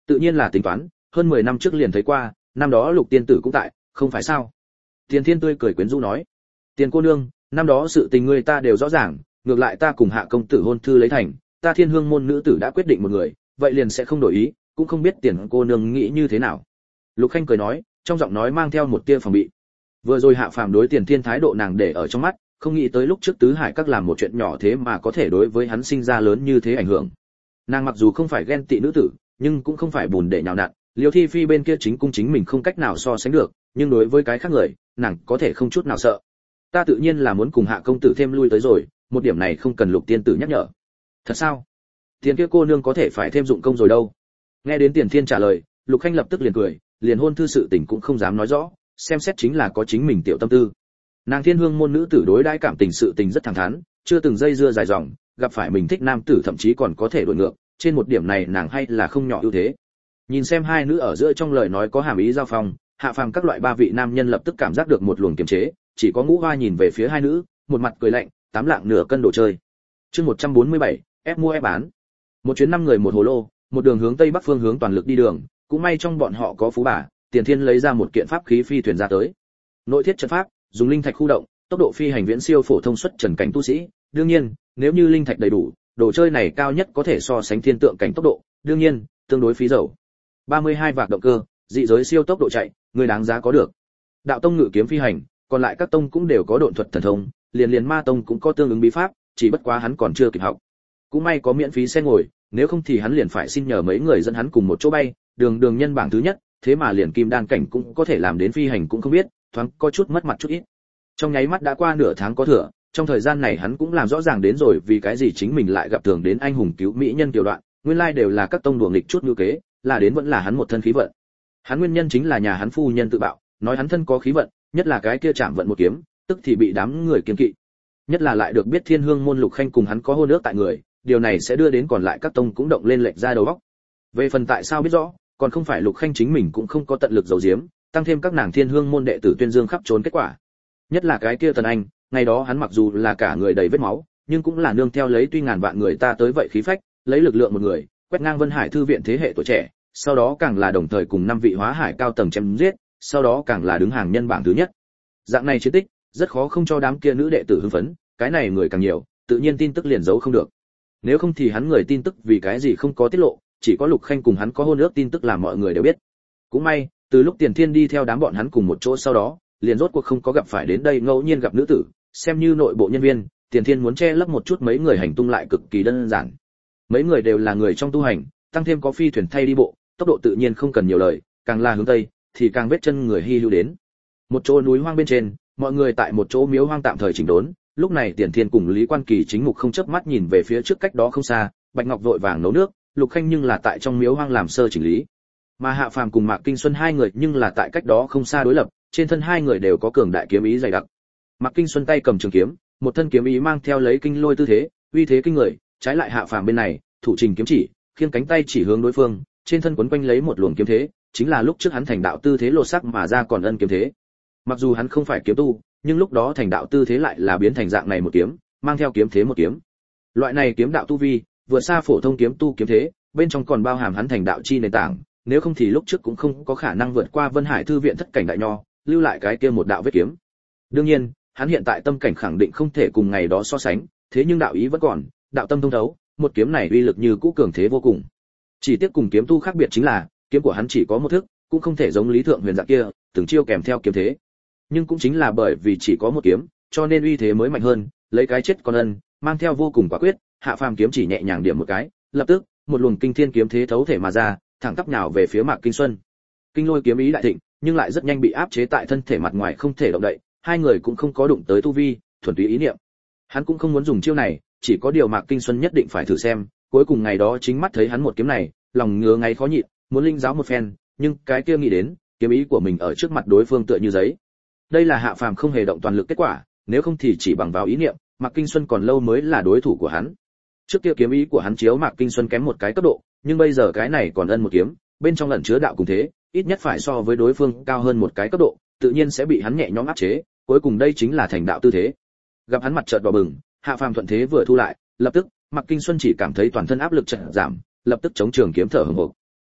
Tự nhiên là tính toán, hơn mười năm trước liền thấy qua, năm đó Lục tiên tử cũng tại, không phải sao? Tiền Thiên tươi cười quyến rũ nói. Tiền cô nương, năm đó sự tình người ta đều rõ ràng, ngược lại ta cùng Hạ công tử hôn thư lấy thành, ta Thiên Hương môn nữ tử đã quyết định một người, vậy liền sẽ không đổi ý, cũng không biết Tiền cô nương nghĩ như thế nào. Lục Khanh cười nói, trong giọng nói mang theo một tia phòng bị. Vừa rồi Hạ Phàm đối Tiền Thiên thái độ nàng để ở trong mắt, không nghĩ tới lúc trước tứ hải các làm một chuyện nhỏ thế mà có thể đối với hắn sinh ra lớn như thế ảnh hưởng. Nàng mặc dù không phải ghen tị nữ tử, nhưng cũng không phải bùn để nhào nặn, Liêu Thi Phi bên kia chính cung chính mình không cách nào so sánh được, nhưng đối với cái khác người, nàng có thể không chút nào sợ. Ta tự nhiên là muốn cùng Hạ công tử thêm lui tới rồi, một điểm này không cần Lục tiên tử nhắc nhở. Thật sao? Tiền kia cô nương có thể phải thêm dụng công rồi đâu. Nghe đến Tiền Thiên trả lời, Lục Khanh lập tức liền cười, liền hôn thư sự tình cũng không dám nói rõ, xem xét chính là có chính mình tiểu tâm tư. Nàng Thiên Hương môn nữ tử đối đãi cảm tình sự tình rất thẳng thắn, chưa từng dây dưa dài dòng, gặp phải mình thích nam tử thậm chí còn có thể đổi ngược, trên một điểm này nàng hay là không nhỏ ưu thế. Nhìn xem hai nữ ở giữa trong lời nói có hàm ý giao phong, Hạ Phàm các loại ba vị nam nhân lập tức cảm giác được một luồng kiềm chế, chỉ có Ngũ Hoa nhìn về phía hai nữ, một mặt cười lạnh, tám lạng nửa cân đồ chơi. Chương một trăm bốn mươi bảy, ép mua ép bán. Một chuyến năm người một hồ lô, một đường hướng tây bắc phương hướng toàn lực đi đường, cũng may trong bọn họ có phú bà, Tiền Thiên lấy ra một kiện pháp khí phi thuyền ra tới. Nội thiết trận pháp, dùng linh thạch khu động, tốc độ phi hành viễn siêu phổ thông xuất trần cảnh tu sĩ, đương nhiên, nếu như linh thạch đầy đủ, đồ chơi này cao nhất có thể so sánh thiên tượng cảnh tốc độ, đương nhiên, tương đối phí dầu. ba mươi hai vạc động cơ, dị giới siêu tốc độ chạy, người đáng giá có được. Đạo tông ngự kiếm phi hành, còn lại các tông cũng đều có độn thuật thần thông, liền liền ma tông cũng có tương ứng bí pháp, chỉ bất quá hắn còn chưa kịp học. Cũng may có miễn phí xe ngồi, nếu không thì hắn liền phải xin nhờ mấy người dẫn hắn cùng một chỗ bay, đường đường nhân bảng thứ nhất, thế mà liền kim đan cảnh cũng có thể làm đến phi hành cũng không biết, thoáng có chút mất mặt chút ít. Trong nháy mắt đã qua nửa tháng có thừa, trong thời gian này hắn cũng làm rõ ràng đến rồi vì cái gì chính mình lại gặp thường đến anh hùng cứu mỹ nhân tiểu đoạn, nguyên lai đều là các tông đùa nghịch chút như kế, là đến vẫn là hắn một thân khí vận. Hắn nguyên nhân chính là nhà hắn phu nhân tự bạo, nói hắn thân có khí vận, nhất là cái kia chạm vận một kiếm, tức thì bị đám người kiêng kỵ. Nhất là lại được biết Thiên Hương môn Lục Khanh cùng hắn có hôn ước tại người, điều này sẽ đưa đến còn lại các tông cũng động lên lệch ra đầu óc. Về phần tại sao biết rõ, còn không phải Lục Khanh chính mình cũng không có tận lực giấu giếm, tăng thêm các nàng Thiên Hương môn đệ tử tuyên dương khắp trốn kết quả. Nhất là cái kia Tần Anh, ngày đó hắn mặc dù là cả người đầy vết máu, nhưng cũng là nương theo lấy tuy ngàn vạn người ta tới vậy khí phách, lấy lực lượng một người, quét ngang Vân Hải thư viện thế hệ tuổi trẻ, sau đó càng là đồng thời cùng năm vị hóa hải cao tầng chém giết, sau đó càng là đứng hàng nhân bảng thứ nhất. Dạng này chiến tích, rất khó không cho đám kia nữ đệ tử hưng phấn, cái này người càng nhiều, tự nhiên tin tức liền giấu không được. Nếu không thì hắn người tin tức vì cái gì không có tiết lộ, chỉ có Lục Khanh cùng hắn có hôn ước tin tức làm mọi người đều biết. Cũng may, từ lúc Tiền Thiên đi theo đám bọn hắn cùng một chỗ sau đó, liền rốt cuộc không có gặp phải đến đây ngẫu nhiên gặp nữ tử, xem như nội bộ nhân viên, Tiền Thiên muốn che lấp một chút mấy người hành tung lại cực kỳ đơn giản. Mấy người đều là người trong tu hành, tăng thêm có phi thuyền thay đi bộ, tốc độ tự nhiên không cần nhiều lời, càng là hướng tây thì càng vết chân người hy lưu đến. Một chỗ núi hoang bên trên, mọi người tại một chỗ miếu hoang tạm thời chỉnh đốn, lúc này Tiền Thiên cùng Lý Quan Kỳ chính mục không chớp mắt nhìn về phía trước cách đó không xa, Bạch Ngọc vội vàng nấu nước, Lục Khanh nhưng là tại trong miếu hoang làm sơ chỉnh lý. Mà Hạ Phàm cùng Mạc Kinh Xuân hai người nhưng là tại cách đó không xa đối lập, trên thân hai người đều có cường đại kiếm ý dày đặc. Mạc Kinh Xuân tay cầm trường kiếm, một thân kiếm ý mang theo lấy kinh lôi tư thế, uy thế kinh người, trái lại Hạ Phàm bên này, thủ trình kiếm chỉ, khiêng cánh tay chỉ hướng đối phương, trên thân quấn quanh lấy một luồng kiếm thế, chính là lúc trước hắn thành đạo tư thế lột sắc mà ra còn ân kiếm thế. Mặc dù hắn không phải kiếm tu, nhưng lúc đó thành đạo tư thế lại là biến thành dạng này một kiếm, mang theo kiếm thế một kiếm. Loại này kiếm đạo tu vi, vừa xa phổ thông kiếm tu kiếm thế, bên trong còn bao hàm hắn thành đạo chi nền tảng, nếu không thì lúc trước cũng không có khả năng vượt qua Vân Hải thư viện thất cảnh đại nho, lưu lại cái kia một đạo vết kiếm. Đương nhiên, hắn hiện tại tâm cảnh khẳng định không thể cùng ngày đó so sánh, thế nhưng đạo ý vẫn còn, đạo tâm thông thấu, một kiếm này uy lực như cũ cường thế vô cùng. Chỉ tiếc cùng kiếm tu khác biệt chính là, kiếm của hắn chỉ có một thức, cũng không thể giống Lý Thượng Huyền dạng kia, từng chiêu kèm theo kiếm thế. Nhưng cũng chính là bởi vì chỉ có một kiếm, cho nên uy thế mới mạnh hơn, lấy cái chết con ân, mang theo vô cùng quả quyết, Hạ Phàm kiếm chỉ nhẹ nhàng điểm một cái, lập tức, một luồng kinh thiên kiếm thế thấu thể mà ra, thẳng tắp nhào về phía Mạc Kinh Xuân. Kinh lôi kiếm ý đại thịnh, nhưng lại rất nhanh bị áp chế tại thân thể mặt ngoài không thể động đậy, hai người cũng không có đụng tới tu vi, thuần túy ý niệm. Hắn cũng không muốn dùng chiêu này, chỉ có điều Mạc Kinh Xuân nhất định phải thử xem, cuối cùng ngày đó chính mắt thấy hắn một kiếm này, lòng ngứa ngáy khó nhịn, muốn linh giáo một phen, nhưng cái kia nghĩ đến, kiếm ý của mình ở trước mặt đối phương tựa như giấy. Đây là Hạ Phàm không hề động toàn lực kết quả, nếu không thì chỉ bằng vào ý niệm, Mạc Kinh Xuân còn lâu mới là đối thủ của hắn. Trước kia kiếm ý của hắn chiếu Mạc Kinh Xuân kém một cái cấp độ, nhưng bây giờ cái này còn ân một kiếm, bên trong ẩn chứa đạo cùng thế, ít nhất phải so với đối phương cao hơn một cái cấp độ, tự nhiên sẽ bị hắn nhẹ nhõm áp chế, cuối cùng đây chính là thành đạo tư thế. Gặp hắn mặt chợt đỏ bừng, Hạ Phàm thuận thế vừa thu lại, lập tức, Mạc Kinh Xuân chỉ cảm thấy toàn thân áp lực chợt giảm, lập tức chống trường kiếm thở hổn hộc.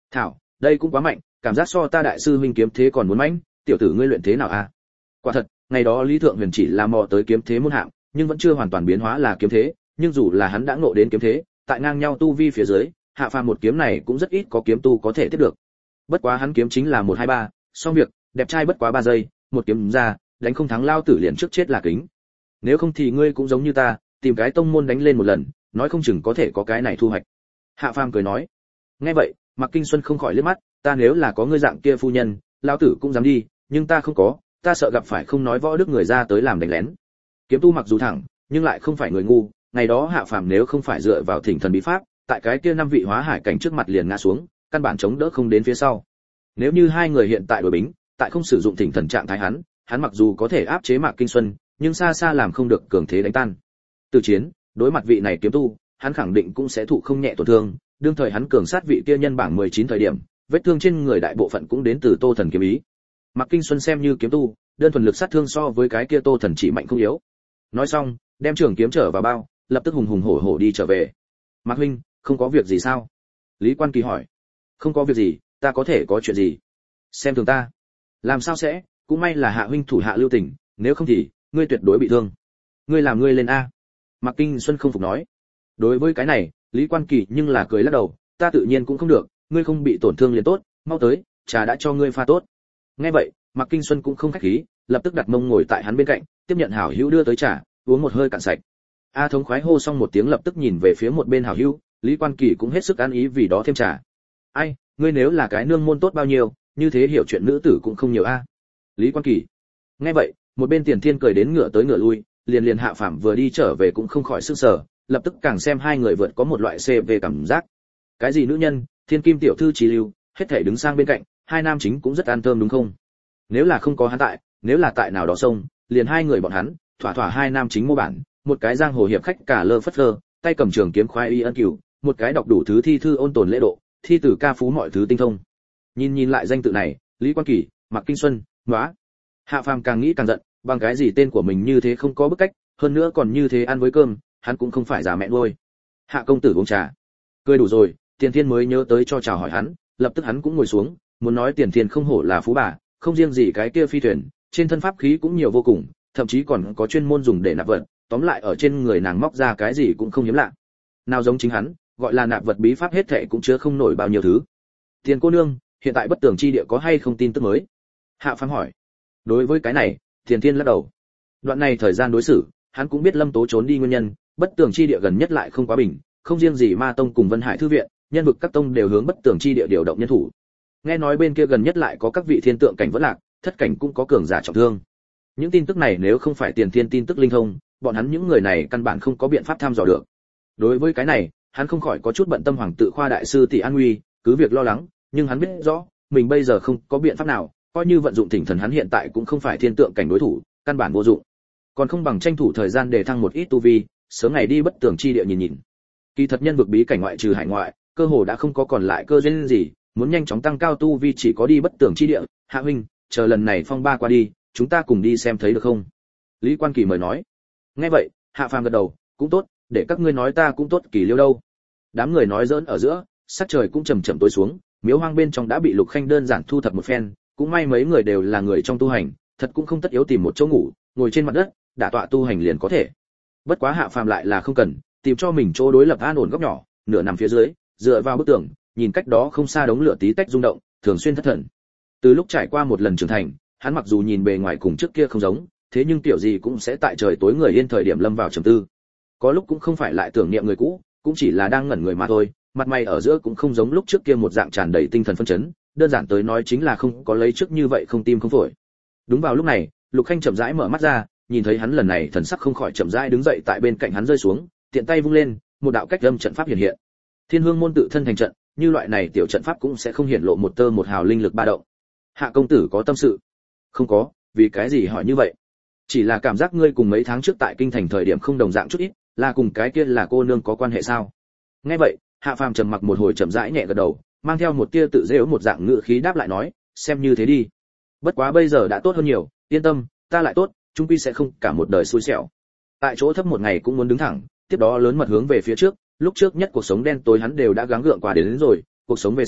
Thảo, đây cũng quá mạnh, cảm giác so ta đại sư huynh kiếm thế còn muốn mạnh, tiểu tử ngươi luyện thế nào a? Quả thật, ngày đó Lý Thượng Huyền chỉ là mò tới kiếm thế môn hạng, nhưng vẫn chưa hoàn toàn biến hóa là kiếm thế, nhưng dù là hắn đã ngộ đến kiếm thế, tại ngang nhau tu vi phía dưới, hạ phàm một kiếm này cũng rất ít có kiếm tu có thể tiếp được. Bất quá hắn kiếm chính là một hai ba, xong việc, đẹp trai bất quá ba giây, một kiếm ra, đánh không thắng lao tử liền trước chết là kính. Nếu không thì ngươi cũng giống như ta, tìm cái tông môn đánh lên một lần, nói không chừng có thể có cái này thu hoạch. Hạ phàm cười nói. Nghe vậy, Mạc Kinh Xuân không khỏi liếc mắt, ta nếu là có ngươi dạng kia phu nhân, lao tử cũng dám đi, nhưng ta không có, ta sợ gặp phải không nói võ đức người ra tới làm đánh lén. Kiếm tu mặc dù thẳng, nhưng lại không phải người ngu, ngày đó hạ phàm nếu không phải dựa vào thỉnh thần bí pháp, tại cái kia năm vị hóa hải cảnh trước mặt liền ngã xuống, căn bản chống đỡ không đến phía sau. Nếu như hai người hiện tại đối bính, tại không sử dụng thỉnh thần trạng thái hắn, hắn mặc dù có thể áp chế Mạc Kinh Xuân, nhưng xa xa làm không được cường thế đánh tan. Từ chiến, đối mặt vị này kiếm tu, hắn khẳng định cũng sẽ thụ không nhẹ tổn thương, đương thời hắn cường sát vị kia nhân bảng mười chín thời điểm, vết thương trên người đại bộ phận cũng đến từ Tô Thần kiếm ý. Mạc Kinh Xuân xem như kiếm tu, đơn thuần lực sát thương so với cái kia Tô Thần chỉ mạnh không yếu. Nói xong, đem trường kiếm trở vào bao, lập tức hùng hùng hổ hổ đi trở về. Mạc huynh, không có việc gì sao? Lý Quan Kỳ hỏi. Không có việc gì, ta có thể có chuyện gì? Xem thường ta. Làm sao sẽ, cũng may là hạ huynh thủ hạ lưu tình, nếu không thì ngươi tuyệt đối bị thương. Ngươi làm ngươi lên a. Mạc Kinh Xuân không phục nói. Đối với cái này, Lý Quan Kỳ nhưng là cười lắc đầu, ta tự nhiên cũng không được, ngươi không bị tổn thương liền tốt, mau tới, trà đã cho ngươi pha tốt. Nghe vậy, Mạc Kinh Xuân cũng không khách khí, lập tức đặt mông ngồi tại hắn bên cạnh, tiếp nhận hảo hữu đưa tới trà, uống một hơi cạn sạch. A thống khoái hô xong một tiếng lập tức nhìn về phía một bên hảo hữu, Lý Quan Kỳ cũng hết sức ăn ý vì đó thêm trà. Ai, ngươi nếu là cái nương môn tốt bao nhiêu, như thế hiểu chuyện nữ tử cũng không nhiều a. Lý Quan Kỳ. Nghe vậy, một bên Tiền Thiên cười đến ngửa tới ngửa lui, liền liền hạ phàm vừa đi trở về cũng không khỏi sửng sở, lập tức càng xem hai người vượt có một loại xê về cảm giác. Cái gì nữ nhân, Thiên Kim tiểu thư trí lưu, hết thảy đứng sang bên cạnh, hai nam chính cũng rất an thơm đúng không? Nếu là không có hắn tại, nếu là tại nào đó sông, liền hai người bọn hắn, thỏa thỏa hai nam chính mô bản, một cái giang hồ hiệp khách cả lơ phất lơ, tay cầm trường kiếm khoái y ân cửu, một cái đọc đủ thứ thi thư ôn tồn lễ độ, thi từ ca phú mọi thứ tinh thông. Nhìn nhìn lại danh tự này, Lý Quan Kỳ, Mạc Kinh Xuân, nóa. Hạ Phàm càng nghĩ càng giận, bằng cái gì tên của mình như thế không có bức cách, hơn nữa còn như thế ăn với cơm, hắn cũng không phải già mẹ nuôi. Hạ công tử uống trà. Cười đủ rồi, Tiền Thiên mới nhớ tới cho chào hỏi hắn, lập tức hắn cũng ngồi xuống, muốn nói Tiền Thiên không hổ là phú bà, không riêng gì cái kia phi thuyền, trên thân pháp khí cũng nhiều vô cùng, thậm chí còn có chuyên môn dùng để nạp vật, tóm lại ở trên người nàng móc ra cái gì cũng không hiếm lạ. Nào giống chính hắn, gọi là nạp vật bí pháp hết thảy cũng chứa không nổi bao nhiêu thứ. Tiền cô nương, hiện tại bất tường chi địa có hay không tin tức mới? Hạ Phàm hỏi. Đối với cái này, Tiền Thiên lắc đầu. Đoạn này thời gian đối xử, hắn cũng biết Lâm Tố trốn đi nguyên nhân, bất tường chi địa gần nhất lại không quá bình, không riêng gì Ma tông cùng Vân Hải thư viện, nhân vực các tông đều hướng bất tường chi địa điều động nhân thủ. Nghe nói bên kia gần nhất lại có các vị thiên tượng cảnh vẫn lạc, thất cảnh cũng có cường giả trọng thương. Những tin tức này nếu không phải Tiền Thiên tin tức linh thông, bọn hắn những người này căn bản không có biện pháp tham dò được. Đối với cái này, hắn không khỏi có chút bận tâm Hoàng Tự Khoa đại sư tỷ an nguy, cứ việc lo lắng, nhưng hắn biết rõ, mình bây giờ không có biện pháp nào, coi như vận dụng thỉnh thần hắn hiện tại cũng không phải thiên tượng cảnh đối thủ, căn bản vô dụng. Còn không bằng tranh thủ thời gian để thăng một ít tu vi, sớm ngày đi bất tường chi địa nhìn nhìn. Kỳ thật nhân vực bí cảnh ngoại trừ hải ngoại, cơ hồ đã không có còn lại cơ duyên gì, muốn nhanh chóng tăng cao tu vi chỉ có đi bất tường chi địa. Hạ huynh, chờ lần này phong ba qua đi, chúng ta cùng đi xem thấy được không? Lý Quan Kỳ mời nói. Nghe vậy, Hạ Phàm gật đầu, cũng tốt, để các ngươi nói ta cũng tốt kỳ liêu đâu. Đám người nói giỡn ở giữa, sắc trời cũng chậm chậm tối xuống, miếu hoang bên trong đã bị Lục Khanh đơn giản thu thập một phen, cũng may mấy người đều là người trong tu hành, thật cũng không tất yếu tìm một chỗ ngủ, ngồi trên mặt đất, đả tọa tu hành liền có thể. Bất quá Hạ Phàm lại là không cần, tìm cho mình chỗ đối lập an ổn góc nhỏ, nửa nằm phía dưới, dựa vào bức tường, nhìn cách đó không xa đống lửa tí tách rung động, thường xuyên thất thần. Từ lúc trải qua một lần trưởng thành, hắn mặc dù nhìn bề ngoài cùng trước kia không giống, thế nhưng tiểu gì cũng sẽ tại trời tối người yên thời điểm lâm vào trầm tư. Có lúc cũng không phải lại tưởng niệm người cũ, cũng chỉ là đang ngẩn người mà thôi, mặt mày ở giữa cũng không giống lúc trước kia một dạng tràn đầy tinh thần phấn chấn, đơn giản tới nói chính là không có lấy trước như vậy không tim không phổi. Đúng vào lúc này, Lục Khanh chậm rãi mở mắt ra, nhìn thấy hắn lần này thần sắc không khỏi chậm rãi đứng dậy tại bên cạnh hắn rơi xuống, tiện tay vung lên, một đạo cách âm trận pháp hiện hiện. Thiên Hương môn tự thân thành trận, như loại này tiểu trận pháp cũng sẽ không hiện lộ một tơ một hào linh lực ba động. Hạ công tử có tâm sự? Không có, vì cái gì hỏi như vậy? Chỉ là cảm giác ngươi cùng mấy tháng trước tại kinh thành thời điểm không đồng dạng chút ít, là cùng cái kia là cô nương có quan hệ sao? Nghe vậy, Hạ Phàm trầm mặc một hồi chậm rãi nhẹ gật đầu, mang theo một tia tự giễu một dạng ngữ khí đáp lại nói, xem như thế đi. Bất quá bây giờ đã tốt hơn nhiều, yên tâm, ta lại tốt, chung quy sẽ không cả một đời xui xẻo. Tại chỗ thấp một ngày cũng muốn đứng thẳng, tiếp đó lớn mật hướng về phía trước, lúc trước nhất cuộc sống đen tối hắn đều đã gắng gượng qua đến, đến rồi, cuộc sống về sau,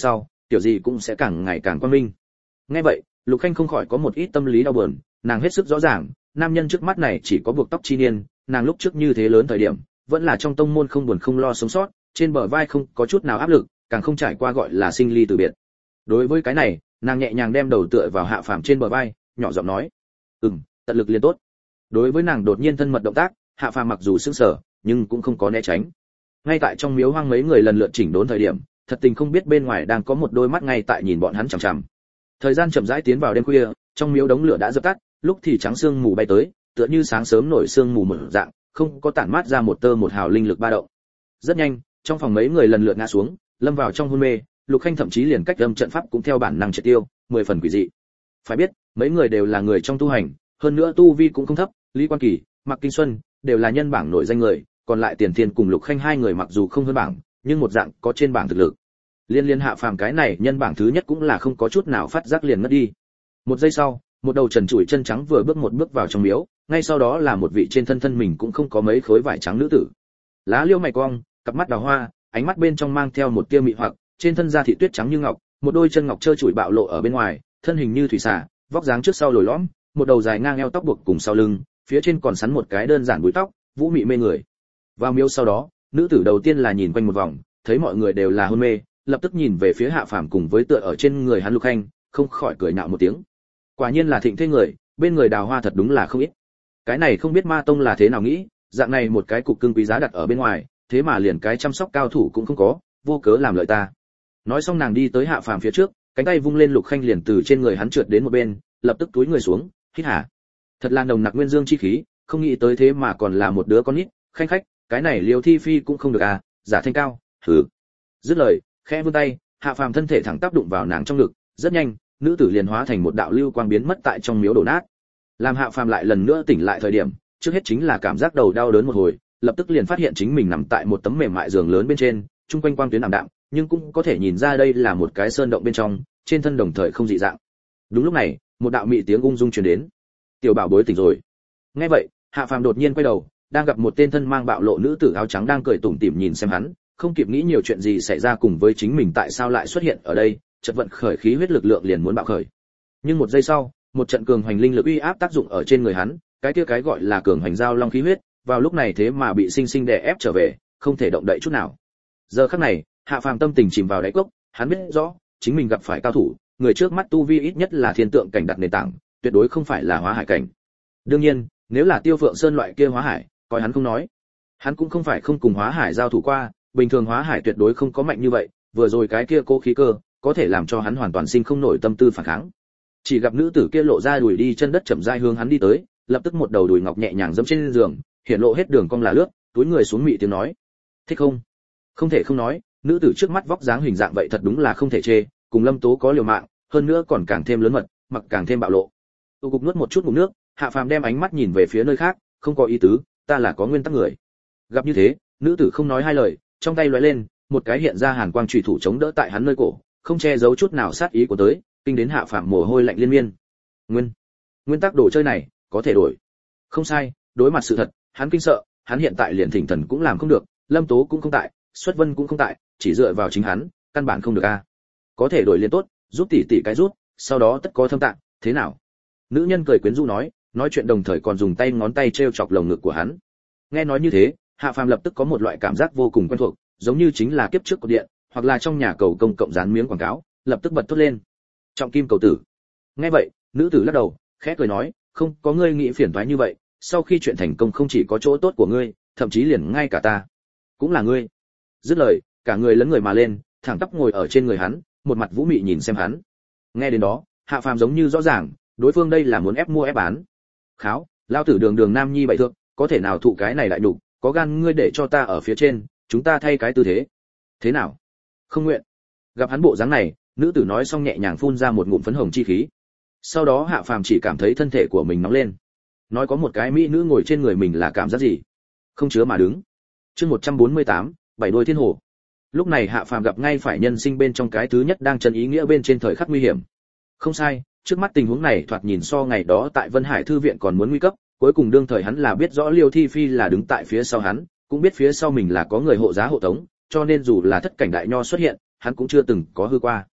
kiểu gì cũng sẽ càng ngày càng quang minh. Nghe vậy, Lục Khanh không khỏi có một ít tâm lý đau buồn, nàng hết sức rõ ràng, nam nhân trước mắt này chỉ có buộc tóc chi niên, nàng lúc trước như thế lớn thời điểm, vẫn là trong tông môn không buồn không lo sống sót, trên bờ vai không có chút nào áp lực, càng không trải qua gọi là sinh ly từ biệt. Đối với cái này, nàng nhẹ nhàng đem đầu tựa vào Hạ Phàm trên bờ vai, nhỏ giọng nói: "Ừm, tận lực liền tốt." Đối với nàng đột nhiên thân mật động tác, Hạ Phàm mặc dù sững sờ, nhưng cũng không có né tránh. Ngay tại trong miếu hoang mấy người lần lượt chỉnh đốn thời điểm, thật tình không biết bên ngoài đang có một đôi mắt ngay tại nhìn bọn hắn chằm chằm. Thời gian chậm rãi tiến vào đêm khuya, trong miếu đống lửa đã dập tắt, lúc thì trắng sương mù bay tới, tựa như sáng sớm nổi sương mù mở dạng, không có tản mát ra một tơ một hào linh lực ba động. Rất nhanh, trong phòng mấy người lần lượt ngã xuống, lâm vào trong hôn mê, Lục Khanh thậm chí liền cách âm trận pháp cũng theo bản năng triệt tiêu, mười phần quỷ dị. Phải biết, mấy người đều là người trong tu hành, hơn nữa tu vi cũng không thấp, Lý Quan Kỳ, Mạc Kinh Xuân đều là nhân bảng nổi danh người, còn lại Tiền Thiên cùng Lục Khanh hai người mặc dù không hơn bảng, nhưng một dạng có trên bảng thực lực. Liên liên Hạ Phàm cái này nhân bảng thứ nhất cũng là không có chút nào phát giác liền ngất đi. Một giây sau, một đầu trần trụi chân trắng vừa bước một bước vào trong miếu, ngay sau đó là một vị trên thân thân mình cũng không có mấy khối vải trắng nữ tử. Lá liễu mày cong, cặp mắt đào hoa, ánh mắt bên trong mang theo một tia mị hoặc, trên thân da thị tuyết trắng như ngọc, một đôi chân ngọc trơ trụi bạo lộ ở bên ngoài, thân hình như thủy xà, vóc dáng trước sau lồi lõm, một đầu dài ngang eo tóc buộc cùng sau lưng, phía trên còn sắn một cái đơn giản búi tóc, vũ mị mê người. Vào miếu sau đó, nữ tử đầu tiên là nhìn quanh một vòng, thấy mọi người đều là hôn mê, lập tức nhìn về phía Hạ Phàm cùng với tựa ở trên người hắn Lục Khanh, không khỏi cười nhạo một tiếng. Quả nhiên là thịnh thế người, bên người đào hoa thật đúng là không ít. Cái này không biết Ma Tông là thế nào nghĩ, dạng này một cái cục cưng quý giá đặt ở bên ngoài, thế mà liền cái chăm sóc cao thủ cũng không có, vô cớ làm lợi ta. Nói xong nàng đi tới Hạ Phàm phía trước, cánh tay vung lên, Lục Khanh liền từ trên người hắn trượt đến một bên, lập tức túi người xuống, hít hả. Thật là nồng nặc nguyên dương chi khí, không nghĩ tới thế mà còn là một đứa con nít, Khanh khách, cái này Liêu Thi Phi cũng không được à, giả thanh cao, hừ. Dứt lời, khẽ vươn tay, Hạ Phàm thân thể thẳng tắp đụng vào nàng trong ngực, rất nhanh, nữ tử liền hóa thành một đạo lưu quang biến mất tại trong miếu đổ nát. Làm Hạ Phàm lại lần nữa tỉnh lại thời điểm, trước hết chính là cảm giác đầu đau đớn một hồi, lập tức liền phát hiện chính mình nằm tại một tấm mềm mại giường lớn bên trên, trung quanh quang tuyến ảm đạm, nhưng cũng có thể nhìn ra đây là một cái sơn động bên trong, trên thân đồng thời không dị dạng. Đúng lúc này, một đạo mị tiếng ung dung truyền đến. "Tiểu bảo bối tỉnh rồi." Nghe vậy, Hạ Phàm đột nhiên quay đầu, đang gặp một tên thân mang bạo lộ nữ tử áo trắng đang cười tủm tỉm nhìn xem hắn, không kịp nghĩ nhiều chuyện gì xảy ra cùng với chính mình tại sao lại xuất hiện ở đây, chợt vận khởi khí huyết lực lượng liền muốn bạo khởi. Nhưng một giây sau, một trận cường hoành linh lực uy áp tác dụng ở trên người hắn, cái kia cái gọi là cường hoành giao long khí huyết, vào lúc này thế mà bị sinh sinh đè ép trở về, không thể động đậy chút nào. Giờ khắc này, Hạ Phàm tâm tình chìm vào đáy cốc, hắn biết rõ, chính mình gặp phải cao thủ, người trước mắt tu vi ít nhất là thiên tượng cảnh đặt nền tảng, tuyệt đối không phải là hóa hải cảnh. Đương nhiên, nếu là Tiêu Phượng Sơn loại kia hóa hải, coi hắn không nói. Hắn cũng không phải không cùng hóa hải giao thủ qua, bình thường hóa hải tuyệt đối không có mạnh như vậy, vừa rồi cái kia cố khí cơ, có thể làm cho hắn hoàn toàn sinh không nổi tâm tư phản kháng. Chỉ gặp nữ tử kia lộ ra đùi đi chân đất chậm rãi hướng hắn đi tới, lập tức một đầu đùi ngọc nhẹ nhàng giẫm trên giường, hiện lộ hết đường cong là lướt, túi người xuống mị tiếng nói: "Thích không?" Không thể không nói, nữ tử trước mắt vóc dáng hình dạng vậy thật đúng là không thể chê, cùng Lâm Tố có liều mạng, hơn nữa còn càng thêm lớn mật, mặc càng thêm bạo lộ. Tu cục nuốt một chút ngụm nước, Hạ Phàm đem ánh mắt nhìn về phía nơi khác, không có ý tứ, ta là có nguyên tắc người. Gặp như thế, nữ tử không nói hai lời, trong tay lóe lên, một cái hiện ra hàn quang chủy thủ chống đỡ tại hắn nơi cổ, không che giấu chút nào sát ý của tới, kinh đến Hạ Phàm mồ hôi lạnh liên miên. Nguyên, nguyên tắc đồ chơi này, có thể đổi. Không sai, đối mặt sự thật, hắn kinh sợ, hắn hiện tại liền thỉnh thần cũng làm không được, Lâm Tố cũng không tại, Xuất Vân cũng không tại, chỉ dựa vào chính hắn, căn bản không được a. Có thể đổi liền tốt, giúp tỷ tỷ cái rút, sau đó tất có thâm tạng, thế nào? Nữ nhân cười quyến rũ nói, nói chuyện đồng thời còn dùng tay ngón tay treo chọc lồng ngực của hắn. Nghe nói như thế, Hạ Phàm lập tức có một loại cảm giác vô cùng quen thuộc, giống như chính là kiếp trước của điện, hoặc là trong nhà cầu công cộng dán miếng quảng cáo, lập tức bật thốt lên. Trọng kim cầu tử. Nghe vậy, nữ tử lắc đầu, khẽ cười nói, không có ngươi nghĩ phiền toái như vậy, sau khi chuyện thành công không chỉ có chỗ tốt của ngươi, thậm chí liền ngay cả ta, cũng là ngươi. Dứt lời, cả người lấn người mà lên, thẳng tắp ngồi ở trên người hắn, một mặt vũ mị nhìn xem hắn. Nghe đến đó, Hạ Phàm giống như rõ ràng, đối phương đây là muốn ép mua ép bán. Kháo, lao tử đường đường nam nhi bậy thượng, có thể nào thụ cái này lại nhục, có gan ngươi để cho ta ở phía trên, chúng ta thay cái tư thế. Thế nào? Không nguyện. Gặp hắn bộ dáng này, nữ tử nói xong nhẹ nhàng phun ra một ngụm phấn hồng chi khí. Sau đó Hạ Phàm chỉ cảm thấy thân thể của mình nóng lên. Nói có một cái mỹ nữ ngồi trên người mình là cảm giác gì? Không chứa mà đứng. Chương một trăm bốn mươi tám, bảy đôi thiên hồ. Lúc này Hạ Phàm gặp ngay phải nhân sinh bên trong cái thứ nhất đang chân ý nghĩa bên trên thời khắc nguy hiểm. Không sai, trước mắt tình huống này thoạt nhìn so ngày đó tại Vân Hải thư viện còn muốn nguy cấp, cuối cùng đương thời hắn là biết rõ Liêu Thi Phi là đứng tại phía sau hắn, cũng biết phía sau mình là có người hộ giá hộ tống, cho nên dù là thất cảnh đại nho xuất hiện, hắn cũng chưa từng có hư qua.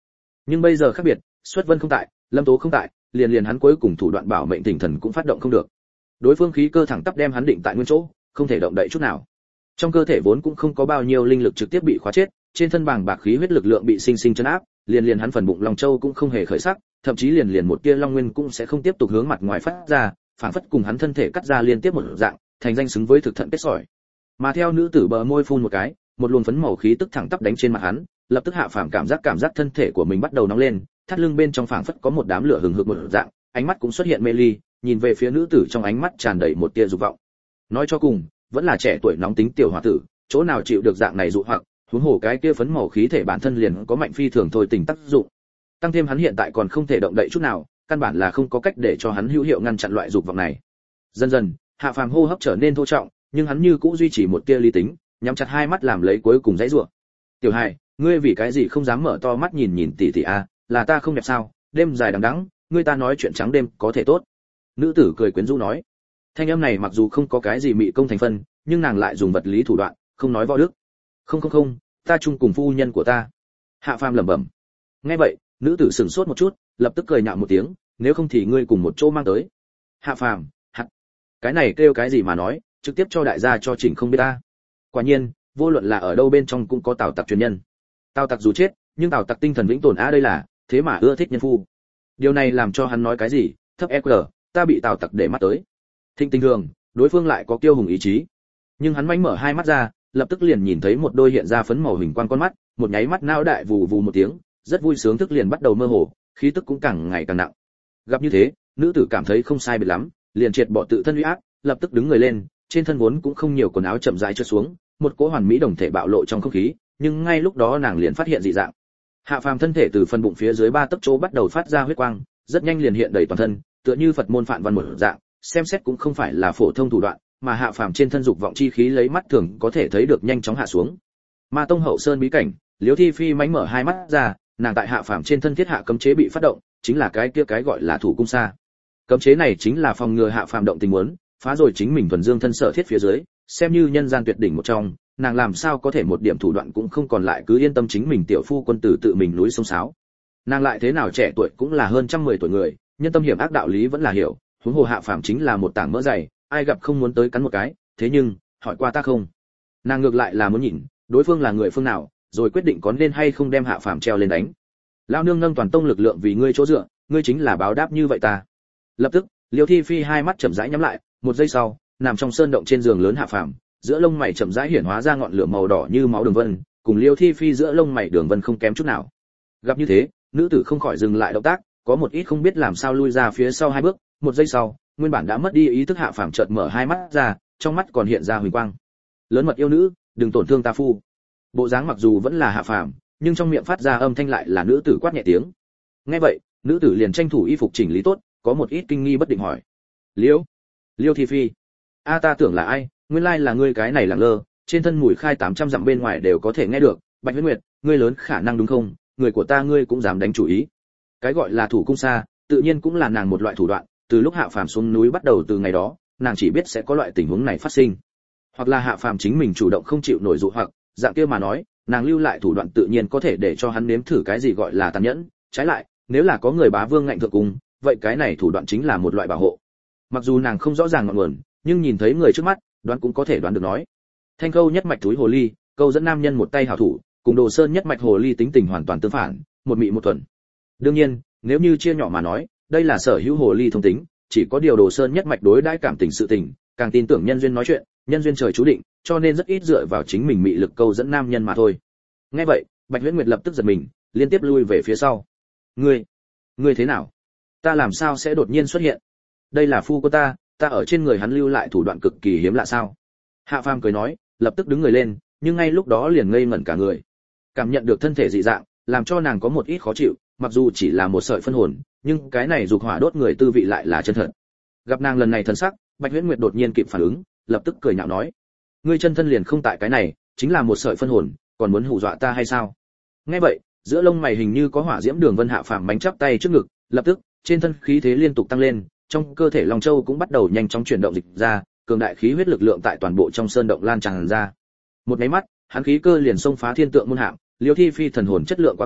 Nhưng bây giờ khác biệt, Xuất Vân không tại, Lâm Tố không tại, liền liền hắn cuối cùng thủ đoạn bảo mệnh tỉnh thần cũng phát động không được. Đối phương khí cơ thẳng tắp đem hắn định tại nguyên chỗ, không thể động đậy chút nào. Trong cơ thể vốn cũng không có bao nhiêu linh lực trực tiếp bị khóa chết, trên thân bàng bạc khí huyết lực lượng bị sinh sinh chấn áp, liền liền hắn phần bụng Long Châu cũng không hề khởi sắc, thậm chí liền liền một tia long nguyên cũng sẽ không tiếp tục hướng mặt ngoài phát ra, phảng phất cùng hắn thân thể cắt ra liên tiếp một dạng, thành danh xứng với thực thận kết sỏi. Mà theo nữ tử bờ môi phun một cái, một luồng phấn màu khí tức thẳng tắp đánh trên mặt hắn, lập tức Hạ Phàm cảm giác cảm giác thân thể của mình bắt đầu nóng lên, thắt lưng bên trong phảng phất có một đám lửa hừng hực một dạng, ánh mắt cũng xuất hiện mê ly, nhìn về phía nữ tử trong ánh mắt tràn đầy một tia dục vọng. Nói cho cùng, vẫn là trẻ tuổi nóng tính tiểu hòa tử, chỗ nào chịu được dạng này dụ hoặc, huống hồ cái kia phấn màu khí thể bản thân liền có mạnh phi thường thôi tình tác dụng. Tăng thêm hắn hiện tại còn không thể động đậy chút nào, căn bản là không có cách để cho hắn hữu hiệu ngăn chặn loại dục vọng này. Dần dần, Hạ Phàm hô hấp trở nên thô trọng, nhưng hắn như cũ duy trì một tia lý tính, nhắm chặt hai mắt làm lấy cuối cùng dãy rủa. "Tiểu Hải, ngươi vì cái gì không dám mở to mắt nhìn nhìn tỷ tỷ a, là ta không đẹp sao? Đêm dài đằng đẵng, ngươi ta nói chuyện trắng đêm có thể tốt." Nữ tử cười quyến rũ nói. Thanh âm này mặc dù không có cái gì mị công thành phân, nhưng nàng lại dùng vật lý thủ đoạn, không nói võ đức. "Không không không, ta chung cùng phu nhân của ta." Hạ Phàm lẩm bẩm. Nghe vậy, nữ tử sững sốt một chút, lập tức cười nhạo một tiếng, "Nếu không thì ngươi cùng một chỗ mang tới." Hạ Phàm, hạt. Cái này kêu cái gì mà nói, trực tiếp cho đại gia cho chỉnh không biết ta. Quả nhiên, vô luận là ở đâu bên trong cũng có Tào Tặc truyền nhân. Tào Tặc dù chết, nhưng Tào Tặc tinh thần vĩnh tồn a đây là, thế mà ưa thích nhân phu. Điều này làm cho hắn nói cái gì, thấp e quy, ta bị Tào Tặc để mắt tới. Thinh tinh thường, đối phương lại có kiêu hùng ý chí. Nhưng hắn manh mở hai mắt ra, lập tức liền nhìn thấy một đôi hiện ra phấn màu hình quang con mắt, một nháy mắt não đại vù vù một tiếng, rất vui sướng thức liền bắt đầu mơ hồ, khí tức cũng càng ngày càng nặng. Gặp như thế, nữ tử cảm thấy không sai biệt lắm, liền triệt bỏ tự thân uy áp, lập tức đứng người lên, trên thân vốn cũng không nhiều quần áo chậm rãi trượt xuống, một cỗ hoàn mỹ đồng thể bạo lộ trong không khí, nhưng ngay lúc đó nàng liền phát hiện dị dạng. Hạ Phàm thân thể từ phần bụng phía dưới ba tấc chỗ bắt đầu phát ra huyết quang, rất nhanh liền hiện đầy toàn thân, tựa như Phật môn phạn văn một dạng, xem xét cũng không phải là phổ thông thủ đoạn, mà Hạ Phàm trên thân dục vọng chi khí lấy mắt thường có thể thấy được nhanh chóng hạ xuống. Ma tông hậu sơn bí cảnh, Liễu Thi Phi mánh mở hai mắt ra, nàng tại Hạ Phàm trên thân thiết hạ cấm chế bị phát động, chính là cái kia cái gọi là thủ cung sa. Cấm chế này chính là phòng ngừa Hạ Phàm động tình muốn, phá rồi chính mình thuần dương thân sở thiết phía dưới, xem như nhân gian tuyệt đỉnh một trong, nàng làm sao có thể một điểm thủ đoạn cũng không còn lại, cứ yên tâm chính mình tiểu phu quân tử tự mình núi sông sáo. Nàng lại thế nào trẻ tuổi cũng là hơn trăm mười tuổi người, nhân tâm hiểm ác đạo lý vẫn là hiểu, huống hồ Hạ Phàm chính là một tảng mỡ dày, ai gặp không muốn tới cắn một cái, thế nhưng, hỏi qua ta không. Nàng ngược lại là muốn nhìn, đối phương là người phương nào, rồi quyết định có nên hay không đem Hạ Phàm treo lên đánh. Lão nương nâng toàn tông lực lượng vì ngươi chỗ dựa, ngươi chính là báo đáp như vậy ta. Lập tức, Liêu Thi Phi hai mắt chậm rãi nhắm lại, một giây sau, nằm trong sơn động trên giường lớn Hạ Phàm, giữa lông mày chậm rãi hiển hóa ra ngọn lửa màu đỏ như máu đường vân, cùng Liêu Thi Phi giữa lông mày đường vân không kém chút nào. Gặp như thế, nữ tử không khỏi dừng lại động tác, có một ít không biết làm sao lui ra phía sau hai bước, một giây sau, nguyên bản đã mất đi ý thức Hạ Phàm chợt mở hai mắt ra, trong mắt còn hiện ra huỳnh quang. Lớn mật yêu nữ, đừng tổn thương ta phu. Bộ dáng mặc dù vẫn là Hạ Phàm, nhưng trong miệng phát ra âm thanh lại là nữ tử quát nhẹ tiếng. Nghe vậy, nữ tử liền tranh thủ y phục chỉnh lý tốt, có một ít kinh nghi bất định hỏi: "Liễu, Liêu Thi Phi, a ta tưởng là ai, nguyên lai là ngươi cái này lẳng lơ, trên thân mùi khai tám trăm dặm bên ngoài đều có thể nghe được, Bạch Huyết Nguyệt, ngươi lớn khả năng đúng không, người của ta ngươi cũng dám đánh chủ ý." Cái gọi là thủ cung sa, tự nhiên cũng là nàng một loại thủ đoạn, từ lúc Hạ Phàm xuống núi bắt đầu từ ngày đó, nàng chỉ biết sẽ có loại tình huống này phát sinh. Hoặc là Hạ Phàm chính mình chủ động không chịu nổi dụ hoặc, dạng kia mà nói, nàng lưu lại thủ đoạn tự nhiên có thể để cho hắn nếm thử cái gì gọi là tàn nhẫn, trái lại, nếu là có người bá vương ngạnh thượng cung, vậy cái này thủ đoạn chính là một loại bảo hộ. Mặc dù nàng không rõ ràng ngọn nguồn, nhưng nhìn thấy người trước mắt, đoán cũng có thể đoán được nói. Thanh Câu nhất mạch túi hồ ly, câu dẫn nam nhân một tay hảo thủ, cùng Đồ Sơn nhất mạch hồ ly tính tình hoàn toàn tương phản, một mị một thuần. Đương nhiên, nếu như chia nhỏ mà nói, đây là sở hữu hồ ly thông tính, chỉ có điều Đồ Sơn nhất mạch đối đãi cảm tình sự tình, càng tin tưởng nhân duyên nói chuyện, nhân duyên trời chú định, cho nên rất ít dựa vào chính mình mị lực câu dẫn nam nhân mà thôi. Nghe vậy, Bạch Huyễn Nguyệt lập tức giật mình, liên tiếp lui về phía sau. "Ngươi, ngươi thế nào? Ta làm sao sẽ đột nhiên xuất hiện? Đây là phu của ta, ta ở trên người hắn lưu lại thủ đoạn cực kỳ hiếm lạ sao?" Hạ Phàm cười nói, lập tức đứng người lên, nhưng ngay lúc đó liền ngây ngẩn cả người. Cảm nhận được thân thể dị dạng, làm cho nàng có một ít khó chịu, mặc dù chỉ là một sợi phân hồn, nhưng cái này dục hỏa đốt người tư vị lại là chân thật. Gặp nàng lần này thân sắc, Bạch Huyễn Nguyệt đột nhiên kịp phản ứng, lập tức cười nhạo nói: "Ngươi chân thân liền không tại cái này, chính là một sợi phân hồn, còn muốn hù dọa ta hay sao?" Nghe vậy, giữa lông mày hình như có hỏa diễm đường vân Hạ Phàm bánh chắp tay trước ngực, lập tức, trên thân khí thế liên tục tăng lên, trong cơ thể Long Châu cũng bắt đầu nhanh chóng chuyển động dịch ra, cường đại khí huyết lực lượng tại toàn bộ trong sơn động lan tràn ra. Một cái mắt, hắn khí cơ liền xông phá thiên tượng môn hạm, Liêu Thi Phi thần hồn chất lượng quá cao,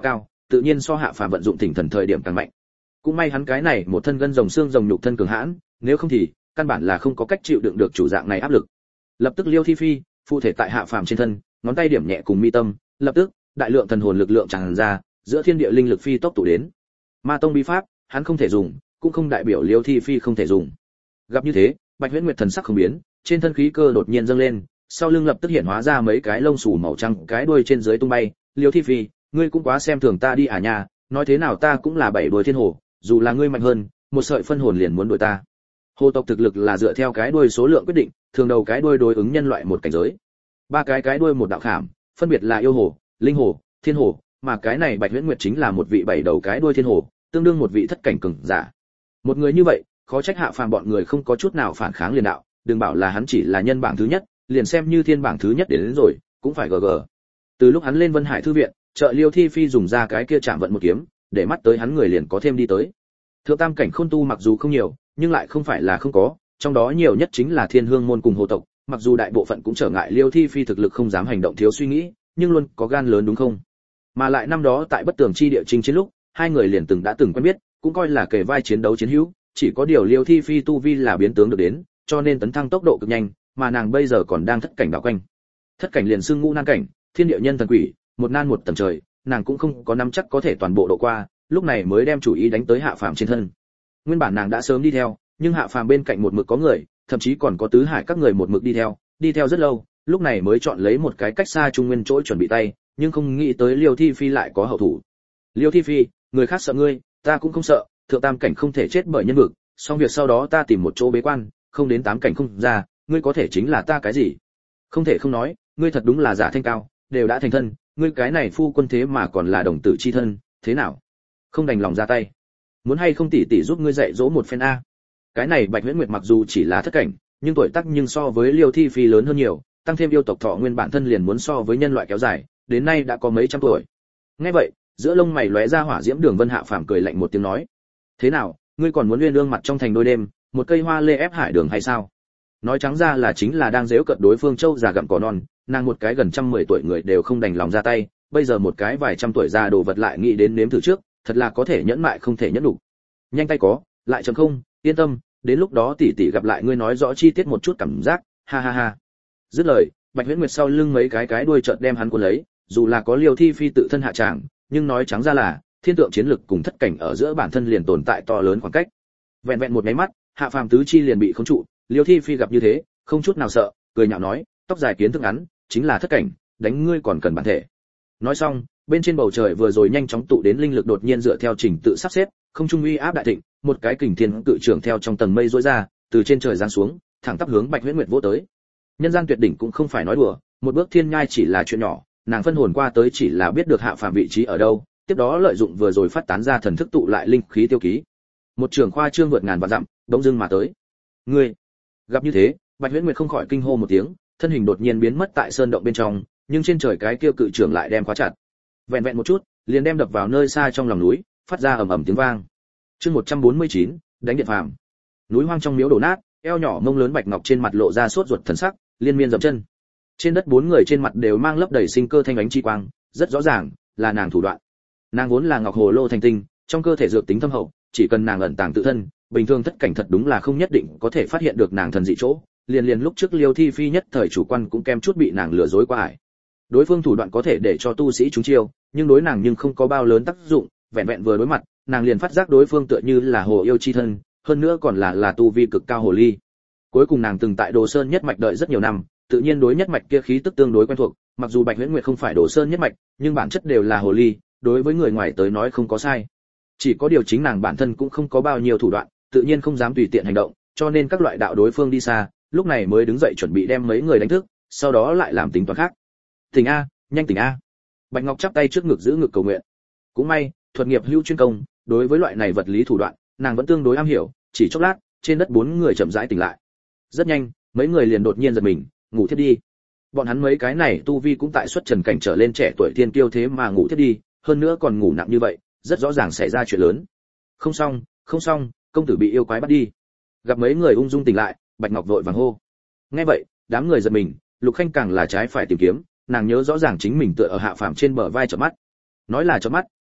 tự nhiên so hạ phàm vận dụng thỉnh thần thời điểm càng mạnh. Cũng may hắn cái này một thân gân rồng xương rồng nhục thân cường hãn, nếu không thì căn bản là không có cách chịu đựng được chủ dạng này áp lực. Lập tức Liêu Thi Phi phụ thể tại hạ phàm trên thân, ngón tay điểm nhẹ cùng mi tâm, lập tức đại lượng thần hồn lực lượng tràn ra, giữa thiên địa linh lực phi tốc tụ đến. Ma tông bí pháp, hắn không thể dùng, cũng không đại biểu Liêu Thi Phi không thể dùng. Gặp như thế, Bạch Huyễn Nguyệt thần sắc không biến, trên thân khí cơ đột nhiên dâng lên, sau lưng lập tức hiện hóa ra mấy cái lông xù màu trắng, cái đuôi trên dưới tung bay. Liêu Thi Phi, ngươi cũng quá xem thường ta đi à nha, nói thế nào ta cũng là bảy đuôi thiên hồ, dù là ngươi mạnh hơn, một sợi phân hồn liền muốn đuổi ta. Hồ tộc thực lực là dựa theo cái đuôi số lượng quyết định, thường đầu cái đuôi đối ứng nhân loại một cảnh giới. Ba cái cái đuôi một đạo khảm, phân biệt là yêu hồ, linh hồ, thiên hồ, mà cái này Bạch Huyễn Nguyệt chính là một vị bảy đầu cái đuôi thiên hồ, tương đương một vị thất cảnh cường giả. Một người như vậy, khó trách hạ phàm bọn người không có chút nào phản kháng liền đạo, đừng bảo là hắn chỉ là nhân bảng thứ nhất, liền xem như thiên bảng thứ nhất đến, đến rồi, cũng phải gờ gờ. Từ lúc hắn lên Vân Hải thư viện, trợ Liêu Thi Phi dùng ra cái kia chạm vận một kiếm, để mắt tới hắn người liền có thêm đi tới. Thượng tam cảnh khôn tu mặc dù không nhiều, nhưng lại không phải là không có, trong đó nhiều nhất chính là Thiên Hương môn cùng Hồ tộc, mặc dù đại bộ phận cũng trở ngại Liêu Thi Phi thực lực không dám hành động thiếu suy nghĩ, nhưng luôn có gan lớn đúng không? Mà lại năm đó tại Bất Tường chi địa chinh chiến lúc, hai người liền từng đã từng quen biết, cũng coi là kề vai chiến đấu chiến hữu, chỉ có điều Liêu Thi Phi tu vi là biến tướng được đến, cho nên tấn thăng tốc độ cực nhanh, mà nàng bây giờ còn đang thất cảnh đảo quanh. Thất cảnh liền xưng ngũ nan cảnh, thiên địa nhân thần quỷ, một nan một tầng trời, nàng cũng không có nắm chắc có thể toàn bộ độ qua, lúc này mới đem chủ ý đánh tới hạ phàm trên thân. Nguyên bản nàng đã sớm đi theo, nhưng hạ phàm bên cạnh một mực có người, thậm chí còn có tứ hải các người một mực đi theo, đi theo rất lâu, lúc này mới chọn lấy một cái cách xa trung nguyên chỗ chuẩn bị tay, nhưng không nghĩ tới Liêu Thi Phi lại có hậu thủ. Liêu Thi Phi, người khác sợ ngươi, ta cũng không sợ, thượng tam cảnh không thể chết bởi nhân vực, xong việc sau đó ta tìm một chỗ bế quan, không đến tám cảnh không ra, ngươi có thể chính là ta cái gì? Không thể không nói, ngươi thật đúng là giả thanh cao, đều đã thành thân, ngươi cái này phu quân thế mà còn là đồng tử chi thân, thế nào? Không đành lòng ra tay. Muốn hay không tỷ tỷ giúp ngươi dạy dỗ một phen a? Cái này Bạch Huyễn Nguyệt mặc dù chỉ là thất cảnh, nhưng tuổi tác nhưng so với Liêu Thi Phi lớn hơn nhiều, tăng thêm yêu tộc thọ nguyên bản thân liền muốn so với nhân loại kéo dài, đến nay đã có mấy trăm tuổi. Nghe vậy, giữa lông mày lóe ra hỏa diễm Đường Vân Hạ phàm cười lạnh một tiếng nói: "Thế nào, ngươi còn muốn nguyên lương mặt trong thành đôi đêm, một cây hoa lê ép hải đường hay sao?" Nói trắng ra là chính là đang giễu cợt đối phương châu già gặm cỏ non, nàng một cái gần trăm mười tuổi người đều không đành lòng ra tay, bây giờ một cái vài trăm tuổi già đồ vật lại nghĩ đến nếm thử trước, thật là có thể nhẫn mại không thể nhẫn đủ. Nhanh tay có, lại chấm không, yên tâm, đến lúc đó tỷ tỷ gặp lại ngươi nói rõ chi tiết một chút cảm giác, ha ha ha. Dứt lời, Bạch Huyễn Nguyệt sau lưng mấy cái cái đuôi chợt đem hắn cuốn lấy, dù là có Liêu Thi Phi tự thân hạ tràng, nhưng nói trắng ra là, thiên tượng chiến lực cùng thất cảnh ở giữa bản thân liền tồn tại to lớn khoảng cách. Vẹn vẹn một cái mắt, hạ phàm tứ chi liền bị khống trụ, Liêu Thi Phi gặp như thế, không chút nào sợ, cười nhạo nói, tóc dài kiến thức ngắn, chính là thất cảnh, đánh ngươi còn cần bản thể. Nói xong, bên trên bầu trời vừa rồi nhanh chóng tụ đến linh lực đột nhiên dựa theo trình tự sắp xếp, không trung uy áp đại thịnh, một cái kình thiên cự trưởng theo trong tầng mây rũa ra, từ trên trời giáng xuống, thẳng tắp hướng Bạch Huyễn Nguyệt vỗ tới. Nhân gian tuyệt đỉnh cũng không phải nói đùa, một bước thiên nhai chỉ là chuyện nhỏ, nàng phân hồn qua tới chỉ là biết được hạ phàm vị trí ở đâu, tiếp đó lợi dụng vừa rồi phát tán ra thần thức tụ lại linh khí tiêu ký. Một trường khoa trương vượt ngàn vạn dặm, bỗng dưng mà tới. Ngươi, gặp như thế, Bạch Huyễn Nguyệt không khỏi kinh hô một tiếng, thân hình đột nhiên biến mất tại sơn động bên trong, nhưng trên trời cái kia cự trưởng lại đem khóa chặt. Vẹn vẹn một chút, liền đem đập vào nơi xa trong lòng núi, phát ra ầm ầm tiếng vang. Chương một trăm bốn mươi chín, đánh điện phàm. Núi hoang trong miếu đổ nát, eo nhỏ mông lớn Bạch Ngọc trên mặt lộ ra sốt ruột thần sắc, liên miên dậm chân. Trên đất bốn người trên mặt đều mang lấp đầy sinh cơ thanh ánh chi quang, rất rõ ràng là nàng thủ đoạn. Nàng vốn là Ngọc Hồ Lô thành tinh, trong cơ thể dược tính thâm hậu, chỉ cần nàng ẩn tàng tự thân, bình thường thất cảnh thật đúng là không nhất định có thể phát hiện được nàng thần dị chỗ. Liền liền lúc trước Liêu Thi Phi nhất thời chủ quan cũng kem chút bị nàng lừa dối qua ải. Đối phương thủ đoạn có thể để cho tu sĩ trúng chiêu, nhưng đối nàng nhưng không có bao lớn tác dụng, vẹn vẹn vừa đối mặt, nàng liền phát giác đối phương tựa như là hồ yêu chi thân, hơn nữa còn là là tu vi cực cao hồ ly. Cuối cùng nàng từng tại Đồ Sơn nhất mạch đợi rất nhiều năm, tự nhiên đối nhất mạch kia khí tức tương đối quen thuộc, mặc dù Bạch Huyễn Nguyệt không phải Đồ Sơn nhất mạch, nhưng bản chất đều là hồ ly, đối với người ngoài tới nói không có sai. Chỉ có điều chính nàng bản thân cũng không có bao nhiêu thủ đoạn, tự nhiên không dám tùy tiện hành động, cho nên các loại đạo đối phương đi xa, lúc này mới đứng dậy chuẩn bị đem mấy người đánh thức, sau đó lại làm tính toán khác. Tỉnh a, nhanh tỉnh a. Bạch Ngọc chắp tay trước ngực giữ ngực cầu nguyện. Cũng may, thuật nghiệp hữu chuyên công, đối với loại này vật lý thủ đoạn, nàng vẫn tương đối am hiểu, chỉ chốc lát, trên đất bốn người chậm rãi tỉnh lại. Rất nhanh, mấy người liền đột nhiên giật mình, ngủ thiếp đi. Bọn hắn mấy cái này tu vi cũng tại xuất trần cảnh trở lên trẻ tuổi thiên kiêu thế mà ngủ thiếp đi, hơn nữa còn ngủ nặng như vậy, rất rõ ràng xảy ra chuyện lớn. Không xong, không xong, công tử bị yêu quái bắt đi. Gặp mấy người ung dung tỉnh lại, Bạch Ngọc vội vàng hô. Nghe vậy, đám người giật mình, Lục Khanh càng là trái phải tìm kiếm, nàng nhớ rõ ràng chính mình tựa ở hạ phàm trên bờ vai chợp mắt. Nói là chợp mắt,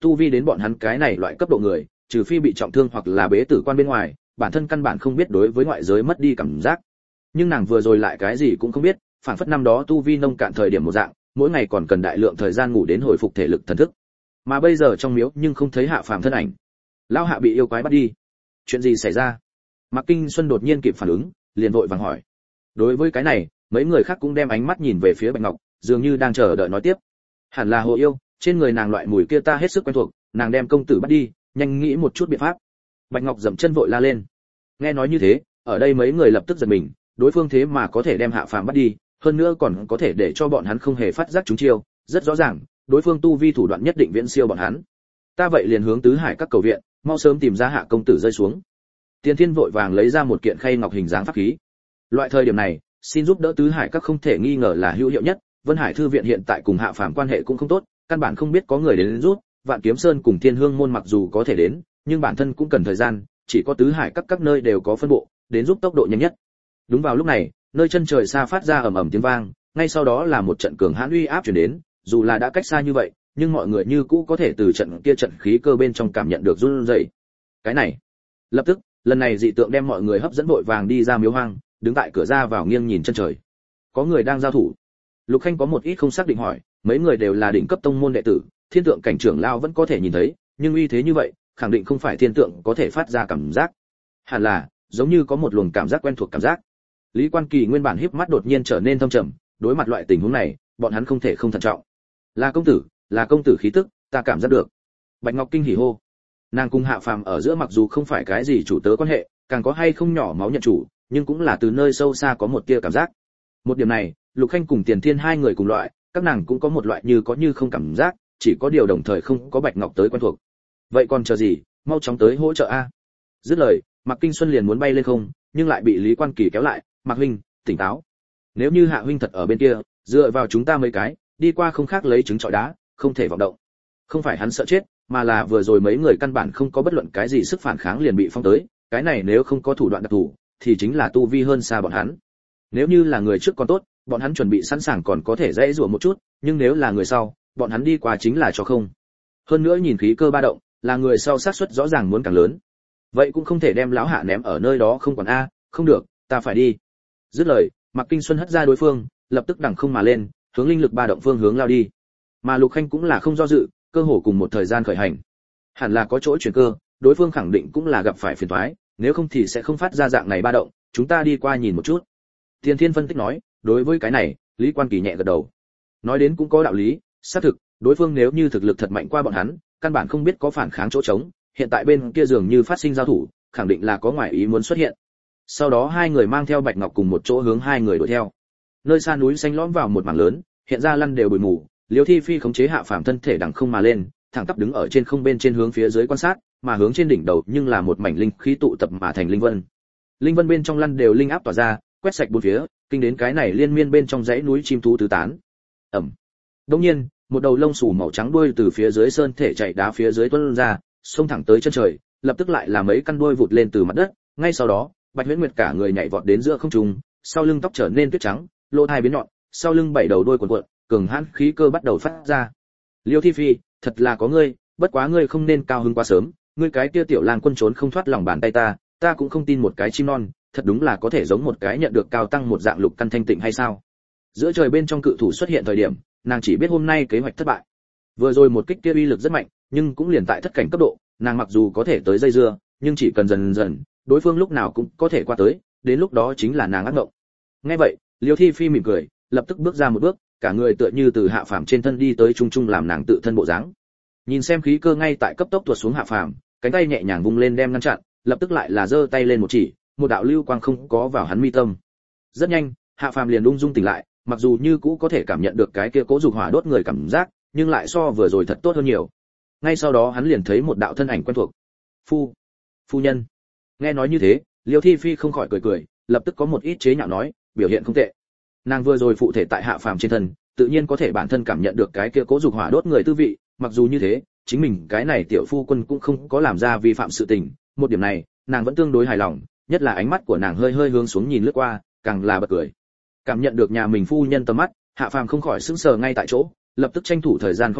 tu vi đến bọn hắn cái này loại cấp độ người, trừ phi bị trọng thương hoặc là bế tử quan bên ngoài, bản thân căn bản không biết đối với ngoại giới mất đi cảm giác. Nhưng nàng vừa rồi lại cái gì cũng không biết, phản phất năm đó tu vi nông cạn thời điểm một dạng, mỗi ngày còn cần đại lượng thời gian ngủ đến hồi phục thể lực thần thức. Mà bây giờ trong miếu nhưng không thấy Hạ Phàm thân ảnh. Lão Hạ bị yêu quái bắt đi. Chuyện gì xảy ra? Mạc Kinh Xuân đột nhiên kịp phản ứng, liền vội vàng hỏi. Đối với cái này, mấy người khác cũng đem ánh mắt nhìn về phía Bạch Ngọc, dường như đang chờ đợi nói tiếp. Hẳn là Hồ Yêu, trên người nàng loại mùi kia ta hết sức quen thuộc, nàng đem công tử bắt đi, nhanh nghĩ một chút biện pháp. Bạch Ngọc dậm chân vội la lên. Nghe nói như thế, ở đây mấy người lập tức giật mình, đối phương thế mà có thể đem Hạ Phàm bắt đi, hơn nữa còn có thể để cho bọn hắn không hề phát giác chúng chiêu, rất rõ ràng, đối phương tu vi thủ đoạn nhất định viễn siêu bọn hắn. Ta vậy liền hướng tứ hải các cầu viện, mau sớm tìm ra Hạ công tử rơi xuống. Tiên Thiên vội vàng lấy ra một kiện khay ngọc hình dáng pháp khí. Loại thời điểm này, xin giúp đỡ tứ hải các không thể nghi ngờ là hữu hiệu nhất, Vân Hải thư viện hiện tại cùng Hạ Phàm quan hệ cũng không tốt, căn bản không biết có người đến giúp, Vạn Kiếm Sơn cùng Thiên Hương môn mặc dù có thể đến, nhưng bản thân cũng cần thời gian, chỉ có tứ hải các các nơi đều có phân bộ, đến giúp tốc độ nhanh nhất. Đúng vào lúc này, nơi chân trời xa phát ra ầm ầm tiếng vang, ngay sau đó là một trận cường hãn uy áp truyền đến, dù là đã cách xa như vậy, nhưng mọi người như cũ có thể từ trận kia trận khí cơ bên trong cảm nhận được run rẩy. Cái này, lập tức, lần này dị tượng đem mọi người hấp dẫn vội vàng đi ra miếu hoang, đứng tại cửa ra vào nghiêng nhìn chân trời. Có người đang giao thủ. Lục Khanh có một ít không xác định hỏi, mấy người đều là đỉnh cấp tông môn đệ tử, thiên tượng cảnh trưởng lao vẫn có thể nhìn thấy, nhưng uy thế như vậy, khẳng định không phải thiên tượng có thể phát ra cảm giác. Hẳn là, giống như có một luồng cảm giác quen thuộc cảm giác. Lý Quan Kỳ nguyên bản híp mắt đột nhiên trở nên thâm trầm, đối mặt loại tình huống này, bọn hắn không thể không thận trọng. Là công tử, là công tử khí tức, ta cảm giác được. Bạch Ngọc kinh hỉ hô. Nàng cùng Hạ Phàm ở giữa mặc dù không phải cái gì chủ tớ quan hệ, càng có hay không nhỏ máu nhận chủ, nhưng cũng là từ nơi sâu xa có một tia cảm giác. Một điểm này, Lục Khanh cùng Tiền Thiên hai người cùng loại, các nàng cũng có một loại như có như không cảm giác, chỉ có điều đồng thời không có Bạch Ngọc tới quen thuộc. Vậy còn chờ gì, mau chóng tới hỗ trợ a. Dứt lời, Mạc Kinh Xuân liền muốn bay lên không, nhưng lại bị Lý Quan Kỳ kéo lại, "Mạc huynh, tỉnh táo. Nếu như Hạ huynh thật ở bên kia, dựa vào chúng ta mấy cái, đi qua không khác lấy trứng trọi đá, không thể vọng động." Không phải hắn sợ chết, mà là vừa rồi mấy người căn bản không có bất luận cái gì sức phản kháng liền bị phong tới, cái này nếu không có thủ đoạn đặc thù, thì chính là tu vi hơn xa bọn hắn. Nếu như là người trước còn tốt, bọn hắn chuẩn bị sẵn sàng còn có thể dễ rủa một chút, nhưng nếu là người sau, bọn hắn đi qua chính là cho không. Hơn nữa nhìn khí cơ ba động, là người sau xác suất rõ ràng muốn càng lớn. Vậy cũng không thể đem lão Hạ ném ở nơi đó không còn a, không được, ta phải đi. Dứt lời, Mạc Kinh Xuân hất ra đối phương, lập tức đằng không mà lên, hướng linh lực ba động phương hướng lao đi. Mà Lục Khanh cũng là không do dự, cơ hồ cùng một thời gian khởi hành. Hẳn là có chỗ chuyển cơ, đối phương khẳng định cũng là gặp phải phiền toái, nếu không thì sẽ không phát ra dạng này ba động, chúng ta đi qua nhìn một chút. Tiên Thiên phân tích nói, đối với cái này, Lý Quan Kỳ nhẹ gật đầu. Nói đến cũng có đạo lý, xác thực, đối phương nếu như thực lực thật mạnh qua bọn hắn, căn bản không biết có phản kháng chỗ trống, hiện tại bên kia dường như phát sinh giao thủ, khẳng định là có ngoại ý muốn xuất hiện. Sau đó hai người mang theo Bạch Ngọc cùng một chỗ hướng hai người đuổi theo. Nơi xa núi xanh lõm vào một mảng lớn, hiện ra lăn đều bụi mù, Liêu Thi Phi khống chế Hạ Phàm thân thể đằng không mà lên, thẳng tắp đứng ở trên không bên trên hướng phía dưới quan sát, mà hướng trên đỉnh đầu nhưng là một mảnh linh khí tụ tập mà thành linh vân. Linh vân bên trong lăn đều linh áp tỏa ra, quét sạch bốn phía, kinh đến cái này liên miên bên trong dãy núi chim thú tứ tán. Ầm. Đương nhiên, một đầu lông xù màu trắng đuôi từ phía dưới sơn thể chạy đá phía dưới tuôn ra, xông thẳng tới chân trời, lập tức lại là mấy căn đuôi vụt lên từ mặt đất, ngay sau đó, Bạch Huyễn Nguyệt cả người nhảy vọt đến giữa không trung, sau lưng tóc trở nên tuyết trắng, lỗ tai biến nhọn, sau lưng bảy đầu đuôi cuộn cuộn, cường hãn khí cơ bắt đầu phát ra. Liêu Thi Phi, thật là có ngươi, bất quá ngươi không nên cao hứng quá sớm, ngươi cái kia tiểu lang quân trốn không thoát lòng bàn tay ta, ta cũng không tin một cái chim non, thật đúng là có thể giống một cái nhận được cao tăng một dạng lục căn thanh tịnh hay sao? Giữa trời bên trong cự thủ xuất hiện thời điểm, nàng chỉ biết hôm nay kế hoạch thất bại. Vừa rồi một kích kia uy lực rất mạnh, nhưng cũng liền tại thất cảnh cấp độ, nàng mặc dù có thể tới dây dưa, nhưng chỉ cần dần dần, đối phương lúc nào cũng có thể qua tới, đến lúc đó chính là nàng ác mộng. Nghe vậy, Liêu Thi Phi mỉm cười, lập tức bước ra một bước, cả người tựa như từ Hạ Phàm trên thân đi tới trung trung làm nàng tự thân bộ dáng. Nhìn xem khí cơ ngay tại cấp tốc tuột xuống Hạ Phàm, cánh tay nhẹ nhàng vung lên đem ngăn chặn, lập tức lại là giơ tay lên một chỉ, một đạo lưu quang không có vào hắn mi tâm. Rất nhanh, Hạ Phàm liền ung dung tỉnh lại, mặc dù như cũ có thể cảm nhận được cái kia cố dục hỏa đốt người cảm giác, nhưng lại so vừa rồi thật tốt hơn nhiều. Ngay sau đó hắn liền thấy một đạo thân ảnh quen thuộc. Phu, phu nhân. Nghe nói như thế, Liêu Thi Phi không khỏi cười cười, lập tức có một ít chế nhạo nói, biểu hiện không tệ. Nàng vừa rồi phụ thể tại Hạ Phàm trên thân, tự nhiên có thể bản thân cảm nhận được cái kia cố dục hỏa đốt người tư vị, mặc dù như thế, chính mình cái này tiểu phu quân cũng không có làm ra vi phạm sự tình, một điểm này, nàng vẫn tương đối hài lòng, nhất là ánh mắt của nàng hơi hơi hướng xuống nhìn lướt qua, càng là bật cười. Cảm nhận được nhà mình phu nhân tầm mắt, Hạ Phàm không khỏi sững sờ ngay tại chỗ, lập tức tranh thủ thời gian không người,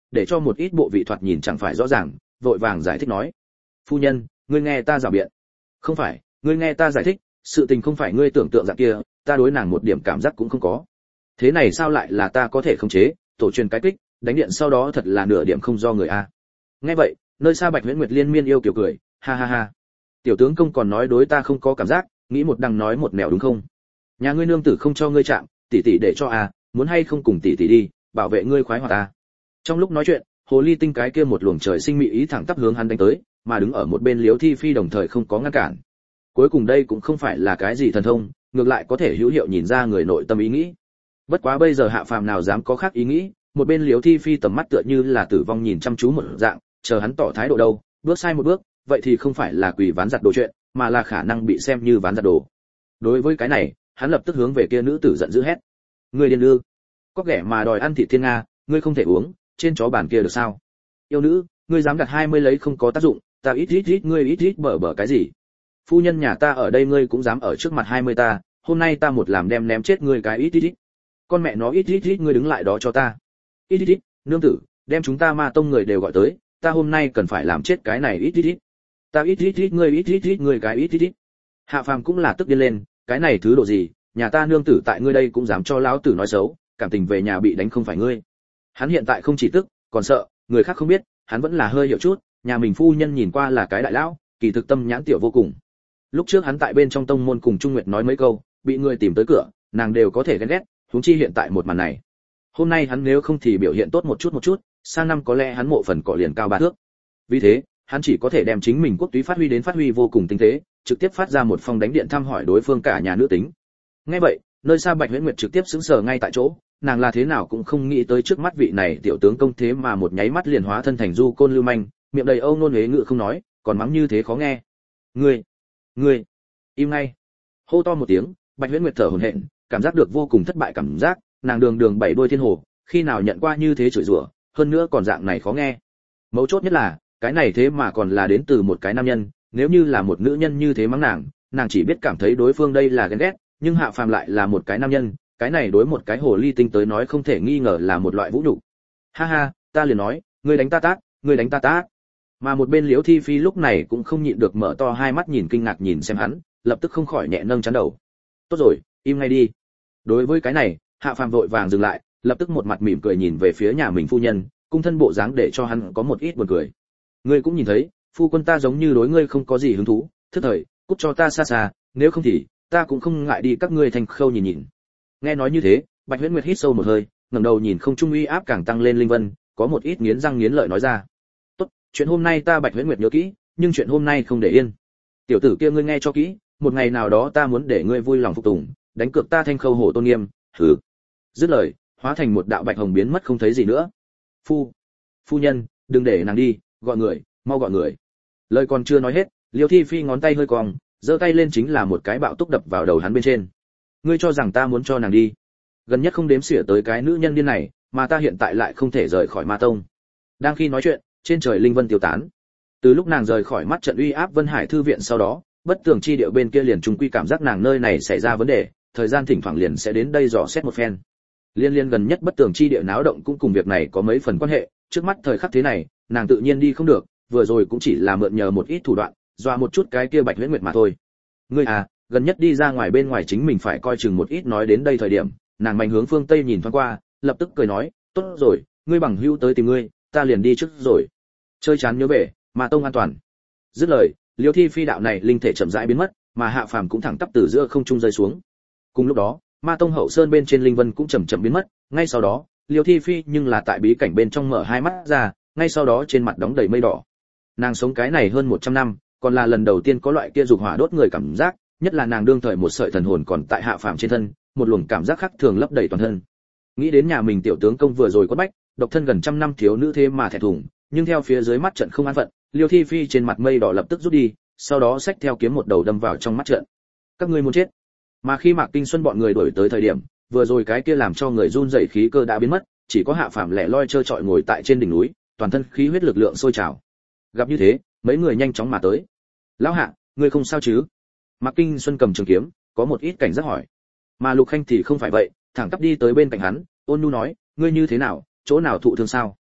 để cho một ít bộ vị thoạt nhìn chẳng phải rõ ràng, vội vàng giải thích nói: "Phu nhân, ngươi nghe ta rào biện." "Không phải, ngươi nghe ta giải thích, sự tình không phải ngươi tưởng tượng dạng kia, ta đối nàng một điểm cảm giác cũng không có." "Thế này sao lại là ta có thể khống chế, tổ truyền cái kích, đánh điện sau đó thật là nửa điểm không do người a." Nghe vậy, nơi xa Bạch Huyễn Nguyệt liên miên yêu kiều cười, ha ha ha. "Tiểu tướng công còn nói đối ta không có cảm giác, nghĩ một đằng nói một nẻo đúng không? Nhà ngươi nương tử không cho ngươi chạm, tỷ tỷ để cho a, muốn hay không cùng tỷ tỷ đi, bảo vệ ngươi khoái hoạt ta." Trong lúc nói chuyện, hồ ly tinh cái kia một luồng trời sinh mị ý thẳng tắp hướng hắn đánh tới, mà đứng ở một bên Liễu Thi Phi đồng thời không có ngăn cản. Cuối cùng đây cũng không phải là cái gì thần thông, ngược lại có thể hữu hiệu nhìn ra người nội tâm ý nghĩ. Bất quá bây giờ hạ phàm nào dám có khác ý nghĩ, một bên Liễu Thi Phi tầm mắt tựa như là tử vong nhìn chăm chú một dạng, chờ hắn tỏ thái độ đâu, bước sai một bước, vậy thì không phải là quỳ ván giặt đồ chuyện, mà là khả năng bị xem như ván giặt đồ. Đối với cái này, hắn lập tức hướng về kia nữ tử giận dữ hét: "Ngươi điên ư? Có ghẻ mà đòi ăn thịt thiên nga, ngươi không thể uống, trên chó bàn kia được sao? Yêu nữ, ngươi dám đặt hai mươi lấy không có tác dụng, ta ít ít ít ngươi ít ít bở bở cái gì? Phu nhân nhà ta ở đây ngươi cũng dám ở trước mặt hai mươi ta, hôm nay ta một làm đem ném chết ngươi cái ít ít ít. Con mẹ nó ít ít ít ngươi đứng lại đó cho ta. Ít ít ít, nương tử, đem chúng ta Ma tông người đều gọi tới, ta hôm nay cần phải làm chết cái này ít ít ít. Ta ít ít ít ngươi ít ít ít ngươi cái ít ít ít." Hạ phàm cũng là tức điên lên, cái này thứ độ gì, nhà ta nương tử tại ngươi đây cũng dám cho lão tử nói xấu, cảm tình về nhà bị đánh không phải ngươi. Hắn hiện tại không chỉ tức, còn sợ, người khác không biết, hắn vẫn là hơi hiểu chút, nhà mình phu nhân nhìn qua là cái đại lão, kỳ thực tâm nhãn tiểu vô cùng. Lúc trước hắn tại bên trong tông môn cùng Trung Nguyệt nói mấy câu, bị người tìm tới cửa, nàng đều có thể ghen ghét, huống chi hiện tại một màn này. Hôm nay hắn nếu không thì biểu hiện tốt một chút một chút, sang năm có lẽ hắn mộ phần cỏ liền cao ba thước. Vì thế, hắn chỉ có thể đem chính mình quốc túy phát huy đến phát huy vô cùng tinh tế, trực tiếp phát ra một phong đánh điện thăm hỏi đối phương cả nhà nữ tính. Nghe vậy, nơi xa Bạch Huyễn Nguyệt trực tiếp sững sờ ngay tại chỗ, nàng là thế nào cũng không nghĩ tới trước mắt vị này tiểu tướng công thế mà một nháy mắt liền hóa thân thành du côn lưu manh, miệng đầy âu nôn huế ngữ không nói, còn mắng như thế khó nghe. "Ngươi, ngươi, im ngay!" Hô to một tiếng, Bạch Huyễn Nguyệt thở hổn hển, cảm giác được vô cùng thất bại cảm giác, nàng đường đường bảy đuôi thiên hồ, khi nào nhận qua như thế chửi rủa, hơn nữa còn dạng này khó nghe. Mấu chốt nhất là, cái này thế mà còn là đến từ một cái nam nhân, nếu như là một nữ nhân như thế mắng nàng, nàng chỉ biết cảm thấy đối phương đây là ghen ghét, nhưng Hạ Phàm lại là một cái nam nhân, cái này đối một cái hồ ly tinh tới nói không thể nghi ngờ là một loại vũ nhục. "Ha ha, ta liền nói, ngươi đánh ta tát, ngươi đánh ta tát." Mà một bên Liễu Thi Phi lúc này cũng không nhịn được mở to hai mắt nhìn kinh ngạc nhìn xem hắn, lập tức không khỏi nhẹ nâng chán đầu. "Tốt rồi, im ngay đi." Đối với cái này, Hạ Phàm vội vàng dừng lại, lập tức một mặt mỉm cười nhìn về phía nhà mình phu nhân, cung thân bộ dáng để cho hắn có một ít buồn cười. "Ngươi cũng nhìn thấy, phu quân ta giống như đối ngươi không có gì hứng thú, thức thời, cút cho ta xa xa, nếu không thì ta cũng không ngại đi các ngươi thành khâu nhìn nhìn." Nghe nói như thế, Bạch Huyễn Nguyệt hít sâu một hơi, ngẩng đầu nhìn không trung uy áp càng tăng lên linh vân, có một ít nghiến răng nghiến lợi nói ra: "Tốt, chuyện hôm nay ta Bạch Huyễn Nguyệt nhớ kỹ, nhưng chuyện hôm nay không để yên. Tiểu tử kia ngươi nghe cho kỹ, một ngày nào đó ta muốn để ngươi vui lòng phục tùng, đánh cược ta thanh khâu hổ tôn nghiêm." Hừ. Dứt lời, hóa thành một đạo bạch hồng biến mất không thấy gì nữa. "Phu, phu nhân, đừng để nàng đi, gọi người, mau gọi người." Lời còn chưa nói hết, Liêu Thi Phi ngón tay hơi cong, giơ tay lên chính là một cái bạo túc đập vào đầu hắn bên trên. "Ngươi cho rằng ta muốn cho nàng đi? Gần nhất không đếm xỉa tới cái nữ nhân điên này, mà ta hiện tại lại không thể rời khỏi Ma tông." Đang khi nói chuyện, trên trời linh vân tiêu tán. Từ lúc nàng rời khỏi mắt trận uy áp Vân Hải thư viện sau đó, bất tường chi điệu bên kia liền trùng quy cảm giác nàng nơi này xảy ra vấn đề, thời gian thỉnh thoảng liền sẽ đến đây dò xét một phen. Liên liên gần nhất bất tường chi địa náo động cũng cùng việc này có mấy phần quan hệ, trước mắt thời khắc thế này, nàng tự nhiên đi không được, vừa rồi cũng chỉ là mượn nhờ một ít thủ đoạn, dọa một chút cái kia Bạch Huyễn Nguyệt mà thôi. "Ngươi à, gần nhất đi ra ngoài bên ngoài chính mình phải coi chừng một ít." Nói đến đây thời điểm, nàng mạnh hướng phương tây nhìn thoáng qua, lập tức cười nói: "Tốt rồi, ngươi bằng hữu tới tìm ngươi, ta liền đi trước rồi. Chơi chán nhớ về, Ma tông an toàn." Dứt lời, Liêu Thi Phi đạo này linh thể chậm rãi biến mất, mà Hạ Phàm cũng thẳng tắp từ giữa không trung rơi xuống. Cùng lúc đó, Ma tông hậu sơn bên trên linh vân cũng chậm chậm biến mất, ngay sau đó, Liêu Thi Phi nhưng là tại bí cảnh bên trong mở hai mắt ra, ngay sau đó trên mặt đóng đầy mây đỏ. Nàng sống cái này hơn một trăm năm, còn là lần đầu tiên có loại kia dục hỏa đốt người cảm giác, nhất là nàng đương thời một sợi thần hồn còn tại Hạ Phàm trên thân, một luồng cảm giác khác thường lấp đầy toàn thân. Nghĩ đến nhà mình tiểu tướng công vừa rồi quất bách, độc thân gần trăm năm thiếu nữ thế mà thẹn thùng, nhưng theo phía dưới mắt trận không an phận, Liêu Thi Phi trên mặt mây đỏ lập tức rút đi, sau đó xách theo kiếm một đầu đâm vào trong mắt trận. "Các ngươi muốn chết." Mà khi Mạc Kinh Xuân bọn người đuổi tới thời điểm, vừa rồi cái kia làm cho người run rẩy khí cơ đã biến mất, chỉ có Hạ Phàm lẻ loi trơ trọi ngồi tại trên đỉnh núi, toàn thân khí huyết lực lượng sôi trào. Gặp như thế, mấy người nhanh chóng mà tới. "Lão Hạ, ngươi không sao chứ?" Mạc Kinh Xuân cầm trường kiếm, có một ít cảnh giác hỏi. Mà Lục Khanh thì không phải vậy, thẳng tắp đi tới bên cạnh hắn, ôn nhu nói: "Ngươi như thế nào, chỗ nào thụ thương sao?"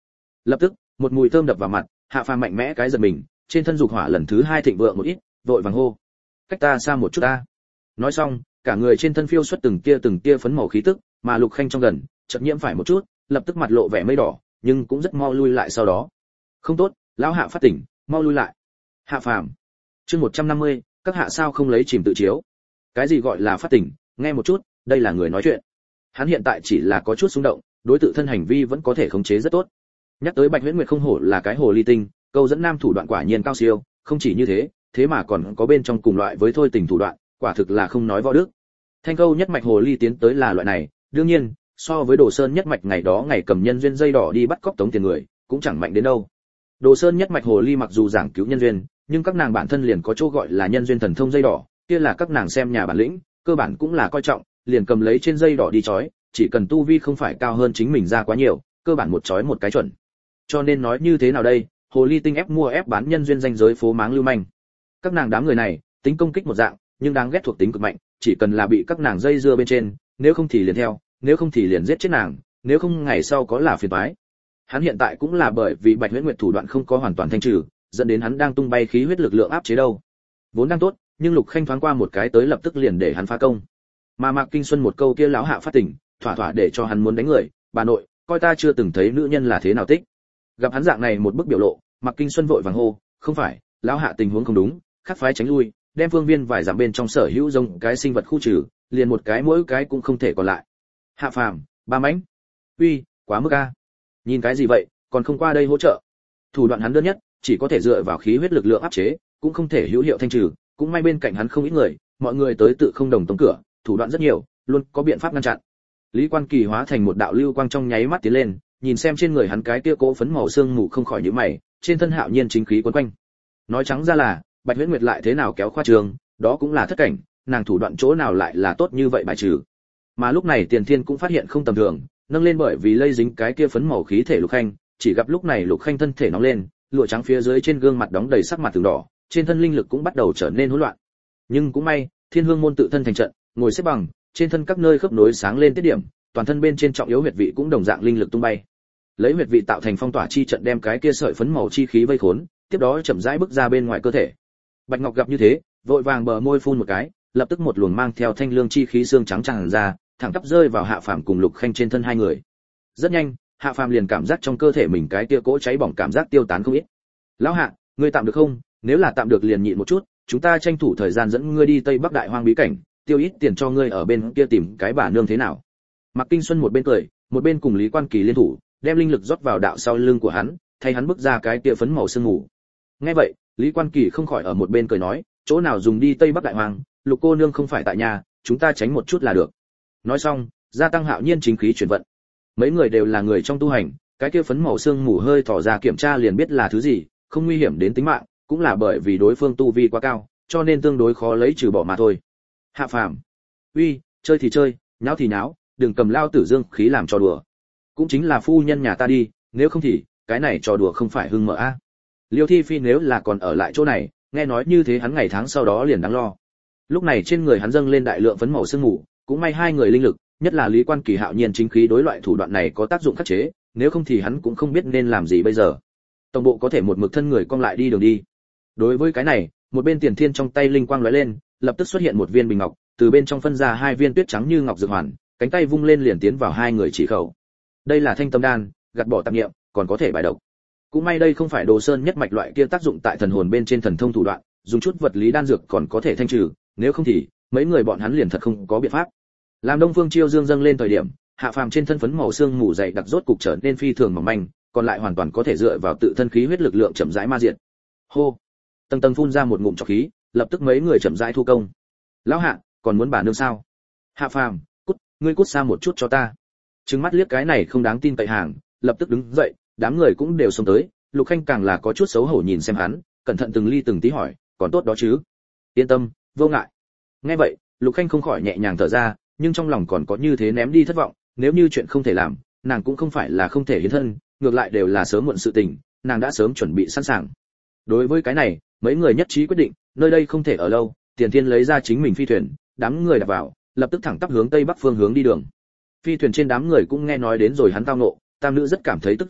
Lập tức, một mùi thơm đập vào mặt, Hạ Phàm mạnh mẽ cái giật mình, trên thân dục hỏa lần thứ hai thịnh vượng một ít, vội vàng hô: "Cách ta xa một chút ta." Nói xong, cả người trên thân phiêu xuất từng tia từng tia phấn màu khí tức, mà Lục Khanh trong gần, chợt nhiễm phải một chút, lập tức mặt lộ vẻ mây đỏ, nhưng cũng rất mau lui lại sau đó. "Không tốt, lão Hạ phát tỉnh, mau lui lại." Hạ Phàm. Chương một trăm năm mươi, các hạ sao không lấy chìm tự chiếu? Cái gì gọi là phát tỉnh, nghe một chút, đây là người nói chuyện. Hắn hiện tại chỉ là có chút xung động, đối tự thân hành vi vẫn có thể khống chế rất tốt. Nhắc tới Bạch Huyễn Nguyệt không hổ là cái hồ ly tinh, câu dẫn nam thủ đoạn quả nhiên cao siêu, không chỉ như thế, thế mà còn có bên trong cùng loại với thôi tình thủ đoạn, quả thực là không nói võ đức. Thanh câu nhất mạch hồ ly tiến tới là loại này, đương nhiên, so với Đồ Sơn nhất mạch ngày đó ngày cầm nhân duyên dây đỏ đi bắt cóc tống tiền người, cũng chẳng mạnh đến đâu. Đồ Sơn nhất mạch hồ ly mặc dù giảng cứu nhân duyên, nhưng các nàng bản thân liền có chỗ gọi là nhân duyên thần thông dây đỏ, kia là các nàng xem nhà bản lĩnh, cơ bản cũng là coi trọng, liền cầm lấy trên dây đỏ đi chói, chỉ cần tu vi không phải cao hơn chính mình ra quá nhiều, cơ bản một chói một cái chuẩn. Cho nên nói như thế nào đây, hồ ly tinh ép mua ép bán nhân duyên danh giới phố máng lưu manh. Các nàng đám người này, tính công kích một dạng, nhưng đáng ghét thuộc tính cực mạnh, chỉ cần là bị các nàng dây dưa bên trên, nếu không thì liền theo, nếu không thì liền giết chết nàng, nếu không ngày sau có là phiền toái. Hắn hiện tại cũng là bởi vì Bạch Huyễn Nguyệt thủ đoạn không có hoàn toàn thanh trừ, dẫn đến hắn đang tung bay khí huyết lực lượng áp chế đâu. Vốn đang tốt, nhưng Lục Khanh thoáng qua một cái tới lập tức liền để hắn phá công. Mà Mạc Kinh Xuân một câu kia lão Hạ phát tỉnh, thỏa thỏa để cho hắn muốn đánh người, bà nội, coi ta chưa từng thấy nữ nhân là thế nào tích. Gặp hắn dạng này một bức biểu lộ, Mạc Kinh Xuân vội vàng hô, không phải, lão Hạ tình huống không đúng, khắc phái tránh lui, đem phương viên vài dặm bên trong sở hữu rồng cái sinh vật khu trừ, liền một cái mỗi cái cũng không thể còn lại. Hạ Phàm, ba mãnh. Uy, quá mức a. Nhìn cái gì vậy, còn không qua đây hỗ trợ. Thủ đoạn hắn đơn nhất, chỉ có thể dựa vào khí huyết lực lượng áp chế, cũng không thể hữu hiệu thanh trừ, cũng may bên cạnh hắn không ít người, mọi người tới tự không đồng tống cửa, thủ đoạn rất nhiều, luôn có biện pháp ngăn chặn. Lý Quan Kỳ hóa thành một đạo lưu quang trong nháy mắt tiến lên, nhìn xem trên người hắn cái kia cỗ phấn màu xương mù không khỏi nhíu mày, trên thân hạo nhiên chính khí quấn quanh. Nói trắng ra là, Bạch Huyễn Nguyệt lại thế nào kéo khoa trường, đó cũng là thất cảnh, nàng thủ đoạn chỗ nào lại là tốt như vậy bài trừ. Mà lúc này Tiền Thiên cũng phát hiện không tầm thường, nâng lên bởi vì lây dính cái kia phấn màu khí thể Lục Khanh, chỉ gặp lúc này Lục Khanh thân thể nóng lên, lụa trắng phía dưới trên gương mặt đóng đầy sắc mặt từng đỏ, trên thân linh lực cũng bắt đầu trở nên hỗn loạn. Nhưng cũng may, Thiên Hương môn tự thân thành trận, ngồi xếp bằng, trên thân các nơi khớp nối sáng lên tiết điểm, toàn thân bên trên trọng yếu huyệt vị cũng đồng dạng linh lực tung bay. Lấy huyệt vị tạo thành phong tỏa chi trận đem cái kia sợi phấn màu chi khí vây khốn, tiếp đó chậm rãi bước ra bên ngoài cơ thể. Bạch Ngọc gặp như thế, vội vàng bờ môi phun một cái, lập tức một luồng mang theo thanh lương chi khí xương trắng tràn ra, thẳng tắp rơi vào Hạ Phàm cùng Lục Khanh trên thân hai người. Rất nhanh, Hạ Phàm liền cảm giác trong cơ thể mình cái kia cỗ cháy bỏng cảm giác tiêu tán không ít. "Lão Hạ, ngươi tạm được không? Nếu là tạm được liền nhịn một chút, chúng ta tranh thủ thời gian dẫn ngươi đi Tây Bắc Đại Hoang bí cảnh, tiêu ít tiền cho ngươi ở bên kia tìm cái bà nương thế nào?" Mạc Kinh Xuân một bên cười, một bên cùng Lý Quan Kỳ liên thủ, đem linh lực rót vào đạo sau lưng của hắn, thay hắn bước ra cái kia phấn màu sương mù. Nghe vậy, Lý Quan Kỳ không khỏi ở một bên cười nói, chỗ nào dùng đi Tây Bắc Đại Hoang, Lục cô nương không phải tại nhà, chúng ta tránh một chút là được. Nói xong, gia tăng hạo nhiên chính khí chuyển vận. Mấy người đều là người trong tu hành, cái kia phấn màu sương mù hơi thỏ ra kiểm tra liền biết là thứ gì, không nguy hiểm đến tính mạng, cũng là bởi vì đối phương tu vi quá cao, cho nên tương đối khó lấy trừ bỏ mà thôi. Hạ Phàm, uy, chơi thì chơi, nháo thì nháo, đừng cầm lao tử dương khí làm trò đùa. Cũng chính là phu nhân nhà ta đi, nếu không thì cái này trò đùa không phải hưng mở a. Liêu Thi Phi nếu là còn ở lại chỗ này, nghe nói như thế hắn ngày tháng sau đó liền đáng lo. Lúc này trên người hắn dâng lên đại lượng phấn màu sương mù, cũng may hai người linh lực, nhất là Lý Quan Kỳ hạo nhiên chính khí đối loại thủ đoạn này có tác dụng khắc chế, nếu không thì hắn cũng không biết nên làm gì bây giờ. Tổng bộ có thể một mực thân người cong lại đi đường đi. Đối với cái này, một bên Tiền Thiên trong tay linh quang lóe lên, lập tức xuất hiện một viên bình ngọc, từ bên trong phân ra hai viên tuyết trắng như ngọc dược hoàn, cánh tay vung lên liền tiến vào hai người chỉ khẩu. Đây là Thanh Tâm đan, gạt bỏ tạp niệm, còn có thể bài độc. Cũng may đây không phải Đồ Sơn nhất mạch loại kia tác dụng tại thần hồn bên trên thần thông thủ đoạn, dùng chút vật lý đan dược còn có thể thanh trừ, nếu không thì mấy người bọn hắn liền thật không có biện pháp. Làm Đông Phương Chiêu Dương dâng lên thời điểm, Hạ Phàm trên thân phấn màu xương mù dày đặc rốt cục trở nên phi thường mỏng manh, còn lại hoàn toàn có thể dựa vào tự thân khí huyết lực lượng chậm rãi ma diệt. Hô, tầng tầng phun ra một ngụm trọc khí, lập tức mấy người chậm rãi thu công. Lão Hạ, còn muốn bà nương sao? Hạ Phàm, cút, ngươi cút xa một chút cho ta. Trừng mắt liếc cái này không đáng tin cậy hàng, lập tức đứng dậy, đám người cũng đều xông tới, Lục Khanh càng là có chút xấu hổ nhìn xem hắn, cẩn thận từng ly từng tí hỏi, còn tốt đó chứ? Yên tâm, vô ngại. Nghe vậy, Lục Khanh không khỏi nhẹ nhàng thở ra, nhưng trong lòng còn có như thế ném đi thất vọng, nếu như chuyện không thể làm, nàng cũng không phải là không thể hiến thân, ngược lại đều là sớm muộn sự tình, nàng đã sớm chuẩn bị sẵn sàng. Đối với cái này, mấy người nhất trí quyết định, nơi đây không thể ở lâu, Tiền Thiên lấy ra chính mình phi thuyền, đám người đặt vào, lập tức thẳng tắp hướng tây bắc phương hướng đi đường. Phi thuyền trên đám người cũng nghe nói đến rồi hắn tao ngộ, tam nữ rất cảm thấy tức giận,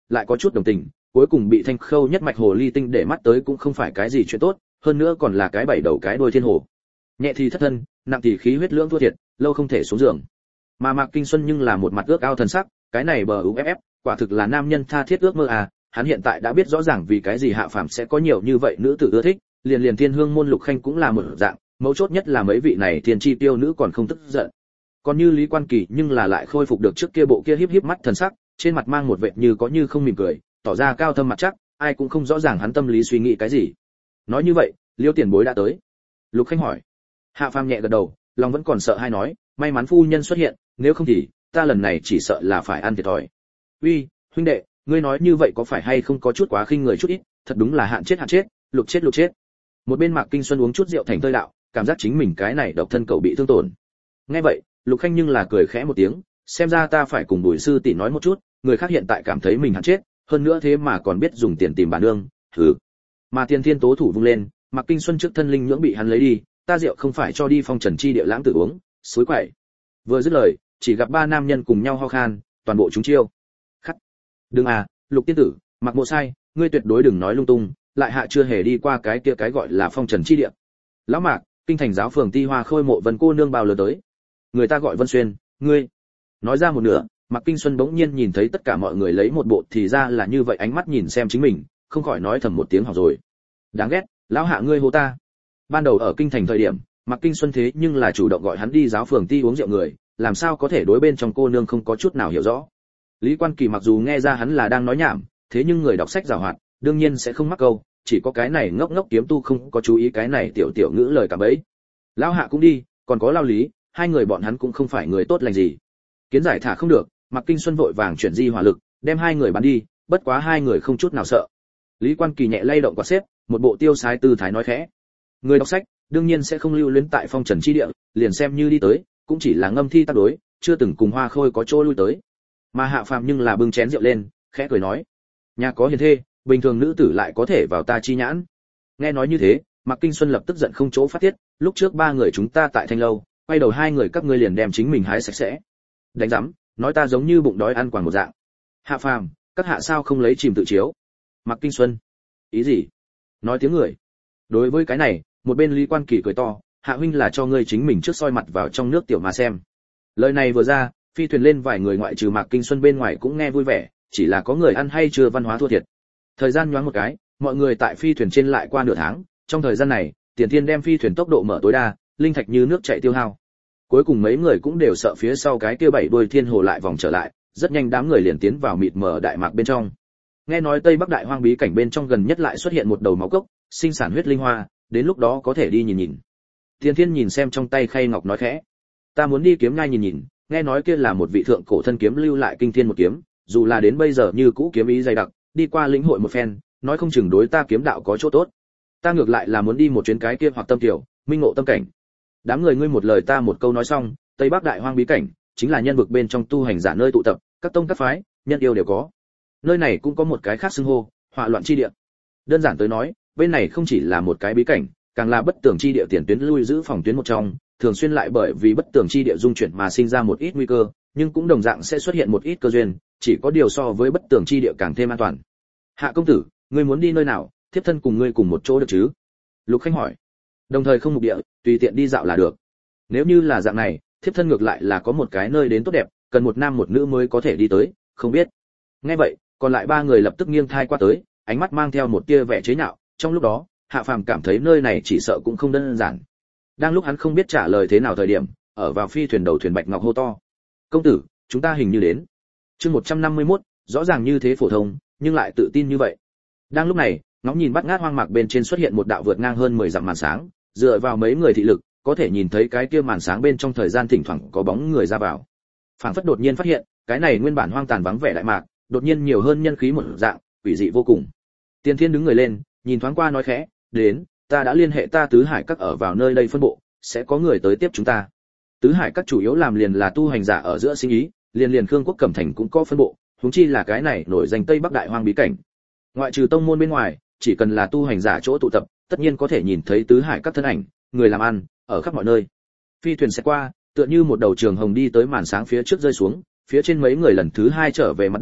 lại có chút đồng tình, cuối cùng bị Thanh Khâu nhất mạch hồ ly tinh để mắt tới cũng không phải cái gì chuyện tốt, hơn nữa còn là cái bảy đầu cái đuôi thiên hồ. Nhẹ thì thất thân, nặng thì khí huyết lưỡng thua thiệt, lâu không thể xuống giường. Mà Mạc Kinh Xuân nhưng là một mặt ước ao thần sắc, cái này bờ u ép ép, quả thực là nam nhân tha thiết ước mơ à, hắn hiện tại đã biết rõ ràng vì cái gì Hạ Phàm sẽ có nhiều như vậy nữ tử ưa thích, liền liền Thiên Hương môn Lục Khanh cũng là một dạng, mấu chốt nhất là mấy vị này thiên chi tiêu nữ còn không tức giận. Còn như Lý Quan Kỳ nhưng là lại khôi phục được trước kia bộ kia híp híp mắt thần sắc, trên mặt mang một vẻ như có như không mỉm cười, tỏ ra cao thâm mặt chắc, ai cũng không rõ ràng hắn tâm lý suy nghĩ cái gì. Nói như vậy, Liêu tiền bối đã tới. Lục Khanh hỏi. Hạ Phàm nhẹ gật đầu, lòng vẫn còn sợ hai nói, may mắn phu nhân xuất hiện, nếu không thì ta lần này chỉ sợ là phải ăn thiệt thòi. Uy, huynh đệ, ngươi nói như vậy có phải hay không có chút quá khinh người chút ít, thật đúng là hạn chết hạn chết, lục chết lục chết. Một bên Mạc Kinh Xuân uống chút rượu thành tơi đạo, cảm giác chính mình cái này độc thân cậu bị thương tổn. Nghe vậy, Lục Khanh nhưng là cười khẽ một tiếng, xem ra ta phải cùng Bùi sư tỷ nói một chút, người khác hiện tại cảm thấy mình hạn chết, hơn nữa thế mà còn biết dùng tiền tìm bản nương, hừ. Mà Tiên Thiên tố thủ vung lên, Mạc Kinh Xuân trước thân linh nhưỡng bị hắn lấy đi, ta rượu không phải cho đi phong trần chi địa lãng tử uống, suối quậy. Vừa dứt lời, chỉ gặp ba nam nhân cùng nhau ho khan, toàn bộ chúng chiêu. Khắc. Đừng à, Lục tiên tử, Mạc Mộ Sai, ngươi tuyệt đối đừng nói lung tung, lại hạ chưa hề đi qua cái kia cái gọi là phong trần chi địa. Lão Mạc, kinh thành giáo phường Ti Hoa Khôi Mộ Vân cô nương bao lứa tới. Người ta gọi Vân Xuyên, ngươi. Nói ra một nửa, Mạc Kinh Xuân bỗng nhiên nhìn thấy tất cả mọi người lấy một bộ thì ra là như vậy ánh mắt nhìn xem chính mình, không khỏi nói thầm một tiếng hỏng rồi. Đáng ghét, lão hạ ngươi hô ta. Ban đầu ở kinh thành thời điểm, Mạc Kinh Xuân thế nhưng là chủ động gọi hắn đi giáo phường Ti uống rượu người, làm sao có thể đối bên trong cô nương không có chút nào hiểu rõ. Lý Quan Kỳ mặc dù nghe ra hắn là đang nói nhảm, thế nhưng người đọc sách giàu hoạt, đương nhiên sẽ không mắc câu, chỉ có cái này ngốc ngốc kiếm tu không có chú ý cái này tiểu tiểu ngữ lời cả bấy. Lão hạ cũng đi, còn có Lao Lý, hai người bọn hắn cũng không phải người tốt lành gì. Kiến giải thả không được, Mạc Kinh Xuân vội vàng chuyển di hỏa lực, đem hai người bắn đi, bất quá hai người không chút nào sợ. Lý Quan Kỳ nhẹ lay động quạt xếp, một bộ tiêu sái tư thái nói khẽ. Người đọc sách, đương nhiên sẽ không lưu luyến tại phong trần chi địa, liền xem như đi tới, cũng chỉ là ngâm thi tác đối, chưa từng cùng Hoa Khôi có chỗ lui tới. Mà Hạ Phàm nhưng là bưng chén rượu lên, khẽ cười nói: "Nhà có hiền thê, bình thường nữ tử lại có thể vào ta chi nhãn." Nghe nói như thế, Mạc Kinh Xuân lập tức giận không chỗ phát tiết, lúc trước ba người chúng ta tại Thanh lâu, quay đầu hai người các ngươi liền đem chính mình hái sạch sẽ. Đánh rắm, nói ta giống như bụng đói ăn quàng một dạng. Hạ Phàm, các hạ sao không lấy chìm tự chiếu? Mạc Kinh Xuân, ý gì? Nói tiếng người. Đối với cái này, một bên Lý Quan Kỳ cười to, Hạ huynh là cho ngươi chính mình trước soi mặt vào trong nước tiểu mà xem. Lời này vừa ra, phi thuyền lên vài người ngoại trừ Mạc Kinh Xuân bên ngoài cũng nghe vui vẻ, chỉ là có người ăn hay chưa văn hóa thua thiệt. Thời gian nhoáng một cái, mọi người tại phi thuyền trên lại qua nửa tháng, trong thời gian này, Tiền Thiên đem phi thuyền tốc độ mở tối đa, linh thạch như nước chảy tiêu hao. Cuối cùng mấy người cũng đều sợ phía sau cái kia bảy đuôi thiên hồ lại vòng trở lại, rất nhanh đám người liền tiến vào mịt mờ đại mạc bên trong. Nghe nói Tây Bắc đại hoang bí cảnh bên trong gần nhất lại xuất hiện một đầu máu cốc, sinh sản huyết linh hoa, đến lúc đó có thể đi nhìn nhìn. Tiền Thiên nhìn xem trong tay khay ngọc nói khẽ, ta muốn đi kiếm nhai nhìn nhìn, nghe nói kia là một vị thượng cổ thân kiếm lưu lại kinh thiên một kiếm, dù là đến bây giờ như cũ kiếm ý dày đặc, đi qua lĩnh hội một phen, nói không chừng đối ta kiếm đạo có chỗ tốt. Ta ngược lại là muốn đi một chuyến cái kia hoặc tâm tiểu, minh ngộ tâm cảnh. Đám người ngươi một lời ta một câu nói xong, Tây Bắc đại hoang bí cảnh chính là nhân vực bên trong tu hành giả nơi tụ tập, các tông các phái, nhân yêu đều có. Nơi này cũng có một cái khác xưng hô, hỏa loạn chi địa. Đơn giản tới nói, bên này không chỉ là một cái bí cảnh, càng là bất tường chi địa tiền tuyến lui giữ phòng tuyến một trong, thường xuyên lại bởi vì bất tường chi địa dung chuyển mà sinh ra một ít nguy cơ, nhưng cũng đồng dạng sẽ xuất hiện một ít cơ duyên, chỉ có điều so với bất tường chi địa càng thêm an toàn. Hạ công tử, ngươi muốn đi nơi nào, thiếp thân cùng ngươi cùng một chỗ được chứ? Lục Khanh hỏi. Đồng thời không mục địa, tùy tiện đi dạo là được. Nếu như là dạng này, thiếp thân ngược lại là có một cái nơi đến tốt đẹp, cần một nam một nữ mới có thể đi tới, không biết. Nghe vậy, còn lại ba người lập tức nghiêng thai qua tới, ánh mắt mang theo một tia vẻ chế nhạo, trong lúc đó, Hạ Phàm cảm thấy nơi này chỉ sợ cũng không đơn giản. Đang lúc hắn không biết trả lời thế nào thời điểm, ở vào phi thuyền đầu thuyền Bạch Ngọc hô to: "Công tử, chúng ta hình như đến." Chương một trăm năm mươi mốt, rõ ràng như thế phổ thông, nhưng lại tự tin như vậy. Đang lúc này, ngóng nhìn bắt ngát hoang mạc bên trên xuất hiện một đạo vượt ngang hơn mười dặm màn sáng, dựa vào mấy người thị lực, có thể nhìn thấy cái kia màn sáng bên trong thời gian thỉnh thoảng có bóng người ra vào. Phảng phất đột nhiên phát hiện, cái này nguyên bản hoang tàn vắng vẻ đại mạc, đột nhiên nhiều hơn nhân khí một dạng, quỷ dị vô cùng. Tiên Thiên đứng người lên, nhìn thoáng qua nói khẽ, "Đến, ta đã liên hệ ta tứ hải các ở vào nơi đây phân bộ, sẽ có người tới tiếp chúng ta." Tứ hải các chủ yếu làm liền là tu hành giả ở giữa sinh ý, liền liền Khương Quốc Cẩm Thành cũng có phân bộ, huống chi là cái này nổi danh Tây Bắc đại hoang bí cảnh. Ngoại trừ tông môn bên ngoài, chỉ cần là tu hành giả chỗ tụ tập, tất nhiên có thể nhìn thấy tứ hải các thân ảnh, người làm ăn ở khắp mọi nơi. Phi thuyền sẽ qua, tựa như một đầu trường hồng đi tới màn sáng phía trước rơi xuống, phía trên mấy người lần thứ hai trở về mặt đất,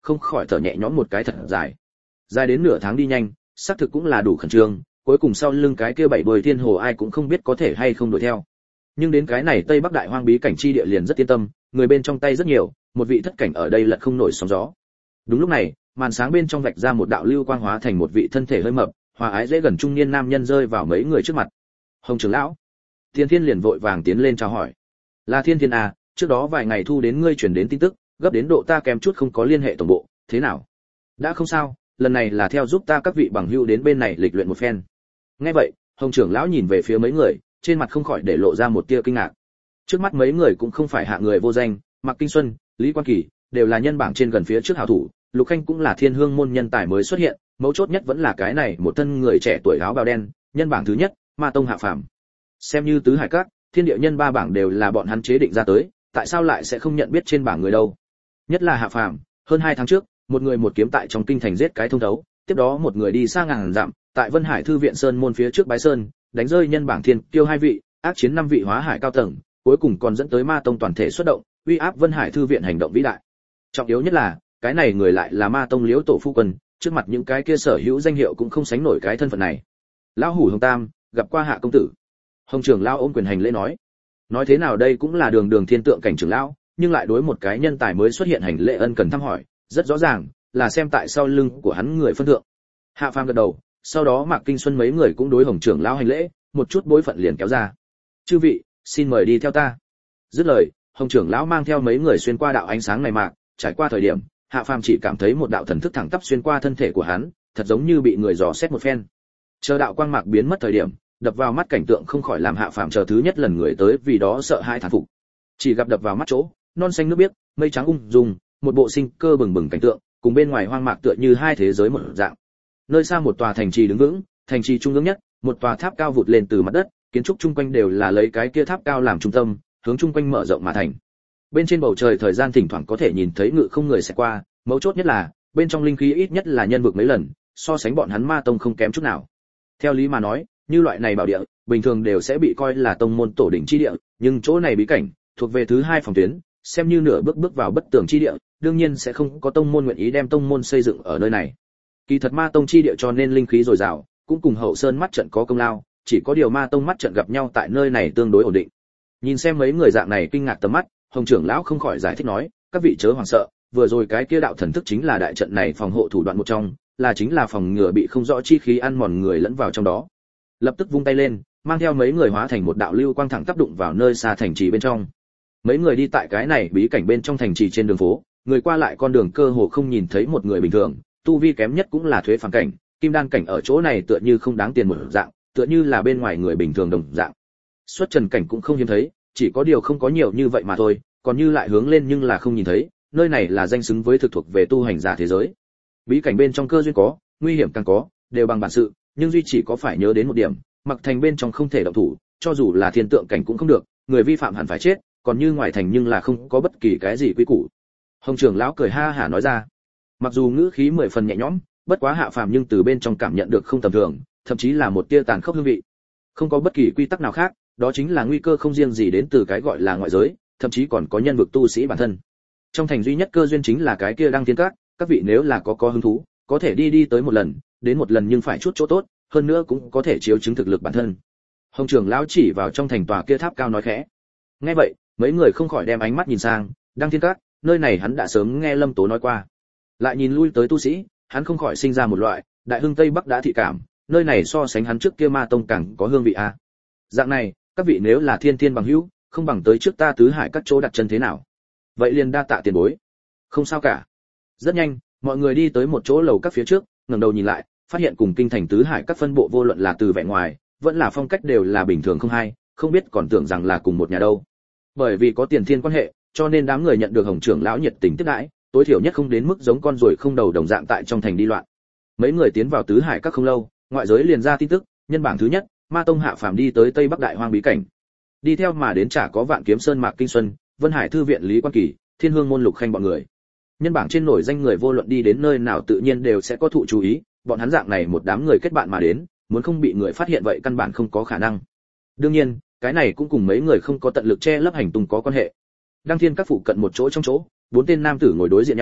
không khỏi thở nhẹ nhõm một cái thật dài. Dài đến nửa tháng đi nhanh, xác thực cũng là đủ khẩn trương, cuối cùng sau lưng cái kia bảy đuôi thiên hồ ai cũng không biết có thể hay không đuổi theo. Nhưng đến cái này Tây Bắc Đại Hoang bí cảnh chi địa liền rất yên tâm, người bên trong tay rất nhiều, một vị thất cảnh ở đây lật không nổi sóng gió. Đúng lúc này, màn sáng bên trong vạch ra một đạo lưu quang hóa thành một vị thân thể hơi mập, hòa ái dễ gần trung niên nam nhân rơi vào mấy người trước mặt. Hồng trưởng lão. Thiên Thiên liền vội vàng tiến lên chào hỏi. Là Thiên Thiên à, trước đó vài ngày thu đến ngươi truyền đến tin tức, gấp đến độ ta kém chút không có liên hệ tổng bộ, thế nào? Đã không sao, lần này là theo giúp ta các vị bằng hữu đến bên này lịch luyện một phen. Nghe vậy, Hồng trưởng lão nhìn về phía mấy người, trên mặt không khỏi để lộ ra một tia kinh ngạc. Trước mắt mấy người cũng không phải hạ người vô danh, Mạc Kinh Xuân, Lý Quan Kỳ đều là nhân bảng trên gần phía trước hảo thủ, Lục Khanh cũng là Thiên Hương môn nhân tài mới xuất hiện, mấu chốt nhất vẫn là cái này một thân người trẻ tuổi áo bào đen, nhân bảng thứ nhất, Ma tông hạ phàm. Xem như tứ hải các, thiên địa nhân ba bảng đều là bọn hắn chế định ra tới, tại sao lại sẽ không nhận biết trên bảng người đâu? Nhất là hạ phàm, hơn hai tháng trước, một người một kiếm tại trong kinh thành giết cái thông thấu, tiếp đó một người đi xa ngàn dặm, tại Vân Hải thư viện sơn môn phía trước bái sơn, đánh rơi nhân bảng thiên tiêu hai vị, ác chiến năm vị hóa hải cao tầng, cuối cùng còn dẫn tới Ma tông toàn thể xuất động, uy áp Vân Hải thư viện hành động vĩ đại. Trọng yếu nhất là, cái này người lại là Ma tông Liễu tổ phu quân, trước mặt những cái kia sở hữu danh hiệu cũng không sánh nổi cái thân phận này. Lão hủ Hồng Tam, gặp qua hạ công tử. Hồng trưởng lão ôm quyền hành lễ nói. Nói thế nào đây cũng là đường đường thiên tượng cảnh trưởng lão, nhưng lại đối một cái nhân tài mới xuất hiện hành lễ ân cần thăm hỏi, rất rõ ràng là xem tại sau lưng của hắn người phân thượng. Hạ phàm gật đầu, sau đó Mạc Kinh Xuân mấy người cũng đối Hồng trưởng lão hành lễ, một chút bối phận liền kéo ra. Chư vị, xin mời đi theo ta. Dứt lời, Hồng trưởng lão mang theo mấy người xuyên qua đạo ánh sáng này mạc, trải qua thời điểm, Hạ phàm chỉ cảm thấy một đạo thần thức thẳng tắp xuyên qua thân thể của hắn, thật giống như bị người dò xét một phen. Chờ đạo quang mạc biến mất thời điểm, đập vào mắt cảnh tượng không khỏi làm Hạ phàm chờ thứ nhất lần người tới vì đó sợ hãi thán phục. Chỉ gặp đập vào mắt chỗ, non xanh nước biếc, mây trắng ung dung, một bộ sinh cơ bừng bừng cảnh tượng, cùng bên ngoài hoang mạc tựa như hai thế giới một dạng. Nơi xa một tòa thành trì đứng vững, thành trì trung ương nhất, một tòa tháp cao vụt lên từ mặt đất, kiến trúc chung quanh đều là lấy cái kia tháp cao làm trung tâm, hướng chung quanh mở rộng mà thành. Bên trên bầu trời thời gian thỉnh thoảng có thể nhìn thấy ngự không người sẽ qua, mấu chốt nhất là, bên trong linh khí ít nhất là nhân vực mấy lần, so sánh bọn hắn Ma tông không kém chút nào. Theo lý mà nói, như loại này bảo địa, bình thường đều sẽ bị coi là tông môn tổ đỉnh chi địa, nhưng chỗ này bí cảnh, thuộc về thứ hai phòng tuyến, xem như nửa bước bước vào bất tường chi địa, đương nhiên sẽ không có tông môn nguyện ý đem tông môn xây dựng ở nơi này. Kỳ thật Ma tông chi địa cho nên linh khí dồi dào, cũng cùng Hậu Sơn mắt trận có công lao, chỉ có điều Ma tông mắt trận gặp nhau tại nơi này tương đối ổn định. Nhìn xem mấy người dạng này kinh ngạc tầm mắt, Hồng trưởng lão không khỏi giải thích nói, các vị chớ hoảng sợ, vừa rồi cái kia đạo thần thức chính là đại trận này phòng hộ thủ đoạn một trong, là chính là phòng ngừa bị không rõ chi khí ăn mòn người lẫn vào trong đó. Lập tức vung tay lên, mang theo mấy người hóa thành một đạo lưu quang thẳng tác đụng vào nơi xa thành trì bên trong. Mấy người đi tại cái này bí cảnh bên trong thành trì trên đường phố, người qua lại con đường cơ hồ không nhìn thấy một người bình thường, tu vi kém nhất cũng là thuế phàm cảnh, kim đan cảnh ở chỗ này tựa như không đáng tiền một dạng, tựa như là bên ngoài người bình thường đồng dạng. Xuất trần cảnh cũng không hiếm thấy, chỉ có điều không có nhiều như vậy mà thôi, còn như lại hướng lên nhưng là không nhìn thấy, nơi này là danh xứng với thực thuộc về tu hành giả thế giới. Bí cảnh bên trong cơ duyên có, nguy hiểm càng có, đều bằng bản sự, nhưng duy chỉ có phải nhớ đến một điểm, mặc thành bên trong không thể động thủ, cho dù là thiên tượng cảnh cũng không được, người vi phạm hẳn phải chết, còn như ngoài thành nhưng là không có bất kỳ cái gì quy củ. Hồng trưởng lão cười ha hả nói ra. Mặc dù ngữ khí mười phần nhẹ nhõm, bất quá Hạ phàm nhưng từ bên trong cảm nhận được không tầm thường, thậm chí là một tia tàn khốc hương vị. Không có bất kỳ quy tắc nào khác, đó chính là nguy cơ không riêng gì đến từ cái gọi là ngoại giới, thậm chí còn có nhân vực tu sĩ bản thân. Trong thành duy nhất cơ duyên chính là cái kia Đăng Thiên Các, các vị nếu là có có hứng thú, có thể đi đi tới một lần, đến một lần nhưng phải chút chỗ tốt, hơn nữa cũng có thể chiếu chứng thực lực bản thân. Hồng trưởng lão chỉ vào trong thành tòa kia tháp cao nói khẽ. Nghe vậy, mấy người không khỏi đem ánh mắt nhìn sang Đăng Thiên Các, nơi này hắn đã sớm nghe Lâm Tố nói qua. Lại nhìn lui tới tu sĩ, hắn không khỏi sinh ra một loại đại hưng tây bắc đã thị cảm, nơi này so sánh hắn trước kia Ma tông càng có hương vị a. Dạng này, các vị nếu là thiên thiên bằng hữu, không bằng tới trước ta tứ hải các chỗ đặt chân thế nào? Vậy liền đa tạ tiền bối. Không sao cả. Rất nhanh, mọi người đi tới một chỗ lầu các phía trước, ngẩng đầu nhìn lại, phát hiện cùng kinh thành tứ hải các phân bộ vô luận là từ vẻ ngoài, vẫn là phong cách đều là bình thường không hay, không biết còn tưởng rằng là cùng một nhà đâu. Bởi vì có tiền thiên quan hệ, cho nên đám người nhận được Hồng trưởng lão nhiệt tình tiếp đãi, tối thiểu nhất không đến mức giống con ruồi không đầu đồng dạng tại trong thành đi loạn. Mấy người tiến vào tứ hải các không lâu, ngoại giới liền ra tin tức, nhân bảng thứ nhất, Ma tông hạ phàm đi tới Tây Bắc Đại Hoang bí cảnh. Đi theo mà đến chả có Vạn Kiếm Sơn Mạc Kinh Xuân, Vân Hải thư viện Lý Quan Kỳ, Thiên Hương môn Lục Khanh bọn người. Nhân bảng trên nổi danh người vô luận đi đến nơi nào tự nhiên đều sẽ có thụ chú ý, bọn hắn dạng này một đám người kết bạn mà đến, muốn không bị người phát hiện vậy căn bản không có khả năng. Đương nhiên, cái này cũng cùng mấy người không có tận lực che lấp hành tung có quan hệ. Đăng Thiên Các phụ cận một chỗ trong chỗ, bốn tên nam tử ngồi đối diện nhau,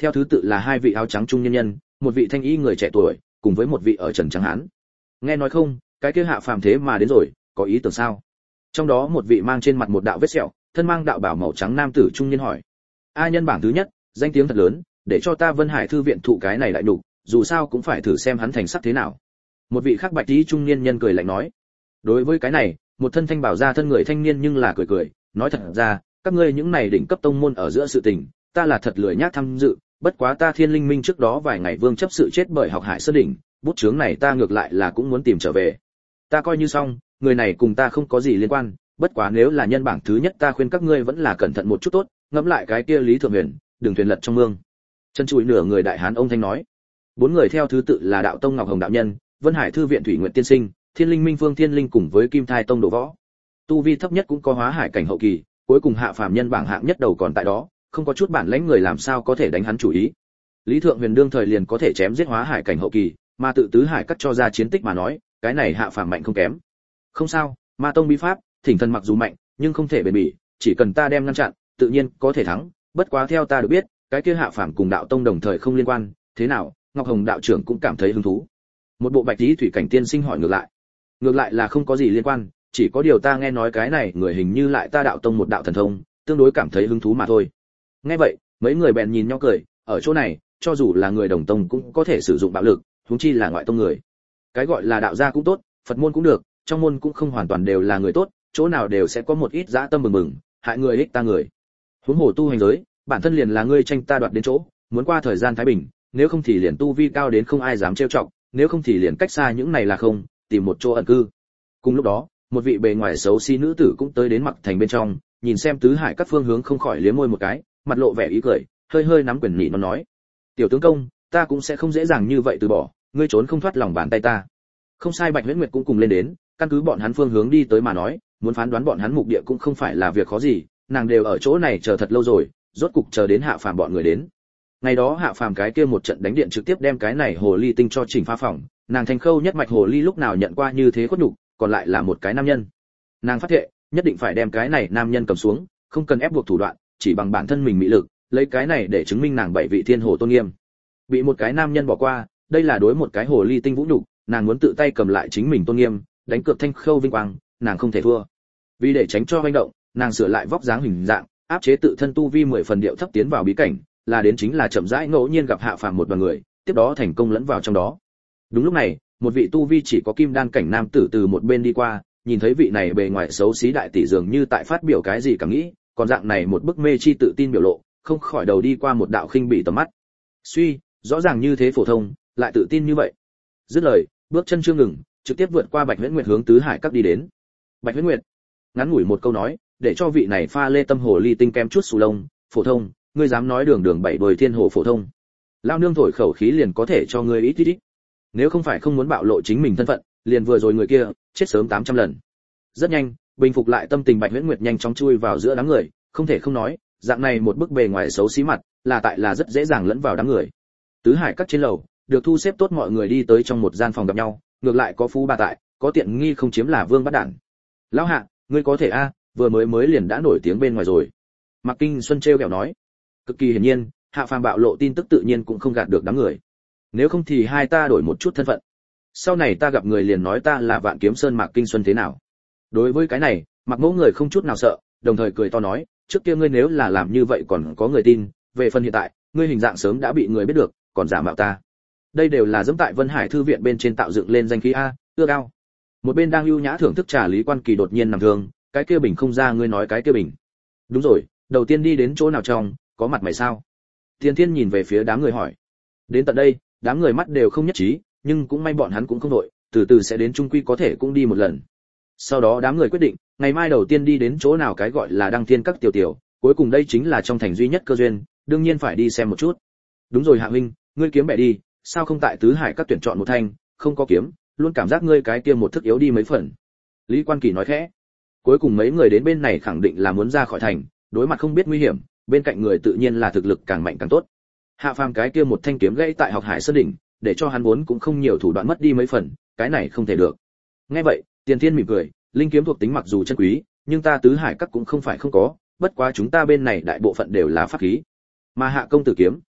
theo thứ tự là hai vị áo trắng trung nhân nhân, một vị thanh y người trẻ tuổi, cùng với một vị ở trần trắng hán. Nghe nói không, cái kia hạ phàm thế mà đến rồi, có ý tưởng sao? Trong đó một vị mang trên mặt một đạo vết sẹo, thân mang đạo bào màu trắng nam tử trung niên hỏi. A nhân bảng thứ nhất, danh tiếng thật lớn, để cho ta Vân Hải thư viện thụ cái này lại đủ, dù sao cũng phải thử xem hắn thành sắc thế nào. Một vị khác bạch y trung niên nhân cười lạnh nói. Đối với cái này, một thân thanh bảo ra thân người thanh niên nhưng là cười cười, nói thật ra, các ngươi những này đỉnh cấp tông môn ở giữa sự tình, ta là thật lười nhác tham dự, bất quá ta Thiên Linh Minh trước đó vài ngày vương chấp sự chết bởi học Hải Sơn đỉnh, bút chướng này ta ngược lại là cũng muốn tìm trở về. Ta coi như xong, người này cùng ta không có gì liên quan, bất quá nếu là nhân bảng thứ nhất ta khuyên các ngươi vẫn là cẩn thận một chút tốt, ngẫm lại cái kia Lý Thượng Huyền, đừng thuyền lật trong mương. Chân chùi nửa người đại hán ông thanh nói. Bốn người theo thứ tự là Đạo Tông Ngọc Hồng đạo nhân, Vân Hải thư viện Thủy Nguyện tiên sinh, Thiên Linh Minh Phương Thiên Linh cùng với Kim Thai Tông Đồ Võ. Tu vi thấp nhất cũng có hóa hải cảnh hậu kỳ, cuối cùng hạ phàm nhân bảng hạng nhất đầu còn tại đó, không có chút bản lãnh người làm sao có thể đánh hắn chủ ý. Lý Thượng Huyền đương thời liền có thể chém giết hóa hải cảnh hậu kỳ, mà tự tứ hải cắt cho ra chiến tích mà nói, cái này hạ phàm mạnh không kém. Không sao, Ma Tông bí pháp, thỉnh thần mặc dù mạnh, nhưng không thể bền bỉ, chỉ cần ta đem ngăn chặn, tự nhiên có thể thắng, bất quá theo ta được biết, cái kia hạ phàm cùng Đạo Tông đồng thời không liên quan, thế nào? Ngọc Hồng đạo trưởng cũng cảm thấy hứng thú. Một bộ bạch tí thủy cảnh tiên sinh hỏi ngược lại. Ngược lại là không có gì liên quan, chỉ có điều ta nghe nói cái này người hình như lại ta Đạo Tông một đạo thần thông, tương đối cảm thấy hứng thú mà thôi. Nghe vậy, mấy người bèn nhìn nhau cười, ở chỗ này, cho dù là người đồng tông cũng có thể sử dụng bạo lực, huống chi là ngoại tông người. Cái gọi là đạo gia cũng tốt, Phật môn cũng được, trong môn cũng không hoàn toàn đều là người tốt, chỗ nào đều sẽ có một ít dã tâm bừng bừng, hại người ích ta người. Huống hồ tu hành giới, bản thân liền là ngươi tranh ta đoạt đến chỗ, muốn qua thời gian thái bình, nếu không thì liền tu vi cao đến không ai dám trêu chọc, nếu không thì liền cách xa những này là không, tìm một chỗ ẩn cư. Cùng lúc đó, một vị bề ngoài xấu xí nữ tử cũng tới đến Mặc Thành bên trong, nhìn xem tứ hải các phương hướng không khỏi liếm môi một cái, mặt lộ vẻ ý cười, hơi hơi nắm quyền nhị nó nói: "Tiểu tướng công, ta cũng sẽ không dễ dàng như vậy từ bỏ, ngươi trốn không thoát lòng bàn tay ta." Không sai, Bạch Huyễn Nguyệt cũng cùng lên đến, căn cứ bọn hắn phương hướng đi tới mà nói, muốn phán đoán bọn hắn mục địa cũng không phải là việc khó gì, nàng đều ở chỗ này chờ thật lâu rồi, rốt cục chờ đến hạ phàm bọn người đến. Ngày đó hạ phàm cái kia một trận đánh điện trực tiếp đem cái này hồ ly tinh cho chỉnh phá phòng, nàng thành khâu nhất mạch hồ ly lúc nào nhận qua như thế khuất nhục, còn lại là một cái nam nhân. Nàng phát thệ, nhất định phải đem cái này nam nhân cầm xuống, không cần ép buộc thủ đoạn, chỉ bằng bản thân mình mỹ lực, lấy cái này để chứng minh nàng bảy vị thiên hồ tôn nghiêm. Bị một cái nam nhân bỏ qua, đây là đối một cái hồ ly tinh vũ nhục, nàng muốn tự tay cầm lại chính mình tôn nghiêm, đánh cược thanh khâu vinh quang, nàng không thể thua. Vì để tránh cho hoành động, nàng sửa lại vóc dáng hình dạng, áp chế tự thân tu vi mười phần điệu thấp tiến vào bí cảnh, là đến chính là chậm rãi ngẫu nhiên gặp hạ phàm một đoàn người, tiếp đó thành công lẫn vào trong đó. Đúng lúc này, một vị tu vi chỉ có kim đan cảnh nam tử từ một bên đi qua, nhìn thấy vị này bề ngoài xấu xí đại tỷ dường như tại phát biểu cái gì cảm nghĩ, còn dạng này một bức mê chi tự tin biểu lộ, không khỏi đầu đi qua một đạo khinh bị tầm mắt. Suy, rõ ràng như thế phổ thông, lại tự tin như vậy. Dứt lời, bước chân chưa ngừng, trực tiếp vượt qua Bạch Huyễn Nguyệt hướng tứ hải các đi đến. Bạch Huyễn Nguyệt, ngắn ngủi một câu nói, để cho vị này pha lê tâm hồ ly tinh kem chút sù lông, phổ thông, ngươi dám nói đường đường bảy đồi thiên hồ phổ thông? Lao nương thổi khẩu khí liền có thể cho ngươi ít ít ít. Nếu không phải không muốn bạo lộ chính mình thân phận, liền vừa rồi người kia, chết sớm tám trăm lần. Rất nhanh, bình phục lại tâm tình Bạch Huyễn Nguyệt nhanh chóng chui vào giữa đám người, không thể không nói, dạng này một bức bề ngoài xấu xí mặt, là tại là rất dễ dàng lẫn vào đám người. Tứ hải các trên lầu, được thu xếp tốt mọi người đi tới trong một gian phòng gặp nhau, ngược lại có phú bà tại, có tiện nghi không chiếm là vương bắt đản. Lão hạ, ngươi có thể a, vừa mới mới liền đã nổi tiếng bên ngoài rồi. Mạc Kinh Xuân trêu ghẹo nói. Cực kỳ hiển nhiên, hạ phàm bạo lộ tin tức tự nhiên cũng không gạt được đám người. Nếu không thì hai ta đổi một chút thân phận. Sau này ta gặp người liền nói ta là Vạn Kiếm Sơn Mạc Kinh Xuân thế nào? Đối với cái này, Mạc Mẫu người không chút nào sợ, đồng thời cười to nói, trước kia ngươi nếu là làm như vậy còn có người tin, về phần hiện tại, ngươi hình dạng sớm đã bị người biết được, còn giả mạo ta. Đây đều là dẫm tại Vân Hải thư viện bên trên tạo dựng lên danh khí a, ưa cao. Một bên đang ưu nhã thưởng thức trà Lý Quan Kỳ đột nhiên nằm thương, cái kia bình không ra, ngươi nói cái kia bình. Đúng rồi, đầu tiên đi đến chỗ nào trong, có mặt mày sao? Tiên Thiên nhìn về phía đám người hỏi. Đến tận đây, đám người mắt đều không nhất trí, nhưng cũng may bọn hắn cũng không đội, từ từ sẽ đến trung quy có thể cũng đi một lần. Sau đó đám người quyết định, ngày mai đầu tiên đi đến chỗ nào cái gọi là Đăng Thiên các tiểu tiểu, cuối cùng đây chính là trong thành duy nhất cơ duyên, đương nhiên phải đi xem một chút. Đúng rồi Hạ huynh, ngươi kiếm bẻ đi, sao không tại tứ hải các tuyển chọn một thanh, không có kiếm, luôn cảm giác ngươi cái kia một thức yếu đi mấy phần. Lý Quan Kỳ nói khẽ. Cuối cùng mấy người đến bên này khẳng định là muốn ra khỏi thành, đối mặt không biết nguy hiểm, bên cạnh người tự nhiên là thực lực càng mạnh càng tốt. Hạ phàm cái kia một thanh kiếm gãy tại học Hải Sơn đỉnh, để cho hắn vốn cũng không nhiều thủ đoạn mất đi mấy phần, cái này không thể được. Nghe vậy, Tiền Thiên mỉm cười, linh kiếm thuộc tính mặc dù chân quý, nhưng ta tứ hải các cũng không phải không có, bất quá chúng ta bên này đại bộ phận đều là pháp khí. Mà Hạ công tử kiếm,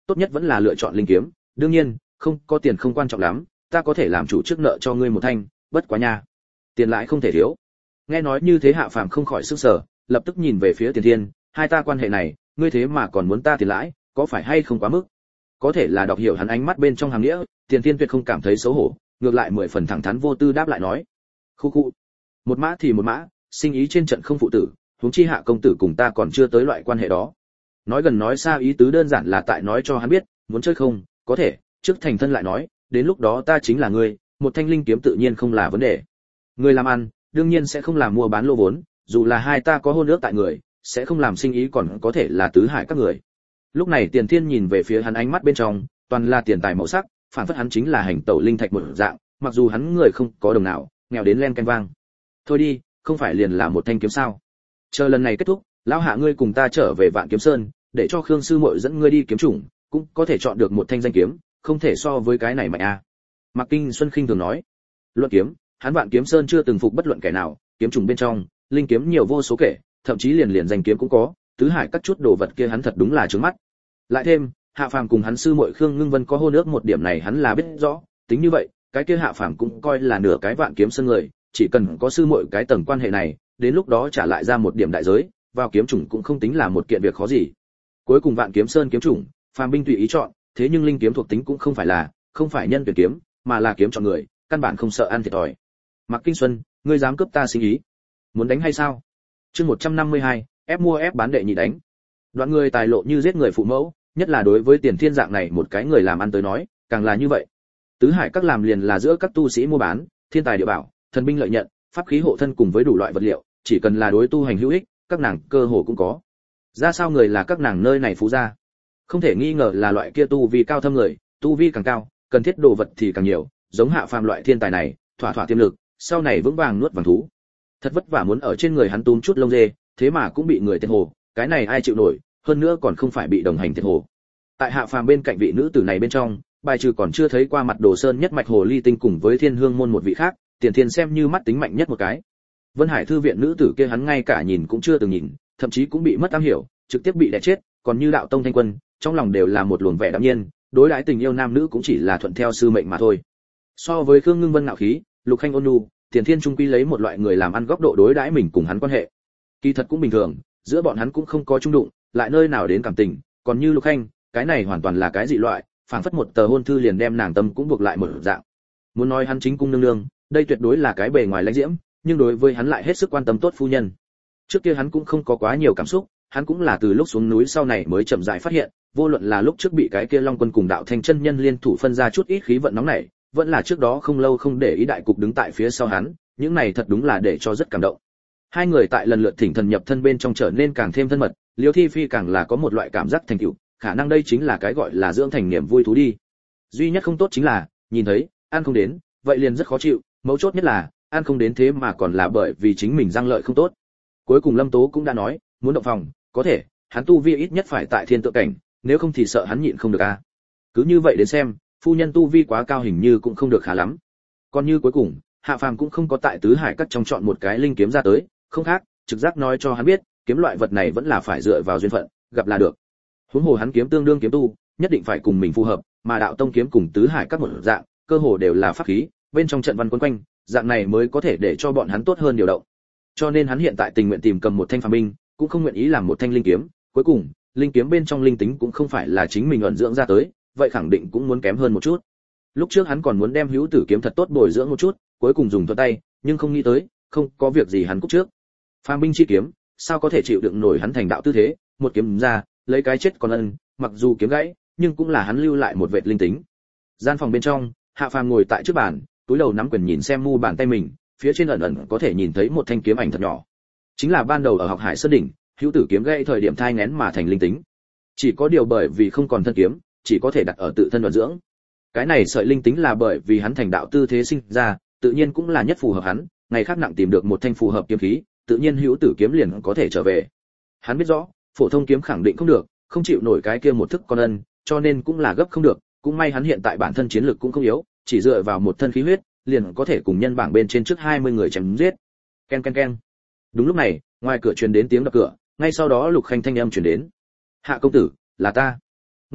tốt nhất vẫn là lựa chọn linh kiếm, đương nhiên, không có tiền không quan trọng lắm, ta có thể làm chủ trước nợ cho ngươi một thanh, bất quá nha, tiền lại không thể thiếu. Nghe nói như thế Hạ Phàm không khỏi sửng sở, lập tức nhìn về phía Tiền Thiên, hai ta quan hệ này, ngươi thế mà còn muốn ta tiền lãi, có phải hay không quá mức? Có thể là đọc hiểu hắn ánh mắt bên trong hàng nghĩa, Tiền Thiên tuyệt không cảm thấy xấu hổ, ngược lại mười phần thẳng thắn vô tư đáp lại nói: "Khu khu, một mã thì một mã, sinh ý trên trận không phụ tử, huống chi Hạ công tử cùng ta còn chưa tới loại quan hệ đó." Nói gần nói xa ý tứ đơn giản là tại nói cho hắn biết, muốn chơi không, có thể, trước thành thân lại nói, đến lúc đó ta chính là ngươi, một thanh linh kiếm tự nhiên không là vấn đề. Người làm ăn, đương nhiên sẽ không làm mua bán lô vốn, dù là hai ta có hôn ước tại người, sẽ không làm sinh ý còn có thể là tứ hải các người. Lúc này Tiền Thiên nhìn về phía hắn ánh mắt bên trong, toàn là tiền tài màu sắc, phản phất hắn chính là hành tẩu linh thạch một dạng, mặc dù hắn người không có đồng nào, nghèo đến len canh vang. Thôi đi, không phải liền là một thanh kiếm sao? Chờ lần này kết thúc, lão hạ ngươi cùng ta trở về Vạn Kiếm Sơn, để cho Khương sư muội dẫn ngươi đi kiếm chủng, cũng có thể chọn được một thanh danh kiếm, không thể so với cái này mạnh a. Mạc Kinh Xuân khinh thường nói. Luận kiếm, hắn Vạn Kiếm Sơn chưa từng phục bất luận kẻ nào, kiếm trùng bên trong, linh kiếm nhiều vô số kể, thậm chí liền liền danh kiếm cũng có, tứ hải các chút đồ vật kia hắn thật đúng là trướng mắt. Lại thêm, Hạ Phàm cùng hắn sư muội Khương Ngưng Vân có hôn ước một điểm này hắn là biết rõ, tính như vậy, cái kia Hạ Phàm cũng coi là nửa cái Vạn Kiếm Sơn người, chỉ cần có sư muội cái tầng quan hệ này, đến lúc đó trả lại ra một điểm đại giới, vào kiếm trùng cũng không tính là một kiện việc khó gì. Cuối cùng Vạn Kiếm Sơn kiếm trùng, phàm binh tùy ý chọn, thế nhưng linh kiếm thuộc tính cũng không phải là, không phải nhân tuyển kiếm, mà là kiếm chọn người, căn bản không sợ ăn thiệt thòi. Mạc Kinh Xuân, ngươi dám cướp ta sinh ý, muốn đánh hay sao? Chương một trăm năm mươi hai, ép mua ép bán đệ nhị đánh. Đoạn người tài lộ như giết người phụ mẫu, nhất là đối với Tiền Thiên dạng này một cái người làm ăn tới nói, càng là như vậy. Tứ hải các làm liền là giữa các tu sĩ mua bán, thiên tài địa bảo, thần binh lợi nhận, pháp khí hộ thân cùng với đủ loại vật liệu, chỉ cần là đối tu hành hữu ích, các nàng cơ hồ cũng có. Ra sao người là các nàng nơi này phú gia? Không thể nghi ngờ là loại kia tu vi cao thâm người, tu vi càng cao, cần thiết đồ vật thì càng nhiều, giống Hạ Phàm loại thiên tài này, thỏa thỏa tiềm lực, sau này vững vàng nuốt vàng thú. Thật vất vả muốn ở trên người hắn túm chút lông dê, thế mà cũng bị người tiệt hồ, cái này ai chịu nổi, hơn nữa còn không phải bị đồng hành tiệt hồ. Tại Hạ Phàm bên cạnh vị nữ tử này bên trong, bài trừ còn chưa thấy qua mặt Đồ Sơn nhất mạch hồ ly tinh cùng với Thiên Hương môn một vị khác, Tiền Thiên xem như mắt tính mạnh nhất một cái. Vân Hải thư viện nữ tử kia hắn ngay cả nhìn cũng chưa từng nhìn, thậm chí cũng bị mất am hiểu, trực tiếp bị đè chết, còn như đạo tông Thanh Quân, trong lòng đều là một luồng vẻ đạm nhiên, đối đãi tình yêu nam nữ cũng chỉ là thuận theo sư mệnh mà thôi. So với Khương Ngưng Vân ngạo khí, Lục Khanh ôn nhu, Tiền Thiên trung quy lấy một loại người làm ăn góc độ đối đãi mình cùng hắn quan hệ. Kỳ thật cũng bình thường, giữa bọn hắn cũng không có chung đụng, lại nơi nào đến cảm tình, còn như Lục Khanh, cái này hoàn toàn là cái dị loại, phảng phất một tờ hôn thư liền đem nàng tâm cũng buộc lại một dạng. Muốn nói hắn chính cung nương nương, đây tuyệt đối là cái bề ngoài lãnh diễm, nhưng đối với hắn lại hết sức quan tâm tốt phu nhân. Trước kia hắn cũng không có quá nhiều cảm xúc, hắn cũng là từ lúc xuống núi sau này mới chậm rãi phát hiện, vô luận là lúc trước bị cái kia Long Quân cùng Đạo Thanh chân nhân liên thủ phân ra chút ít khí vận nóng nảy, vẫn là trước đó không lâu không để ý đại cục đứng tại phía sau hắn, những này thật đúng là để cho rất cảm động. Hai người tại lần lượt thỉnh thần nhập thân bên trong trở nên càng thêm thân mật, Liêu Thi Phi càng là có một loại cảm giác thành tựu, khả năng đây chính là cái gọi là dưỡng thành niềm vui thú đi. Duy nhất không tốt chính là, nhìn thấy, ăn không đến, vậy liền rất khó chịu, mấu chốt nhất là, ăn không đến thế mà còn là bởi vì chính mình răng lợi không tốt. Cuối cùng Lâm Tố cũng đã nói, muốn động phòng, có thể, hắn tu vi ít nhất phải tại thiên tượng cảnh, nếu không thì sợ hắn nhịn không được a. À. Cứ như vậy đến xem, phu nhân tu vi quá cao hình như cũng không được khá lắm. Còn như cuối cùng, Hạ Phàm cũng không có tại tứ hải các trong chọn một cái linh kiếm ra tới, không khác, trực giác nói cho hắn biết, kiếm loại vật này vẫn là phải dựa vào duyên phận, gặp là được. Huống hồ hắn kiếm tương đương kiếm tu, nhất định phải cùng mình phù hợp, mà đạo tông kiếm cùng tứ hải các một dạng, cơ hồ đều là pháp khí, bên trong trận văn quấn quanh, dạng này mới có thể để cho bọn hắn tốt hơn điều động. Cho nên hắn hiện tại tình nguyện tìm cầm một thanh phàm binh, cũng không nguyện ý làm một thanh linh kiếm, cuối cùng, linh kiếm bên trong linh tính cũng không phải là chính mình ẩn dưỡng ra tới, vậy khẳng định cũng muốn kém hơn một chút. Lúc trước hắn còn muốn đem hữu tử kiếm thật tốt bồi dưỡng một chút, cuối cùng dùng thuận tay, nhưng không nghĩ tới, không có việc gì hắn cúc trước. Phàm binh chi kiếm, sao có thể chịu đựng nổi hắn thành đạo tư thế, một kiếm ra, lấy cái chết còn ân, mặc dù kiếm gãy, nhưng cũng là hắn lưu lại một vệt linh tính. Gian phòng bên trong, Hạ Phàm ngồi tại trước bàn, túi đầu nắm quyền nhìn xem mu bàn tay mình, phía trên ẩn ẩn có thể nhìn thấy một thanh kiếm ảnh thật nhỏ. Chính là ban đầu ở học Hải Sơn đỉnh, hữu tử kiếm gãy thời điểm thai nghén mà thành linh tính. Chỉ có điều bởi vì không còn thân kiếm, chỉ có thể đặt ở tự thân vận dưỡng. Cái này sợi linh tính là bởi vì hắn thành đạo tư thế sinh ra, tự nhiên cũng là nhất phù hợp hắn, ngày khác nặng tìm được một thanh phù hợp kiếm khí, tự nhiên hữu tử kiếm liền có thể trở về. Hắn biết rõ, phổ thông kiếm khẳng định không được, không chịu nổi cái kia một thức con ân, cho nên cũng là gấp không được, cũng may hắn hiện tại bản thân chiến lực cũng không yếu, chỉ dựa vào một thân khí huyết, liền có thể cùng nhân bảng bên trên trước hai mươi người chém giết. Ken ken ken. Đúng lúc này, ngoài cửa truyền đến tiếng đập cửa, ngay sau đó Lục Khanh thanh âm truyền đến. Hạ công tử, là ta. Nghe vậy,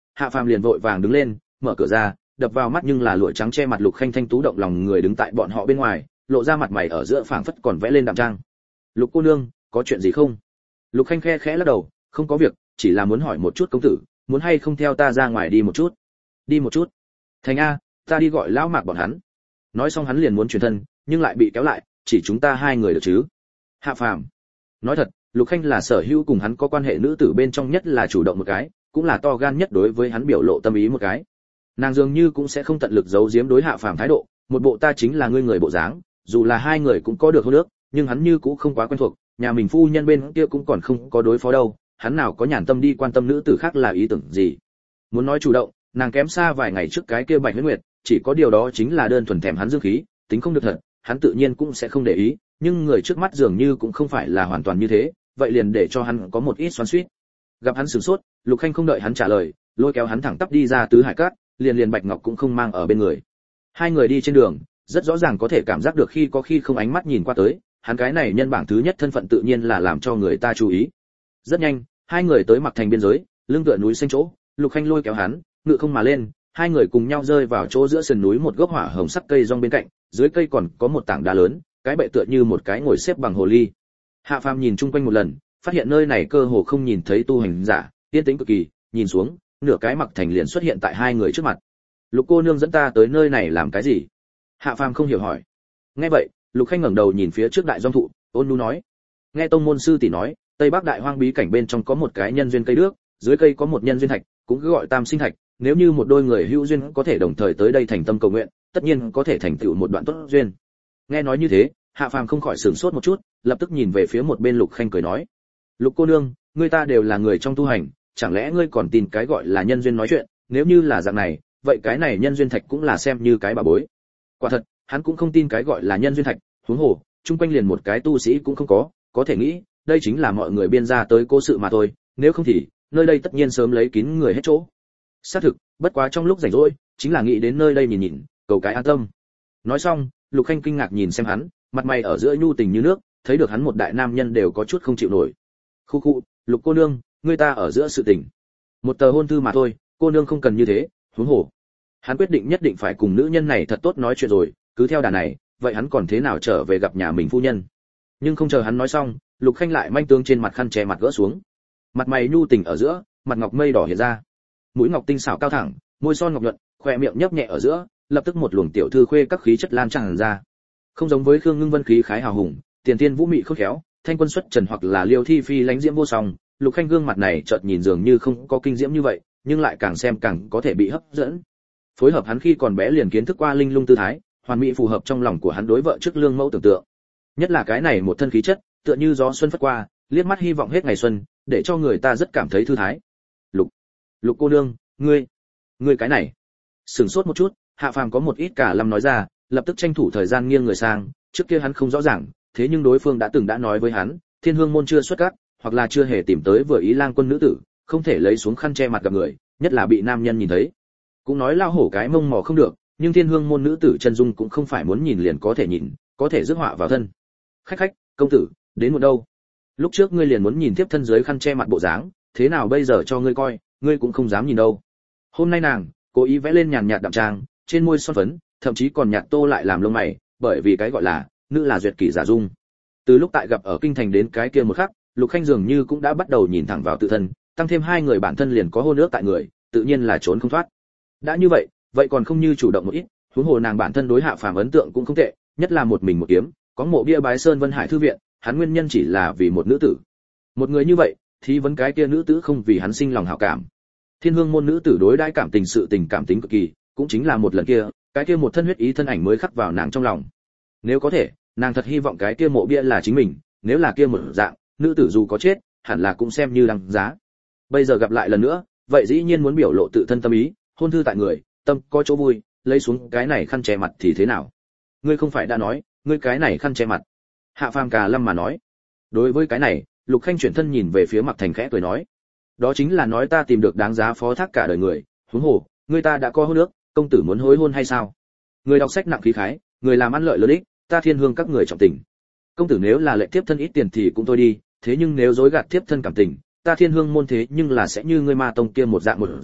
Hạ Phàm liền vội vàng đứng lên, mở cửa ra, đập vào mắt nhưng là lụa trắng che mặt Lục Khanh thanh tú động lòng người đứng tại bọn họ bên ngoài, lộ ra mặt mày ở giữa phảng phất còn vẽ lên đạm trang. "Lục cô nương, có chuyện gì không?" Lục Khanh khe khẽ lắc đầu, "Không có việc, chỉ là muốn hỏi một chút công tử, muốn hay không theo ta ra ngoài đi một chút?" "Đi một chút?" "Thành a, ta đi gọi lão Mạc bọn hắn." Nói xong hắn liền muốn chuyển thân, nhưng lại bị kéo lại, "Chỉ chúng ta hai người được chứ?" Hạ Phàm. Nói thật, Lục Khanh là sở hữu cùng hắn có quan hệ nữ tử bên trong nhất là chủ động một cái, cũng là to gan nhất đối với hắn biểu lộ tâm ý một cái. Nàng dường như cũng sẽ không tận lực giấu giếm đối Hạ Phàm thái độ, một bộ ta chính là ngươi người bộ dáng, dù là hai người cũng có được hôn ước, nhưng hắn như cũng không quá quen thuộc, nhà mình phu nhân bên kia cũng còn không có đối phó đâu, hắn nào có nhàn tâm đi quan tâm nữ tử khác là ý tưởng gì. Muốn nói chủ động, nàng kém xa vài ngày trước cái kia Bạch Huyết Nguyệt, chỉ có điều đó chính là đơn thuần thèm hắn dương khí, tính không được thật, hắn tự nhiên cũng sẽ không để ý, nhưng người trước mắt dường như cũng không phải là hoàn toàn như thế, vậy liền để cho hắn có một ít xoắn xuýt. Gặp hắn sửng sốt, Lục Khanh không đợi hắn trả lời, lôi kéo hắn thẳng tắp đi ra tứ hải cát, liền liền Bạch Ngọc cũng không mang ở bên người. Hai người đi trên đường, rất rõ ràng có thể cảm giác được khi có khi không ánh mắt nhìn qua tới, hắn cái này nhân bảng thứ nhất thân phận tự nhiên là làm cho người ta chú ý. Rất nhanh, hai người tới Mặc Thành biên giới, lưng tựa núi xanh chỗ, Lục Khanh lôi kéo hắn, ngự không mà lên, hai người cùng nhau rơi vào chỗ giữa sườn núi một gốc hỏa hồng sắc cây rong bên cạnh, dưới cây còn có một tảng đá lớn, cái bệ tựa như một cái ngồi xếp bằng hồ ly. Hạ Phàm nhìn chung quanh một lần, phát hiện nơi này cơ hồ không nhìn thấy tu hành giả, yên tĩnh cực kỳ, nhìn xuống, nửa cái Mặc Thành liền xuất hiện tại hai người trước mặt. "Lục cô nương dẫn ta tới nơi này làm cái gì?" Hạ Phàm không hiểu hỏi. Nghe vậy, Lục Khanh ngẩng đầu nhìn phía trước đại doanh thụ, ôn nhu nói: "Nghe tông môn sư tỷ nói, Tây Bắc đại hoang bí cảnh bên trong có một cái nhân duyên cây đước, dưới cây có một nhân duyên thạch, cũng cứ gọi Tam Sinh Thạch, nếu như một đôi người hữu duyên có thể đồng thời tới đây thành tâm cầu nguyện, tất nhiên có thể thành tựu một đoạn tốt duyên." Nghe nói như thế, Hạ Phàm không khỏi sửng sốt một chút, lập tức nhìn về phía một bên Lục Khanh cười nói: "Lục cô nương, ngươi ta đều là người trong tu hành, chẳng lẽ ngươi còn tin cái gọi là nhân duyên nói chuyện, nếu như là dạng này, vậy cái này nhân duyên thạch cũng là xem như cái bà bối." Quả thật, hắn cũng không tin cái gọi là nhân duyên thạch, huống hồ, chung quanh liền một cái tu sĩ cũng không có, có thể nghĩ, đây chính là mọi người biên ra tới cố sự mà thôi, nếu không thì, nơi đây tất nhiên sớm lấy kín người hết chỗ. Xác thực, bất quá trong lúc rảnh rỗi, chính là nghĩ đến nơi đây nhìn nhìn, cầu cái an tâm. Nói xong, Lục Khanh kinh ngạc nhìn xem hắn, mặt mày ở giữa nhu tình như nước, thấy được hắn một đại nam nhân đều có chút không chịu nổi. "Khu khu, Lục cô nương, ngươi ta ở giữa sự tình, một tờ hôn thư mà thôi, cô nương không cần như thế." Huống hồ, hắn quyết định nhất định phải cùng nữ nhân này thật tốt nói chuyện rồi, cứ theo đà này, vậy hắn còn thế nào trở về gặp nhà mình phu nhân. Nhưng không chờ hắn nói xong, Lục Khanh lại manh tướng trên mặt khăn che mặt gỡ xuống. Mặt mày nhu tình ở giữa, mặt ngọc mây đỏ hiện ra. Mũi ngọc tinh xảo cao thẳng, môi son ngọc nhuận, khóe miệng nhấp nhẹ ở giữa, lập tức một luồng tiểu thư khuê các khí chất lan tràn ra. Không giống với Khương Ngưng Vân khí khái hào hùng, tiền tiên vũ mị khôn khéo, thanh quân xuất trần hoặc là Liêu Thi Phi lánh diễm vô song, Lục Khanh gương mặt này chợt nhìn dường như không có kinh diễm như vậy, nhưng lại càng xem càng có thể bị hấp dẫn. Phối hợp hắn khi còn bé liền kiến thức qua linh lung tư thái, hoàn mỹ phù hợp trong lòng của hắn đối vợ trước lương mẫu tưởng tượng. Nhất là cái này một thân khí chất, tựa như gió xuân phất qua, liếc mắt hy vọng hết ngày xuân, để cho người ta rất cảm thấy thư thái. Lục, Lục cô nương, ngươi, ngươi cái này. Sửng sốt một chút, Hạ Phàm có một ít cả lâm nói ra, lập tức tranh thủ thời gian nghiêng người sang, trước kia hắn không rõ ràng, thế nhưng đối phương đã từng đã nói với hắn, Thiên Hương môn chưa xuất các, hoặc là chưa hề tìm tới vừa ý lang quân nữ tử, không thể lấy xuống khăn che mặt gặp người, nhất là bị nam nhân nhìn thấy. Cũng nói lao hổ cái mông mò không được, nhưng Thiên Hương môn nữ tử chân dung cũng không phải muốn nhìn liền có thể nhìn, có thể rước họa vào thân. Khách khách, công tử, đến một đâu? Lúc trước ngươi liền muốn nhìn tiếp thân dưới khăn che mặt bộ dáng, thế nào bây giờ cho ngươi coi, ngươi cũng không dám nhìn đâu. Hôm nay nàng cố ý vẽ lên nhàn nhạt đậm trang, trên môi son phấn, thậm chí còn nhạt tô lại làm lông mày, bởi vì cái gọi là nữ là duyệt kỷ giả dung. Từ lúc tại gặp ở kinh thành đến cái kia một khắc, Lục Khanh dường như cũng đã bắt đầu nhìn thẳng vào tự thân, tăng thêm hai người bản thân liền có hôn ước tại người, tự nhiên là trốn không thoát. Đã như vậy, vậy còn không như chủ động một ít, huống hồ nàng bản thân đối Hạ Phàm ấn tượng cũng không tệ, nhất là một mình một kiếm, có mộ bia bái sơn Vân Hải thư viện, hắn nguyên nhân chỉ là vì một nữ tử. Một người như vậy, thì vấn cái kia nữ tử không vì hắn sinh lòng hảo cảm. Thiên Hương môn nữ tử đối đãi cảm tình sự tình cảm tính cực kỳ, cũng chính là một lần kia, cái kia một thân huyết ý thân ảnh mới khắc vào nàng trong lòng. Nếu có thể, nàng thật hy vọng cái kia mộ bia là chính mình, nếu là kia một dạng, nữ tử dù có chết, hẳn là cũng xem như đăng giá. Bây giờ gặp lại lần nữa, vậy dĩ nhiên muốn biểu lộ tự thân tâm ý, hôn thư tại người, tâm có chỗ vui, lấy xuống cái này khăn che mặt thì thế nào? Ngươi không phải đã nói, ngươi cái này khăn che mặt. Hạ Phàm cà lâm mà nói. Đối với cái này, Lục Khanh chuyển thân nhìn về phía Mặc Thành khẽ cười nói, đó chính là nói ta tìm được đáng giá phó thác cả đời người, huống hồ, ngươi ta đã có hôn ước, công tử muốn hối hôn hay sao? Người đọc sách nặng khí khái, người làm ăn lợi lớn ích, ta Thiên Hương các người trọng tình. Công tử nếu là lệ tiếp thân ít tiền thì cũng thôi đi, thế nhưng nếu dối gạt tiếp thân cảm tình, ta Thiên Hương môn thế nhưng là sẽ như ngươi ma tông kia một dạng một dạng,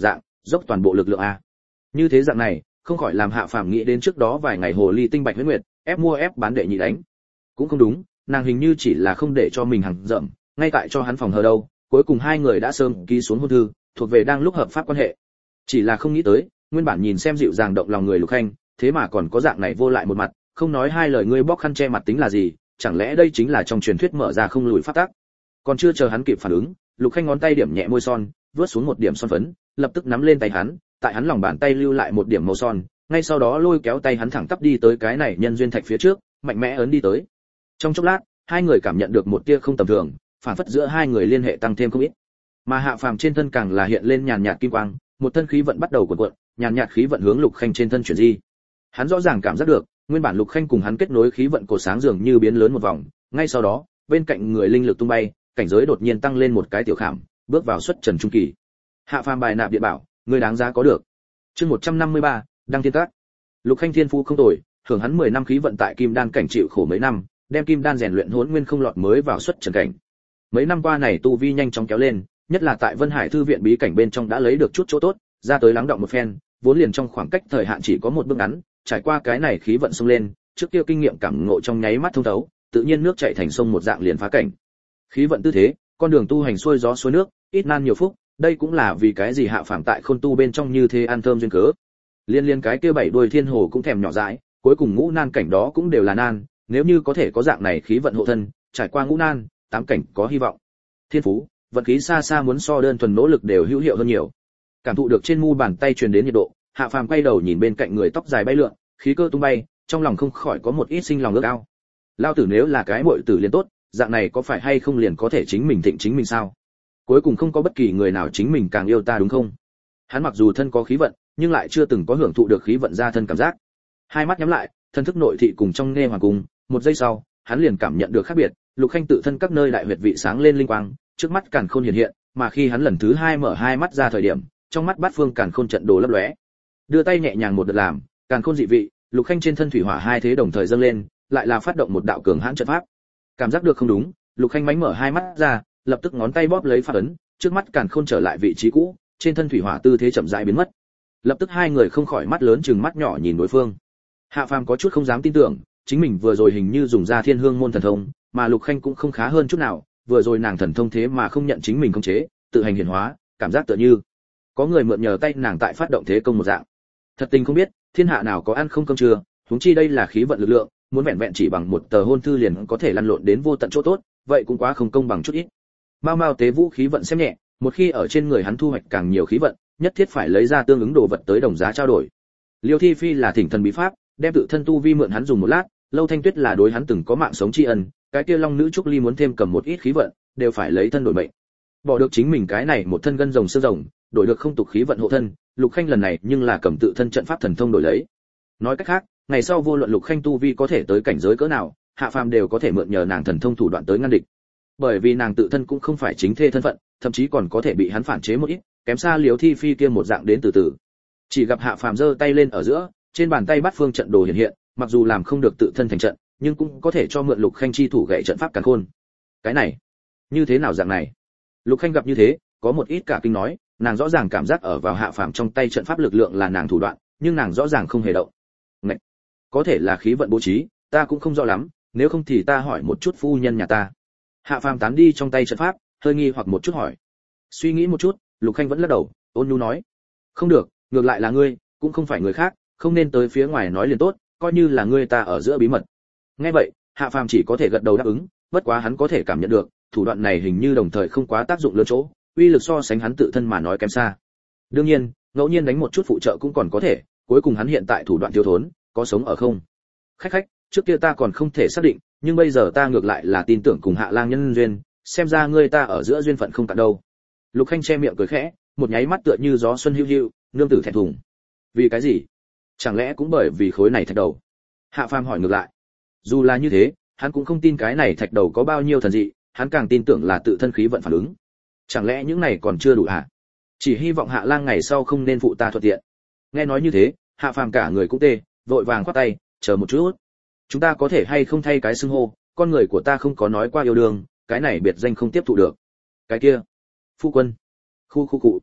dốc toàn bộ lực lượng a. Như thế dạng này, không khỏi làm Hạ Phàm nghĩ đến trước đó vài ngày hồ ly tinh bạch huyết nguyệt, ép mua ép bán đệ nhị đánh. Cũng không đúng, nàng hình như chỉ là không để cho mình hàng dậm, ngay tại cho hắn phòng hờ đâu, cuối cùng hai người đã sớm ký xuống hôn thư, thuộc về đang lúc hợp pháp quan hệ. Chỉ là không nghĩ tới, nguyên bản nhìn xem dịu dàng động lòng người Lục Khanh, thế mà còn có dạng này vô lại một mặt, không nói hai lời ngươi bóc khăn che mặt tính là gì, chẳng lẽ đây chính là trong truyền thuyết mở ra không lùi pháp tắc. Còn chưa chờ hắn kịp phản ứng, Lục Khanh ngón tay điểm nhẹ môi son, vớt xuống một điểm son phấn, lập tức nắm lên tay hắn, tại hắn lòng bàn tay lưu lại một điểm màu son, ngay sau đó lôi kéo tay hắn thẳng tắp đi tới cái này nhân duyên thạch phía trước, mạnh mẽ ấn đi tới. Trong chốc lát, hai người cảm nhận được một tia không tầm thường, phản phất giữa hai người liên hệ tăng thêm không ít. Mà Hạ Phàm trên thân càng là hiện lên nhàn nhạt kim quang, một thân khí vận bắt đầu cuộn cuộn, nhàn nhạt khí vận hướng Lục Khanh trên thân chuyển di. Hắn rõ ràng cảm giác được, nguyên bản Lục Khanh cùng hắn kết nối khí vận cổ sáng dường như biến lớn một vòng, ngay sau đó, bên cạnh người linh lực tung bay, cảnh giới đột nhiên tăng lên một cái tiểu khảm, bước vào xuất trần trung kỳ. Hạ Phàm bài nạp địa bảo, người đáng giá có được. Chương một trăm năm mươi ba, đăng thiên tác. Lục Khanh thiên phú không tồi, hưởng hắn mười năm khí vận tại kim đan cảnh chịu khổ mấy năm, đem kim đan rèn luyện hỗn nguyên không lọt mới vào xuất trần cảnh. Mấy năm qua này tu vi nhanh chóng kéo lên, nhất là tại Vân Hải thư viện bí cảnh bên trong đã lấy được chút chỗ tốt, ra tới lắng động một phen, vốn liền trong khoảng cách thời hạn chỉ có một bước ngắn, trải qua cái này khí vận xông lên, trước kia kinh nghiệm cảm ngộ trong nháy mắt thông thấu, tự nhiên nước chảy thành sông một dạng liền phá cảnh. Khí vận tư thế, con đường tu hành xuôi gió xuôi nước, ít nan nhiều phúc, đây cũng là vì cái gì Hạ Phàm tại Khôn tu bên trong như thế ăn thơm duyên cớ. Liên liên cái kia bảy đuôi thiên hồ cũng thèm nhỏ dãi, cuối cùng ngũ nan cảnh đó cũng đều là nan, nếu như có thể có dạng này khí vận hộ thân, trải qua ngũ nan, tám cảnh có hy vọng. Thiên phú, vận khí xa xa muốn so đơn thuần nỗ lực đều hữu hiệu hơn nhiều. Cảm thụ được trên mu bàn tay truyền đến nhiệt độ, Hạ Phàm quay đầu nhìn bên cạnh người tóc dài bay lượn, khí cơ tung bay, trong lòng không khỏi có một ít sinh lòng ước ao. Lao tử nếu là cái muội tử liền tốt, dạng này có phải hay không liền có thể chính mình thịnh chính mình sao? Cuối cùng không có bất kỳ người nào chính mình càng yêu ta đúng không? Hắn mặc dù thân có khí vận, nhưng lại chưa từng có hưởng thụ được khí vận ra thân cảm giác. Hai mắt nhắm lại, thân thức nội thị cùng trong nghe hoàng cung, một giây sau, hắn liền cảm nhận được khác biệt, Lục Khanh tự thân các nơi đại huyệt vị sáng lên linh quang, trước mắt càn khôn hiện hiện, mà khi hắn lần thứ hai mở hai mắt ra thời điểm, trong mắt bát phương càn khôn trận đồ lấp lóe. Đưa tay nhẹ nhàng một đợt làm, càn khôn dị vị, Lục Khanh trên thân thủy hỏa hai thế đồng thời dâng lên, lại là phát động một đạo cường hãn trận pháp. Cảm giác được không đúng, Lục Khanh mánh mở hai mắt ra, lập tức ngón tay bóp lấy pháp ấn, trước mắt càn khôn trở lại vị trí cũ, trên thân thủy hỏa tư thế chậm rãi biến mất. Lập tức hai người không khỏi mắt lớn chừng mắt nhỏ nhìn đối phương. Hạ Phàm có chút không dám tin tưởng, chính mình vừa rồi hình như dùng ra Thiên Hương môn thần thông, mà Lục Khanh cũng không khá hơn chút nào, vừa rồi nàng thần thông thế mà không nhận chính mình khống chế, tự hành hiển hóa, cảm giác tựa như có người mượn nhờ tay nàng tại phát động thế công một dạng. Thật tình không biết, thiên hạ nào có ăn không cơm trưa, huống chi đây là khí vận lực lượng, muốn vẹn vẹn chỉ bằng một tờ hôn thư liền có thể lăn lộn đến vô tận chỗ tốt, vậy cũng quá không công bằng chút ít. Mao Mao tế vũ khí vận xem nhẹ, một khi ở trên người hắn thu hoạch càng nhiều khí vận, nhất thiết phải lấy ra tương ứng đồ vật tới đồng giá trao đổi. Liêu Thi Phi là thỉnh thần bí pháp, đem tự thân tu vi mượn hắn dùng một lát, Lâu Thanh Tuyết là đối hắn từng có mạng sống tri ân, cái kia Long nữ Trúc Ly muốn thêm cầm một ít khí vận, đều phải lấy thân đổi mệnh. Bỏ được chính mình cái này một thân gân rồng xương rồng, đổi được không tục khí vận hộ thân, Lục Khanh lần này nhưng là cầm tự thân trận pháp thần thông đổi lấy. Nói cách khác, ngày sau vô luận Lục Khanh tu vi có thể tới cảnh giới cỡ nào, Hạ Phàm đều có thể mượn nhờ nàng thần thông thủ đoạn tới ngăn địch. Bởi vì nàng tự thân cũng không phải chính thê thân phận, thậm chí còn có thể bị hắn phản chế một ít, kém xa Liễu Thi Phi kia một dạng đến từ từ. Chỉ gặp Hạ Phàm giơ tay lên ở giữa, trên bàn tay bát phương trận đồ hiện hiện, mặc dù làm không được tự thân thành trận, nhưng cũng có thể cho mượn Lục Khanh chi thủ gậy trận pháp càn khôn. Cái này, như thế nào dạng này? Lục Khanh gặp như thế, có một ít cả kinh nói, nàng rõ ràng cảm giác ở vào Hạ Phàm trong tay trận pháp lực lượng là nàng thủ đoạn, nhưng nàng rõ ràng không hề động. Ngậy, có thể là khí vận bố trí, ta cũng không rõ lắm, nếu không thì ta hỏi một chút phu nhân nhà ta. Hạ Phàm tán đi trong tay trận pháp, hơi nghi hoặc một chút hỏi. Suy nghĩ một chút, Lục Khanh vẫn lắc đầu, ôn nhu nói, không được, ngược lại là ngươi, cũng không phải người khác, không nên tới phía ngoài nói liền tốt, coi như là ngươi ta ở giữa bí mật. Nghe vậy, Hạ Phàm chỉ có thể gật đầu đáp ứng, bất quá hắn có thể cảm nhận được, thủ đoạn này hình như đồng thời không quá tác dụng lớn chỗ, uy lực so sánh hắn tự thân mà nói kém xa. Đương nhiên, ngẫu nhiên đánh một chút phụ trợ cũng còn có thể, cuối cùng hắn hiện tại thủ đoạn thiếu thốn, có sống ở không. Khách khách, trước kia ta còn không thể xác định, nhưng bây giờ ta ngược lại là tin tưởng cùng Hạ Lang nhân duyên, xem ra ngươi ta ở giữa duyên phận không cạn đâu. Lục Khanh che miệng cười khẽ, một nháy mắt tựa như gió xuân hữu hữu, nương tử thẹn thùng. Vì cái gì? Chẳng lẽ cũng bởi vì khối này thạch đầu? Hạ Phàm hỏi ngược lại. Dù là như thế, hắn cũng không tin cái này thạch đầu có bao nhiêu thần dị, hắn càng tin tưởng là tự thân khí vận phản ứng. Chẳng lẽ những này còn chưa đủ hả? Chỉ hy vọng Hạ Lang ngày sau không nên phụ ta thuận tiện. Nghe nói như thế, Hạ Phàm cả người cũng tê, vội vàng khoát tay, chờ một chút. Chúng ta có thể hay không thay cái xưng hô, con người của ta không có nói qua yêu đương, cái này biệt danh không tiếp thụ được. Cái kia, phu quân. Khu khu cụ.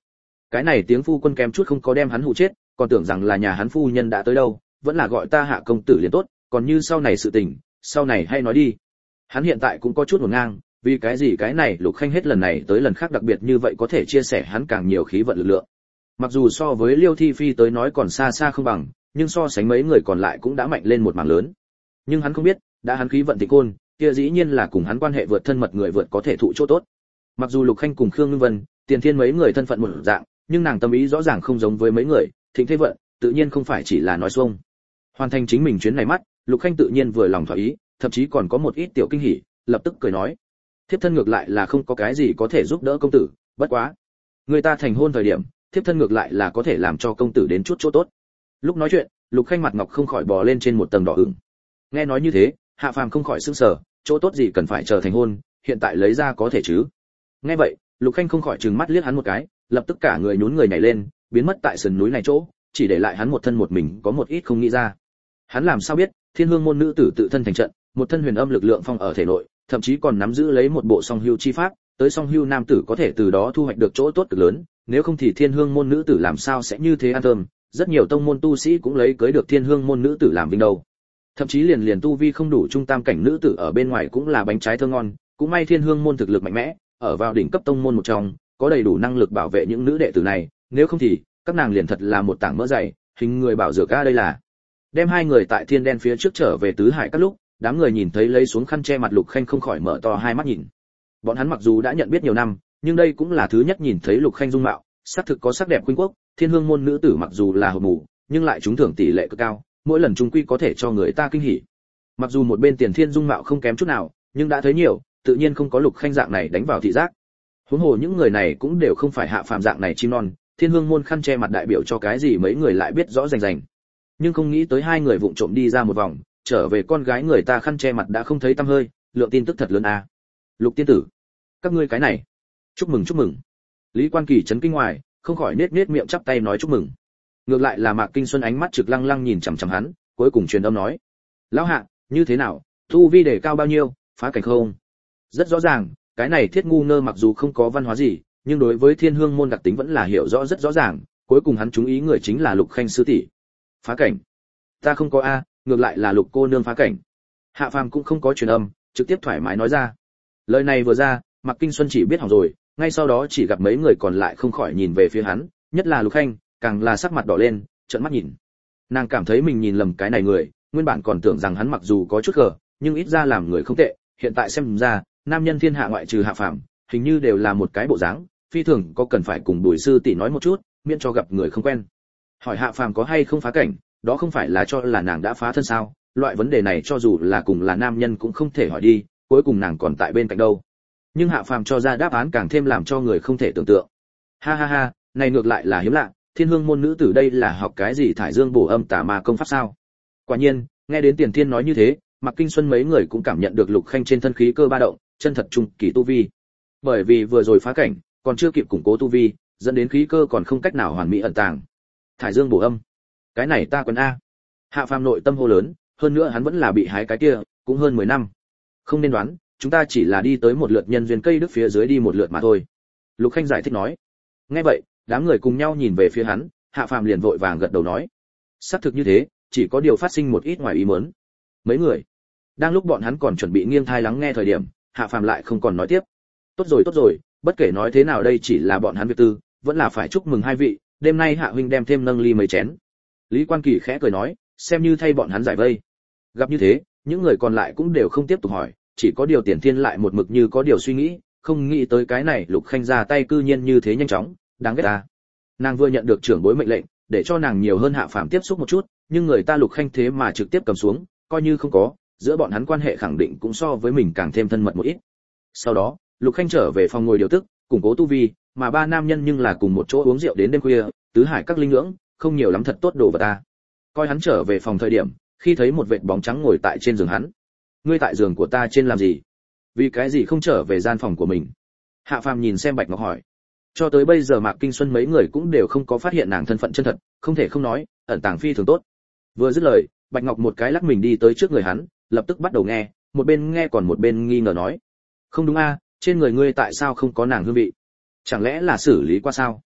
Cái này tiếng phu quân kém chút không có đem hắn hù chết, còn tưởng rằng là nhà hắn phu nhân đã tới đâu, vẫn là gọi ta Hạ công tử liền tốt, còn như sau này sự tình, sau này hay nói đi. Hắn hiện tại cũng có chút hỗn ngang, vì cái gì cái này Lục Khanh hết lần này tới lần khác đặc biệt như vậy có thể chia sẻ hắn càng nhiều khí vận lực lượng. Mặc dù so với Liêu Thi Phi tới nói còn xa xa không bằng, nhưng so sánh mấy người còn lại cũng đã mạnh lên một mảng lớn. Nhưng hắn không biết, đã hắn khí vận tịnh côn, kia dĩ nhiên là cùng hắn quan hệ vượt thân mật người vượt có thể thụ chỗ tốt. Mặc dù Lục Khanh cùng Khương Ngưng Vân, Tiền Thiên mấy người thân phận một dạng, nhưng nàng tâm ý rõ ràng không giống với mấy người, Thịnh Thế Vận, tự nhiên không phải chỉ là nói xuông. Hoàn thành chính mình chuyến này mắt, Lục Khanh tự nhiên vừa lòng thỏa ý, thậm chí còn có một ít tiểu kinh hỉ, lập tức cười nói: thiếp thân ngược lại là không có cái gì có thể giúp đỡ công tử, bất quá người ta thành hôn thời điểm, thiếp thân ngược lại là có thể làm cho công tử đến chút chỗ tốt. Lúc nói chuyện, Lục Khanh mặt ngọc không khỏi bò lên trên một tầng đỏ ửng. Nghe nói như thế, Hạ Phàm không khỏi sững sờ, chỗ tốt gì cần phải chờ thành hôn, hiện tại lấy ra có thể chứ? Nghe vậy, Lục Khanh không khỏi trừng mắt liếc hắn một cái, lập tức cả người nhún người nhảy lên, biến mất tại sườn núi này chỗ, chỉ để lại hắn một thân một mình có một ít không nghĩ ra. Hắn làm sao biết, Thiên Hương môn nữ tử tự thân thành trận, một thân huyền âm lực lượng phong ở thể nội, thậm chí còn nắm giữ lấy một bộ song hưu chi pháp, tới song hưu nam tử có thể từ đó thu hoạch được chỗ tốt cực lớn, nếu không thì Thiên Hương môn nữ tử làm sao sẽ như thế an tâm, rất nhiều tông môn tu sĩ cũng lấy cưới được Thiên Hương môn nữ tử làm vinh đâu. Thậm chí liền liền tu vi không đủ trung tam cảnh nữ tử ở bên ngoài cũng là bánh trái thơm ngon, cũng may Thiên Hương môn thực lực mạnh mẽ, ở vào đỉnh cấp tông môn một trong, có đầy đủ năng lực bảo vệ những nữ đệ tử này, nếu không thì các nàng liền thật là một tảng mỡ dày, hình người bảo dược a đây là. Đem hai người tại thiên đen phía trước trở về tứ hải các lúc, đám người nhìn thấy lấy xuống khăn che mặt Lục Khanh không khỏi mở to hai mắt nhìn. Bọn hắn mặc dù đã nhận biết nhiều năm, nhưng đây cũng là thứ nhất nhìn thấy Lục Khanh dung mạo, sắc thực có sắc đẹp khuynh quốc, Thiên Hương môn nữ tử mặc dù là hồn mù, nhưng lại trúng thưởng tỷ lệ cực cao, mỗi lần trung quy có thể cho người ta kinh hỉ. Mặc dù một bên Tiền Thiên dung mạo không kém chút nào, nhưng đã thấy nhiều, tự nhiên không có Lục Khanh dạng này đánh vào thị giác. Huống hồ những người này cũng đều không phải hạ phàm dạng này chim non, Thiên Hương môn khăn che mặt đại biểu cho cái gì mấy người lại biết rõ rành rành. Nhưng không nghĩ tới hai người vụng trộm đi ra một vòng, trở về con gái người ta khăn che mặt đã không thấy tăm hơi, lượng tin tức thật lớn à. Lục tiên tử, các ngươi cái này, chúc mừng chúc mừng. Lý Quan Kỳ chấn kinh ngoài, không khỏi nết nết miệng chắp tay nói chúc mừng. Ngược lại là Mạc Kinh Xuân ánh mắt trực lăng lăng nhìn chằm chằm hắn, cuối cùng truyền âm nói: lão hạ, như thế nào, tu vi đề cao bao nhiêu, phá cảnh không? Rất rõ ràng, cái này Thiết ngu ngơ mặc dù không có văn hóa gì, nhưng đối với Thiên Hương môn đặc tính vẫn là hiểu rõ rất rõ ràng, cuối cùng hắn chú ý người chính là Lục Khanh sư tỷ. Phá cảnh? Ta không có a, ngược lại là Lục cô nương phá cảnh. Hạ Phàm cũng không có truyền âm, trực tiếp thoải mái nói ra. Lời này vừa ra, Mạc Kinh Xuân chỉ biết hỏng rồi, ngay sau đó chỉ gặp mấy người còn lại không khỏi nhìn về phía hắn, nhất là Lục Khanh, càng là sắc mặt đỏ lên, trợn mắt nhìn. Nàng cảm thấy mình nhìn lầm cái này người, nguyên bản còn tưởng rằng hắn mặc dù có chút gờ, nhưng ít ra làm người không tệ, hiện tại xem ra, nam nhân thiên hạ ngoại trừ Hạ Phàm, hình như đều là một cái bộ dáng, phi thường có cần phải cùng Bùi sư tỷ nói một chút, miễn cho gặp người không quen. Hỏi Hạ Phàm có hay không phá cảnh, đó không phải là cho là nàng đã phá thân sao? Loại vấn đề này cho dù là cùng là nam nhân cũng không thể hỏi đi, cuối cùng nàng còn tại bên cạnh đâu. Nhưng Hạ Phàm cho ra đáp án càng thêm làm cho người không thể tưởng tượng. Ha ha ha, này ngược lại là hiếm lạ, Thiên Hương môn nữ tử đây là học cái gì thải dương bổ âm tà ma công pháp sao? Quả nhiên, nghe đến Tiền Thiên nói như thế, Mạc Kinh Xuân mấy người cũng cảm nhận được Lục Khanh trên thân khí cơ ba động, chân thật trung kỳ tu vi. Bởi vì vừa rồi phá cảnh, còn chưa kịp củng cố tu vi, dẫn đến khí cơ còn không cách nào hoàn mỹ ẩn tàng. Thải dương bổ âm, cái này ta quen a. Hạ Phàm nội tâm hô lớn, hơn nữa hắn vẫn là bị hái cái kia, cũng hơn mười năm. Không nên đoán, chúng ta chỉ là đi tới một lượt nhân duyên cây đức phía dưới đi một lượt mà thôi. Lục Khanh giải thích nói. Nghe vậy, đám người cùng nhau nhìn về phía hắn, Hạ Phàm liền vội vàng gật đầu nói. Xác thực như thế, chỉ có điều phát sinh một ít ngoài ý muốn. Mấy người, đang lúc bọn hắn còn chuẩn bị nghiêng thai lắng nghe thời điểm, Hạ Phàm lại không còn nói tiếp. Tốt rồi tốt rồi, bất kể nói thế nào đây chỉ là bọn hắn việc tư, vẫn là phải chúc mừng hai vị, đêm nay Hạ huynh đem thêm nâng ly mấy chén. Lý Quan Kỳ khẽ cười nói, xem như thay bọn hắn giải vây. Gặp như thế, những người còn lại cũng đều không tiếp tục hỏi, chỉ có điều Tiền Thiên lại một mực như có điều suy nghĩ, không nghĩ tới cái này Lục Khanh ra tay cư nhiên như thế nhanh chóng, đáng ghét ta. Nàng vừa nhận được trưởng bối mệnh lệnh, để cho nàng nhiều hơn Hạ Phàm tiếp xúc một chút, nhưng người ta Lục Khanh thế mà trực tiếp cầm xuống, coi như không có, giữa bọn hắn quan hệ khẳng định cũng so với mình càng thêm thân mật một ít. Sau đó, Lục Khanh trở về phòng ngồi điều tức, củng cố tu vi, mà ba nam nhân nhưng là cùng một chỗ uống rượu đến đêm khuya, tứ hải các linh ngưỡng, không nhiều lắm thật tốt đồ vật ta. Coi hắn trở về phòng thời điểm, khi thấy một vệt bóng trắng ngồi tại trên giường hắn. Ngươi tại giường của ta trên làm gì? Vì cái gì không trở về gian phòng của mình? Hạ Phàm nhìn xem Bạch Ngọc hỏi. Cho tới bây giờ Mạc Kinh Xuân mấy người cũng đều không có phát hiện nàng thân phận chân thật, không thể không nói, ẩn tàng phi thường tốt. Vừa dứt lời, Bạch Ngọc một cái lắc mình đi tới trước người hắn, lập tức bắt đầu nghe, một bên nghe còn một bên nghi ngờ nói: "Không đúng a, trên người ngươi tại sao không có nàng hương vị? Chẳng lẽ là xử lý qua sao?"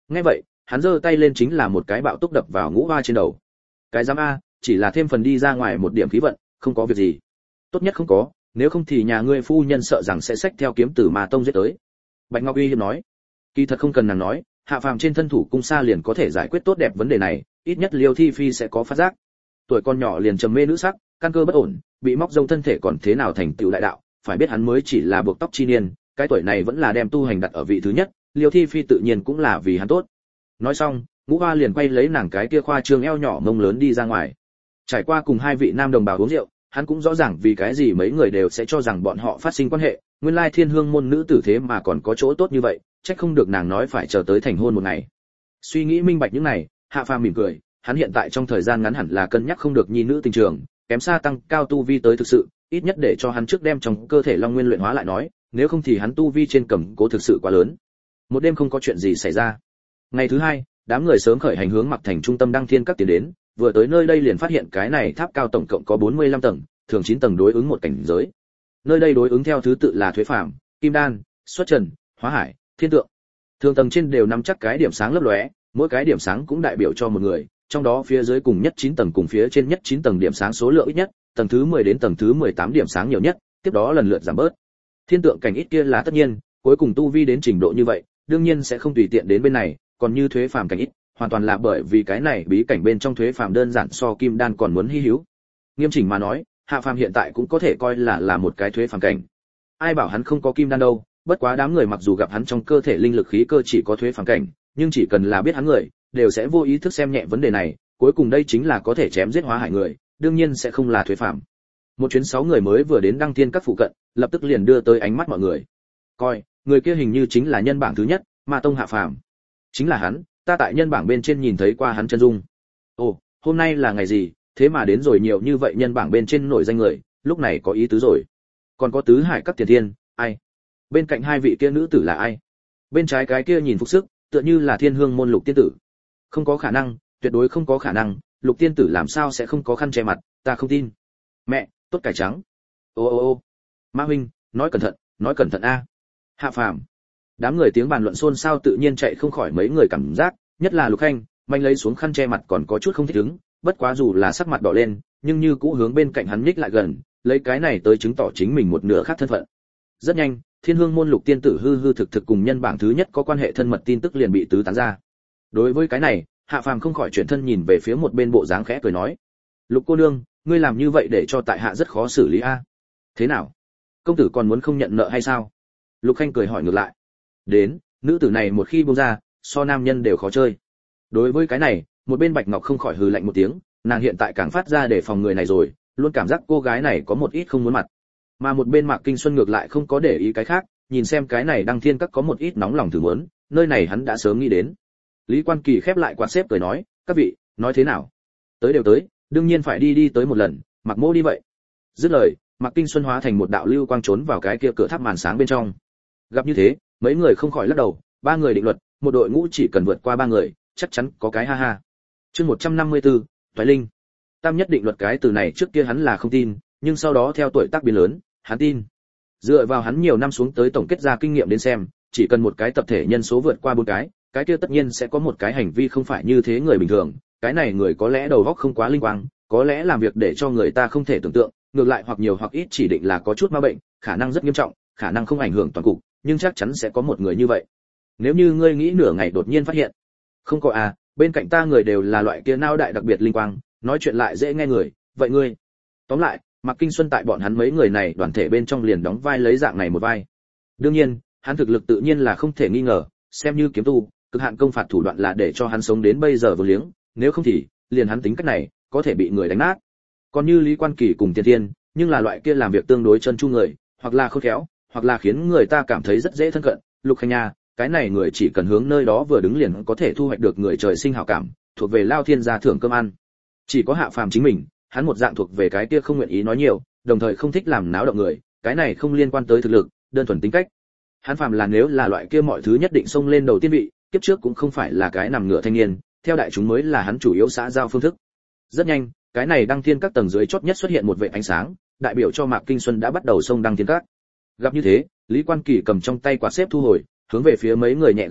Nghe vậy, hắn giơ tay lên chính là một cái bạo túc đập vào Ngũ Hoa trên đầu. Cái giám a, chỉ là thêm phần đi ra ngoài một điểm khí vận, không có việc gì. Tốt nhất không có, nếu không thì nhà ngươi phu nhân sợ rằng sẽ xách theo kiếm tử mà tông giết tới. Bạch Ngọc uy hiếp nói. Kỳ thật không cần nàng nói, hạ phàm trên thân thủ cung xa liền có thể giải quyết tốt đẹp vấn đề này, ít nhất Liêu Thi Phi sẽ có phát giác. Tuổi con nhỏ liền trầm mê nữ sắc, căn cơ bất ổn, bị móc rông thân thể còn thế nào thành tựu đại đạo, phải biết hắn mới chỉ là buộc tóc chi niên, cái tuổi này vẫn là đem tu hành đặt ở vị thứ nhất, Liêu Thi Phi tự nhiên cũng là vì hắn tốt. Nói xong, Ngũ Hoa liền quay lấy nàng cái kia khoa trương eo nhỏ mông lớn đi ra ngoài. Trải qua cùng hai vị nam đồng bào uống rượu, hắn cũng rõ ràng vì cái gì mấy người đều sẽ cho rằng bọn họ phát sinh quan hệ, nguyên lai Thiên Hương môn nữ tử thế mà còn có chỗ tốt như vậy, trách không được nàng nói phải chờ tới thành hôn một ngày. Suy nghĩ minh bạch những này, Hạ Phàm mỉm cười, hắn hiện tại trong thời gian ngắn hẳn là cân nhắc không được nhi nữ tình trường, kém xa tăng cao tu vi tới thực sự, ít nhất để cho hắn trước đem trong cơ thể long nguyên luyện hóa lại nói, nếu không thì hắn tu vi trên cầm cố thực sự quá lớn. Một đêm không có chuyện gì xảy ra. Ngày thứ hai, đám người sớm khởi hành hướng Mặc Thành trung tâm Đăng Thiên Các tiến đến, vừa tới nơi đây liền phát hiện cái này tháp cao tổng cộng có bốn mươi lăm tầng, thường chín tầng đối ứng một cảnh giới. Nơi đây đối ứng theo thứ tự là Thuế Phàm, Kim Đan, Xuất Trần, Hóa Hải, Thiên Tượng. Thường tầng trên đều nắm chắc cái điểm sáng lấp lóe, mỗi cái điểm sáng cũng đại biểu cho một người, trong đó phía dưới cùng nhất chín tầng cùng phía trên nhất chín tầng điểm sáng số lượng ít nhất, tầng thứ mười đến tầng thứ mười tám điểm sáng nhiều nhất, tiếp đó lần lượt giảm bớt. Thiên Tượng cảnh ít kia là tất nhiên, cuối cùng tu vi đến trình độ như vậy, đương nhiên sẽ không tùy tiện đến bên này, còn như Thuế Phàm cảnh ít, hoàn toàn là bởi vì cái này bí cảnh bên trong Thuế Phàm đơn giản so Kim Đan còn muốn hi hữu. Nghiêm chỉnh mà nói, Hạ Phàm hiện tại cũng có thể coi là là một cái Thuế Phàm cảnh. Ai bảo hắn không có Kim Đan đâu, bất quá đám người mặc dù gặp hắn trong cơ thể linh lực khí cơ chỉ có Thuế Phàm cảnh, nhưng chỉ cần là biết hắn người, đều sẽ vô ý thức xem nhẹ vấn đề này, cuối cùng đây chính là có thể chém giết Hóa Hải người, đương nhiên sẽ không là Thuế Phàm. Một chuyến sáu người mới vừa đến Đăng Thiên Các phụ cận, lập tức liền đưa tới ánh mắt mọi người. Coi, người kia hình như chính là nhân bảng thứ nhất, Ma Tông Hạ Phàm. Chính là hắn, ta tại nhân bảng bên trên nhìn thấy qua hắn chân dung. Ồ, hôm nay là ngày gì, thế mà đến rồi nhiều như vậy nhân bảng bên trên nổi danh người, lúc này có ý tứ rồi. Còn có Tứ Hải Các Tiền Thiên, ai? Bên cạnh hai vị kia nữ tử là ai? Bên trái cái kia nhìn phục sức, tựa như là Thiên Hương môn Lục tiên tử. Không có khả năng, tuyệt đối không có khả năng, Lục tiên tử làm sao sẽ không có khăn che mặt, ta không tin. Mẹ, tốt cải trắng. Ô ô ô. Ma huynh, nói cẩn thận, nói cẩn thận a. Hạ Phàm. Đám người tiếng bàn luận xôn xao tự nhiên chạy không khỏi mấy người cảm giác, nhất là Lục Khanh, manh lấy xuống khăn che mặt còn có chút không thích ứng, bất quá dù là sắc mặt đỏ lên, nhưng như cũ hướng bên cạnh hắn nhích lại gần, lấy cái này tới chứng tỏ chính mình một nửa khác thân phận. Rất nhanh, Thiên Hương môn Lục tiên tử hư hư thực thực cùng nhân bảng thứ nhất có quan hệ thân mật tin tức liền bị tứ tán ra. Đối với cái này, Hạ Phàm không khỏi chuyển thân nhìn về phía một bên bộ dáng khẽ cười nói: "Lục cô nương, ngươi làm như vậy để cho tại hạ rất khó xử lý a." "Thế nào? Công tử còn muốn không nhận nợ hay sao?" Lục Khanh cười hỏi ngược lại. Đến, nữ tử này một khi buông ra, so nam nhân đều khó chơi. Đối với cái này, một bên Bạch Ngọc không khỏi hừ lạnh một tiếng, nàng hiện tại càng phát ra để phòng người này rồi, luôn cảm giác cô gái này có một ít không muốn mặt. Mà một bên Mạc Kinh Xuân ngược lại không có để ý cái khác, nhìn xem cái này Đăng Thiên Các có một ít nóng lòng thử muốn, nơi này hắn đã sớm nghĩ đến. Lý Quan Kỳ khép lại quạt xếp cười nói, các vị, nói thế nào? Tới đều tới, đương nhiên phải đi đi tới một lần, Mạc Mô đi vậy. Dứt lời, Mạc Kinh Xuân hóa thành một đạo lưu quang trốn vào cái kia cửa tháp màn sáng bên trong. Gặp như thế, mấy người không khỏi lắc đầu, ba người định luật, một đội ngũ chỉ cần vượt qua ba người, chắc chắn có cái ha ha. Chương một trăm năm mươi tư, Toái Linh. Tam nhất định luật cái từ này trước kia hắn là không tin, nhưng sau đó theo tuổi tác biến lớn, hắn tin. Dựa vào hắn nhiều năm xuống tới tổng kết ra kinh nghiệm đến xem, chỉ cần một cái tập thể nhân số vượt qua bốn cái, cái kia tất nhiên sẽ có một cái hành vi không phải như thế người bình thường, cái này người có lẽ đầu óc không quá linh quang, có lẽ làm việc để cho người ta không thể tưởng tượng, ngược lại hoặc nhiều hoặc ít chỉ định là có chút ma bệnh, khả năng rất nghiêm trọng, khả năng không ảnh hưởng toàn cục, nhưng chắc chắn sẽ có một người như vậy. Nếu như ngươi nghĩ nửa ngày đột nhiên phát hiện, không có à, bên cạnh ta người đều là loại kia não đại đặc biệt linh quang, nói chuyện lại dễ nghe người, vậy ngươi. Tóm lại, Mạc Kinh Xuân tại bọn hắn mấy người này đoàn thể bên trong liền đóng vai lấy dạng này một vai. Đương nhiên, hắn thực lực tự nhiên là không thể nghi ngờ, xem như kiếm tu, cực hạn công phạt thủ đoạn là để cho hắn sống đến bây giờ vô liếng, nếu không thì, liền hắn tính cách này, có thể bị người đánh nát. Còn như Lý Quan Kỳ cùng Tiên Thiên, nhưng là loại kia làm việc tương đối chân chu người, hoặc là khôn khéo, hoặc là khiến người ta cảm thấy rất dễ thân cận, Lục Khanh Nha, cái này người chỉ cần hướng nơi đó vừa đứng liền có thể thu hoạch được người trời sinh hảo cảm, thuộc về lao thiên gia thưởng cơm ăn. Chỉ có Hạ Phàm chính mình, hắn một dạng thuộc về cái kia không nguyện ý nói nhiều, đồng thời không thích làm náo động người, cái này không liên quan tới thực lực, đơn thuần tính cách. Hắn Phàm là nếu là loại kia mọi thứ nhất định xông lên đầu tiên vị, kiếp trước cũng không phải là cái nằm ngửa thanh niên, theo đại chúng mới là hắn chủ yếu xã giao phương thức. Rất nhanh, cái này Đăng Thiên Các tầng dưới chót nhất xuất hiện một vệt ánh sáng, đại biểu cho Mạc Kinh Xuân đã bắt đầu xông Đăng Thiên Các. Gặp như thế, Lý Quan Kỳ cầm trong tay quạt xếp thu hồi, hướng về phía mấy người nhẹ gật đầu,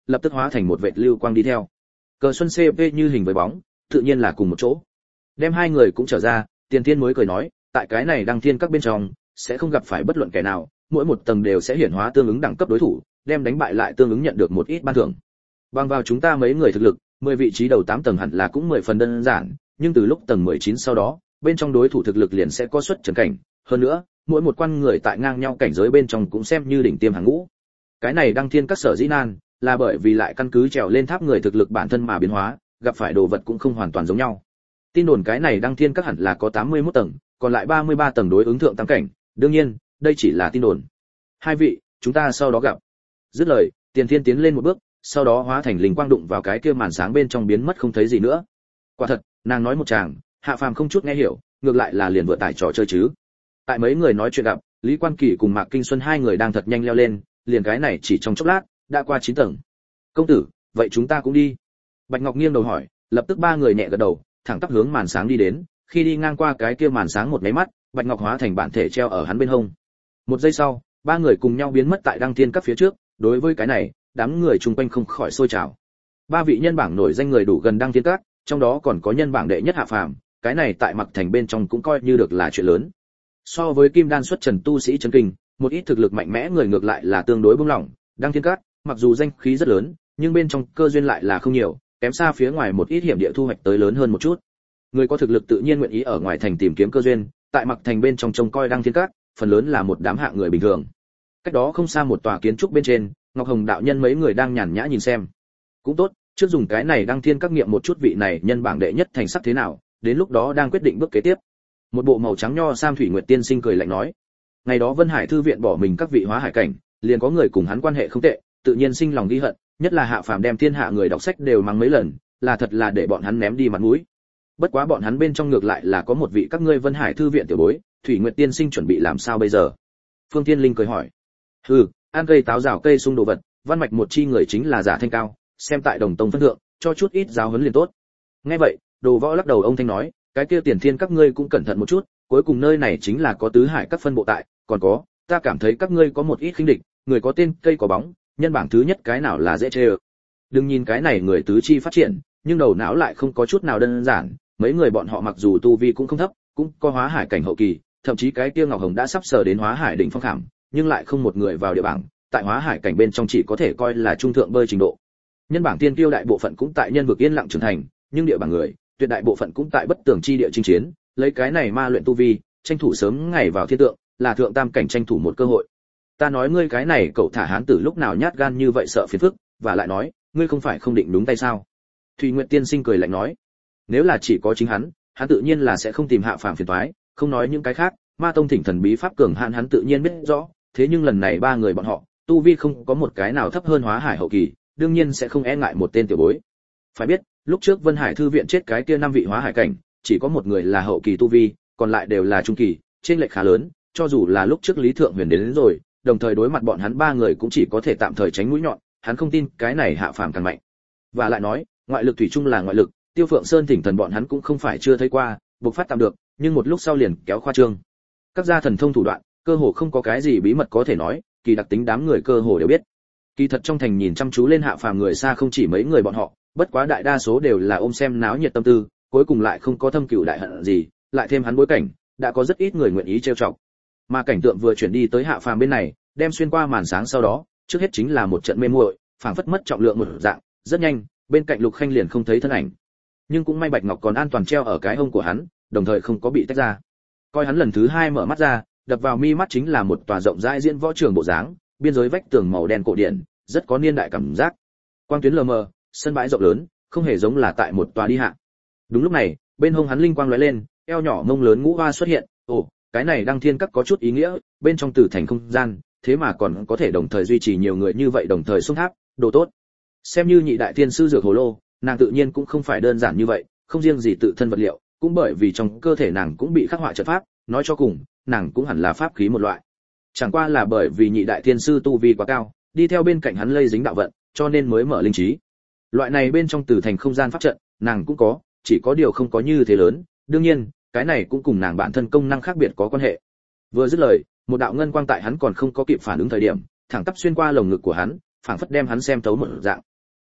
lập tức hóa thành một vệt lưu quang đi theo. Cờ Xuân xê pê như hình với bóng, tự nhiên là cùng một chỗ. Đem hai người cũng trở ra, Tiền Thiên mới cười nói, tại cái này đăng thiên các bên trong sẽ không gặp phải bất luận kẻ nào, mỗi một tầng đều sẽ hiển hóa tương ứng đẳng cấp đối thủ, đem đánh bại lại tương ứng nhận được một ít ban thưởng. Bằng vào chúng ta mấy người thực lực, mười vị trí đầu tám tầng hẳn là cũng mười phần đơn giản, nhưng từ lúc tầng mười chín sau đó, bên trong đối thủ thực lực liền sẽ có xuất trần cảnh, hơn nữa, mỗi một quan người tại ngang nhau cảnh giới bên trong cũng xem như đỉnh tiêm hàng ngũ. Cái này đăng thiên các sở dĩ nan, là bởi vì lại căn cứ trèo lên tháp người thực lực bản thân mà biến hóa, gặp phải đồ vật cũng không hoàn toàn giống nhau. Tin đồn cái này đăng thiên các hẳn là có tám mươi mốt tầng, còn lại ba mươi ba tầng đối ứng thượng tam cảnh, đương nhiên, đây chỉ là tin đồn. Hai vị, chúng ta sau đó gặp. Dứt lời, Tiền Thiên tiến lên một bước, sau đó hóa thành linh quang đụng vào cái kia màn sáng bên trong biến mất không thấy gì nữa. Quả thật, nàng nói một tràng, Hạ Phàm không chút nghe hiểu, ngược lại là liền vừa tải trò chơi chứ. Tại mấy người nói chuyện gặp, Lý Quan Kỳ cùng Mạc Kinh Xuân hai người đang thật nhanh leo lên, liền cái này chỉ trong chốc lát, đã qua chín tầng. Công tử, vậy chúng ta cũng đi. Bạch Ngọc nghiêng đầu hỏi, lập tức ba người nhẹ gật đầu, thẳng tắp hướng màn sáng đi đến, khi đi ngang qua cái kia màn sáng một mấy mắt, Bạch Ngọc hóa thành bản thể treo ở hắn bên hông. Một giây sau, ba người cùng nhau biến mất tại đăng thiên các phía trước, đối với cái này, đám người chung quanh không khỏi sôi trào. Ba vị nhân bảng nổi danh người đủ gần đăng thiên các, trong đó còn có nhân bảng đệ nhất Hạ Phàm, cái này tại Mặc Thành bên trong cũng coi như được là chuyện lớn. So với Kim Đan xuất trần tu sĩ chấn kinh, một ít thực lực mạnh mẽ người ngược lại là tương đối bướng lỏng, đăng thiên các, mặc dù danh khí rất lớn, nhưng bên trong cơ duyên lại là không nhiều, kém xa phía ngoài một ít hiểm địa thu hoạch tới lớn hơn một chút. Người có thực lực tự nhiên nguyện ý ở ngoài thành tìm kiếm cơ duyên, tại Mặc Thành bên trong trông coi đăng thiên các, phần lớn là một đám hạng người bình thường. Cách đó không xa một tòa kiến trúc bên trên, Ngọc Hồng đạo nhân mấy người đang nhàn nhã nhìn xem. Cũng tốt, trước dùng cái này đăng thiên các nghiệm một chút vị này nhân bảng đệ nhất thành sắc thế nào, đến lúc đó đang quyết định bước kế tiếp. Một bộ màu trắng nho sam thủy nguyệt tiên sinh cười lạnh nói. Ngày đó Vân Hải thư viện bỏ mình các vị hóa hải cảnh, liền có người cùng hắn quan hệ không tệ, tự nhiên sinh lòng ghi hận, nhất là Hạ Phàm đem thiên hạ người đọc sách đều mắng mấy lần, là thật là để bọn hắn ném đi mặt mũi. Bất quá bọn hắn bên trong ngược lại là có một vị các ngươi Vân Hải thư viện tiểu bối, Thủy Nguyệt tiên sinh chuẩn bị làm sao bây giờ? Phương Thiên Linh cười hỏi. Hừ, ăn cây táo rào cây sung đồ vật, văn mạch một chi người chính là giả thanh cao, xem tại đồng tông phân thượng, cho chút ít giáo huấn liền tốt. Nghe vậy, Đồ Võ lắc đầu ông thanh nói, cái kia Tiền Thiên các ngươi cũng cẩn thận một chút, cuối cùng nơi này chính là có tứ hải các phân bộ tại, còn có, ta cảm thấy các ngươi có một ít khinh địch, người có tên cây có bóng, nhân bảng thứ nhất cái nào là dễ chê ơ. Đừng nhìn cái này người tứ chi phát triển, nhưng đầu não lại không có chút nào đơn giản, mấy người bọn họ mặc dù tu vi cũng không thấp, cũng có hóa hải cảnh hậu kỳ, thậm chí cái kia Ngọc Hồng đã sắp sờ đến hóa hải đỉnh phong khảm, nhưng lại không một người vào địa bảng, tại hóa hải cảnh bên trong chỉ có thể coi là trung thượng bơi trình độ. Nhân bảng tiên tiêu đại bộ phận cũng tại nhân vực yên lặng trưởng thành, nhưng địa bảng người, tuyệt đại bộ phận cũng tại bất tường chi địa chinh chiến, lấy cái này ma luyện tu vi, tranh thủ sớm ngày vào thiên tượng, là thượng tam cảnh tranh thủ một cơ hội. Ta nói ngươi cái này cậu thả hán tử lúc nào nhát gan như vậy sợ phiền phức, và lại nói, ngươi không phải không định đúng tay sao? Thủy Nguyệt tiên sinh cười lạnh nói, nếu là chỉ có chính hắn, hắn tự nhiên là sẽ không tìm Hạ Phàm phiền toái, không nói những cái khác, Ma tông thỉnh thần bí pháp cường hạn hắn tự nhiên biết rõ, thế nhưng lần này ba người bọn họ, tu vi không có một cái nào thấp hơn hóa hải hậu kỳ, đương nhiên sẽ không e ngại một tên tiểu bối. Phải biết, lúc trước Vân Hải thư viện chết cái kia năm vị hóa hải cảnh, chỉ có một người là hậu kỳ tu vi, còn lại đều là trung kỳ, trên lệch khá lớn, cho dù là lúc trước Lý Thượng Huyền đến, đến rồi, đồng thời đối mặt bọn hắn ba người cũng chỉ có thể tạm thời tránh mũi nhọn, hắn không tin cái này Hạ Phàm càng mạnh. Và lại nói, ngoại lực thủy chung là ngoại lực, Tiêu Phượng Sơn thỉnh thần bọn hắn cũng không phải chưa thấy qua, bộc phát tạm được, nhưng một lúc sau liền kéo khoa trương. Các gia thần thông thủ đoạn, cơ hồ không có cái gì bí mật có thể nói, kỳ đặc tính đám người cơ hồ đều biết. Kỳ thật trong thành nhìn chăm chú lên Hạ Phàm người xa không chỉ mấy người bọn họ, bất quá đại đa số đều là ôm xem náo nhiệt tâm tư, cuối cùng lại không có thâm cừu đại hận gì, lại thêm hắn bối cảnh, đã có rất ít người nguyện ý trêu chọc. Mà cảnh tượng vừa chuyển đi tới Hạ Phàm bên này, đem xuyên qua màn sáng sau đó, trước hết chính là một trận mê muội, phảng phất mất trọng lượng một dạng, rất nhanh, bên cạnh Lục Khanh liền không thấy thân ảnh. Nhưng cũng may Bạch Ngọc còn an toàn treo ở cái hông của hắn, đồng thời không có bị tách ra. Coi hắn lần thứ hai mở mắt ra, đập vào mi mắt chính là một tòa rộng rãi diễn võ trường bộ dáng, biên giới vách tường màu đen cổ điển, rất có niên đại cảm giác. Quang tuyến lờ mờ, sân bãi rộng lớn, không hề giống là tại một tòa đi hạ. Đúng lúc này, bên hông hắn linh quang lóe lên, eo nhỏ mông lớn ngũ hoa xuất hiện, ồ, cái này đăng thiên các có chút ý nghĩa, bên trong tử thành không gian, thế mà còn có thể đồng thời duy trì nhiều người như vậy đồng thời xung tháp, đồ tốt. Xem như nhị đại thiên sư dược hồ lô, nàng tự nhiên cũng không phải đơn giản như vậy, không riêng gì tự thân vật liệu, cũng bởi vì trong cơ thể nàng cũng bị khắc họa trận pháp, nói cho cùng, nàng cũng hẳn là pháp khí một loại. Chẳng qua là bởi vì nhị đại thiên sư tu vi quá cao, đi theo bên cạnh hắn lây dính đạo vận, cho nên mới mở linh trí. Loại này bên trong tử thành không gian pháp trận, nàng cũng có, chỉ có điều không có như thế lớn, đương nhiên, cái này cũng cùng nàng bản thân công năng khác biệt có quan hệ. Vừa dứt lời, một đạo ngân quang tại hắn còn không có kịp phản ứng thời điểm, thẳng tắp xuyên qua lồng ngực của hắn, phảng phất đem hắn xem thấu một dạng.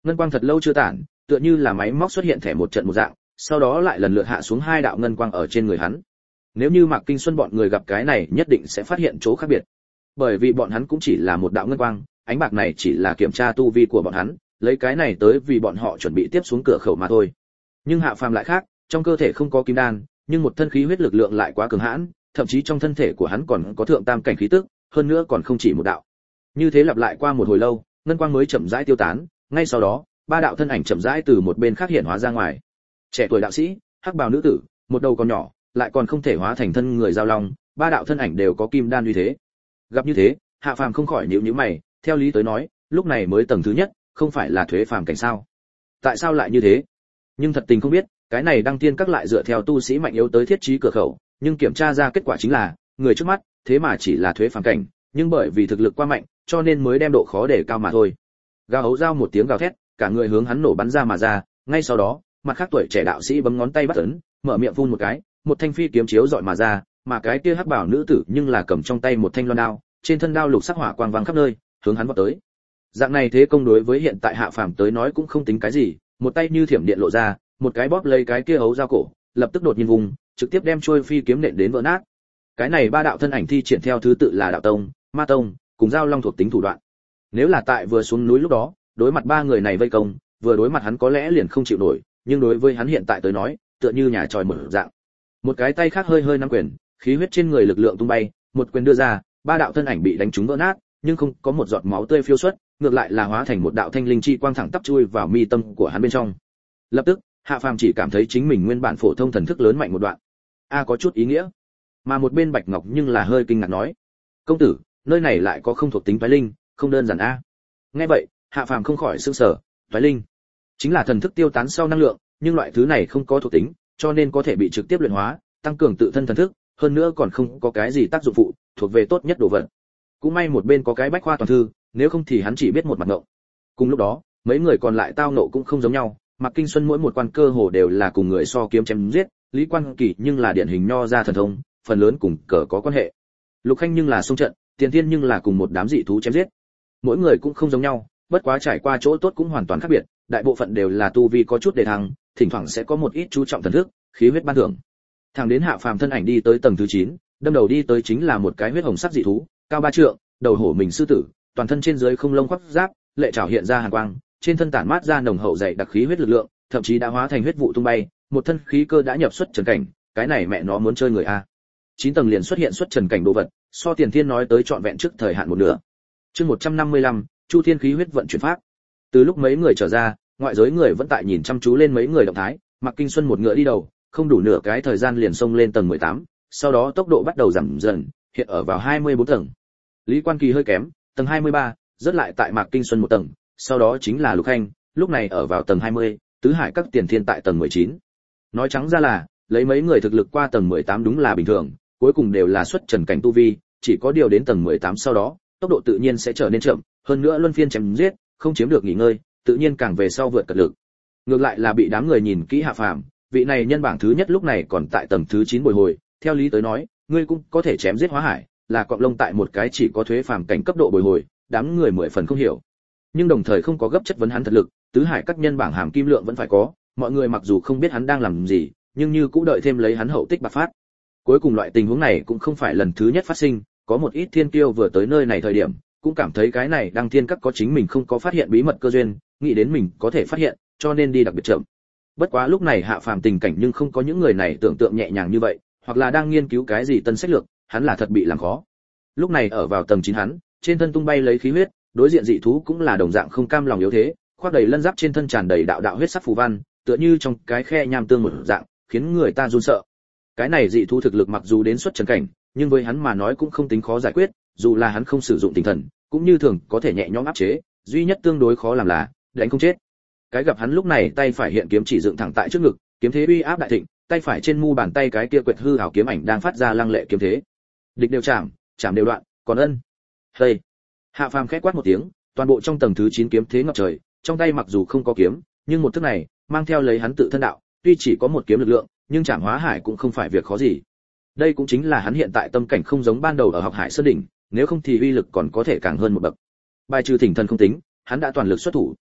Ngân quang thật lâu chưa tản, tựa như là máy móc xuất hiện thẻ một trận một dạng, sau đó lại lần lượt hạ xuống hai đạo ngân quang ở trên người hắn. Nếu như Mạc Kinh Xuân bọn người gặp cái này, nhất định sẽ phát hiện chỗ khác biệt. Bởi vì bọn hắn cũng chỉ là một đạo ngân quang, ánh bạc này chỉ là kiểm tra tu vi của bọn hắn, lấy cái này tới vì bọn họ chuẩn bị tiếp xuống cửa khẩu mà thôi. Nhưng Hạ Phàm lại khác, trong cơ thể không có kim đan, nhưng một thân khí huyết lực lượng lại quá cường hãn, thậm chí trong thân thể của hắn còn có thượng tam cảnh khí tức, hơn nữa còn không chỉ một đạo. Như thế lặp lại qua một hồi lâu, ngân quang mới chậm rãi tiêu tán, ngay sau đó, ba đạo thân ảnh chậm rãi từ một bên khác hiện hóa ra ngoài. Trẻ tuổi đạo sĩ, hắc bào nữ tử, một đầu còn nhỏ, lại còn không thể hóa thành thân người giao long, ba đạo thân ảnh đều có kim đan uy thế. Gặp như thế, Hạ Phàm không khỏi nhíu nhíu mày, theo lý tới nói, lúc này mới tầng thứ nhất, không phải là thuế phàm cảnh sao? Tại sao lại như thế? Nhưng thật tình không biết, cái này đăng tiên các lại dựa theo tu sĩ mạnh yếu tới thiết trí cửa khẩu, nhưng kiểm tra ra kết quả chính là, người trước mắt, thế mà chỉ là thuế phàm cảnh, nhưng bởi vì thực lực quá mạnh, cho nên mới đem độ khó để cao mà thôi. Gào hấu giao một tiếng gào thét, cả người hướng hắn nổ bắn ra mà ra, ngay sau đó, mặt khác tuổi trẻ đạo sĩ bấm ngón tay bắt ấn, mở miệng phun một cái, một thanh phi kiếm chiếu dọi mà ra, mà cái kia hắc bảo nữ tử nhưng là cầm trong tay một thanh loan đao, trên thân đao lục sắc hỏa quang vàng khắp nơi, hướng hắn vọt tới. Dạng này thế công đối với hiện tại Hạ Phàm tới nói cũng không tính cái gì, một tay như thiểm điện lộ ra, một cái bóp lấy cái kia hấu dao cổ, lập tức đột nhiên vùng, trực tiếp đem trôi phi kiếm nện đến vỡ nát. Cái này ba đạo thân ảnh thi triển theo thứ tự là đạo tông, ma tông, cùng giao long thuộc tính thủ đoạn. Nếu là tại vừa xuống núi lúc đó, đối mặt ba người này vây công, vừa đối mặt hắn có lẽ liền không chịu nổi, nhưng đối với hắn hiện tại tới nói, tựa như nhà tròi mở dạng. Một cái tay khác hơi hơi nắm quyền, khí huyết trên người lực lượng tung bay, một quyền đưa ra, ba đạo thân ảnh bị đánh trúng vỡ nát, nhưng không có một giọt máu tươi phiêu xuất, ngược lại là hóa thành một đạo thanh linh chi quang thẳng tắp chui vào mi tâm của hắn bên trong. Lập tức, Hạ Phàm chỉ cảm thấy chính mình nguyên bản phổ thông thần thức lớn mạnh một đoạn. A có chút ý nghĩa. Mà một bên Bạch Ngọc nhưng là hơi kinh ngạc nói: "Công tử, nơi này lại có không thuộc tính toái linh, không đơn giản a." Nghe vậy, Hạ Phàm không khỏi sửng sở, toái linh chính là thần thức tiêu tán sau năng lượng, nhưng loại thứ này không có thuộc tính, cho nên có thể bị trực tiếp luyện hóa, tăng cường tự thân thần thức, hơn nữa còn không có cái gì tác dụng phụ, thuộc về tốt nhất đồ vật. Cũng may một bên có cái bách khoa toàn thư, nếu không thì hắn chỉ biết một mặt ngộ. Cùng lúc đó, mấy người còn lại tao ngộ cũng không giống nhau, Mạc Kinh Xuân mỗi một quan cơ hồ đều là cùng người so kiếm chém giết, Lý Quan Kỳ nhưng là điển hình nho ra thần thông, phần lớn cùng cờ có quan hệ. Lục Khanh nhưng là xung trận, Tiền Thiên nhưng là cùng một đám dị thú chém giết. Mỗi người cũng không giống nhau, bất quá trải qua chỗ tốt cũng hoàn toàn khác biệt, đại bộ phận đều là tu vi có chút đề thăng, thỉnh thoảng sẽ có một ít chú trọng thần thức, khí huyết ban thưởng. Thẳng đến Hạ Phàm thân ảnh đi tới tầng thứ chín, đâm đầu đi tới chính là một cái huyết hồng sắc dị thú, cao ba trượng, đầu hổ mình sư tử, toàn thân trên dưới không lông khoác giáp, lệ trảo hiện ra hàn quang, trên thân tản mát ra nồng hậu dày đặc khí huyết lực lượng, thậm chí đã hóa thành huyết vụ tung bay, một thân khí cơ đã nhập xuất trần cảnh, cái này mẹ nó muốn chơi người a. chín tầng liền xuất hiện xuất trần cảnh đồ vật, so Tiền Thiên nói tới trọn vẹn trước thời hạn một nửa. Chương một trăm năm mươi lăm, Chu Thiên khí huyết vận chuyển pháp. Từ lúc mấy người trở ra, ngoại giới người vẫn tại nhìn chăm chú lên mấy người động thái, Mạc Kinh Xuân một ngựa đi đầu, không đủ nửa cái thời gian liền xông lên tầng mười tám, sau đó tốc độ bắt đầu giảm dần, hiện ở vào hai mươi bốn tầng. Lý Quan Kỳ hơi kém, tầng hai mươi ba, rất lại tại Mạc Kinh Xuân một tầng, sau đó chính là Lục Khanh, lúc này ở vào tầng hai mươi, Tứ Hải các Tiền Thiên tại tầng mười chín. Nói trắng ra là, lấy mấy người thực lực qua tầng mười tám đúng là bình thường, cuối cùng đều là xuất trần cảnh tu vi, chỉ có điều đến tầng mười tám sau đó, tốc độ tự nhiên sẽ trở nên chậm, hơn nữa luân phiên chém giết, không chiếm được nghỉ ngơi, tự nhiên càng về sau vượt cật lực. Ngược lại là bị đám người nhìn kỹ Hạ Phàm, vị này nhân bảng thứ nhất lúc này còn tại tầng thứ chín bồi hồi, theo lý tới nói, ngươi cũng có thể chém giết hóa hải, là cọp lông tại một cái chỉ có thuế phàm cảnh cấp độ bồi hồi, đám người mười phần không hiểu. Nhưng đồng thời không có gấp chất vấn hắn thật lực, tứ hải các nhân bảng hàm kim lượng vẫn phải có, mọi người mặc dù không biết hắn đang làm gì, nhưng như cũng đợi thêm lấy hắn hậu tích bạc phát. Cuối cùng loại tình huống này cũng không phải lần thứ nhất phát sinh, có một ít thiên kiêu vừa tới nơi này thời điểm, cũng cảm thấy cái này đăng thiên các có chính mình không có phát hiện bí mật cơ duyên, nghĩ đến mình có thể phát hiện, cho nên đi đặc biệt chậm. Bất quá lúc này Hạ Phàm tình cảnh nhưng không có những người này tưởng tượng nhẹ nhàng như vậy, hoặc là đang nghiên cứu cái gì tân sách lược, hắn là thật bị làm khó. Lúc này ở vào tầng chín hắn, trên thân tung bay lấy khí huyết, đối diện dị thú cũng là đồng dạng không cam lòng yếu thế, khoác đầy lân giáp trên thân tràn đầy đạo đạo huyết sắc phù văn, tựa như trong cái khe nham tương một dạng, khiến người ta run sợ. Cái này dị thú thực lực mặc dù đến xuất trần cảnh, nhưng với hắn mà nói cũng không tính khó giải quyết, dù là hắn không sử dụng tinh thần, cũng như thường có thể nhẹ nhõm áp chế, duy nhất tương đối khó làm là đánh không chết. Cái gặp hắn lúc này tay phải hiện kiếm chỉ dựng thẳng tại trước ngực, kiếm thế uy áp đại thịnh, tay phải trên mu bàn tay cái kia quệt hư ảo kiếm ảnh đang phát ra lăng lệ kiếm thế. Địch đều chạm, chạm đều đoạn, còn ân. Hây. Hạ Phàm khẽ quát một tiếng, toàn bộ trong tầng thứ chín kiếm thế ngập trời, trong tay mặc dù không có kiếm, nhưng một thức này mang theo lấy hắn tự thân đạo, tuy chỉ có một kiếm lực lượng, nhưng chạm hóa hải cũng không phải việc khó gì. Đây cũng chính là hắn hiện tại tâm cảnh không giống ban đầu ở học Hải Sơn đỉnh, nếu không thì uy lực còn có thể càng hơn một bậc. Bài trừ thỉnh thần không tính, hắn đã toàn lực xuất thủ.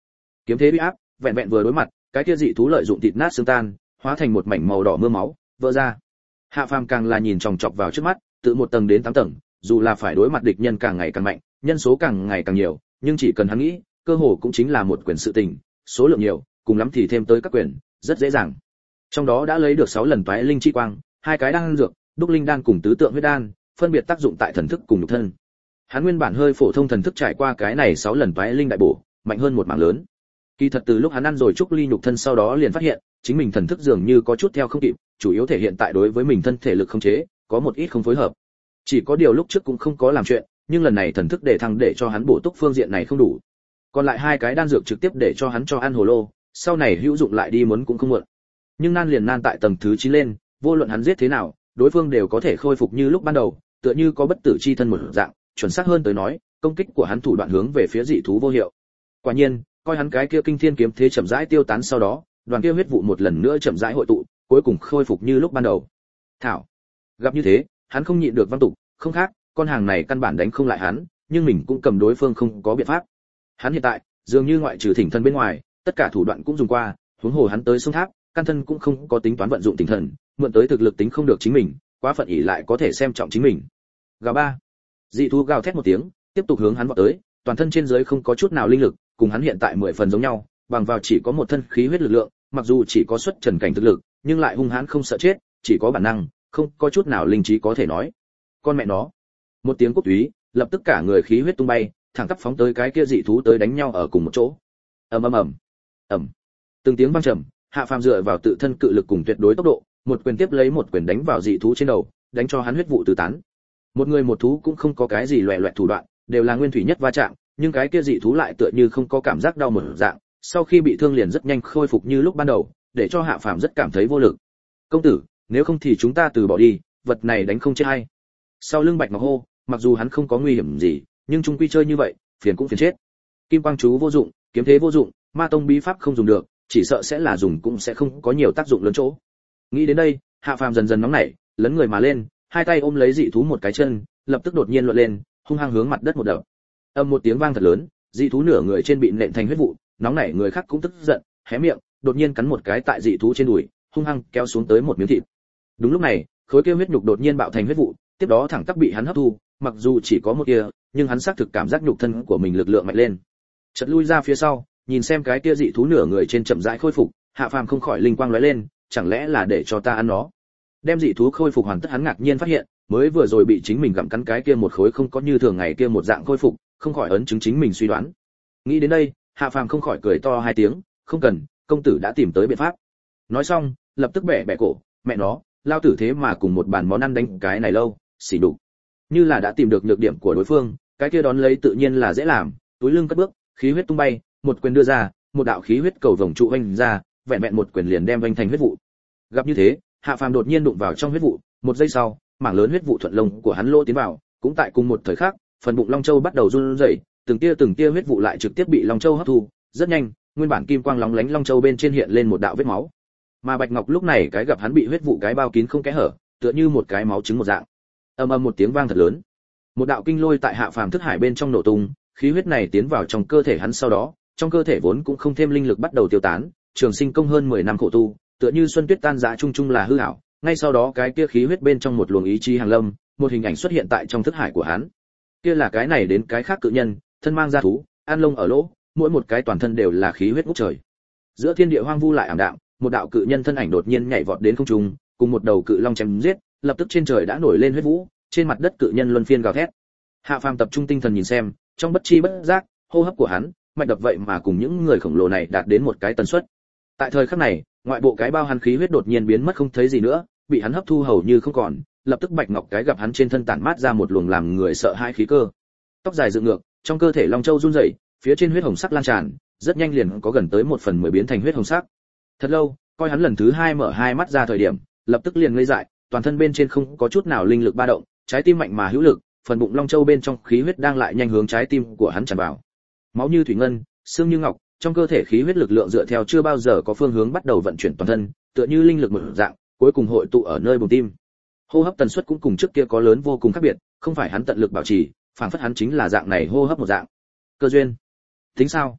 kiếm thế uy áp, vẹn vẹn vừa đối mặt, cái kia dị thú lợi dụng thịt nát xương tan, hóa thành một mảnh màu đỏ mưa máu, vỡ ra. Hạ Phàm càng là nhìn chòng chọc vào trước mắt, từ một tầng đến tám tầng, dù là phải đối mặt địch nhân càng ngày càng mạnh, nhân số càng ngày càng nhiều, nhưng chỉ cần hắn nghĩ, cơ hồ cũng chính là một quyền sự tình, số lượng nhiều, cùng lắm thì thêm tới các quyền, rất dễ dàng. Trong đó đã lấy được sáu lần toái linh chi quang, hai cái đan dược, đúc linh đan cùng tứ tượng huyết đan, phân biệt tác dụng tại thần thức cùng nhục thân. Hắn nguyên bản hơi phổ thông thần thức trải qua cái này sáu lần toái linh đại bổ, mạnh hơn một mảng lớn. Kỳ thật từ lúc hắn ăn rồi trúc ly nhục thân sau đó liền phát hiện, chính mình thần thức dường như có chút theo không kịp, chủ yếu thể hiện tại đối với mình thân thể lực không chế, có một ít không phối hợp. Chỉ có điều lúc trước cũng không có làm chuyện, nhưng lần này thần thức để thăng để cho hắn bổ túc phương diện này không đủ. Còn lại hai cái đan dược trực tiếp để cho hắn cho ăn hồ lô, sau này hữu dụng lại đi muốn cũng không muộn. Nhưng nan liền nan tại tầng thứ chín lên, vô luận hắn giết thế nào, đối phương đều có thể khôi phục như lúc ban đầu, tựa như có bất tử chi thân một dạng, chuẩn xác hơn tới nói, công kích của hắn thủ đoạn hướng về phía dị thú vô hiệu. Quả nhiên, coi hắn cái kia kinh thiên kiếm thế chậm rãi tiêu tán sau đó, đoàn kia huyết vụ một lần nữa chậm rãi hội tụ, cuối cùng khôi phục như lúc ban đầu. Thảo, gặp như thế, hắn không nhịn được văn tục, không khác, con hàng này căn bản đánh không lại hắn, nhưng mình cũng cầm đối phương không có biện pháp. Hắn hiện tại, dường như ngoại trừ thỉnh thần bên ngoài, tất cả thủ đoạn cũng dùng qua, huống hồ hắn tới sông tháp, căn thân cũng không có tính toán vận dụng tinh thần, mượn tới thực lực tính không được chính mình, quá phận ỷ lại có thể xem trọng chính mình. Gào ba, dị thú gào thét một tiếng, tiếp tục hướng hắn vọt tới, toàn thân trên dưới không có chút nào linh lực, cùng hắn hiện tại mười phần giống nhau, bằng vào chỉ có một thân khí huyết lực lượng, mặc dù chỉ có xuất trần cảnh thực lực, nhưng lại hung hãn không sợ chết, chỉ có bản năng, không có chút nào linh trí có thể nói. Con mẹ nó! Một tiếng cốt túy, lập tức cả người khí huyết tung bay, thẳng tắp phóng tới cái kia dị thú tới đánh nhau ở cùng một chỗ. Ầm ầm ầm, ầm. Từng tiếng vang trầm, Hạ Phàm dựa vào tự thân cự lực cùng tuyệt đối tốc độ, một quyền tiếp lấy một quyền đánh vào dị thú trên đầu, đánh cho hắn huyết vụ tứ tán. Một người một thú cũng không có cái gì loẻ loẹt thủ đoạn, đều là nguyên thủy nhất va chạm, nhưng cái kia dị thú lại tựa như không có cảm giác đau một dạng, sau khi bị thương liền rất nhanh khôi phục như lúc ban đầu, để cho Hạ Phàm rất cảm thấy vô lực. "Công tử, nếu không thì chúng ta từ bỏ đi, vật này đánh không chết hay." Sau lưng Bạch Ngọc hô, mặc dù hắn không có nguy hiểm gì, nhưng chung quy chơi như vậy, phiền cũng phiền chết. Kim quang chú vô dụng, kiếm thế vô dụng, ma tông bí pháp không dùng được, chỉ sợ sẽ là dùng cũng sẽ không có nhiều tác dụng lớn chỗ. Nghĩ đến đây, Hạ Phàm dần dần nóng nảy, lấn người mà lên, hai tay ôm lấy dị thú một cái chân, lập tức đột nhiên luận lên, hung hăng hướng mặt đất một đập. Âm một tiếng vang thật lớn, dị thú nửa người trên bị nện thành huyết vụ, nóng nảy người khác cũng tức giận, hé miệng, đột nhiên cắn một cái tại dị thú trên đùi, hung hăng kéo xuống tới một miếng thịt. Đúng lúc này, khối kia huyết nhục đột nhiên bạo thành huyết vụ, tiếp đó thẳng tắp bị hắn hấp thu, mặc dù chỉ có một kia, nhưng hắn xác thực cảm giác nhục thân của mình lực lượng mạnh lên. Chợt lui ra phía sau, nhìn xem cái kia dị thú nửa người trên chậm rãi khôi phục, Hạ Phàm không khỏi linh quang lóe lên, chẳng lẽ là để cho ta ăn nó? Đem dị thú khôi phục hoàn tất hắn ngạc nhiên phát hiện, mới vừa rồi bị chính mình gặm cắn cái kia một khối không có như thường ngày kia một dạng khôi phục, không khỏi ấn chứng chính mình suy đoán. Nghĩ đến đây, Hạ Phàm không khỏi cười to hai tiếng, không cần, công tử đã tìm tới biện pháp. Nói xong, lập tức bẻ bẻ cổ, mẹ nó, lao tử thế mà cùng một bàn món ăn đánh cái này lâu, xỉ đục. Như là đã tìm được nhược điểm của đối phương, cái kia đón lấy tự nhiên là dễ làm, túi lưng cất bước, khí huyết tung bay, một quyền đưa ra, một đạo khí huyết cầu vồng trụ vành ra, vẹn vẹn một quyền liền đem vành thành huyết vụ. Gặp như thế, Hạ Phàm đột nhiên đụng vào trong huyết vụ, một giây sau, mảng lớn huyết vụ thuận lông của hắn lỗ tiến vào, cũng tại cùng một thời khắc, phần bụng Long Châu bắt đầu run rẩy, từng tia từng tia huyết vụ lại trực tiếp bị Long Châu hấp thu, rất nhanh, nguyên bản kim quang lóng lánh Long Châu bên trên hiện lên một đạo vết máu. Mà Bạch Ngọc lúc này cái gặp hắn bị huyết vụ cái bao kín không kẽ hở, tựa như một cái máu trứng một dạng. Ầm ầm một tiếng vang thật lớn. Một đạo kinh lôi tại Hạ Phàm thức hải bên trong nổ tung, khí huyết này tiến vào trong cơ thể hắn sau đó, trong cơ thể vốn cũng không thêm linh lực bắt đầu tiêu tán, Trường Sinh công hơn mười năm khổ tu, tựa như xuân tuyết tan rã chung chung là hư ảo, ngay sau đó cái kia khí huyết bên trong một luồng ý chí hàng lâm, một hình ảnh xuất hiện tại trong thức hải của hắn. Kia là cái này đến cái khác cự nhân, thân mang da thú, an lông ở lỗ, mỗi một cái toàn thân đều là khí huyết ngút trời. Giữa thiên địa hoang vu lại ảm đạm, một đạo cự nhân thân ảnh đột nhiên nhảy vọt đến không trung, cùng một đầu cự long chém giết, lập tức trên trời đã nổi lên huyết vũ, trên mặt đất cự nhân luân phiên gào thét. Hạ Phàm tập trung tinh thần nhìn xem, trong bất chi bất giác, hô hấp của hắn, mạch đập vậy mà cùng những người khổng lồ này đạt đến một cái tần suất. Tại thời khắc này, ngoại bộ cái bao hắn khí huyết đột nhiên biến mất không thấy gì nữa, bị hắn hấp thu hầu như không còn, lập tức Bạch Ngọc cái gặp hắn trên thân tản mát ra một luồng làm người sợ hãi khí cơ. Tóc dài dựng ngược, trong cơ thể Long Châu run rẩy, phía trên huyết hồng sắc lan tràn, rất nhanh liền có gần tới một phần mười biến thành huyết hồng sắc. Thật lâu, coi hắn lần thứ hai mở hai mắt ra thời điểm, lập tức liền ngây dại, toàn thân bên trên không có chút nào linh lực ba động, trái tim mạnh mà hữu lực, phần bụng Long Châu bên trong khí huyết đang lại nhanh hướng trái tim của hắn tràn vào. Máu như thủy ngân, xương như ngọc, trong cơ thể khí huyết lực lượng dựa theo chưa bao giờ có phương hướng bắt đầu vận chuyển toàn thân, tựa như linh lực mở dạng, cuối cùng hội tụ ở nơi bụng tim. Hô hấp tần suất cũng cùng trước kia có lớn vô cùng khác biệt, không phải hắn tận lực bảo trì, phản phất hắn chính là dạng này hô hấp một dạng. Cơ duyên. Tính sao?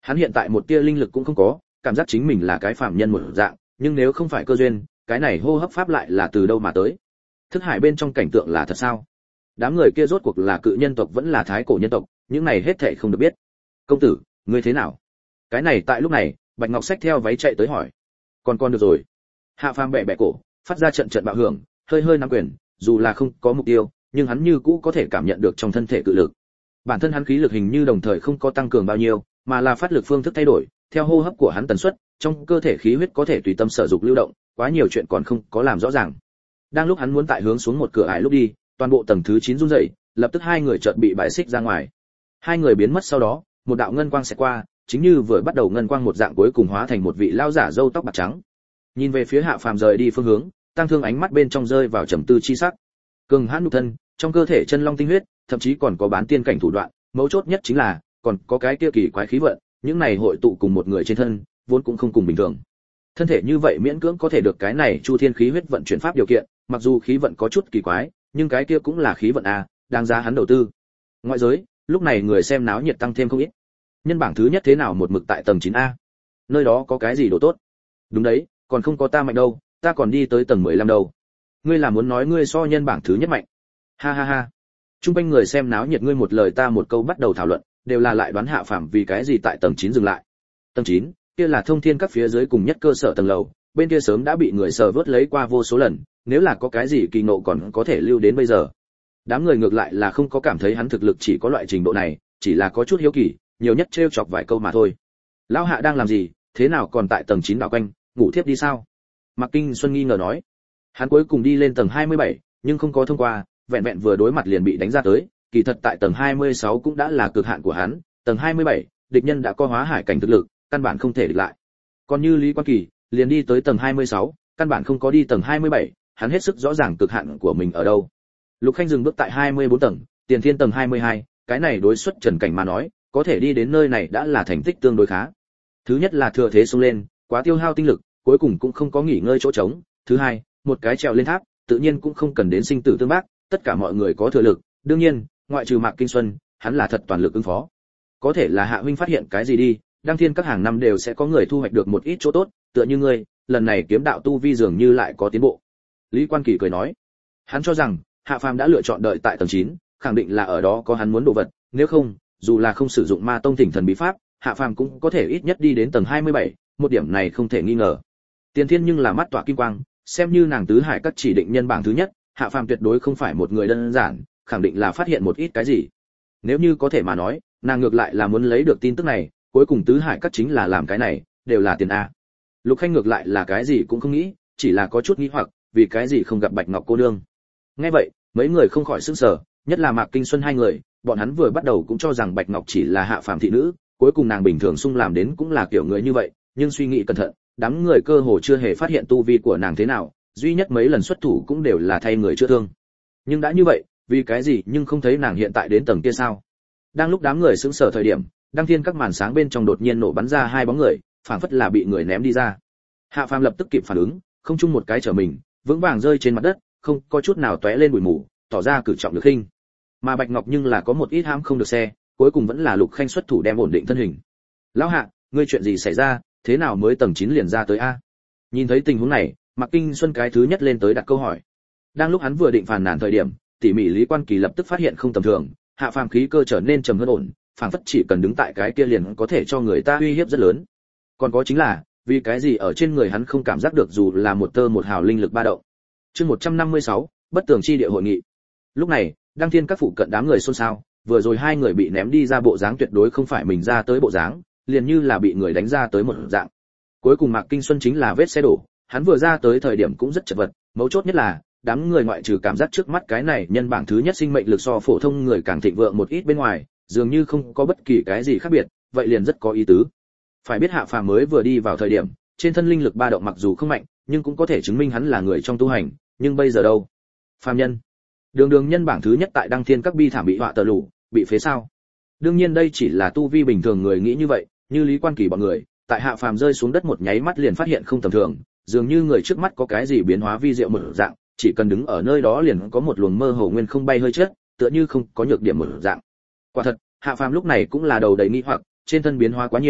Hắn hiện tại một tia linh lực cũng không có, cảm giác chính mình là cái phàm nhân một dạng, nhưng nếu không phải cơ duyên, cái này hô hấp pháp lại là từ đâu mà tới? Thức hải bên trong cảnh tượng là thật sao? Đám người kia rốt cuộc là cự nhân tộc vẫn là thái cổ nhân tộc, những này hết thảy không được biết. Công tử, ngươi thế nào? Cái này tại lúc này, Bạch Ngọc xách theo váy chạy tới hỏi. Còn con được rồi. Hạ Phàm bẻ bẻ cổ, phát ra trận trận bạo hưởng, hơi hơi nắm quyền, dù là không có mục tiêu, nhưng hắn như cũ có thể cảm nhận được trong thân thể cự lực. Bản thân hắn khí lực hình như đồng thời không có tăng cường bao nhiêu, mà là phát lực phương thức thay đổi, theo hô hấp của hắn tần suất, trong cơ thể khí huyết có thể tùy tâm sở dục lưu động, quá nhiều chuyện còn không có làm rõ ràng. Đang lúc hắn muốn tại hướng xuống một cửa ải lúc đi, toàn bộ tầng thứ chín rung rẩy, lập tức hai người chợt bị bãi xích ra ngoài. Hai người biến mất sau đó, một đạo ngân quang sẽ qua, chính như vừa bắt đầu ngân quang một dạng cuối cùng hóa thành một vị lão giả râu tóc bạc trắng. Nhìn về phía Hạ Phàm rời đi phương hướng, Tăng Thương ánh mắt bên trong rơi vào trầm tư chi sắc. Cường hãn nhục thân, trong cơ thể chân long tinh huyết, thậm chí còn có bán tiên cảnh thủ đoạn, mấu chốt nhất chính là còn có cái kia kỳ quái khí vận, những này hội tụ cùng một người trên thân, vốn cũng không cùng bình thường. Thân thể như vậy miễn cưỡng có thể được cái này Chu Thiên khí huyết vận chuyển pháp điều kiện, mặc dù khí vận có chút kỳ quái, nhưng cái kia cũng là khí vận a, đáng giá hắn đầu tư. Ngoại giới, lúc này người xem náo nhiệt tăng thêm không ít. Nhân bảng thứ nhất thế nào một mực tại tầng chín a? Nơi đó có cái gì đồ tốt? Đúng đấy, còn không có ta mạnh đâu, ta còn đi tới tầng mười lăm đâu. Ngươi là muốn nói ngươi so nhân bảng thứ nhất mạnh? Ha ha ha. Trung quanh người xem náo nhiệt ngươi một lời ta một câu bắt đầu thảo luận, đều là lại đoán Hạ Phàm vì cái gì tại tầng chín dừng lại. Tầng chín, kia là thông thiên các phía dưới cùng nhất cơ sở tầng lầu, bên kia sớm đã bị người sờ vớt lấy qua vô số lần, nếu là có cái gì kỳ ngộ còn có thể lưu đến bây giờ. Đám người ngược lại là không có cảm thấy hắn thực lực chỉ có loại trình độ này, chỉ là có chút hiếu kỳ, nhiều nhất trêu chọc vài câu mà thôi. Lão Hạ đang làm gì, thế nào còn tại tầng chín đảo quanh, ngủ thiếp đi sao? Mạc Kinh Xuân nghi ngờ nói. Hắn cuối cùng đi lên tầng hai mươi bảy, nhưng không có thông qua, vẹn vẹn vừa đối mặt liền bị đánh ra tới, kỳ thật tại tầng hai mươi sáu cũng đã là cực hạn của hắn, tầng hai mươi bảy, địch nhân đã có hóa hải cảnh thực lực, căn bản không thể địch lại. Còn như Lý Quan Kỳ, liền đi tới tầng hai mươi sáu, căn bản không có đi tầng hai mươi bảy, hắn hết sức rõ ràng cực hạn của mình ở đâu. Lục Khanh dừng bước tại hai mươi bốn tầng, Tiền Thiên tầng hai mươi hai, cái này đối xuất Trần Cảnh mà nói, có thể đi đến nơi này đã là thành tích tương đối khá. Thứ nhất là thừa thế xông lên, quá tiêu hao tinh lực, cuối cùng cũng không có nghỉ ngơi chỗ trống. Thứ hai, một cái trèo lên tháp, tự nhiên cũng không cần đến sinh tử tương bác, tất cả mọi người có thừa lực, đương nhiên, ngoại trừ Mạc Kinh Xuân, hắn là thật toàn lực ứng phó. Có thể là Hạ huynh phát hiện cái gì đi, đăng thiên các hàng năm đều sẽ có người thu hoạch được một ít chỗ tốt, tựa như ngươi, lần này kiếm đạo tu vi dường như lại có tiến bộ. Lý Quan Kỳ cười nói, hắn cho rằng Hạ Phàm đã lựa chọn đợi tại tầng chín, khẳng định là ở đó có hắn muốn đồ vật, nếu không, dù là không sử dụng Ma Tông Thỉnh Thần bí pháp, Hạ Phàm cũng có thể ít nhất đi đến tầng hai mươi bảy, một điểm này không thể nghi ngờ. Tiền Thiên nhưng là mắt tỏa kim quang, xem như nàng tứ hải các chỉ định nhân bảng thứ nhất, Hạ Phàm tuyệt đối không phải một người đơn giản, khẳng định là phát hiện một ít cái gì. Nếu như có thể mà nói, nàng ngược lại là muốn lấy được tin tức này, cuối cùng tứ hải các chính là làm cái này, đều là tiền a. Lục Khanh ngược lại là cái gì cũng không nghĩ, chỉ là có chút nghi hoặc, vì cái gì không gặp Bạch Ngọc cô nương. Nghe vậy, mấy người không khỏi sửng sở, nhất là Mạc Kinh Xuân hai người, bọn hắn vừa bắt đầu cũng cho rằng Bạch Ngọc chỉ là Hạ Phàm thị nữ, cuối cùng nàng bình thường sung làm đến cũng là kiểu người như vậy, nhưng suy nghĩ cẩn thận, đám người cơ hồ chưa hề phát hiện tu vi của nàng thế nào, duy nhất mấy lần xuất thủ cũng đều là thay người chữa thương. Nhưng đã như vậy, vì cái gì nhưng không thấy nàng hiện tại đến tầng kia sao? Đang lúc đám người sững sờ thời điểm, đăng thiên các màn sáng bên trong đột nhiên nổ bắn ra hai bóng người, phảng phất là bị người ném đi ra. Hạ Phàm lập tức kịp phản ứng, không chung một cái trở mình, vững vàng rơi trên mặt đất, không có chút nào tóe lên bụi mù, tỏ ra cử trọng lực khinh. Mà Bạch Ngọc nhưng là có một ít hãm không được xe, cuối cùng vẫn là Lục Khanh xuất thủ đem ổn định thân hình. Lão Hạ, ngươi chuyện gì xảy ra, thế nào mới tầng chín liền ra tới a? Nhìn thấy tình huống này, Mạc Kinh Xuân cái thứ nhất lên tới đặt câu hỏi. Đang lúc hắn vừa định phàn nàn thời điểm, tỉ mỉ Lý Quan Kỳ lập tức phát hiện không tầm thường, Hạ Phàm khí cơ trở nên trầm hơn ổn, phảng phất chỉ cần đứng tại cái kia liền có thể cho người ta uy hiếp rất lớn. Còn có chính là, vì cái gì ở trên người hắn không cảm giác được dù là một tơ một hào linh lực ba động. Chương một trăm năm mươi sáu, bất tường chi địa hội nghị. Lúc này, đăng thiên các phụ cận đám người xôn xao, vừa rồi hai người bị ném đi ra bộ dáng tuyệt đối không phải mình ra tới bộ dáng, liền như là bị người đánh ra tới một dạng. Cuối cùng Mạc Kinh Xuân chính là vết xe đổ, hắn vừa ra tới thời điểm cũng rất chật vật, mấu chốt nhất là đám người ngoại trừ cảm giác trước mắt cái này nhân bảng thứ nhất sinh mệnh lực so phổ thông người càng thịnh vượng một ít bên ngoài, dường như không có bất kỳ cái gì khác biệt, vậy liền rất có ý tứ. Phải biết Hạ Phàm mới vừa đi vào thời điểm, trên thân linh lực ba động mặc dù không mạnh, nhưng cũng có thể chứng minh hắn là người trong tu hành, nhưng bây giờ đâu? Phàm nhân. Đường đường nhân bảng thứ nhất tại đăng thiên các bi thảm bị họa tờ lũ, bị phế sao? Đương nhiên đây chỉ là tu vi bình thường người nghĩ như vậy, như Lý Quan Kỳ bọn người, tại Hạ Phàm rơi xuống đất một nháy mắt liền phát hiện không tầm thường, dường như người trước mắt có cái gì biến hóa vi diệu một dạng, chỉ cần đứng ở nơi đó liền có một luồng mơ hồ nguyên không bay hơi chết, tựa như không có nhược điểm một dạng. Quả thật, Hạ Phàm lúc này cũng là đầu đầy nghi hoặc, trên thân biến hóa quá nhiều,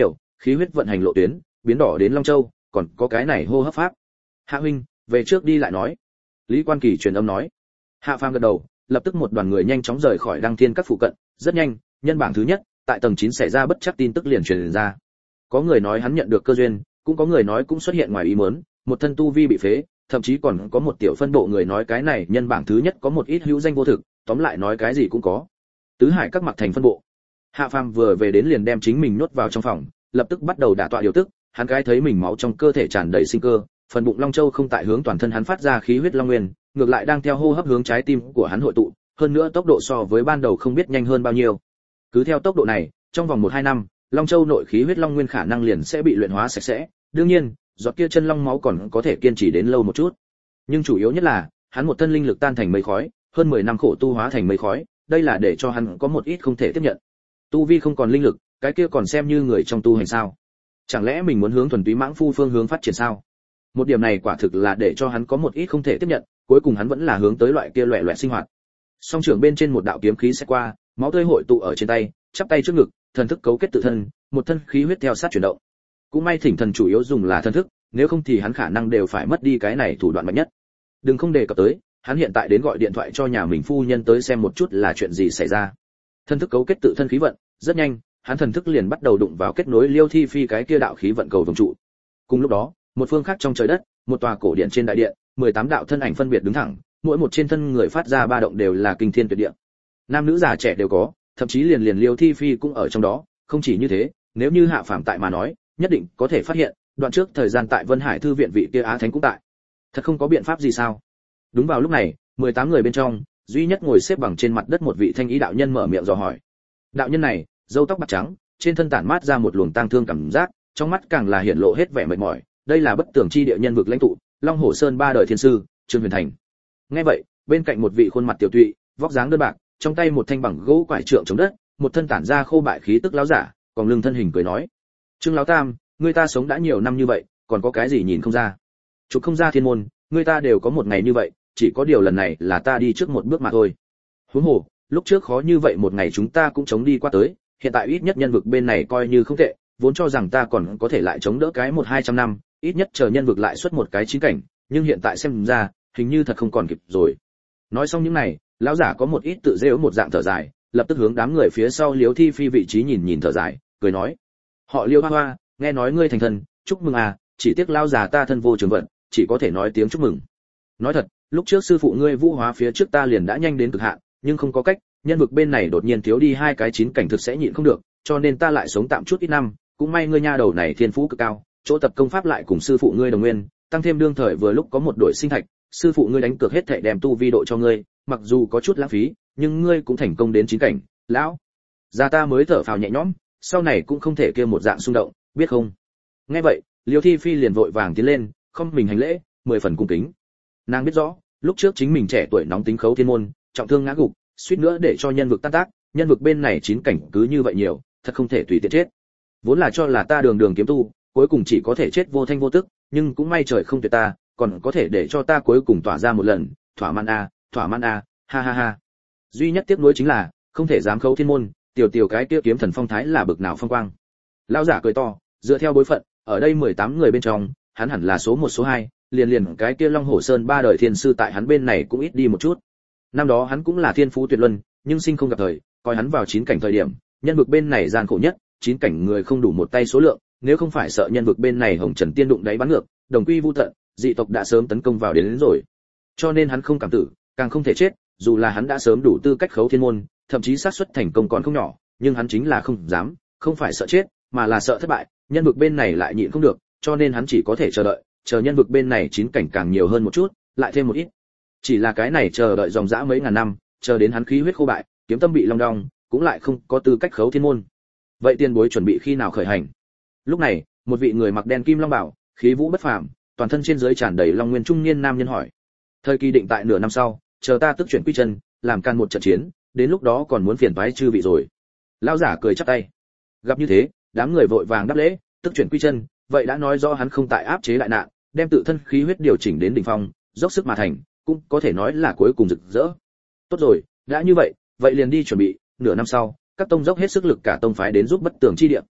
khí huyết vận hành lộ tuyến biến đỏ đến Long Châu, còn có cái này hô hấp pháp. Hạ huynh, về trước đi lại nói. Lý Quan Kỳ truyền âm nói. Hạ Phàm gật đầu, lập tức một đoàn người nhanh chóng rời khỏi Đăng Thiên các phụ cận, rất nhanh, nhân bảng thứ nhất, tại tầng chín xảy ra bất chắc tin tức liền truyền ra. Có người nói hắn nhận được cơ duyên, cũng có người nói cũng xuất hiện ngoài ý muốn, một thân tu vi bị phế, thậm chí còn có một tiểu phân bộ người nói cái này nhân bảng thứ nhất có một ít hữu danh vô thực, tóm lại nói cái gì cũng có. Tứ hải các mặc thành phân bộ. Hạ Phàm vừa về đến liền đem chính mình nhốt vào trong phòng, lập tức bắt đầu đả tọa điều tức, hắn cái thấy mình máu trong cơ thể tràn đầy sinh cơ, phần bụng Long Châu không tại hướng toàn thân hắn phát ra khí huyết long nguyên, ngược lại đang theo hô hấp hướng trái tim của hắn hội tụ, hơn nữa tốc độ so với ban đầu không biết nhanh hơn bao nhiêu. Cứ theo tốc độ này, trong vòng một hai năm, Long Châu nội khí huyết long nguyên khả năng liền sẽ bị luyện hóa sạch sẽ, đương nhiên, giọt kia chân long máu còn có thể kiên trì đến lâu một chút. Nhưng chủ yếu nhất là, hắn một thân linh lực tan thành mây khói, hơn mười năm khổ tu hóa thành mây khói, đây là để cho hắn có một ít không thể tiếp nhận. Tu vi không còn linh lực, cái kia còn xem như người trong tu hành sao? Chẳng lẽ mình muốn hướng thuần túy mãng phu phương hướng phát triển sao? Một điểm này quả thực là để cho hắn có một ít không thể tiếp nhận, cuối cùng hắn vẫn là hướng tới loại kia loẻ loẻ sinh hoạt. Song trưởng bên trên một đạo kiếm khí sẽ qua, máu tươi hội tụ ở trên tay, chắp tay trước ngực, thần thức cấu kết tự thân, một thân khí huyết theo sát chuyển động. Cũng may thỉnh thần chủ yếu dùng là thần thức, nếu không thì hắn khả năng đều phải mất đi cái này thủ đoạn mạnh nhất. Đừng không đề cập tới, hắn hiện tại đến gọi điện thoại cho nhà mình phu nhân tới xem một chút là chuyện gì xảy ra. Thần thức cấu kết tự thân khí vận, rất nhanh, hắn thần thức liền bắt đầu đụng vào kết nối Liêu Thi Phi cái kia đạo khí vận cầu vồng trụ. Cùng lúc đó, một phương khác trong trời đất, một tòa cổ điện trên đại điện, mười tám đạo thân ảnh phân biệt đứng thẳng, mỗi một trên thân người phát ra ba động đều là kinh thiên tuyệt địa. Nam nữ già trẻ đều có, thậm chí liền liền Liêu Thi Phi cũng ở trong đó, không chỉ như thế, nếu như Hạ Phàm tại mà nói, nhất định có thể phát hiện, đoạn trước thời gian tại Vân Hải thư viện vị kia Á Thánh cũng tại. Thật không có biện pháp gì sao? Đúng vào lúc này, mười tám người bên trong, duy nhất ngồi xếp bằng trên mặt đất một vị thanh ý đạo nhân mở miệng dò hỏi. Đạo nhân này, râu tóc bạc trắng, trên thân tản mát ra một luồng tang thương cảm giác, trong mắt càng là hiển lộ hết vẻ mệt mỏi, đây là bất tường chi địa nhân vực lãnh tụ, Long Hổ Sơn ba đời thiên sư, Trương Huyền Thành. Nghe vậy, bên cạnh một vị khuôn mặt tiểu tụy, vóc dáng đơn bạc, trong tay một thanh bằng gỗ quải trượng chống đất, một thân tản ra khô bại khí tức lão giả, còn lưng thân hình cười nói: "Trương lão tam, người ta sống đã nhiều năm như vậy, còn có cái gì nhìn không ra? Chụp không ra thiên môn, người ta đều có một ngày như vậy, chỉ có điều lần này là ta đi trước một bước mà thôi. Huống hồ, lúc trước khó như vậy một ngày chúng ta cũng chống đi qua tới, hiện tại ít nhất nhân vực bên này coi như không tệ, vốn cho rằng ta còn có thể lại chống đỡ cái một hai trăm năm, ít nhất chờ nhân vực lại xuất một cái chín cảnh, nhưng hiện tại xem ra, hình như thật không còn kịp rồi." Nói xong những này, lão giả có một ít tự giễu một dạng thở dài, lập tức hướng đám người phía sau Liêu Thi Phi vị trí nhìn nhìn thở dài, cười nói: "Họ Liêu Hoa Hoa, nghe nói ngươi thành thần, chúc mừng à, chỉ tiếc lão già ta thân vô trường vận, chỉ có thể nói tiếng chúc mừng. Nói thật, lúc trước sư phụ ngươi vũ hóa phía trước ta liền đã nhanh đến cực hạn, nhưng không có cách, nhân vực bên này đột nhiên thiếu đi hai cái chín cảnh thực sẽ nhịn không được, cho nên ta lại sống tạm chút ít năm, cũng may ngươi nha đầu này thiên phú cực cao, chỗ tập công pháp lại cùng sư phụ ngươi đồng nguyên, tăng thêm đương thời vừa lúc có một đội sinh thạch, sư phụ ngươi đánh cược hết thảy đem tu vi độ cho ngươi, mặc dù có chút lãng phí, nhưng ngươi cũng thành công đến chín cảnh, lão gia ta mới thở phào nhẹ nhõm, sau này cũng không thể kia một dạng xung động, biết không?" Nghe vậy, Liêu Thi Phi liền vội vàng tiến lên, không mình hành lễ, mười phần cung kính. Nàng biết rõ, lúc trước chính mình trẻ tuổi nóng tính khấu thiên môn, trọng thương ngã gục, suýt nữa để cho nhân vực tan tác, nhân vực bên này chín cảnh cứ như vậy nhiều, thật không thể tùy tiện chết. Vốn là cho là ta đường đường kiếm tu, cuối cùng chỉ có thể chết vô thanh vô tức, nhưng cũng may trời không tuyệt ta, còn có thể để cho ta cuối cùng tỏa ra một lần, thỏa mãn a, thỏa mãn a, ha ha ha. Duy nhất tiếc nuối chính là, không thể dám khấu thiên môn, tiểu tiểu cái kia kiếm thần phong thái là bực nào phong quang. Lão giả cười to, dựa theo bối phận, ở đây mười tám người bên trong, hắn hẳn là số một số hai, liền liền cái kia Long Hổ Sơn ba đời thiên sư tại hắn bên này cũng ít đi một chút. Năm đó hắn cũng là thiên phú tuyệt luân, nhưng sinh không gặp thời, coi hắn vào chín cảnh thời điểm, nhân vực bên này gian khổ nhất, chín cảnh người không đủ một tay số lượng, nếu không phải sợ nhân vực bên này hồng trần tiên đụng đáy bắn ngược, đồng quy vu tận, dị tộc đã sớm tấn công vào đến, đến rồi. Cho nên hắn không cảm tử, càng không thể chết, dù là hắn đã sớm đủ tư cách khấu thiên môn, thậm chí xác suất thành công còn không nhỏ, nhưng hắn chính là không dám, không phải sợ chết, mà là sợ thất bại, nhân vực bên này lại nhịn không được, cho nên hắn chỉ có thể chờ đợi, chờ nhân vực bên này chín cảnh càng nhiều hơn một chút, lại thêm một ít. Chỉ là cái này chờ đợi dòng dã mấy ngàn năm, chờ đến hắn khí huyết khô bại, kiếm tâm bị long đong, cũng lại không có tư cách khấu thiên môn. Vậy tiền bối chuẩn bị khi nào khởi hành? Lúc này, một vị người mặc đen kim long bảo, khí vũ bất phàm, toàn thân trên dưới tràn đầy long nguyên trung niên nam nhân hỏi. Thời kỳ định tại nửa năm sau, chờ ta tức chuyển quy chân, làm can một trận chiến, đến lúc đó còn muốn phiền toái chư vị rồi. Lão giả cười chắp tay. Gặp như thế, đám người vội vàng đáp lễ, tức chuyển quy chân, vậy đã nói rõ hắn không tại áp chế lại nạn, đem tự thân khí huyết điều chỉnh đến đỉnh phong, dốc sức mà thành, cũng có thể nói là cuối cùng rực rỡ. Tốt rồi, đã như vậy, vậy liền đi chuẩn bị, nửa năm sau, các tông dốc hết sức lực cả tông phái đến giúp bất tường chi địa.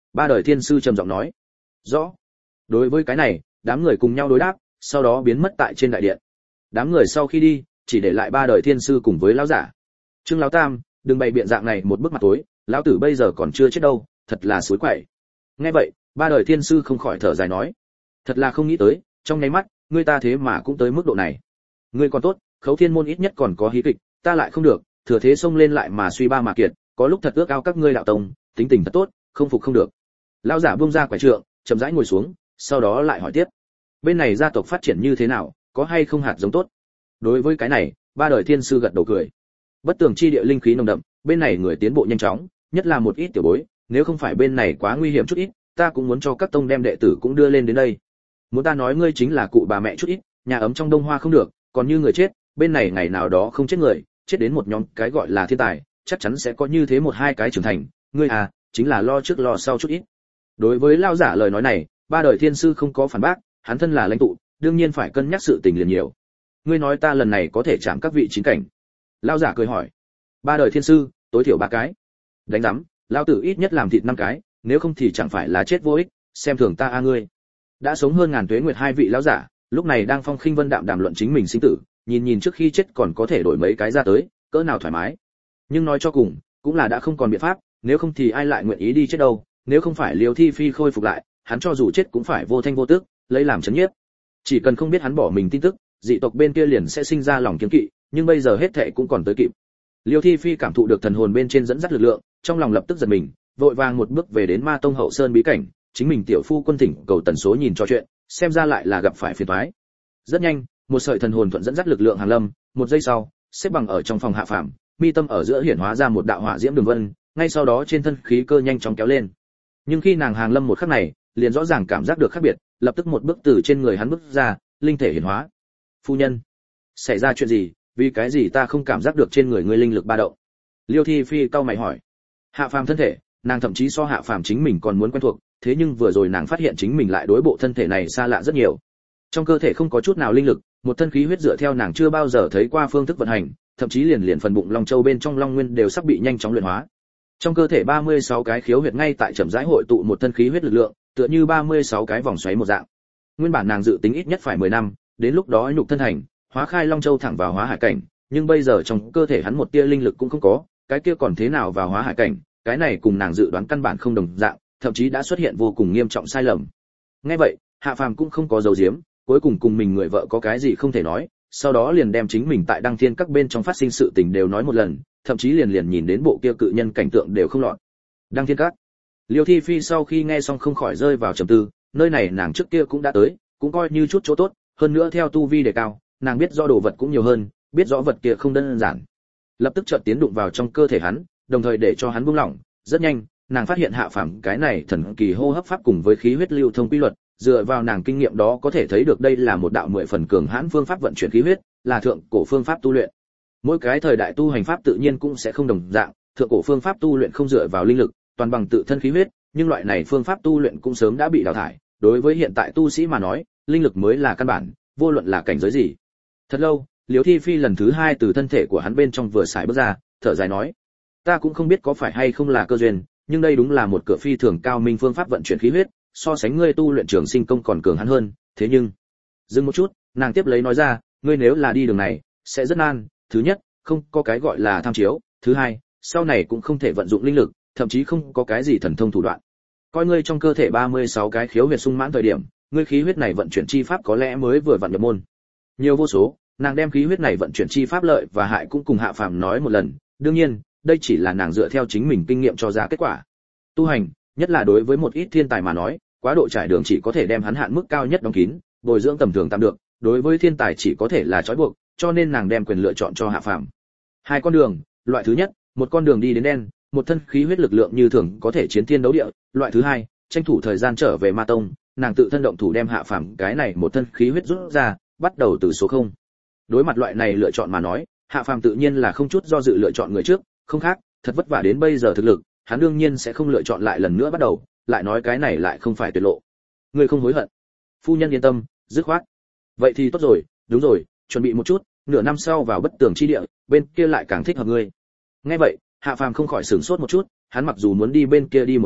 Ba đời thiên sư trầm giọng nói. Rõ. Đối với cái này, đám người cùng nhau đối đáp, sau đó biến mất tại trên đại điện. Đám người sau khi đi, chỉ để lại ba đời thiên sư cùng với lão giả. Trương lão tam, đừng bày biện dạng này một bức mặt tối, lão tử bây giờ còn chưa chết đâu, thật là suối quậy. Nghe vậy, ba đời thiên sư không khỏi thở dài nói, thật là không nghĩ tới, trong nháy mắt, ngươi ta thế mà cũng tới mức độ này. Ngươi còn tốt, Khấu Thiên môn ít nhất còn có hí kịch, ta lại không được, thừa thế xông lên lại mà suy ba mà kiệt, có lúc thật ước ao các ngươi đạo tông, tính tình thật tốt, không phục không được. Lão giả buông ra quải trượng, chậm rãi ngồi xuống, sau đó lại hỏi tiếp, bên này gia tộc phát triển như thế nào, có hay không hạt giống tốt? Đối với cái này, ba đời thiên sư gật đầu cười. Bất tường chi địa linh khí nồng đậm, bên này người tiến bộ nhanh chóng, nhất là một ít tiểu bối, nếu không phải bên này quá nguy hiểm chút ít, ta cũng muốn cho các tông đem đệ tử cũng đưa lên đến đây. Muốn ta nói ngươi chính là cụ bà mẹ chút ít, nhà ấm trong đông hoa không được, còn như người chết, bên này ngày nào đó không chết người, chết đến một nhóm cái gọi là thiên tài, chắc chắn sẽ có như thế một hai cái trưởng thành, ngươi à, chính là lo trước lo sau chút ít. Đối với lão giả lời nói này, ba đời thiên sư không có phản bác, hắn thân là lãnh tụ, đương nhiên phải cân nhắc sự tình liền nhiều. Ngươi nói ta lần này có thể chạm các vị chính cảnh? Lão giả cười hỏi. Ba đời thiên sư, tối thiểu ba cái. Đánh rắm, lão tử ít nhất làm thịt năm cái, nếu không thì chẳng phải là chết vô ích, xem thường ta a ngươi. Đã sống hơn ngàn tuế nguyệt hai vị lão giả, lúc này đang phong khinh vân đạm đàm luận chính mình sinh tử, nhìn nhìn trước khi chết còn có thể đổi mấy cái ra tới, cỡ nào thoải mái. Nhưng nói cho cùng, cũng là đã không còn biện pháp, nếu không thì ai lại nguyện ý đi chết đâu, nếu không phải Liêu Thi Phi khôi phục lại, hắn cho dù chết cũng phải vô thanh vô tức, lấy làm chấn nhiếp. Chỉ cần không biết hắn bỏ mình tin tức, dị tộc bên kia liền sẽ sinh ra lòng kiêng kỵ, nhưng bây giờ hết thệ cũng còn tới kịp. Liêu Thi Phi cảm thụ được thần hồn bên trên dẫn dắt lực lượng, trong lòng lập tức giật mình, vội vàng một bước về đến Ma Tông hậu sơn bí cảnh, chính mình tiểu phu quân thỉnh cầu tần số nhìn cho chuyện, xem ra lại là gặp phải phiền toái. Rất nhanh, một sợi thần hồn thuận dẫn dắt lực lượng hàng lâm, một giây sau, xếp bằng ở trong phòng hạ phàm, mi tâm ở giữa hiển hóa ra một đạo hỏa diễm đường vân, ngay sau đó trên thân khí cơ nhanh chóng kéo lên. Nhưng khi nàng hàng lâm một khắc này, liền rõ ràng cảm giác được khác biệt, lập tức một bước từ trên người hắn bước ra, linh thể hiển hóa. Phu nhân, xảy ra chuyện gì, vì cái gì ta không cảm giác được trên người ngươi linh lực ba động? Liêu Thi Phi cau mày hỏi. Hạ phàm thân thể, nàng thậm chí so hạ phàm chính mình còn muốn quen thuộc, thế nhưng vừa rồi nàng phát hiện chính mình lại đối bộ thân thể này xa lạ rất nhiều. Trong cơ thể không có chút nào linh lực, một thân khí huyết dựa theo nàng chưa bao giờ thấy qua phương thức vận hành, thậm chí liền liền phần bụng long châu bên trong long nguyên đều sắp bị nhanh chóng luyện hóa. Trong cơ thể ba mươi sáu cái khiếu huyệt ngay tại chậm rãi hội tụ một thân khí huyết lực lượng, tựa như ba mươi sáu cái vòng xoáy một dạng. Nguyên bản nàng dự tính ít nhất phải mười năm, đến lúc đó nhục thân thành, hóa khai long châu thẳng vào hóa hải cảnh, nhưng bây giờ trong cơ thể hắn một tia linh lực cũng không có, cái kia còn thế nào vào hóa hải cảnh, cái này cùng nàng dự đoán căn bản không đồng dạng, thậm chí đã xuất hiện vô cùng nghiêm trọng sai lầm. Nghe vậy, Hạ Phàm cũng không có giấu giếm, cuối cùng cùng mình người vợ có cái gì không thể nói, sau đó liền đem chính mình tại Đăng Thiên các bên trong phát sinh sự tình đều nói một lần, thậm chí liền liền nhìn đến bộ kia cự nhân cảnh tượng đều không lọt. Đăng Thiên các. Liêu Thi Phi sau khi nghe xong không khỏi rơi vào trầm tư, nơi này nàng trước kia cũng đã tới, cũng coi như chút chỗ tốt, hơn nữa theo tu vi đề cao, nàng biết rõ đồ vật cũng nhiều hơn, biết rõ vật kia không đơn giản. Lập tức chợt tiến đụng vào trong cơ thể hắn, đồng thời để cho hắn buông lỏng, rất nhanh, nàng phát hiện Hạ Phàm cái này thần kỳ hô hấp pháp cùng với khí huyết lưu thông quy luật, dựa vào nàng kinh nghiệm đó có thể thấy được đây là một đạo mười phần cường hãn phương pháp vận chuyển khí huyết, là thượng cổ phương pháp tu luyện. Mỗi cái thời đại tu hành pháp tự nhiên cũng sẽ không đồng dạng, thượng cổ phương pháp tu luyện không dựa vào linh lực, toàn bằng tự thân khí huyết, nhưng loại này phương pháp tu luyện cũng sớm đã bị đào thải, đối với hiện tại tu sĩ mà nói, linh lực mới là căn bản, vô luận là cảnh giới gì. Thật lâu, Liễu Thi Phi lần thứ hai từ thân thể của hắn bên trong vừa xài bước ra, thở dài nói: "Ta cũng không biết có phải hay không là cơ duyên, nhưng đây đúng là một cửa phi thường cao minh phương pháp vận chuyển khí huyết, so sánh ngươi tu luyện trường sinh công còn cường hắn hơn, thế nhưng..." Dừng một chút, nàng tiếp lấy nói ra: "Ngươi nếu là đi đường này, sẽ rất nan, thứ nhất, không có cái gọi là tham chiếu, thứ hai, sau này cũng không thể vận dụng linh lực, thậm chí không có cái gì thần thông thủ đoạn. Coi ngươi trong cơ thể ba mươi sáu cái khiếu huyệt sung mãn thời điểm, ngươi khí huyết này vận chuyển chi pháp có lẽ mới vừa vặn nhập môn." Nhiều vô số, nàng đem khí huyết này vận chuyển chi pháp lợi và hại cũng cùng Hạ Phàm nói một lần, đương nhiên, đây chỉ là nàng dựa theo chính mình kinh nghiệm cho ra kết quả. Tu hành, nhất là đối với một ít thiên tài mà nói, quá độ trải đường chỉ có thể đem hắn hạn mức cao nhất đóng kín, bồi dưỡng tầm thường tạm được, đối với thiên tài chỉ có thể là trói buộc, cho nên nàng đem quyền lựa chọn cho Hạ Phàm. Hai con đường, loại thứ nhất, một con đường đi đến đen, một thân khí huyết lực lượng như thường có thể chiến thiên đấu địa, loại thứ hai, tranh thủ thời gian trở về Ma Tông, nàng tự thân động thủ đem Hạ Phàm cái này một thân khí huyết rút ra, bắt đầu từ số không. Đối mặt loại này lựa chọn mà nói, Hạ Phàm tự nhiên là không chút do dự lựa chọn người trước, không khác, thật vất vả đến bây giờ thực lực, hắn đương nhiên sẽ không lựa chọn lại lần nữa bắt đầu, lại nói cái này lại không phải tuyệt lộ. Ngươi không hối hận? Phu nhân yên tâm, dứt khoát. Vậy thì tốt rồi, đúng rồi, chuẩn bị một chút, nửa năm sau vào Bất Tường chi địa, bên kia lại càng thích hợp ngươi. Nghe vậy, Hạ Phàm không khỏi sửng sốt một chút, hắn mặc dù muốn đi bên kia đi một chút,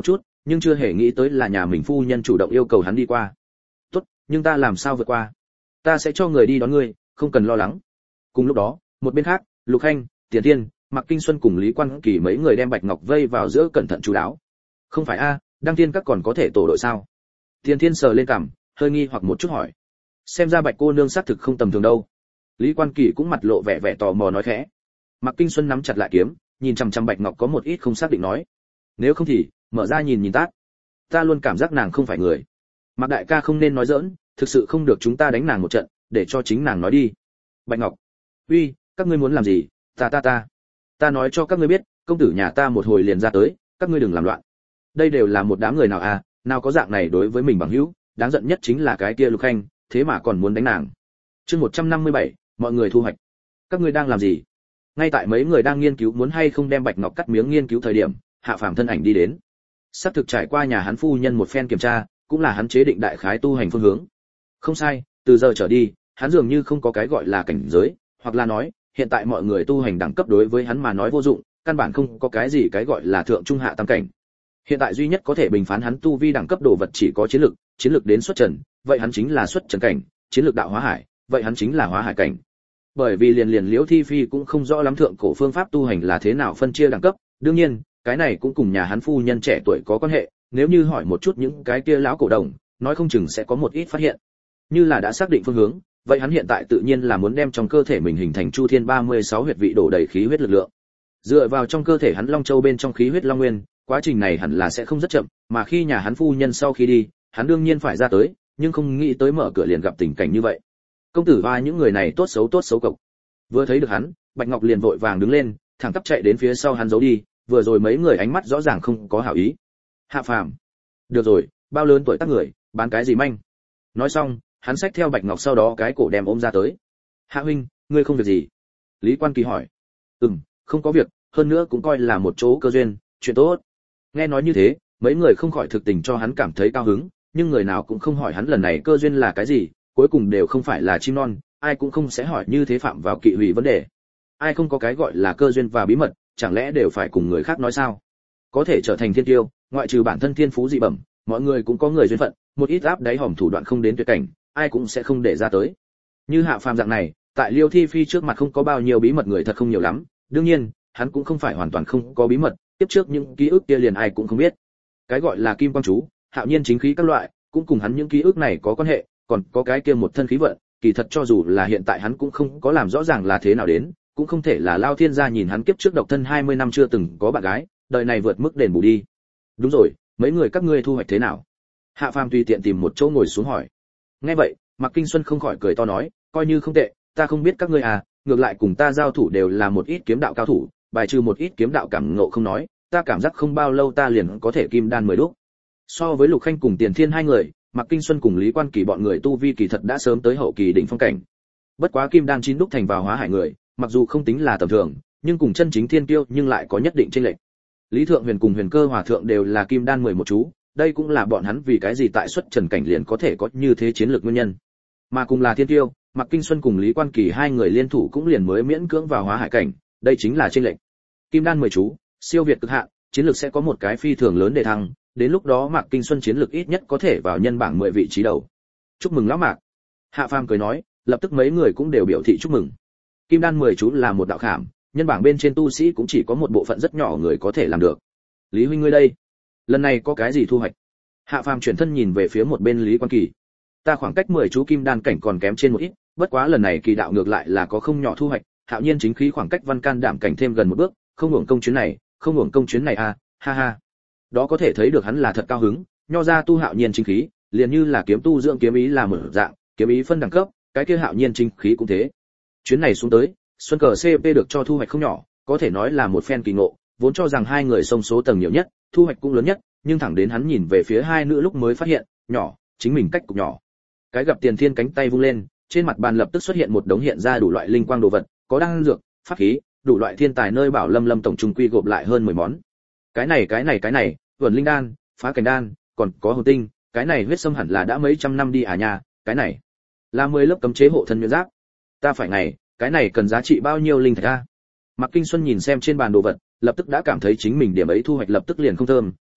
nhưng chưa hề nghĩ tới là nhà mình phu nhân chủ động yêu cầu hắn đi qua. Tốt, nhưng ta làm sao vượt qua? Ta sẽ cho người đi đón ngươi, không cần lo lắng. Cùng lúc đó, một bên khác, Lục Khanh, Tiền Thiên, Mạc Kinh Xuân cùng Lý Quan Kỳ mấy người đem Bạch Ngọc vây vào giữa cẩn thận chú đáo. Không phải a, Đăng Thiên các còn có thể tổ đội sao? Tiền Thiên sờ lên cằm, hơi nghi hoặc một chút hỏi. Xem ra Bạch cô nương xác thực không tầm thường đâu. Lý Quan Kỳ cũng mặt lộ vẻ vẻ tò mò nói khẽ. Mạc Kinh Xuân nắm chặt lại kiếm, nhìn chằm chằm Bạch Ngọc có một ít không xác định nói. Nếu không thì, mở ra nhìn nhìn tát. Ta luôn cảm giác nàng không phải người. Mạc đại ca không nên nói giỡn, thực sự không được chúng ta đánh nàng một trận, để cho chính nàng nói đi. Bạch Ngọc, uy, các ngươi muốn làm gì? Ta ta ta, ta nói cho các ngươi biết, công tử nhà ta một hồi liền ra tới, các ngươi đừng làm loạn. Đây đều là một đám người nào à, nào có dạng này đối với mình bằng hữu, đáng giận nhất chính là cái kia Lục Khanh, thế mà còn muốn đánh nàng. Chương một trăm năm mươi bảy, mọi người thu hoạch. Các ngươi đang làm gì? Ngay tại mấy người đang nghiên cứu muốn hay không đem Bạch Ngọc cắt miếng nghiên cứu thời điểm, Hạ Phàm thân ảnh đi đến. Sắp thực trải qua nhà hắn phu nhân một phen kiểm tra, cũng là hắn chế định đại khái tu hành phương hướng. Không sai, từ giờ trở đi, hắn dường như không có cái gọi là cảnh giới, hoặc là nói, hiện tại mọi người tu hành đẳng cấp đối với hắn mà nói vô dụng, căn bản không có cái gì cái gọi là thượng trung hạ tam cảnh. Hiện tại duy nhất có thể bình phán hắn tu vi đẳng cấp đồ vật chỉ có chiến lực, chiến lực đến xuất trần, vậy hắn chính là xuất trần cảnh, chiến lực đạo hóa hải, vậy hắn chính là hóa hải cảnh. Bởi vì liền liền Liễu Thi Phi cũng không rõ lắm thượng cổ phương pháp tu hành là thế nào phân chia đẳng cấp, đương nhiên, cái này cũng cùng nhà hắn phu nhân trẻ tuổi có quan hệ, nếu như hỏi một chút những cái kia lão cổ đồng, nói không chừng sẽ có một ít phát hiện. Như là đã xác định phương hướng, vậy hắn hiện tại tự nhiên là muốn đem trong cơ thể mình hình thành Chu Thiên ba mươi sáu huyệt vị đổ đầy khí huyết lực lượng. Dựa vào trong cơ thể hắn Long Châu bên trong khí huyết Long Nguyên, quá trình này hẳn là sẽ không rất chậm, mà khi nhà hắn phu nhân sau khi đi, hắn đương nhiên phải ra tới, nhưng không nghĩ tới mở cửa liền gặp tình cảnh như vậy. Công tử và những người này tốt xấu tốt xấu cộc. Vừa thấy được hắn, Bạch Ngọc liền vội vàng đứng lên, thẳng tắp chạy đến phía sau hắn giấu đi, vừa rồi mấy người ánh mắt rõ ràng không có hảo ý. Hạ Phàm, được rồi, bao lớn tuổi tác người, bán cái gì manh? Nói xong, hắn xách theo Bạch Ngọc sau đó cái cổ đem ôm ra tới. Hạ huynh, ngươi không việc gì? Lý Quan Kỳ hỏi. Ừm, không có việc, hơn nữa cũng coi là một chỗ cơ duyên, chuyện tốt. Nghe nói như thế, mấy người không khỏi thực tình cho hắn cảm thấy cao hứng, nhưng người nào cũng không hỏi hắn lần này cơ duyên là cái gì, cuối cùng đều không phải là chim non, ai cũng không sẽ hỏi như thế phạm vào kỵ hủy vấn đề. Ai không có cái gọi là cơ duyên và bí mật, chẳng lẽ đều phải cùng người khác nói sao? Có thể trở thành thiên tiêu, ngoại trừ bản thân thiên phú dị bẩm, mọi người cũng có người duyên phận, một ít áp đáy hòm thủ đoạn không đến tuyệt cảnh, ai cũng sẽ không để ra tới. Như Hạ Phàm dạng này, tại Liêu Thi Phi trước mặt không có bao nhiêu bí mật người thật không nhiều lắm, đương nhiên, hắn cũng không phải hoàn toàn không có bí mật, tiếp trước những ký ức kia liền ai cũng không biết. Cái gọi là kim quang chú, hạo nhiên chính khí các loại, cũng cùng hắn những ký ức này có quan hệ, còn có cái kia một thân khí vận, kỳ thật cho dù là hiện tại hắn cũng không có làm rõ ràng là thế nào đến, cũng không thể là Lao Thiên gia nhìn hắn kiếp trước độc thân hai mươi năm chưa từng có bạn gái, đời này vượt mức đền bù đi. Đúng rồi, mấy người các ngươi thu hoạch thế nào? Hạ Phàm tùy tiện tìm một chỗ ngồi xuống hỏi. Nghe vậy, Mạc Kinh Xuân không khỏi cười to nói, coi như không tệ, ta không biết các ngươi à, ngược lại cùng ta giao thủ đều là một ít kiếm đạo cao thủ, bài trừ một ít kiếm đạo cảm ngộ không nói, ta cảm giác không bao lâu ta liền có thể kim đan mười đúc. So với Lục Khanh cùng Tiền Thiên hai người, Mạc Kinh Xuân cùng Lý Quan Kỳ bọn người tu vi kỳ thật đã sớm tới hậu kỳ đỉnh phong cảnh. Bất quá kim đan chín đúc thành vào hóa hải người, mặc dù không tính là tầm thường, nhưng cùng chân chính thiên tiêu nhưng lại có nhất định chênh lệch. Lý Thượng Huyền cùng Huyền Cơ Hòa thượng đều là kim đan mười một chú, đây cũng là bọn hắn vì cái gì tại xuất trần cảnh liền có thể có như thế chiến lược nguyên nhân. Mà cùng là thiên tiêu, Mạc Kinh Xuân cùng Lý Quan Kỳ hai người liên thủ cũng liền mới miễn cưỡng vào hóa hải cảnh, đây chính là chênh lệch. Kim đan mười chú, siêu việt cực hạn, chiến lược sẽ có một cái phi thường lớn để thăng, đến lúc đó Mạc Kinh Xuân chiến lược ít nhất có thể vào nhân bảng mười vị trí đầu. Chúc mừng lão Mạc. Hạ Phàm cười nói, lập tức mấy người cũng đều biểu thị chúc mừng. Kim đan mười chú là một đạo khảm, nhân bảng bên trên tu sĩ cũng chỉ có một bộ phận rất nhỏ người có thể làm được. Lý huynh ngươi đây, lần này có cái gì thu hoạch? Hạ Phàm chuyển thân nhìn về phía một bên Lý Quan Kỳ. Ta khoảng cách mười chú kim đan cảnh còn kém trên một ít, bất quá lần này kỳ đạo ngược lại là có không nhỏ thu hoạch, hạo nhiên chính khí khoảng cách văn can đảm cảnh thêm gần một bước, không hưởng công chuyến này, không hưởng công chuyến này à, ha ha. Đó có thể thấy được hắn là thật cao hứng, nho ra tu hạo nhiên chính khí, liền như là kiếm tu dưỡng kiếm ý là một dạng, kiếm ý phân đẳng cấp, cái kia hạo nhiên chính khí cũng thế. Chuyến này xuống tới, Xuân Cờ xê pê được cho thu hoạch không nhỏ, có thể nói là một phen kỳ ngộ, vốn cho rằng hai người sông số tầng nhiều nhất, thu hoạch cũng lớn nhất, nhưng thẳng đến hắn nhìn về phía hai nữ lúc mới phát hiện, nhỏ, chính mình cách cục nhỏ. Cái gặp Tiền Thiên cánh tay vung lên, trên mặt bàn lập tức xuất hiện một đống hiện ra đủ loại linh quang đồ vật, có đan dược, pháp khí, đủ loại thiên tài nơi bảo Lâm Lâm tổng trung quy gộp lại hơn mười món. Cái này cái này cái này, vườn linh đan, phá cảnh đan, còn có hồn tinh, cái này huyết sâm hẳn là đã mấy trăm năm đi à nhà, cái này là mười lớp cấm chế hộ thân nguyên giáp. Ta phải ngày, cái này cần giá trị bao nhiêu linh thạch a? Mạc Kinh Xuân nhìn xem trên bàn đồ vật, lập tức đã cảm thấy chính mình điểm ấy thu hoạch lập tức liền không thơm,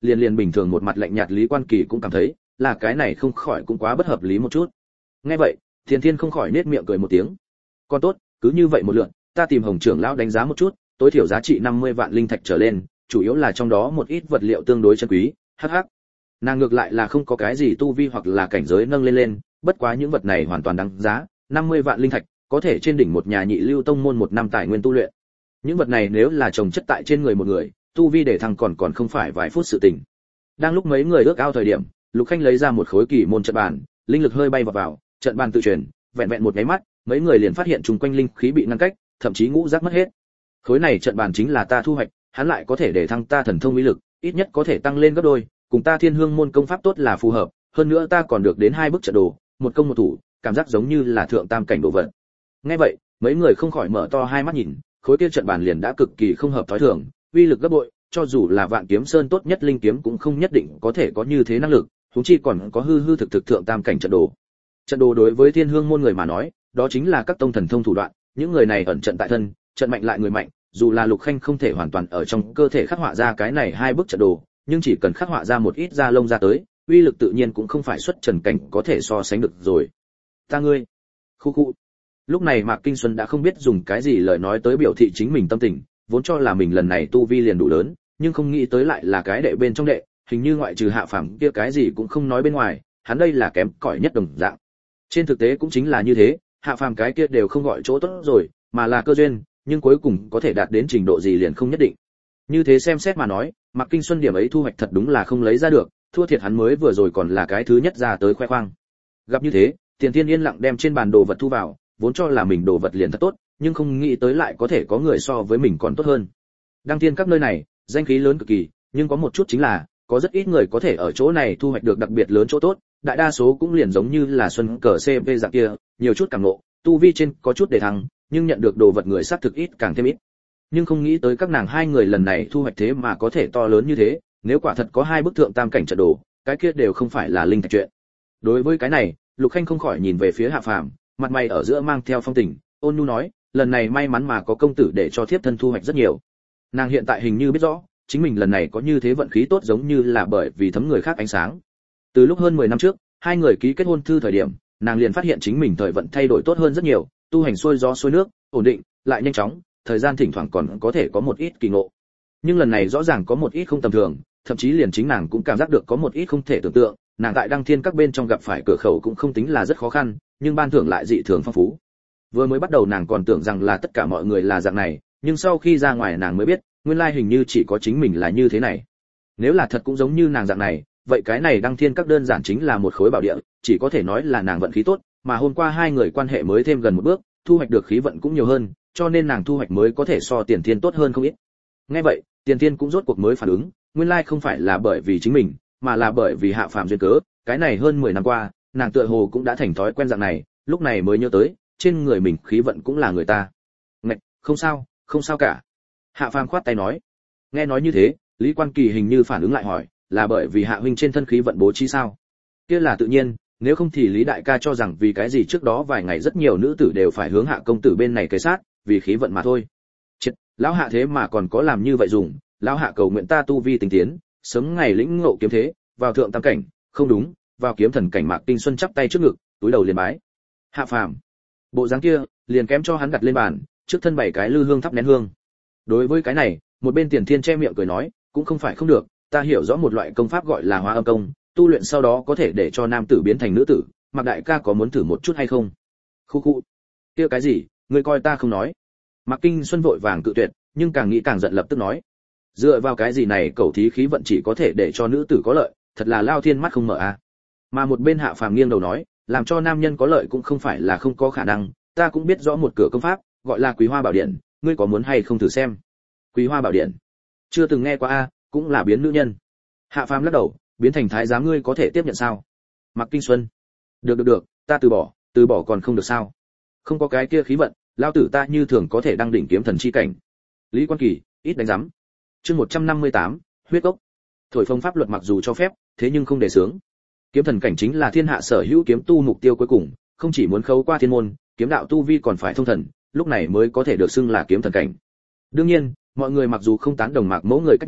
liền liền bình thường một mặt lạnh nhạt Lý Quan Kỳ cũng cảm thấy, là cái này không khỏi cũng quá bất hợp lý một chút. Nghe vậy, Tiền Thiên không khỏi nết miệng cười một tiếng. Con tốt, cứ như vậy một lượt, ta tìm Hồng trưởng lão đánh giá một chút, tối thiểu giá trị năm mươi vạn linh thạch trở lên, chủ yếu là trong đó một ít vật liệu tương đối chân quý, hắc hắc. Nàng ngược lại là không có cái gì tu vi hoặc là cảnh giới nâng lên lên, bất quá những vật này hoàn toàn đáng giá, năm mươi vạn linh thạch, có thể trên đỉnh một nhà nhị lưu tông môn một năm tài nguyên tu luyện. Những vật này nếu là trồng chất tại trên người một người, tu vi để thăng còn còn không phải vài phút sự tình. Đang lúc mấy người ước ao thời điểm, Lục Khanh lấy ra một khối kỳ môn trận bàn, linh lực hơi bay vào vào, trận bàn tự truyền, vẹn vẹn một cái mắt, mấy người liền phát hiện chung quanh linh khí bị ngăn cách, thậm chí ngũ giác mất hết. Khối này trận bàn chính là ta thu hoạch, hắn lại có thể để thăng ta thần thông uy lực, ít nhất có thể tăng lên gấp đôi, cùng ta Thiên Hương môn công pháp tốt là phù hợp, hơn nữa ta còn được đến hai bức trận đồ, một công một thủ, cảm giác giống như là thượng tam cảnh đồ vật. Nghe vậy, mấy người không khỏi mở to hai mắt nhìn, khối kia trận bàn liền đã cực kỳ không hợp thói thường, uy lực gấp bội, cho dù là Vạn Kiếm Sơn tốt nhất linh kiếm cũng không nhất định có thể có như thế năng lực, huống chi còn có hư hư thực thực thượng tam cảnh trận đồ. Trận đồ đối với Thiên Hương môn người mà nói, đó chính là các tông thần thông thủ đoạn, những người này ẩn trận tại thân, trận mạnh lại người mạnh, dù là Lục Khanh không thể hoàn toàn ở trong cơ thể khắc họa ra cái này hai bức trận đồ, nhưng chỉ cần khắc họa ra một ít da lông ra tới, uy lực tự nhiên cũng không phải xuất trần cảnh có thể so sánh được rồi. Ta ngươi, khu khu. Lúc này Mạc Kinh Xuân đã không biết dùng cái gì lời nói tới biểu thị chính mình tâm tình, vốn cho là mình lần này tu vi liền đủ lớn, nhưng không nghĩ tới lại là cái đệ bên trong đệ, hình như ngoại trừ Hạ Phàm kia cái gì cũng không nói bên ngoài, hắn đây là kém cỏi nhất đồng dạng. Trên thực tế cũng chính là như thế, Hạ Phàm cái kia đều không gọi chỗ tốt rồi, mà là cơ duyên, nhưng cuối cùng có thể đạt đến trình độ gì liền không nhất định. Như thế xem xét mà nói, Mạc Kinh Xuân điểm ấy thu hoạch thật đúng là không lấy ra được, thua thiệt hắn mới vừa rồi còn là cái thứ nhất ra tới khoe khoang. Gặp như thế, Tiền Thiên yên lặng đem trên bàn đồ vật thu vào, vốn cho là mình đồ vật liền thật tốt, nhưng không nghĩ tới lại có thể có người so với mình còn tốt hơn. Đăng Thiên các nơi này, danh khí lớn cực kỳ, nhưng có một chút chính là, có rất ít người có thể ở chỗ này thu hoạch được đặc biệt lớn chỗ tốt, đại đa số cũng liền giống như là Xuân Cờ xê pê dạng kia, nhiều chút cảm ngộ, tu vi trên có chút để thăng, nhưng nhận được đồ vật người xác thực ít càng thêm ít. Nhưng không nghĩ tới các nàng hai người lần này thu hoạch thế mà có thể to lớn như thế, nếu quả thật có hai bức thượng tam cảnh trận đồ, cái kia đều không phải là linh thạch chuyện. Đối với cái này, Lục Khanh không khỏi nhìn về phía Hạ Phàm, mặt mày ở giữa mang theo phong tình, ôn nhu nói, lần này may mắn mà có công tử để cho thiếp thân thu hoạch rất nhiều. Nàng hiện tại hình như biết rõ, chính mình lần này có như thế vận khí tốt giống như là bởi vì thấm người khác ánh sáng. Từ lúc hơn mười năm trước, hai người ký kết hôn thư thời điểm, nàng liền phát hiện chính mình thời vận thay đổi tốt hơn rất nhiều, tu hành xuôi gió xuôi nước, ổn định, lại nhanh chóng, thời gian thỉnh thoảng còn có thể có một ít kỳ ngộ. Nhưng lần này rõ ràng có một ít không tầm thường, thậm chí liền chính nàng cũng cảm giác được có một ít không thể tưởng tượng, nàng tại Đăng Thiên các bên trong gặp phải cửa khẩu cũng không tính là rất khó khăn, nhưng ban thưởng lại dị thường phong phú. Vừa mới bắt đầu nàng còn tưởng rằng là tất cả mọi người là dạng này, nhưng sau khi ra ngoài nàng mới biết, nguyên lai hình như chỉ có chính mình là như thế này. Nếu là thật cũng giống như nàng dạng này, vậy cái này Đăng Thiên các đơn giản chính là một khối bảo địa, chỉ có thể nói là nàng vận khí tốt, mà hôm qua hai người quan hệ mới thêm gần một bước, thu hoạch được khí vận cũng nhiều hơn, cho nên nàng thu hoạch mới có thể so Tiền Thiên tốt hơn không ít. Nghe vậy, Tiền Thiên cũng rốt cuộc mới phản ứng, nguyên lai không phải là bởi vì chính mình, mà là bởi vì Hạ Phàm duyên cớ, cái này hơn mười năm qua, nàng tựa hồ cũng đã thành thói quen dạng này, lúc này mới nhớ tới, trên người mình khí vận cũng là người ta. Ngạch, không sao, không sao cả. Hạ Phàm khoát tay nói. Nghe nói như thế, Lý Quan Kỳ hình như phản ứng lại hỏi, là bởi vì Hạ huynh trên thân khí vận bố trí sao? Kia là tự nhiên, nếu không thì Lý đại ca cho rằng vì cái gì trước đó vài ngày rất nhiều nữ tử đều phải hướng Hạ công tử bên này kề sát, vì khí vận mà thôi. Chết, lão Hạ thế mà còn có làm như vậy dùng, lão Hạ cầu nguyện ta tu vi tinh tiến, sớm ngày lĩnh ngộ kiếm thế, vào thượng tam cảnh, không đúng, vào kiếm thần cảnh. Mạc Kinh Xuân chắp tay trước ngực, túi đầu liền bái. Hạ Phàm, bộ dáng kia, liền kém cho hắn đặt lên bàn, trước thân bảy cái lư hương thắp nén hương. Đối với cái này, một bên Tiền Thiên che miệng cười nói, cũng không phải không được, ta hiểu rõ một loại công pháp gọi là Hóa Âm công, tu luyện sau đó có thể để cho nam tử biến thành nữ tử, Mạc đại ca có muốn thử một chút hay không? Khu khu, kia cái gì, ngươi coi ta không nói. Mạc Kinh Xuân vội vàng cự tuyệt, nhưng càng nghĩ càng giận, lập tức nói, dựa vào cái gì này cẩu thí khí vận chỉ có thể để cho nữ tử có lợi, thật là lao thiên mắt không mở à. Mà một bên Hạ Phàm nghiêng đầu nói, làm cho nam nhân có lợi cũng không phải là không có khả năng, ta cũng biết rõ một cửa công pháp, gọi là Quý Hoa Bảo Điện, ngươi có muốn hay không thử xem? Quý Hoa Bảo Điện, chưa từng nghe qua a, cũng là biến nữ nhân. Hạ Phàm lắc đầu, biến thành thái giám ngươi có thể tiếp nhận sao? Mạc Kinh Xuân, được được được, ta từ bỏ, từ bỏ còn không được sao? Không có cái kia khí vận, lao tử ta như thường có thể đăng đỉnh kiếm thần chi cảnh. Lý Quan Kỳ, ít đánh rắm. Chương một trăm năm mươi tám, huyết cốc. Thổi phồng pháp luật mặc dù cho phép, thế nhưng không để sướng. Kiếm thần cảnh chính là thiên hạ sở hữu kiếm tu mục tiêu cuối cùng, không chỉ muốn khấu qua thiên môn, kiếm đạo tu vi còn phải thông thần, lúc này mới có thể được xưng là kiếm thần cảnh. Đương nhiên, mọi người mặc dù không tán đồng Mạc Mẫu người cách nhìn,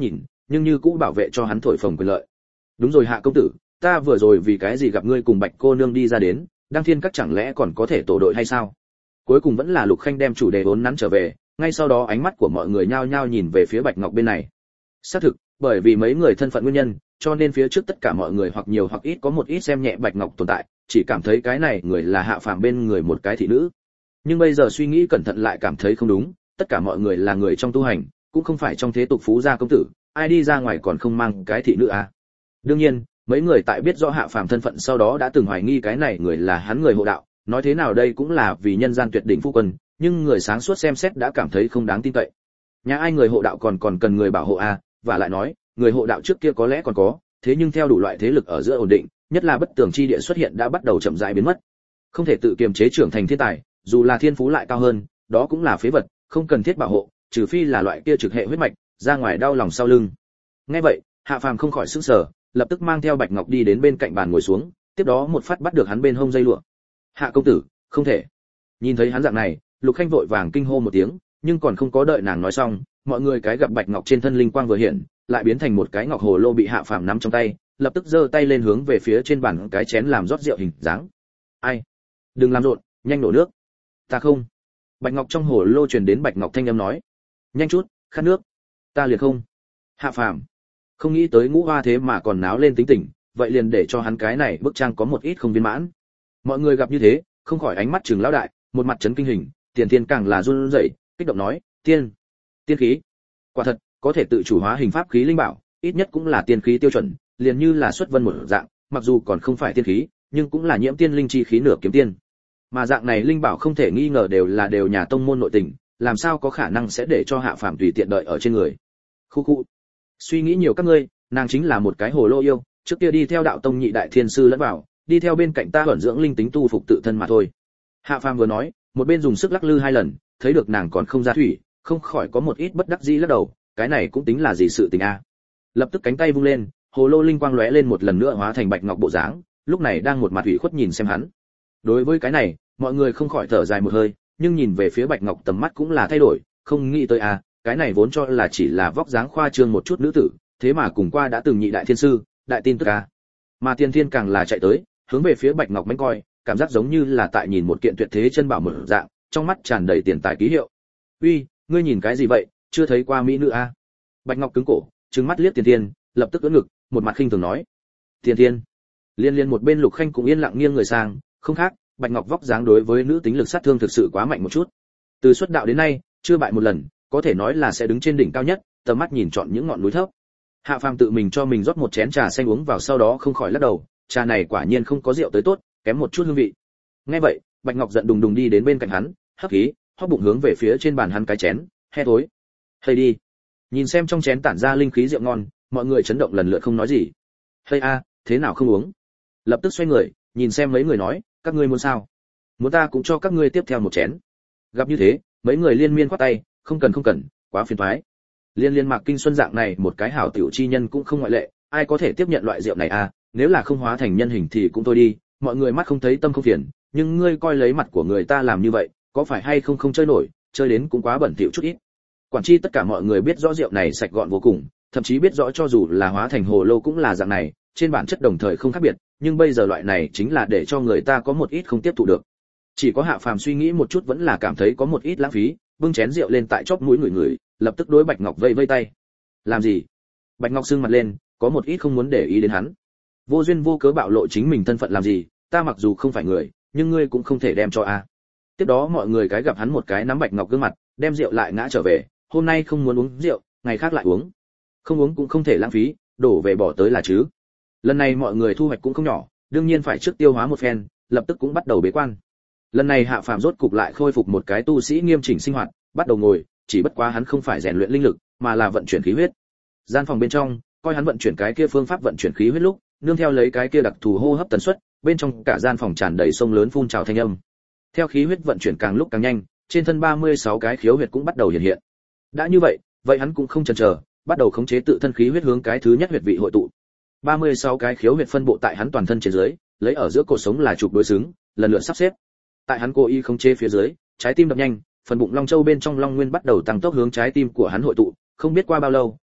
nhưng như cũ bảo vệ cho hắn thổi phồng quyền lợi. Đúng rồi Hạ công tử, ta vừa rồi vì cái gì gặp ngươi cùng Bạch cô nương đi ra đến, Đăng Thiên các chẳng lẽ còn có thể tổ đội hay sao? Cuối cùng vẫn là Lục Khanh đem chủ đề vốn nắn trở về, ngay sau đó ánh mắt của mọi người nhao nhao nhìn về phía Bạch Ngọc bên này. Xác thực, bởi vì mấy người thân phận nguyên nhân, cho nên phía trước tất cả mọi người hoặc nhiều hoặc ít có một ít xem nhẹ Bạch Ngọc tồn tại, chỉ cảm thấy cái này người là hạ phàm bên người một cái thị nữ. Nhưng bây giờ suy nghĩ cẩn thận lại cảm thấy không đúng, tất cả mọi người là người trong tu hành, cũng không phải trong thế tục phú gia công tử, ai đi ra ngoài còn không mang cái thị nữ à? Đương nhiên, mấy người tại biết rõ hạ phàm thân phận sau đó đã từng hoài nghi cái này người là hắn người hộ đạo, nói thế nào đây cũng là vì nhân gian tuyệt đỉnh phu quân, nhưng người sáng suốt xem xét đã cảm thấy không đáng tin cậy. Nhà ai người hộ đạo còn còn cần người bảo hộ à? Và lại nói, người hộ đạo trước kia có lẽ còn có, thế nhưng theo đủ loại thế lực ở giữa ổn định, nhất là bất tường chi địa xuất hiện đã bắt đầu chậm rãi biến mất. Không thể tự kiềm chế trưởng thành thiên tài, dù là thiên phú lại cao hơn, đó cũng là phế vật, không cần thiết bảo hộ, trừ phi là loại kia trực hệ huyết mạch, ra ngoài đau lòng sau lưng. Nghe vậy, Hạ Phàm không khỏi sửng sở, lập tức mang theo Bạch Ngọc đi đến bên cạnh bàn ngồi xuống, tiếp đó một phát bắt được hắn bên hông dây lụa. "Hạ công tử, không thể." Nhìn thấy hắn dạng này, Lục Khanh vội vàng kinh hô một tiếng, nhưng còn không có đợi nàng nói xong, mọi người cái gặp Bạch Ngọc trên thân linh quang vừa hiện, lại biến thành một cái ngọc hồ lô bị Hạ Phàm nắm trong tay, lập tức giơ tay lên hướng về phía trên bàn cái chén làm rót rượu hình dáng. "Ai? Đừng làm rộn, nhanh đổ nước." "Ta không." Bạch Ngọc trong hồ lô truyền đến Bạch Ngọc thanh âm nói. "Nhanh chút, khát nước." "Ta liền không." Hạ Phàm không nghĩ tới Ngũ Hoa thế mà còn náo lên tính tình, vậy liền để cho hắn cái này bức trang có một ít không viên mãn. Mọi người gặp như thế, không khỏi ánh mắt trừng lão đại, một mặt chấn kinh hình, Tiền Thiên càng là run rẩy, kích động nói, "Tiên, tiên khí." Quả thật, có thể tự chủ hóa hình pháp khí linh bảo, ít nhất cũng là tiên khí tiêu chuẩn, liền như là xuất vân một dạng, mặc dù còn không phải tiên khí, nhưng cũng là nhiễm tiên linh chi khí nửa kiếm tiên. Mà dạng này linh bảo không thể nghi ngờ đều là đều nhà tông môn nội tình, làm sao có khả năng sẽ để cho Hạ Phàm tùy tiện đợi ở trên người. Khu khu. Suy nghĩ nhiều các ngươi, nàng chính là một cái hồ lô yêu, trước kia đi theo đạo tông nhị đại thiên sư lẫn vào, đi theo bên cạnh ta ẩn dưỡng linh tính tu phục tự thân mà thôi. Hạ Phàm vừa nói, một bên dùng sức lắc lư hai lần, thấy được nàng còn không ra thủy, không khỏi có một ít bất đắc dĩ lắc đầu, cái này cũng tính là gì sự tình a. Lập tức cánh tay vung lên, hồ lô linh quang lóe lên một lần nữa hóa thành Bạch Ngọc bộ dáng, lúc này đang một mặt ủy khuất nhìn xem hắn. Đối với cái này, mọi người không khỏi thở dài một hơi, nhưng nhìn về phía Bạch Ngọc tầm mắt cũng là thay đổi, không nghĩ tới a, cái này vốn cho là chỉ là vóc dáng khoa trương một chút nữ tử, thế mà cùng qua đã từng nhị đại thiên sư, đại tin tức a. Mà Tiên Thiên càng là chạy tới, hướng về phía Bạch Ngọc mánh coi, cảm giác giống như là tại nhìn một kiện tuyệt thế chân bảo mở dạng, trong mắt tràn đầy tiền tài ký hiệu. "Uy, ngươi nhìn cái gì vậy, chưa thấy qua mỹ nữ a?" Bạch Ngọc cứng cổ, trừng mắt liếc Tiên Thiên, lập tức ưỡn ngực, một mặt khinh thường nói. "Tiên Thiên." Liên liên một bên Lục Khanh cũng yên lặng nghiêng người sang, không khác, Bạch Ngọc vóc dáng đối với nữ tính lực sát thương thực sự quá mạnh một chút. Từ xuất đạo đến nay, chưa bại một lần, có thể nói là sẽ đứng trên đỉnh cao nhất, tầm mắt nhìn trọn những ngọn núi thấp. Hạ Phàm tự mình cho mình rót một chén trà xanh uống vào sau đó không khỏi lắc đầu, trà này quả nhiên không có rượu tới tốt, kém một chút hương vị. Nghe vậy, Bạch Ngọc giận đùng đùng đi đến bên cạnh hắn, hấp khí, hóp bụng hướng về phía trên bàn hắn cái chén, he thối. "Hây đi." Nhìn xem trong chén tản ra linh khí rượu ngon, mọi người chấn động lần lượt không nói gì. "Hây a, thế nào không uống?" Lập tức xoay người, nhìn xem mấy người nói, "Các ngươi muốn sao? Muốn ta cũng cho các ngươi tiếp theo một chén." Gặp như thế, mấy người liên miên quát tay, "Không cần không cần, quá phiền toái." Liên liên Mạc Kinh Xuân dạng này một cái hảo tiểu chi nhân cũng không ngoại lệ, ai có thể tiếp nhận loại rượu này à, nếu là không hóa thành nhân hình thì cũng thôi đi, mọi người mắt không thấy tâm không phiền, nhưng ngươi coi lấy mặt của người ta làm như vậy, có phải hay không không chơi nổi, chơi đến cũng quá bẩn thỉu chút ít. Quản chi tất cả mọi người biết rõ rượu này sạch gọn vô cùng, thậm chí biết rõ cho dù là hóa thành hồ lô cũng là dạng này, trên bản chất đồng thời không khác biệt, nhưng bây giờ loại này chính là để cho người ta có một ít không tiếp thụ được. Chỉ có Hạ Phàm suy nghĩ một chút vẫn là cảm thấy có một ít lãng phí, bưng chén rượu lên tại chóp mũi người người, lập tức đối Bạch Ngọc vây vây tay. "Làm gì?" Bạch Ngọc sưng mặt lên, có một ít không muốn để ý đến hắn. Vô duyên vô cớ bạo lộ chính mình thân phận làm gì, ta mặc dù không phải người, nhưng ngươi cũng không thể đem cho a. Tiếp đó mọi người cái gặp hắn một cái nắm Bạch Ngọc gương mặt, đem rượu lại ngã trở về, hôm nay không muốn uống rượu, ngày khác lại uống. Không uống cũng không thể lãng phí, đổ về bỏ tới là chứ. Lần này mọi người thu hoạch cũng không nhỏ, đương nhiên phải trước tiêu hóa một phen, lập tức cũng bắt đầu bế quan. Lần này Hạ Phàm rốt cục lại khôi phục một cái tu sĩ nghiêm chỉnh sinh hoạt, bắt đầu ngồi, chỉ bất quá hắn không phải rèn luyện linh lực, mà là vận chuyển khí huyết. Gian phòng bên trong, coi hắn vận chuyển cái kia phương pháp vận chuyển khí huyết lúc, nương theo lấy cái kia đặc thù hô hấp tần suất, bên trong cả gian phòng tràn đầy sông lớn phun trào thanh âm. Theo khí huyết vận chuyển càng lúc càng nhanh, trên thân ba mươi sáu cái khiếu huyệt cũng bắt đầu hiện hiện. Đã như vậy, vậy hắn cũng không chần chờ, bắt đầu khống chế tự thân khí huyết hướng cái thứ nhất huyệt vị hội tụ. ba mươi sáu cái khiếu huyệt phân bộ tại hắn toàn thân trên dưới, lấy ở giữa cột sống là trục đối xứng, lần lượt sắp xếp. Tại hắn cố ý khống chế phía dưới, trái tim đập nhanh, phần bụng long châu bên trong long nguyên bắt đầu tăng tốc hướng trái tim của hắn hội tụ, không biết qua bao lâu,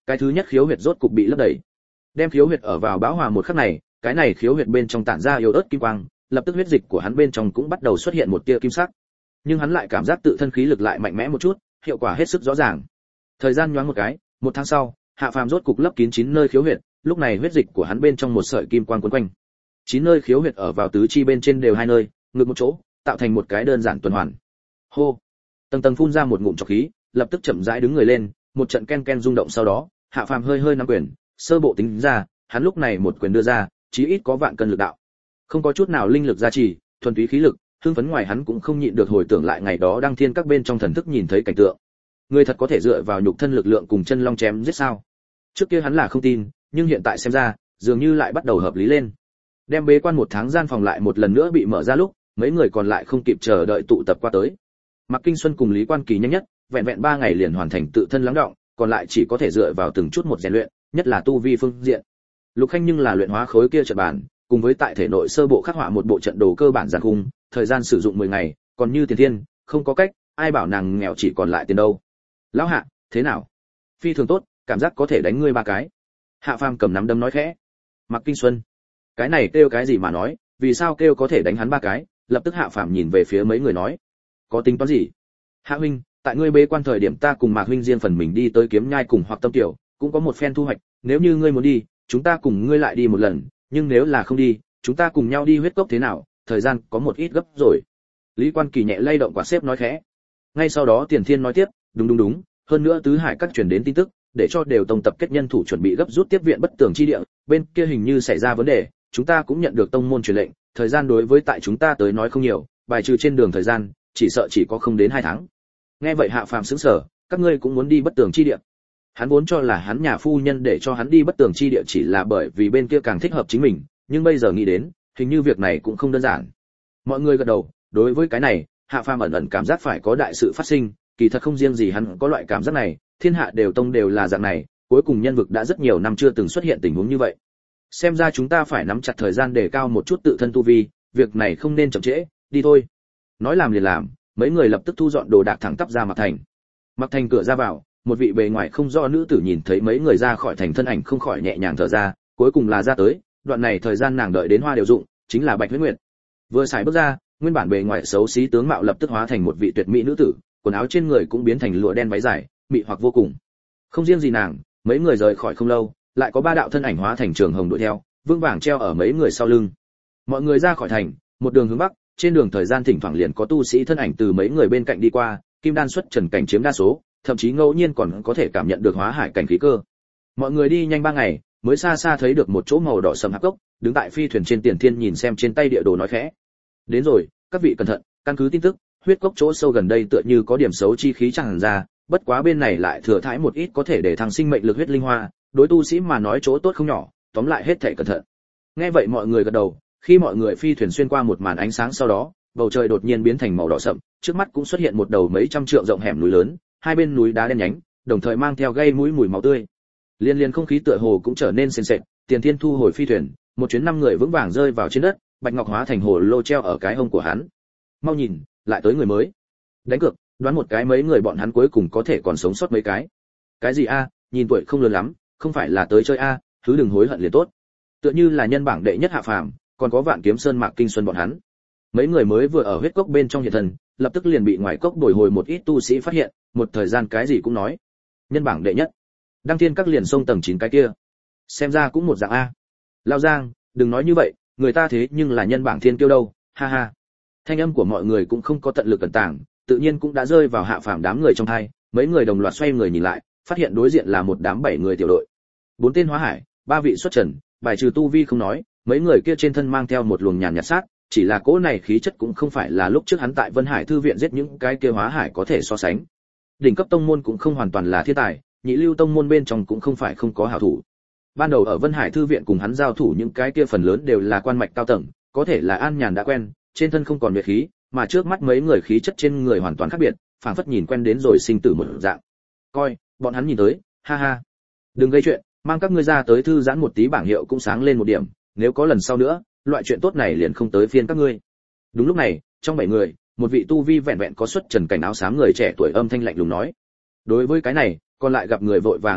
cái thứ nhất khiếu huyệt rốt cục bị lấp đầy. Đem khiếu huyệt ở vào bão hòa một khắc này, cái này khiếu huyệt bên trong tản ra yếu ớt kim quang, lập tức huyết dịch của hắn bên trong cũng bắt đầu xuất hiện một tia kim sắc. Nhưng hắn lại cảm giác tự thân khí lực lại mạnh mẽ một chút, hiệu quả hết sức rõ ràng. Thời gian nhoáng một cái, một tháng sau, Hạ Phàm rốt cục lấp kín chín nơi khiếu huyệt, lúc này huyết dịch của hắn bên trong một sợi kim quang quấn quanh. Chín nơi khiếu huyệt ở vào tứ chi bên trên đều hai nơi, ngược một chỗ, tạo thành một cái đơn giản tuần hoàn. Hô. Tầng tầng phun ra một ngụm trọc khí, lập tức chậm rãi đứng người lên, một trận ken ken rung động sau đó, Hạ Phàm hơi hơi nắm quyền, sơ bộ tính ra, hắn lúc này một quyền đưa ra, chí ít có vạn cân lực đạo. Không có chút nào linh lực gia trì, thuần túy khí lực, hưng phấn ngoài hắn cũng không nhịn được hồi tưởng lại ngày đó đăng thiên các bên trong thần thức nhìn thấy cảnh tượng. Người thật có thể dựa vào nhục thân lực lượng cùng chân long chém giết sao? Trước kia hắn là không tin, nhưng hiện tại xem ra, dường như lại bắt đầu hợp lý lên. Đem bế quan một tháng gian phòng lại một lần nữa bị mở ra lúc, mấy người còn lại không kịp chờ đợi tụ tập qua tới. Mạc Kinh Xuân cùng Lý Quan Kỳ nhanh nhất, vẹn vẹn ba ngày liền hoàn thành tự thân lắng đọng, còn lại chỉ có thể dựa vào từng chút một rèn luyện, nhất là tu vi phương diện. Lục Khanh nhưng là luyện hóa khối kia trận bản, cùng với tại thể nội sơ bộ khắc họa một bộ trận đồ cơ bản giản khung, thời gian sử dụng mười ngày, còn như tiền thiên, không có cách, ai bảo nàng nghèo chỉ còn lại tiền đâu. Lão Hạ, thế nào? Phi thường tốt, cảm giác có thể đánh ngươi ba cái. Hạ Phàm cầm nắm đấm nói khẽ. Mạc Kinh Xuân, cái này kêu cái gì mà nói, vì sao kêu có thể đánh hắn ba cái? Lập tức Hạ Phàm nhìn về phía mấy người nói, có tính toán gì? Hạ huynh, tại ngươi bế quan thời điểm ta cùng Mạc huynh riêng phần mình đi tới Kiếm Nhai cùng Hoặc Tâm Tiểu, cũng có một phen thu hoạch, nếu như ngươi muốn đi, chúng ta cùng ngươi lại đi một lần, nhưng nếu là không đi, chúng ta cùng nhau đi huyết cốc thế nào? Thời gian có một ít gấp rồi. Lý Quan Kỳ nhẹ lay động quả xếp nói khẽ. Ngay sau đó Tiền Thiên nói tiếp, đúng đúng đúng, hơn nữa tứ hải các truyền đến tin tức, để cho đều tông tập kết nhân thủ chuẩn bị gấp rút tiếp viện bất tường chi địa, bên kia hình như xảy ra vấn đề, chúng ta cũng nhận được tông môn truyền lệnh, thời gian đối với tại chúng ta tới nói không nhiều, bài trừ trên đường thời gian, chỉ sợ chỉ có không đến hai tháng. Nghe vậy Hạ Phàm sững sờ, các ngươi cũng muốn đi bất tường chi địa? Hắn vốn cho là hắn nhà phu nhân để cho hắn đi bất tường chi địa chỉ là bởi vì bên kia càng thích hợp chính mình, nhưng bây giờ nghĩ đến, hình như việc này cũng không đơn giản. Mọi người gật đầu, đối với cái này, Hạ Phàm ẩn ẩn cảm giác phải có đại sự phát sinh, kỳ thật không riêng gì hắn có loại cảm giác này, thiên hạ đều tông đều là dạng này, cuối cùng nhân vực đã rất nhiều năm chưa từng xuất hiện tình huống như vậy. Xem ra chúng ta phải nắm chặt thời gian để cao một chút tự thân tu vi, việc này không nên chậm trễ, đi thôi. Nói làm liền làm, mấy người lập tức thu dọn đồ đạc thẳng tắp ra Mạc Thành. Mạc Thành cửa ra vào, một vị bề ngoài không rõ nữ tử nhìn thấy mấy người ra khỏi thành thân ảnh không khỏi nhẹ nhàng thở ra, cuối cùng là ra tới, đoạn này thời gian nàng đợi đến hoa đều dụng, chính là Bạch Huyết Nguyệt. Vừa xài bước ra, nguyên bản bề ngoài xấu xí tướng mạo lập tức hóa thành một vị tuyệt mỹ nữ tử, quần áo trên người cũng biến thành lụa đen váy dài, mị hoặc vô cùng. Không riêng gì nàng, mấy người rời khỏi không lâu, lại có ba đạo thân ảnh hóa thành trường hồng đuổi theo, vương vàng treo ở mấy người sau lưng. Mọi người ra khỏi thành, một đường hướng bắc, trên đường thời gian thỉnh thoảng liền có tu sĩ thân ảnh từ mấy người bên cạnh đi qua, kim đan xuất trần cảnh chiếm đa số, thậm chí ngẫu nhiên còn có thể cảm nhận được hóa hải cảnh khí cơ. Mọi người đi nhanh ba ngày, mới xa xa thấy được một chỗ màu đỏ sẫm hạp cốc, đứng tại phi thuyền trên Tiền Thiên nhìn xem trên tay địa đồ nói khẽ. Đến rồi, các vị cẩn thận, căn cứ tin tức, huyết cốc chỗ sâu gần đây tựa như có điểm xấu chi khí tràn ra, bất quá bên này lại thừa thãi một ít có thể để thăng sinh mệnh lực huyết linh hoa, đối tu sĩ mà nói chỗ tốt không nhỏ, tóm lại hết thảy cẩn thận. Nghe vậy mọi người gật đầu, khi mọi người phi thuyền xuyên qua một màn ánh sáng sau đó, bầu trời đột nhiên biến thành màu đỏ sậm, trước mắt cũng xuất hiện một đầu mấy trăm trượng rộng hẻm núi lớn, hai bên núi đá đen nhánh, đồng thời mang theo gây mũi mùi máu tươi. Liên liên không khí tựa hồ cũng trở nên sền sệt, Tiền Thiên thu hồi phi thuyền, một chuyến năm người vững vàng rơi vào trên đất, bạch ngọc hóa thành hồ lô treo ở cái hông của hắn. Mau nhìn, lại tới người mới. Đánh cược, đoán một cái mấy người bọn hắn cuối cùng có thể còn sống sót mấy cái. Cái gì a, nhìn tuổi không lớn lắm, không phải là tới chơi a, thứ đừng hối hận liền tốt. Tựa như là nhân bảng đệ nhất Hạ Phàm, còn có Vạn Kiếm Sơn Mạc Kinh Xuân bọn hắn. Mấy người mới vừa ở huyết cốc bên trong hiện thần, lập tức liền bị ngoài cốc bồi hồi một ít tu sĩ phát hiện, một thời gian cái gì cũng nói. Nhân bảng đệ nhất. Đăng Thiên các liền xông tầng chín cái kia. Xem ra cũng một dạng a. Lao Giang, đừng nói như vậy, người ta thế nhưng là nhân bảng thiên kiêu đâu, ha ha. Thanh âm của mọi người cũng không có tận lực cẩn tàng, tự nhiên cũng đã rơi vào Hạ Phàm đám người trong tai, mấy người đồng loạt xoay người nhìn lại, phát hiện đối diện là một đám bảy người tiểu đội. Bốn tên hóa hải, ba vị xuất trần, bài trừ tu vi không nói, mấy người kia trên thân mang theo một luồng nhàn nhạt sát, chỉ là cỗ này khí chất cũng không phải là lúc trước hắn tại Vân Hải thư viện giết những cái kia hóa hải có thể so sánh. Đỉnh cấp tông môn cũng không hoàn toàn là thiên tài, nhị lưu tông môn bên trong cũng không phải không có hảo thủ. Ban đầu ở Vân Hải thư viện cùng hắn giao thủ những cái kia phần lớn đều là quan mạch cao tầng, có thể là an nhàn đã quen, trên thân không còn nguyệt khí, mà trước mắt mấy người khí chất trên người hoàn toàn khác biệt, phảng phất nhìn quen đến rồi sinh tử một dạng. Coi, bọn hắn nhìn tới, ha ha. Đừng gây chuyện, mang các ngươi ra tới thư giãn một tí, bảng hiệu cũng sáng lên một điểm, nếu có lần sau nữa, loại chuyện tốt này liền không tới phiên các ngươi. Đúng lúc này, trong bảy người, một vị tu vi vẹn vẹn có xuất trần cảnh áo xám người trẻ tuổi âm thanh lạnh lùng nói. Đối với cái này, còn lại gặp người vội vàng im miệng,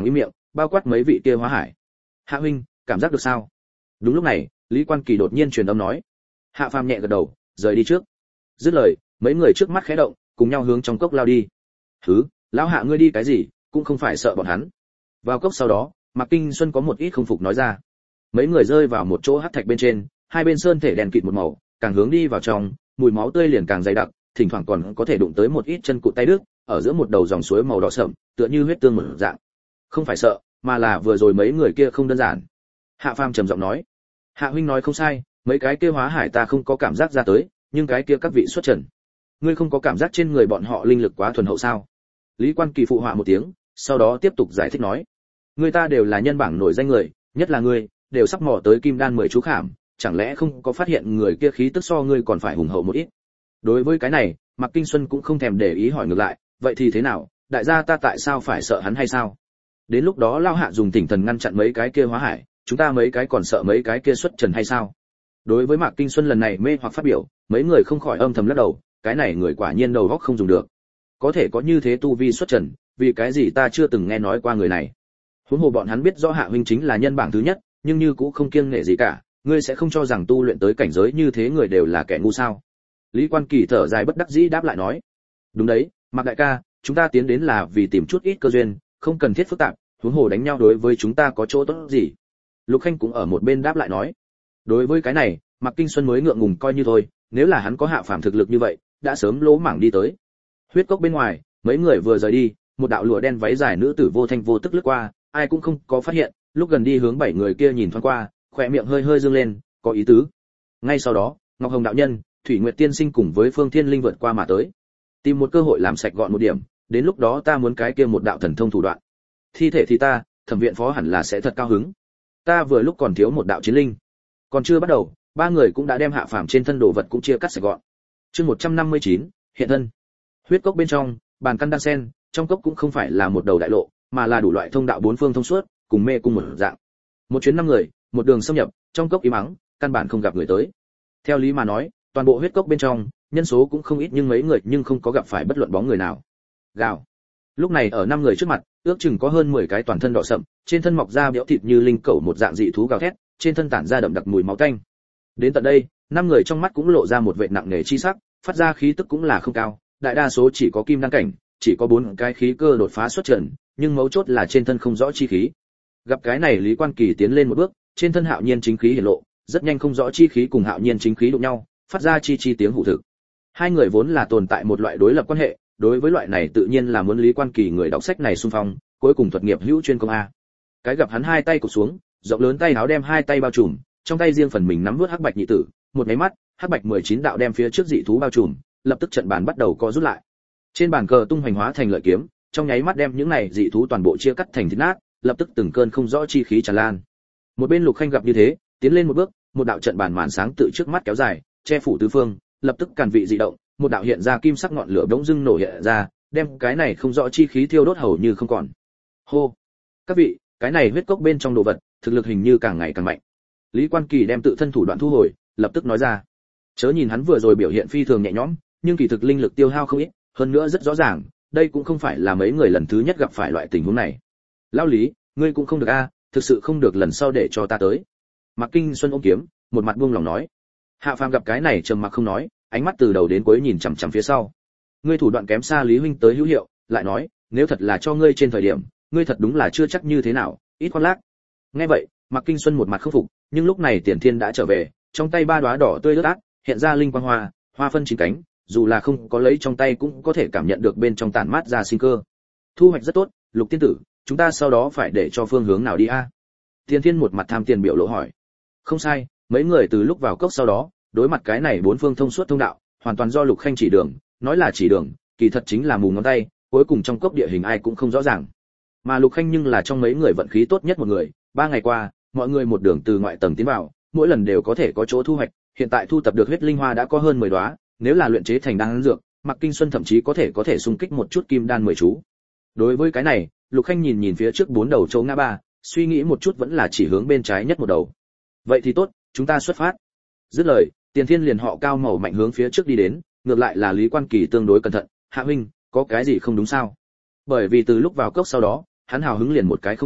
bao quát mấy vị kia hóa hải. Hạ huynh, cảm giác được sao? Đúng lúc này, Lý Quan Kỳ đột nhiên truyền âm nói. Hạ Phàm nhẹ gật đầu, rời đi trước. Dứt lời, mấy người trước mắt khẽ động, cùng nhau hướng trong cốc lao đi. Hứ, lão Hạ ngươi đi cái gì, cũng không phải sợ bọn hắn. Vào cốc sau đó, Mạc Kinh Xuân có một ít không phục nói ra. Mấy người rơi vào một chỗ hắc thạch bên trên, hai bên sơn thể đèn kịt một màu, càng hướng đi vào trong, mùi máu tươi liền càng dày đặc, thỉnh thoảng còn có thể đụng tới một ít chân cụt tay đứt, ở giữa một đầu dòng suối màu đỏ sẫm, tựa như huyết tương một dạng. Không phải sợ, mà là vừa rồi mấy người kia không đơn giản. Hạ Phàm trầm giọng nói. Hạ huynh nói không sai, mấy cái kia hóa hải ta không có cảm giác ra tới, nhưng cái kia các vị xuất trần, ngươi không có cảm giác trên người bọn họ linh lực quá thuần hậu sao? Lý Quan Kỳ phụ họa một tiếng, sau đó tiếp tục giải thích nói. Người ta đều là nhân bảng nổi danh người, nhất là ngươi, đều sắp mò tới kim đan mười chú khảm, chẳng lẽ không có phát hiện người kia khí tức so ngươi còn phải hùng hậu một ít? Đối với cái này, Mạc Kinh Xuân cũng không thèm để ý hỏi ngược lại, vậy thì thế nào, đại gia ta tại sao phải sợ hắn hay sao? Đến lúc đó Lao Hạ dùng Tỉnh Thần ngăn chặn mấy cái kia hóa hải, chúng ta mấy cái còn sợ mấy cái kia xuất trần hay sao? Đối với Mạc Kinh Xuân lần này mê hoặc phát biểu, mấy người không khỏi âm thầm lắc đầu, cái này người quả nhiên đầu óc không dùng được. Có thể có như thế tu vi xuất trần, vì cái gì ta chưa từng nghe nói qua người này. Huống hồ bọn hắn biết rõ Hạ huynh chính là nhân bảng thứ nhất, nhưng như cũng không kiêng nể gì cả, ngươi sẽ không cho rằng tu luyện tới cảnh giới như thế người đều là kẻ ngu sao? Lý Quan Kỳ thở dài bất đắc dĩ đáp lại nói. Đúng đấy, Mạc đại ca, chúng ta tiến đến là vì tìm chút ít cơ duyên, không cần thiết phức tạp, huống hồ đánh nhau đối với chúng ta có chỗ tốt gì? Lục Khanh cũng ở một bên đáp lại nói. Đối với cái này, Mạc Kinh Xuân mới ngượng ngùng coi như thôi, nếu là hắn có Hạ Phàm thực lực như vậy, đã sớm lỗ mảng đi tới. Huyết cốc bên ngoài, mấy người vừa rời đi, một đạo lụa đen váy dài nữ tử vô thanh vô tức lướt qua, ai cũng không có phát hiện, lúc gần đi hướng bảy người kia nhìn thoáng qua, khóe miệng hơi hơi dương lên, có ý tứ. Ngay sau đó, Ngọc Hồng đạo nhân, Thủy Nguyệt tiên sinh cùng với Phương Thiên Linh vượt qua mà tới, tìm một cơ hội làm sạch gọn một điểm, đến lúc đó ta muốn cái kia một đạo thần thông thủ đoạn. Thi thể thì ta, thẩm viện phó hẳn là sẽ thật cao hứng. Ta vừa lúc còn thiếu một đạo chiến linh. Còn chưa bắt đầu, ba người cũng đã đem Hạ Phàm trên thân đồ vật cũng chia cắt sạch gọn. Chương một trăm năm mươi chín, hiện thân. Huyết cốc bên trong, bàn căn đan sen, trong cốc cũng không phải là một đầu đại lộ, mà là đủ loại thông đạo bốn phương thông suốt, cùng mê cung một dạng. Một chuyến năm người, một đường xâm nhập, trong cốc im ắng, căn bản không gặp người tới. Theo lý mà nói, toàn bộ huyết cốc bên trong, nhân số cũng không ít nhưng mấy người nhưng không có gặp phải bất luận bóng người nào. Gào. Lúc này ở năm người trước mặt, ước chừng có hơn mười cái toàn thân đỏ sậm, trên thân mọc ra béo thịt như linh cẩu một dạng dị thú gào thét, trên thân tản ra đậm đặc mùi máu tanh. Đến tận đây, năm người trong mắt cũng lộ ra một vệt nặng nề chi sắc, phát ra khí tức cũng là không cao, đại đa số chỉ có kim đan cảnh, chỉ có bốn cái khí cơ đột phá xuất trận, nhưng mấu chốt là trên thân không rõ chi khí. Gặp cái này Lý Quan Kỳ tiến lên một bước, trên thân Hạo Nhiên chính khí hiển lộ, rất nhanh không rõ chi khí cùng Hạo Nhiên chính khí đụng nhau, phát ra chi chi tiếng hủ thực. Hai người vốn là tồn tại một loại đối lập quan hệ, đối với loại này tự nhiên là muốn Lý Quan Kỳ người đọc sách này xung phong, cuối cùng thuật nghiệp hữu chuyên công a. Cái gặp hắn hai tay cụp xuống, rộng lớn tay áo đem hai tay bao trùm, trong tay riêng phần mình nắm vút hắc bạch nhị tử, một cái mắt, hắc bạch mười chín đạo đem phía trước dị thú bao trùm, lập tức trận bàn bắt đầu co rút lại. Trên bàn cờ tung hoành hóa thành lợi kiếm, trong nháy mắt đem những này dị thú toàn bộ chia cắt thành thịt nát, lập tức từng cơn không rõ chi khí tràn lan. Một bên Lục Khanh gặp như thế, tiến lên một bước, một đạo trận bàn màn sáng tự trước mắt kéo dài, che phủ tứ phương, lập tức càn vị dị động, một đạo hiện ra kim sắc ngọn lửa bỗng dưng nổ hiện ra, đem cái này không rõ chi khí thiêu đốt hầu như không còn. Hô, các vị, cái này huyết cốc bên trong đồ vật, thực lực hình như càng ngày càng mạnh. Lý Quan Kỳ đem tự thân thủ đoạn thu hồi, lập tức nói ra. Chớ nhìn hắn vừa rồi biểu hiện phi thường nhẹ nhõm, nhưng kỳ thực linh lực tiêu hao không ít, hơn nữa rất rõ ràng, đây cũng không phải là mấy người lần thứ nhất gặp phải loại tình huống này. Lão Lý, ngươi cũng không được a, thực sự không được lần sau để cho ta tới. Mạc Kinh Xuân ôm kiếm, một mặt buông lòng nói. Hạ Phàm gặp cái này trầm mặc không nói, ánh mắt từ đầu đến cuối nhìn chằm chằm phía sau. Ngươi thủ đoạn kém xa Lý huynh tới hữu hiệu, lại nói, nếu thật là cho ngươi trên thời điểm, ngươi thật đúng là chưa chắc như thế nào, ít khoan lác. Nghe vậy, Mạc Kinh Xuân một mặt khâm phục, nhưng lúc này Tiền Thiên đã trở về, trong tay ba đóa đỏ tươi lướt át, hiện ra linh quang hoa, hoa phân chín cánh, dù là không có lấy trong tay cũng có thể cảm nhận được bên trong tàn mát ra sinh cơ. Thu hoạch rất tốt, Lục tiên tử, chúng ta sau đó phải để cho phương hướng nào đi a? Tiền Thiên một mặt tham tiền biểu lộ hỏi. Không sai, mấy người từ lúc vào cốc sau đó, đối mặt cái này bốn phương thông suốt thông đạo, hoàn toàn do Lục Khanh chỉ đường, nói là chỉ đường, kỳ thật chính là mù ngón tay, cuối cùng trong cốc địa hình ai cũng không rõ ràng. Mà Lục Khanh nhưng là trong mấy người vận khí tốt nhất một người, ba ngày qua, mọi người một đường từ ngoại tầng tiến vào, mỗi lần đều có thể có chỗ thu hoạch, hiện tại thu tập được huyết linh hoa đã có hơn mười đóa, nếu là luyện chế thành đan dược, Mạc Kinh Xuân thậm chí có thể có thể xung kích một chút kim đan mười chú. Đối với cái này, Lục Khanh nhìn nhìn phía trước bốn đầu chỗ ngã ba, suy nghĩ một chút vẫn là chỉ hướng bên trái nhất một đầu. Vậy thì tốt, chúng ta xuất phát. Dứt lời, Tiền Thiên liền họ cao màu mạnh hướng phía trước đi đến, ngược lại là Lý Quan Kỳ tương đối cẩn thận, "Hạ huynh, có cái gì không đúng sao?" Bởi vì từ lúc vào cốc sau đó, hắn hào hứng liền một cái không cao,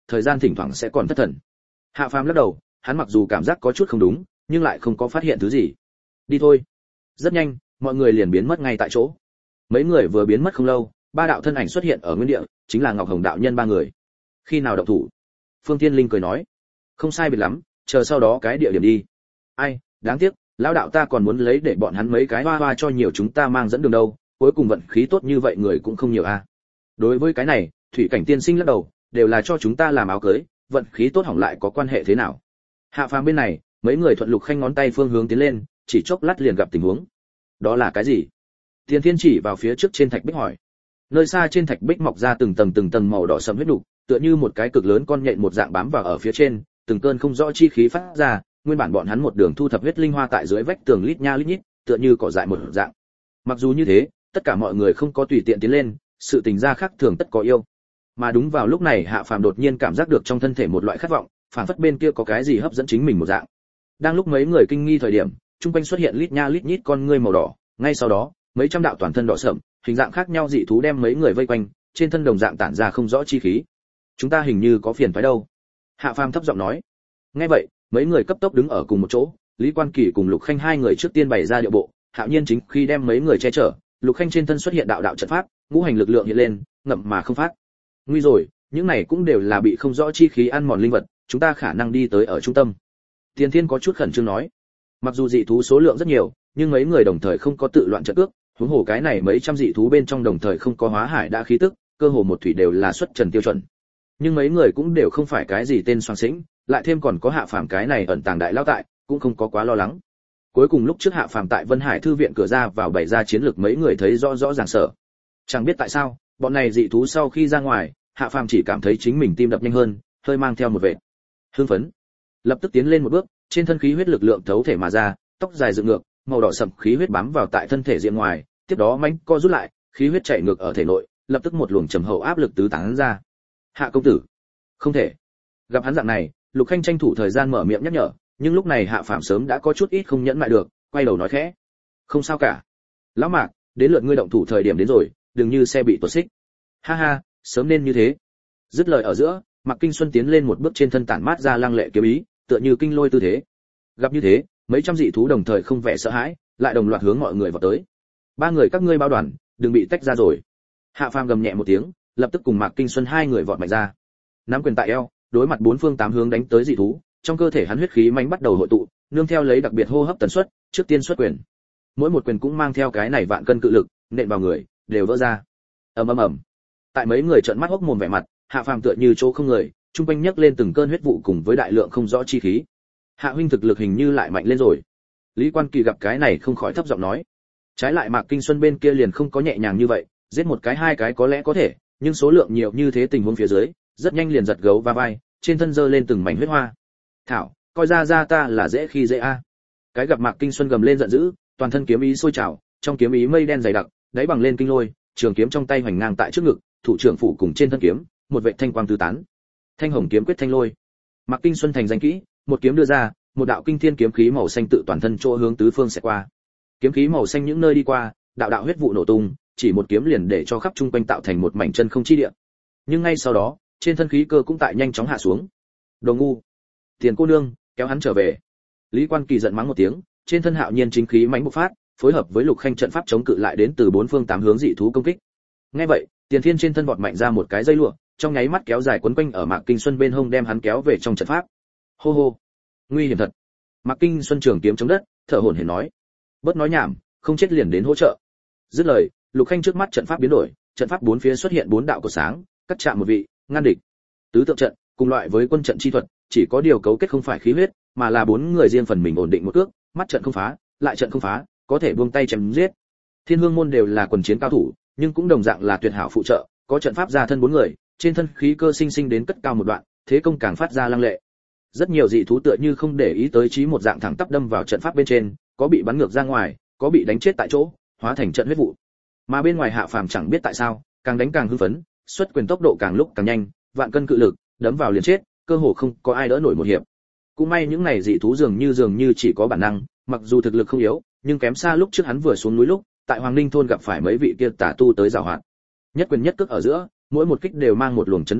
thời gian thỉnh thoảng sẽ còn thất thần. Hạ Phàm lắc đầu, hắn mặc dù cảm giác có chút không đúng, nhưng lại không có phát hiện thứ gì. Đi thôi. Rất nhanh, mọi người liền biến mất ngay tại chỗ. Mấy người vừa biến mất không lâu, ba đạo thân ảnh xuất hiện ở nguyên địa, chính là Ngọc Hồng đạo nhân ba người. Khi nào động thủ? Phương Thiên Linh cười nói, không sai biệt lắm, chờ sau đó cái địa điểm đi. Ai, đáng tiếc, lão đạo ta còn muốn lấy để bọn hắn mấy cái hoa hoa cho nhiều chúng ta mang dẫn đường đâu, cuối cùng vận khí tốt như vậy người cũng không nhiều a. À. Đối với cái này, Thủy Cảnh tiên sinh lắc đầu, đều là cho chúng ta làm áo cưới, vận khí tốt hỏng lại có quan hệ thế nào? Hạ Phàm bên này, mấy người thuận Lục Khanh ngón tay phương hướng tiến lên, chỉ chốc lát liền gặp tình huống. Đó là cái gì? Tiền Thiên chỉ vào phía trước trên thạch bích hỏi. Nơi xa trên thạch bích mọc ra từng tầng từng tầng màu đỏ sẫm huyết nục, tựa như một cái cực lớn con nhện một dạng bám vào ở phía trên, từng cơn không rõ chi khí phát ra, nguyên bản bọn hắn một đường thu thập huyết linh hoa tại dưới vách tường lít nha lít nhít, tựa như cỏ dại một dạng. Mặc dù như thế, tất cả mọi người không có tùy tiện tiến lên, sự tình gia khác thường tất có yêu. Mà đúng vào lúc này Hạ Phàm đột nhiên cảm giác được trong thân thể một loại khát vọng, phản phất bên kia có cái gì hấp dẫn chính mình một dạng. Đang lúc mấy người kinh nghi thời điểm, trung quanh xuất hiện lít nha lít nhít con ngươi màu đỏ, ngay sau đó, mấy trăm đạo toàn thân đỏ sẫm, hình dạng khác nhau dị thú đem mấy người vây quanh, trên thân đồng dạng tản ra không rõ chi khí. Chúng ta hình như có phiền phái đâu. Hạ Phàm thấp giọng nói. Nghe vậy, mấy người cấp tốc đứng ở cùng một chỗ, Lý Quan Kỳ cùng Lục Khanh hai người trước tiên bày ra điệu bộ, Hạo Nhiên chính khi đem mấy người che chở, Lục Khanh trên thân xuất hiện đạo đạo trận pháp, ngũ hành lực lượng hiện lên, ngậm mà không phát. Nguy rồi, những này cũng đều là bị không rõ chi khí ăn mòn linh vật, chúng ta khả năng đi tới ở trung tâm. Tiền Thiên có chút khẩn trương nói. Mặc dù dị thú số lượng rất nhiều, nhưng mấy người đồng thời không có tự loạn trận cước, huống hồ cái này mấy trăm dị thú bên trong đồng thời không có hóa hải đã khí tức, cơ hồ một thủy đều là xuất trần tiêu chuẩn. Nhưng mấy người cũng đều không phải cái gì tên soàng xĩnh, lại thêm còn có Hạ Phàm cái này ẩn tàng đại lao tại, cũng không có quá lo lắng. Cuối cùng lúc trước Hạ Phàm tại Vân Hải thư viện cửa ra vào bày ra chiến lược mấy người thấy rõ rõ ràng sợ. Chẳng biết tại sao, bọn này dị thú sau khi ra ngoài, Hạ Phàm chỉ cảm thấy chính mình tim đập nhanh hơn, hơi mang theo một vẻ hưng phấn. Lập tức tiến lên một bước, trên thân khí huyết lực lượng thấu thể mà ra, tóc dài dựng ngược, màu đỏ sậm khí huyết bám vào tại thân thể diện ngoài, tiếp đó mãnh co rút lại, khí huyết chảy ngược ở thể nội, lập tức một luồng trầm hậu áp lực tứ tán ra. Hạ công tử, không thể. Gặp hắn dạng này, Lục Khanh tranh thủ thời gian mở miệng nhắc nhở, nhưng lúc này Hạ Phàm sớm đã có chút ít không nhẫn lại được, quay đầu nói khẽ, không sao cả. Lão Mạc, đến lượt ngươi động thủ thời điểm đến rồi, đừng như xe bị tuột xích. Ha ha, sớm nên như thế. Dứt lời ở giữa, Mạc Kinh Xuân tiến lên một bước, trên thân tản mát ra lăng lệ kiếm ý, tựa như kinh lôi tư thế. Gặp như thế, mấy trăm dị thú đồng thời không vẻ sợ hãi, lại đồng loạt hướng mọi người vào tới. Ba người các ngươi bao đoàn, đừng bị tách ra rồi. Hạ Phàm gầm nhẹ một tiếng, lập tức cùng Mạc Kinh Xuân hai người vọt mạnh ra. Nắm quyền tại eo, đối mặt bốn phương tám hướng đánh tới dị thú, trong cơ thể hắn huyết khí mãnh bắt đầu hội tụ, nương theo lấy đặc biệt hô hấp tần suất, trước tiên xuất quyền. Mỗi một quyền cũng mang theo cái này vạn cân cự lực, nện vào người, đều vỡ ra. Ầm ầm ầm. Tại mấy người trợn mắt hốc mồm vẻ mặt, Hạ Phàm tựa như chỗ không người, trung quanh nhấc lên từng cơn huyết vụ cùng với đại lượng không rõ chi khí. Hạ huynh thực lực hình như lại mạnh lên rồi. Lý Quan Kỳ gặp cái này không khỏi thấp giọng nói. Trái lại Mạc Kinh Xuân bên kia liền không có nhẹ nhàng như vậy, giết một cái hai cái có lẽ có thể, nhưng số lượng nhiều như thế tình huống phía dưới, rất nhanh liền giật gấu va vai, trên thân giơ lên từng mảnh huyết hoa. Thảo, coi ra ra ta là dễ khi dễ a. Cái gặp Mạc Kinh Xuân gầm lên giận dữ, toàn thân kiếm ý sôi trào, trong kiếm ý mây đen dày đặc, đáy bằng lên kinh lôi, trường kiếm trong tay hoành ngang tại trước ngực, thủ trưởng phủ cùng trên thân kiếm, một vệt thanh quang tứ tán. Thanh hồng kiếm quyết thanh lôi. Mạc Kinh Xuân thành danh kỹ, một kiếm đưa ra, một đạo kinh thiên kiếm khí màu xanh tự toàn thân chỗ hướng tứ phương sẽ qua. Kiếm khí màu xanh những nơi đi qua, đạo đạo huyết vụ nổ tung, chỉ một kiếm liền để cho khắp trung quanh tạo thành một mảnh chân không chi địa. Nhưng ngay sau đó, trên thân khí cơ cũng tại nhanh chóng hạ xuống. Đồ ngu, Tiền cô nương, kéo hắn trở về. Lý Quan Kỳ giận mắng một tiếng, trên thân Hạo Nhiên chính khí mãnh bộc phát, phối hợp với Lục Khanh trận pháp chống cự lại đến từ bốn phương tám hướng dị thú công kích. Nghe vậy, Tiền Thiên trên thân vọt mạnh ra một cái dây lụa, trong nháy mắt kéo dài quấn quanh ở Mạc Kinh Xuân bên hông đem hắn kéo về trong trận pháp. Hô hô, nguy hiểm thật. Mạc Kinh Xuân trường kiếm chống đất, thở hổn hển nói, bớt nói nhảm, không chết liền đến hỗ trợ. Dứt lời, Lục Khanh trước mắt trận pháp biến đổi, trận pháp bốn phía xuất hiện bốn đạo cột sáng, cắt chạm một vị, ngăn địch. Tứ tượng trận, cùng loại với quân trận chi thuật, chỉ có điều cấu kết không phải khí huyết, mà là bốn người riêng phần mình ổn định một cước, mắt trận không phá, lại trận không phá, có thể buông tay chém giết. Thiên Hương môn đều là quần chiến cao thủ, nhưng cũng đồng dạng là tuyệt hảo phụ trợ, có trận pháp ra thân bốn người, trên thân khí cơ sinh sinh đến cất cao một đoạn, thế công càng phát ra lăng lệ. Rất nhiều dị thú tựa như không để ý tới trí một dạng thẳng tắp đâm vào trận pháp bên trên, có bị bắn ngược ra ngoài, có bị đánh chết tại chỗ, hóa thành trận huyết vụ. Mà bên ngoài Hạ Phàm chẳng biết tại sao, càng đánh càng hưng phấn, xuất quyền tốc độ càng lúc càng nhanh, vạn cân cự lực, đấm vào liền chết, cơ hồ không có ai đỡ nổi một hiệp. Cũng may những này dị thú dường như dường như chỉ có bản năng, mặc dù thực lực không yếu, nhưng kém xa lúc trước hắn vừa xuống núi lúc, tại Hoàng Ninh thôn gặp phải mấy vị kia tà tu tới giảo hoạt. Nhất quyền nhất cước ở giữa, mỗi một kích đều mang một luồng chấn động lực,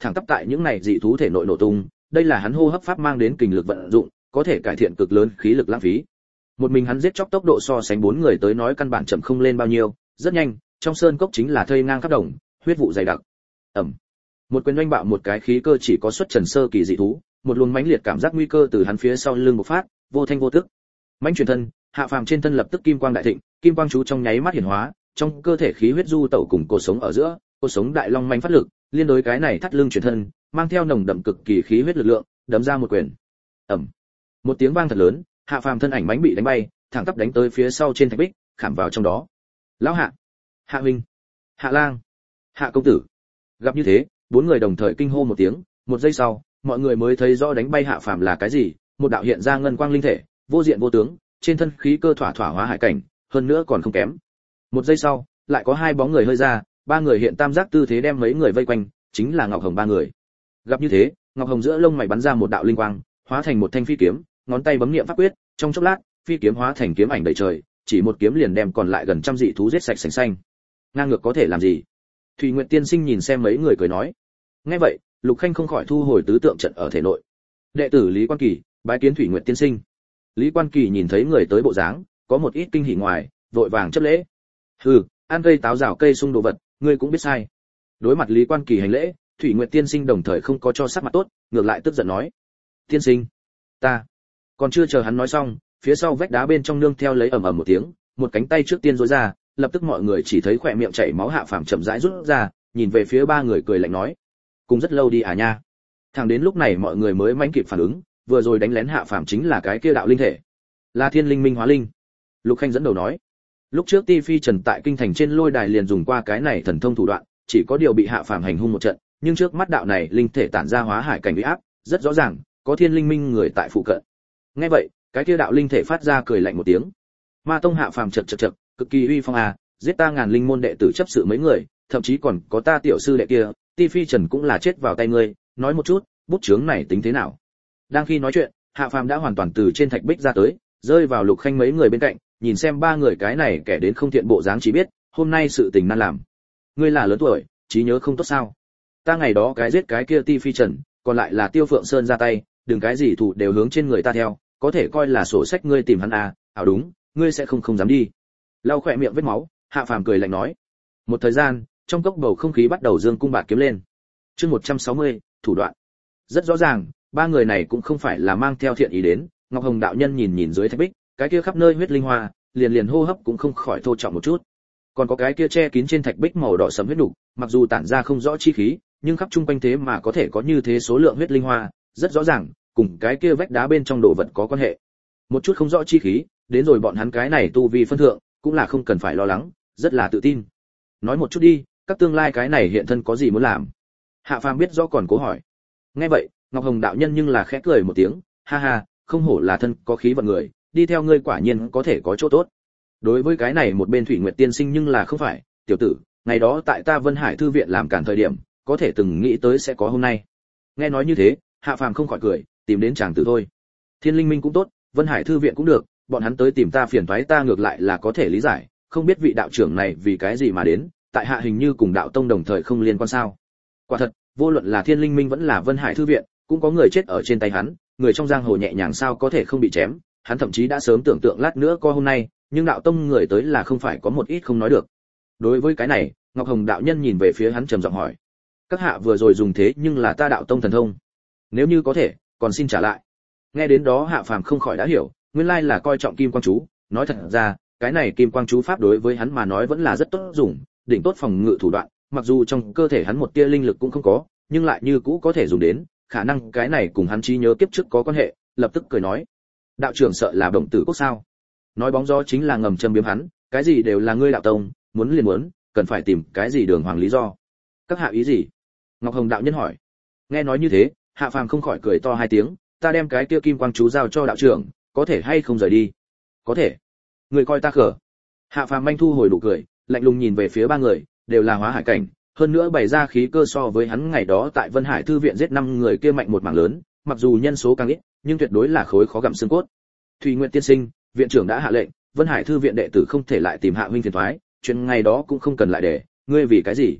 thẳng tắp tại những này dị thú thể nội nổ tung, đây là hắn hô hấp pháp mang đến kình lực vận dụng, có thể cải thiện cực lớn khí lực lãng phí. Một mình hắn giết chóc tốc độ so sánh bốn người tới nói căn bản chậm không lên bao nhiêu, rất nhanh, trong sơn cốc chính là thây ngang khắp đồng, huyết vụ dày đặc. Ầm. Một quyền oanh bạo một cái khí cơ chỉ có xuất trần sơ kỳ dị thú, một luồng mãnh liệt cảm giác nguy cơ từ hắn phía sau lưng bộc phát, vô thanh vô tức. Mãnh truyền thân, Hạ Phàm trên thân lập tức kim quang đại thịnh, kim quang chú trong nháy mắt hiển hóa, trong cơ thể khí huyết du tẩu cùng cột sống ở giữa, cột sống đại long manh phát lực, liên đối cái này thắt lưng truyền thân, mang theo nồng đậm cực kỳ khí huyết lực lượng, đấm ra một quyền. Ầm. Một tiếng vang thật lớn, Hạ Phàm thân ảnh mãnh bị đánh bay, thẳng tắp đánh tới phía sau trên thạch bích, khảm vào trong đó. Lão Hạ, Hạ huynh, Hạ lang, Hạ công tử. Gặp như thế, bốn người đồng thời kinh hô một tiếng, một giây sau, mọi người mới thấy rõ đánh bay Hạ Phàm là cái gì, một đạo hiện ra ngân quang linh thể, vô diện vô tướng, trên thân khí cơ thỏa thỏa hóa hải cảnh, hơn nữa còn không kém. Một giây sau, lại có hai bóng người hơi ra, ba người hiện tam giác tư thế đem mấy người vây quanh, chính là Ngọc Hồng ba người. Gặp như thế, Ngọc Hồng giữa lông mày bắn ra một đạo linh quang, hóa thành một thanh phi kiếm, ngón tay bấm niệm pháp quyết, trong chốc lát, phi kiếm hóa thành kiếm ảnh đầy trời, chỉ một kiếm liền đem còn lại gần trăm dị thú giết sạch sành xanh. Ngang ngược có thể làm gì? Thủy Nguyệt tiên sinh nhìn xem mấy người cười nói. Nghe vậy, Lục Khanh không khỏi thu hồi tứ tượng trận ở thể nội. Đệ tử Lý Quan Kỳ, bái kiến Thủy Nguyệt tiên sinh. Lý Quan Kỳ nhìn thấy người tới bộ dáng, có một ít kinh hỉ ngoài, vội vàng chấp lễ. Hừ, ăn cây táo rào cây sung đồ vật, ngươi cũng biết sai. Đối mặt Lý Quan Kỳ hành lễ, Thủy Nguyệt tiên sinh đồng thời không có cho sắc mặt tốt, ngược lại tức giận nói: "Tiên sinh, ta..." Còn chưa chờ hắn nói xong, phía sau vách đá bên trong nương theo lấy ầm ầm một tiếng, một cánh tay trước tiên rối ra, lập tức mọi người chỉ thấy khỏe miệng chảy máu Hạ Phàm chậm rãi rút ra, nhìn về phía ba người cười lạnh nói: "Cùng rất lâu đi à nha." Thẳng đến lúc này mọi người mới mãnh kịp phản ứng, vừa rồi đánh lén Hạ Phàm chính là cái kia đạo linh thể, là Thiên Linh Minh Hóa Linh. Lục Khanh dẫn đầu nói, lúc trước Ti Phi Trần tại kinh thành trên lôi đài liền dùng qua cái này thần thông thủ đoạn, chỉ có điều bị Hạ Phàm hành hung một trận, nhưng trước mắt đạo này linh thể tản ra hóa hải cảnh uy áp, rất rõ ràng, có Thiên Linh Minh người tại phụ cận. Nghe vậy, cái kia đạo linh thể phát ra cười lạnh một tiếng. Ma tông Hạ Phàm chậc chậc chậc, cực kỳ uy phong à, giết ta ngàn linh môn đệ tử chấp sự mấy người, thậm chí còn có ta tiểu sư đệ kia, Ti Phi Trần cũng là chết vào tay ngươi, nói một chút, bút chướng này tính thế nào? Đang khi nói chuyện, Hạ Phàm đã hoàn toàn từ trên thạch bích ra tới, rơi vào Lục Khanh mấy người bên cạnh, nhìn xem ba người cái này kẻ đến không thiện bộ dáng chỉ biết, hôm nay sự tình nan làm. Ngươi là lớn tuổi, trí nhớ không tốt sao? Ta ngày đó cái giết cái kia Ti Phi Trần, còn lại là Tiêu Phượng Sơn ra tay, đừng cái gì thủ đều hướng trên người ta theo, có thể coi là sổ sách ngươi tìm hắn à, ảo đúng, ngươi sẽ không không dám đi. Lau khỏe miệng vết máu, Hạ Phàm cười lạnh nói. Một thời gian, trong cốc bầu không khí bắt đầu dương cung bạt kiếm lên. Chương một trăm sáu mươi, thủ đoạn. Rất rõ ràng, ba người này cũng không phải là mang theo thiện ý đến, Ngọc Hồng đạo nhân nhìn nhìn dưới thạch bích, cái kia khắp nơi huyết linh hoa, liền liền hô hấp cũng không khỏi thô trọng một chút. Còn có cái kia che kín trên thạch bích màu đỏ sẫm huyết nục, mặc dù tản ra không rõ chi khí, nhưng khắp chung quanh thế mà có thể có như thế số lượng huyết linh hoa, rất rõ ràng, cùng cái kia vách đá bên trong đồ vật có quan hệ. Một chút không rõ chi khí, đến rồi bọn hắn cái này tu vi phân thượng, cũng là không cần phải lo lắng, rất là tự tin. Nói một chút đi, các tương lai cái này hiện thân có gì muốn làm? Hạ Phàm biết rõ còn cố hỏi. Nghe vậy, Ngọc Hồng đạo nhân nhưng là khẽ cười một tiếng, ha ha, không hổ là thân có khí vận người, đi theo ngươi quả nhiên có thể có chỗ tốt. Đối với cái này một bên Thủy Nguyệt tiên sinh nhưng là không phải, tiểu tử, ngày đó tại ta Vân Hải thư viện làm cản thời điểm, có thể từng nghĩ tới sẽ có hôm nay. Nghe nói như thế, Hạ Phàm không khỏi cười, tìm đến chàng tử thôi. Thiên Linh Minh cũng tốt, Vân Hải thư viện cũng được, bọn hắn tới tìm ta phiền toái ta ngược lại là có thể lý giải, không biết vị đạo trưởng này vì cái gì mà đến, tại hạ hình như cùng đạo tông đồng thời không liên quan sao? Quả thật, vô luận là Thiên Linh Minh vẫn là Vân Hải thư viện, cũng có người chết ở trên tay hắn, người trong giang hồ nhẹ nhàng sao có thể không bị chém, hắn thậm chí đã sớm tưởng tượng lát nữa có hôm nay, nhưng đạo tông người tới là không phải có một ít không nói được. Đối với cái này, Ngọc Hồng đạo nhân nhìn về phía hắn trầm giọng hỏi: các hạ vừa rồi dùng thế nhưng là ta đạo tông thần thông, nếu như có thể, còn xin trả lại. Nghe đến đó Hạ Phàm không khỏi đã hiểu, nguyên lai là coi trọng kim quang chú, nói thật ra, cái này kim quang chú pháp đối với hắn mà nói vẫn là rất tốt dùng, đỉnh tốt phòng ngự thủ đoạn, mặc dù trong cơ thể hắn một tia linh lực cũng không có, nhưng lại như cũ có thể dùng đến, khả năng cái này cùng hắn trí nhớ kiếp trước có quan hệ, lập tức cười nói: đạo trưởng sợ là đồng tử quốc sao? Nói bóng gió chính là ngầm châm biếm hắn, cái gì đều là ngươi đạo tông, muốn liền muốn, cần phải tìm cái gì đường hoàng lý do. Các hạ ý gì? Ngọc Hồng đạo nhân hỏi. Nghe nói như thế, Hạ Phàm không khỏi cười to hai tiếng, ta đem cái kia kim quang chú giao cho đạo trưởng, có thể hay không rời đi? Có thể. Người coi ta khở. Hạ Phàm manh thu hồi nụ cười, lạnh lùng nhìn về phía ba người, đều là hóa hải cảnh, hơn nữa bày ra khí cơ so với hắn ngày đó tại Vân Hải thư viện giết năm người kia mạnh một mảng lớn, mặc dù nhân số càng ít, nhưng tuyệt đối là khối khó gặm xương cốt. Thủy Nguyệt tiên sinh, viện trưởng đã hạ lệnh, Vân Hải thư viện đệ tử không thể lại tìm Hạ huynh phiền toái, chuyện ngày đó cũng không cần lại để, ngươi vì cái gì?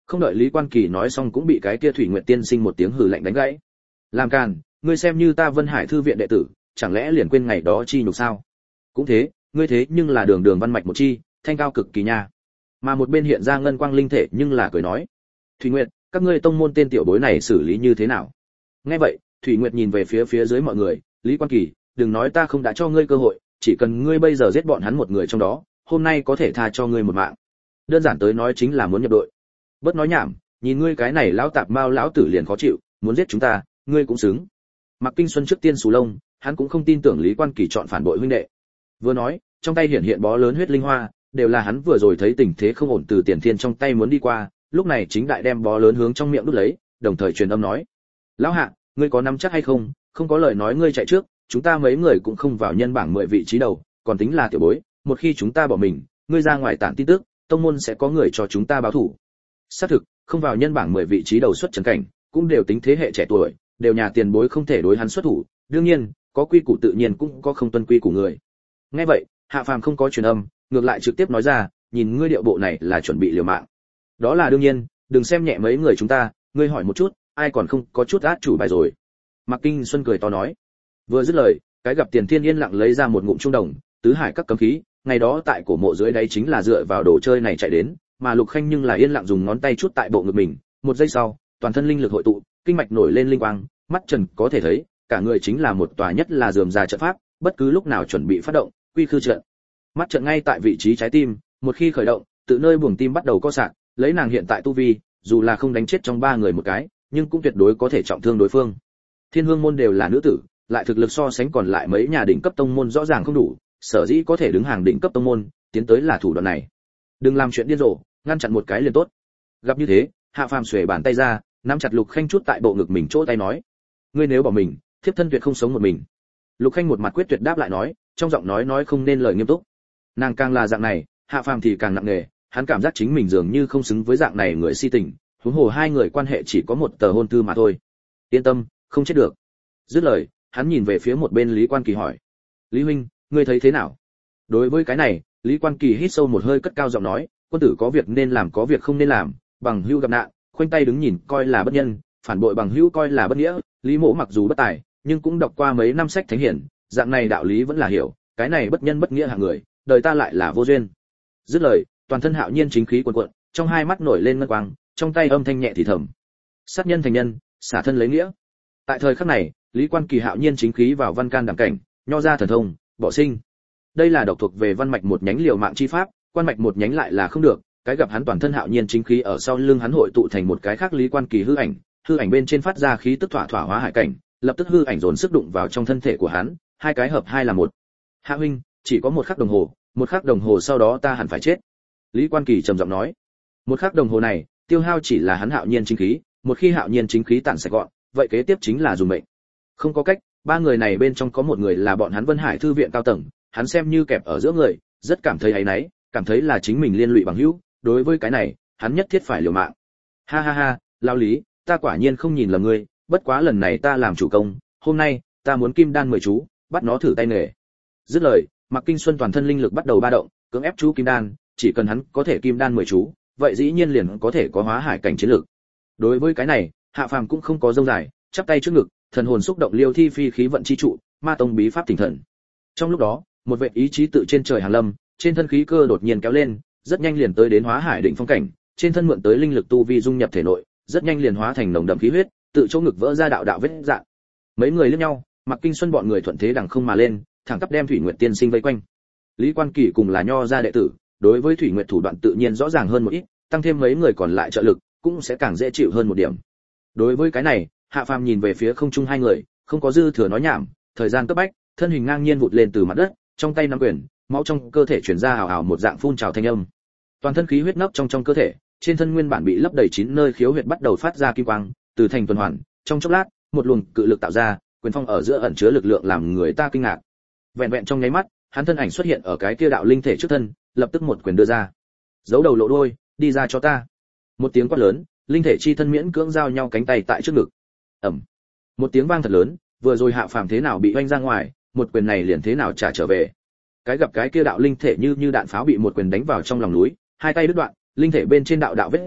Không đợi Lý Quan Kỳ nói xong cũng bị cái kia Thủy Nguyệt tiên sinh một tiếng hừ lạnh đánh gãy. Làm càn, ngươi xem như ta Vân Hải thư viện đệ tử, chẳng lẽ liền quên ngày đó chi nhục sao? Cũng thế, ngươi thế nhưng là đường đường văn mạch một chi, thanh cao cực kỳ nha. Mà một bên hiện ra ngân quang linh thể nhưng là cười nói, Thủy Nguyệt, các ngươi tông môn tên tiểu bối này xử lý như thế nào? Nghe vậy, Thủy Nguyệt nhìn về phía phía dưới mọi người, Lý Quan Kỳ, đừng nói ta không đã cho ngươi cơ hội, chỉ cần ngươi bây giờ giết bọn hắn một người trong đó, hôm nay có thể tha cho ngươi một mạng. Đơn giản tới nói chính là muốn nhập đội. Bớt nói nhảm, nhìn ngươi cái này lão tạp mao lão tử liền khó chịu, muốn giết chúng ta, ngươi cũng xứng. Mạc Kinh Xuân trước tiên sù lông, hắn cũng không tin tưởng Lý Quan Kỳ chọn phản bội huynh đệ. Vừa nói, trong tay hiện hiện bó lớn huyết linh hoa, đều là hắn vừa rồi thấy tình thế không ổn từ Tiền Thiên trong tay muốn đi qua, lúc này chính đại đem bó lớn hướng trong miệng đút lấy, đồng thời truyền âm nói: "Lão hạ, ngươi có nắm chắc hay không? Không có lời nói ngươi chạy trước, chúng ta mấy người cũng không vào nhân bảng mười vị trí đầu, còn tính là tiểu bối, một khi chúng ta bỏ mình, ngươi ra ngoài tản tin tức, tông môn sẽ có người cho chúng ta báo thủ." Xác thực, không vào nhân bảng mười vị trí đầu xuất trần cảnh, cũng đều tính thế hệ trẻ tuổi, đều nhà tiền bối không thể đối hắn xuất thủ, đương nhiên, có quy củ tự nhiên cũng có không tuân quy của người. Nghe vậy, Hạ Phàm không có truyền âm, ngược lại trực tiếp nói ra, nhìn ngươi điệu bộ này là chuẩn bị liều mạng. Đó là đương nhiên, đừng xem nhẹ mấy người chúng ta, ngươi hỏi một chút, ai còn không có chút át chủ bài rồi. Mạc Kinh Xuân cười to nói. Vừa dứt lời, cái gặp Tiền Thiên yên lặng lấy ra một ngụm trung đồng, tứ hải các cấm khí, ngày đó tại cổ mộ dưới đáy chính là dựa vào đồ chơi này chạy đến, mà Lục Khanh nhưng là yên lặng dùng ngón tay chút tại bộ ngực mình, một giây sau, toàn thân linh lực hội tụ, kinh mạch nổi lên linh quang, mắt trần có thể thấy, cả người chính là một tòa nhất là rườm rà trận pháp, bất cứ lúc nào chuẩn bị phát động, quy khư trận. Mắt trận ngay tại vị trí trái tim, một khi khởi động, tự nơi buồng tim bắt đầu co sạc, lấy nàng hiện tại tu vi, dù là không đánh chết trong ba người một cái, nhưng cũng tuyệt đối có thể trọng thương đối phương. Thiên Hương môn đều là nữ tử, lại thực lực so sánh còn lại mấy nhà đỉnh cấp tông môn rõ ràng không đủ, sở dĩ có thể đứng hàng đỉnh cấp tông môn, tiến tới là thủ đoạn này. Đừng làm chuyện điên rồ, ngăn chặn một cái liền tốt. Gặp như thế, Hạ Phàm xuề bàn tay ra, nắm chặt Lục Khanh chút tại bộ ngực mình chỗ tay nói: "Ngươi nếu bỏ mình, thiếp thân tuyệt không sống một mình." Lục Khanh một mặt quyết tuyệt đáp lại nói, trong giọng nói nói không nên lời nghiêm túc. Nàng càng là dạng này, Hạ Phàm thì càng nặng nề, hắn cảm giác chính mình dường như không xứng với dạng này người si tình, huống hồ hai người quan hệ chỉ có một tờ hôn thư mà thôi. Yên tâm, không chết được. Dứt lời, hắn nhìn về phía một bên Lý Quan Kỳ hỏi: "Lý huynh, ngươi thấy thế nào?" Đối với cái này, Lý Quan Kỳ hít sâu một hơi cất cao giọng nói: "Quân tử có việc nên làm có việc không nên làm, bằng hữu gặp nạn, khoanh tay đứng nhìn coi là bất nhân, phản bội bằng hữu coi là bất nghĩa." Lý Mỗ mặc dù bất tài, nhưng cũng đọc qua mấy năm sách thánh hiển, dạng này đạo lý vẫn là hiểu, cái này bất nhân bất nghĩa hạng người, đời ta lại là vô duyên. Dứt lời, toàn thân Hạo Nhiên chính khí cuồn cuộn, trong hai mắt nổi lên ngân quang, trong tay âm thanh nhẹ thì thầm: "Sát nhân thành nhân, xả thân lấy nghĩa." Tại thời khắc này, Lý Quan Kỳ Hạo Nhiên chính khí vào văn can đảm cảnh, nho ra thần thông, bỏ sinh. Đây là độc thuộc về văn mạch một nhánh liều mạng chi pháp, quan mạch một nhánh lại là không được, cái gặp hắn toàn thân Hạo Nhiên chính khí ở sau lưng hắn hội tụ thành một cái khác Lý Quan Kỳ hư ảnh, hư ảnh bên trên phát ra khí tức thỏa thỏa hóa hải cảnh, lập tức hư ảnh dồn sức đụng vào trong thân thể của hắn, hai cái hợp hai là một. "Hạ huynh, chỉ có một khắc đồng hồ, một khắc đồng hồ sau đó ta hẳn phải chết." Lý Quan Kỳ trầm giọng nói. Một khắc đồng hồ này, tiêu hao chỉ là hắn Hạo Nhiên chính khí, một khi Hạo Nhiên chính khí tản sạch gọn, vậy kế tiếp chính là dùng mệnh. Không có cách, ba người này bên trong có một người là bọn hắn Vân Hải thư viện cao tầng, hắn xem như kẹp ở giữa người, rất cảm thấy áy náy, cảm thấy là chính mình liên lụy bằng hữu, đối với cái này, hắn nhất thiết phải liều mạng. "Ha ha ha, lão Lý, ta quả nhiên không nhìn lầm ngươi, bất quá lần này ta làm chủ công, hôm nay, ta muốn kim đan mười chú, bắt nó thử tay nghề." Dứt lời, Mạc Kinh Xuân toàn thân linh lực bắt đầu ba động, cưỡng ép chú kim đan, chỉ cần hắn có thể kim đan mười chú, vậy dĩ nhiên liền có thể có hóa hải cảnh chiến lược. Đối với cái này, Hạ Phàm cũng không có dông dài, chắp tay trước ngực, thần hồn xúc động liêu thi phi khí vận chi trụ, ma tông bí pháp tỉnh thần. Trong lúc đó, một vệ ý chí tự trên trời hàng lâm, trên thân khí cơ đột nhiên kéo lên, rất nhanh liền tới đến hóa hải định phong cảnh, trên thân mượn tới linh lực tu vi dung nhập thể nội, rất nhanh liền hóa thành nồng đậm khí huyết, tự chỗ ngực vỡ ra đạo đạo vết rạn. Mấy người liếc nhau, Mạc Kinh Xuân bọn người thuận thế đằng không mà lên, thẳng tắp đem Thủy Nguyệt tiên sinh vây quanh. Lý Quan Kỳ cùng là nho gia đệ tử, đối với Thủy Nguyệt thủ đoạn tự nhiên rõ ràng hơn một ít, tăng thêm mấy người còn lại trợ lực, cũng sẽ càng dễ chịu hơn một điểm. Đối với cái này, Hạ Phàm nhìn về phía không trung hai người, không có dư thừa nói nhảm, thời gian cấp bách, thân hình ngang nhiên vụt lên từ mặt đất, trong tay nắm quyền, máu trong cơ thể truyền ra ảo ảo một dạng phun trào thanh âm. Toàn thân khí huyết nốc trong trong cơ thể, trên thân nguyên bản bị lấp đầy chín nơi khiếu huyệt bắt đầu phát ra kim quang, từ thành tuần hoàn, trong chốc lát, một luồng cự lực tạo ra, quyền phong ở giữa ẩn chứa lực lượng làm người ta kinh ngạc. Vẹn vẹn trong nháy mắt, hắn thân ảnh xuất hiện ở cái kia đạo linh thể trước thân, lập tức một quyền đưa ra. Giấu đầu lộ đuôi, đi ra cho ta. Một tiếng quát lớn, linh thể chi thân miễn cưỡng giao nhau cánh tay tại trước ngực. Ầm. Một tiếng vang thật lớn, vừa rồi Hạ Phàm thế nào bị oanh ra ngoài, một quyền này liền thế nào trả trở về. Cái gặp cái kia đạo linh thể như như đạn pháo bị một quyền đánh vào trong lòng núi, hai tay đứt đoạn, linh thể bên trên đạo đạo vết rạn,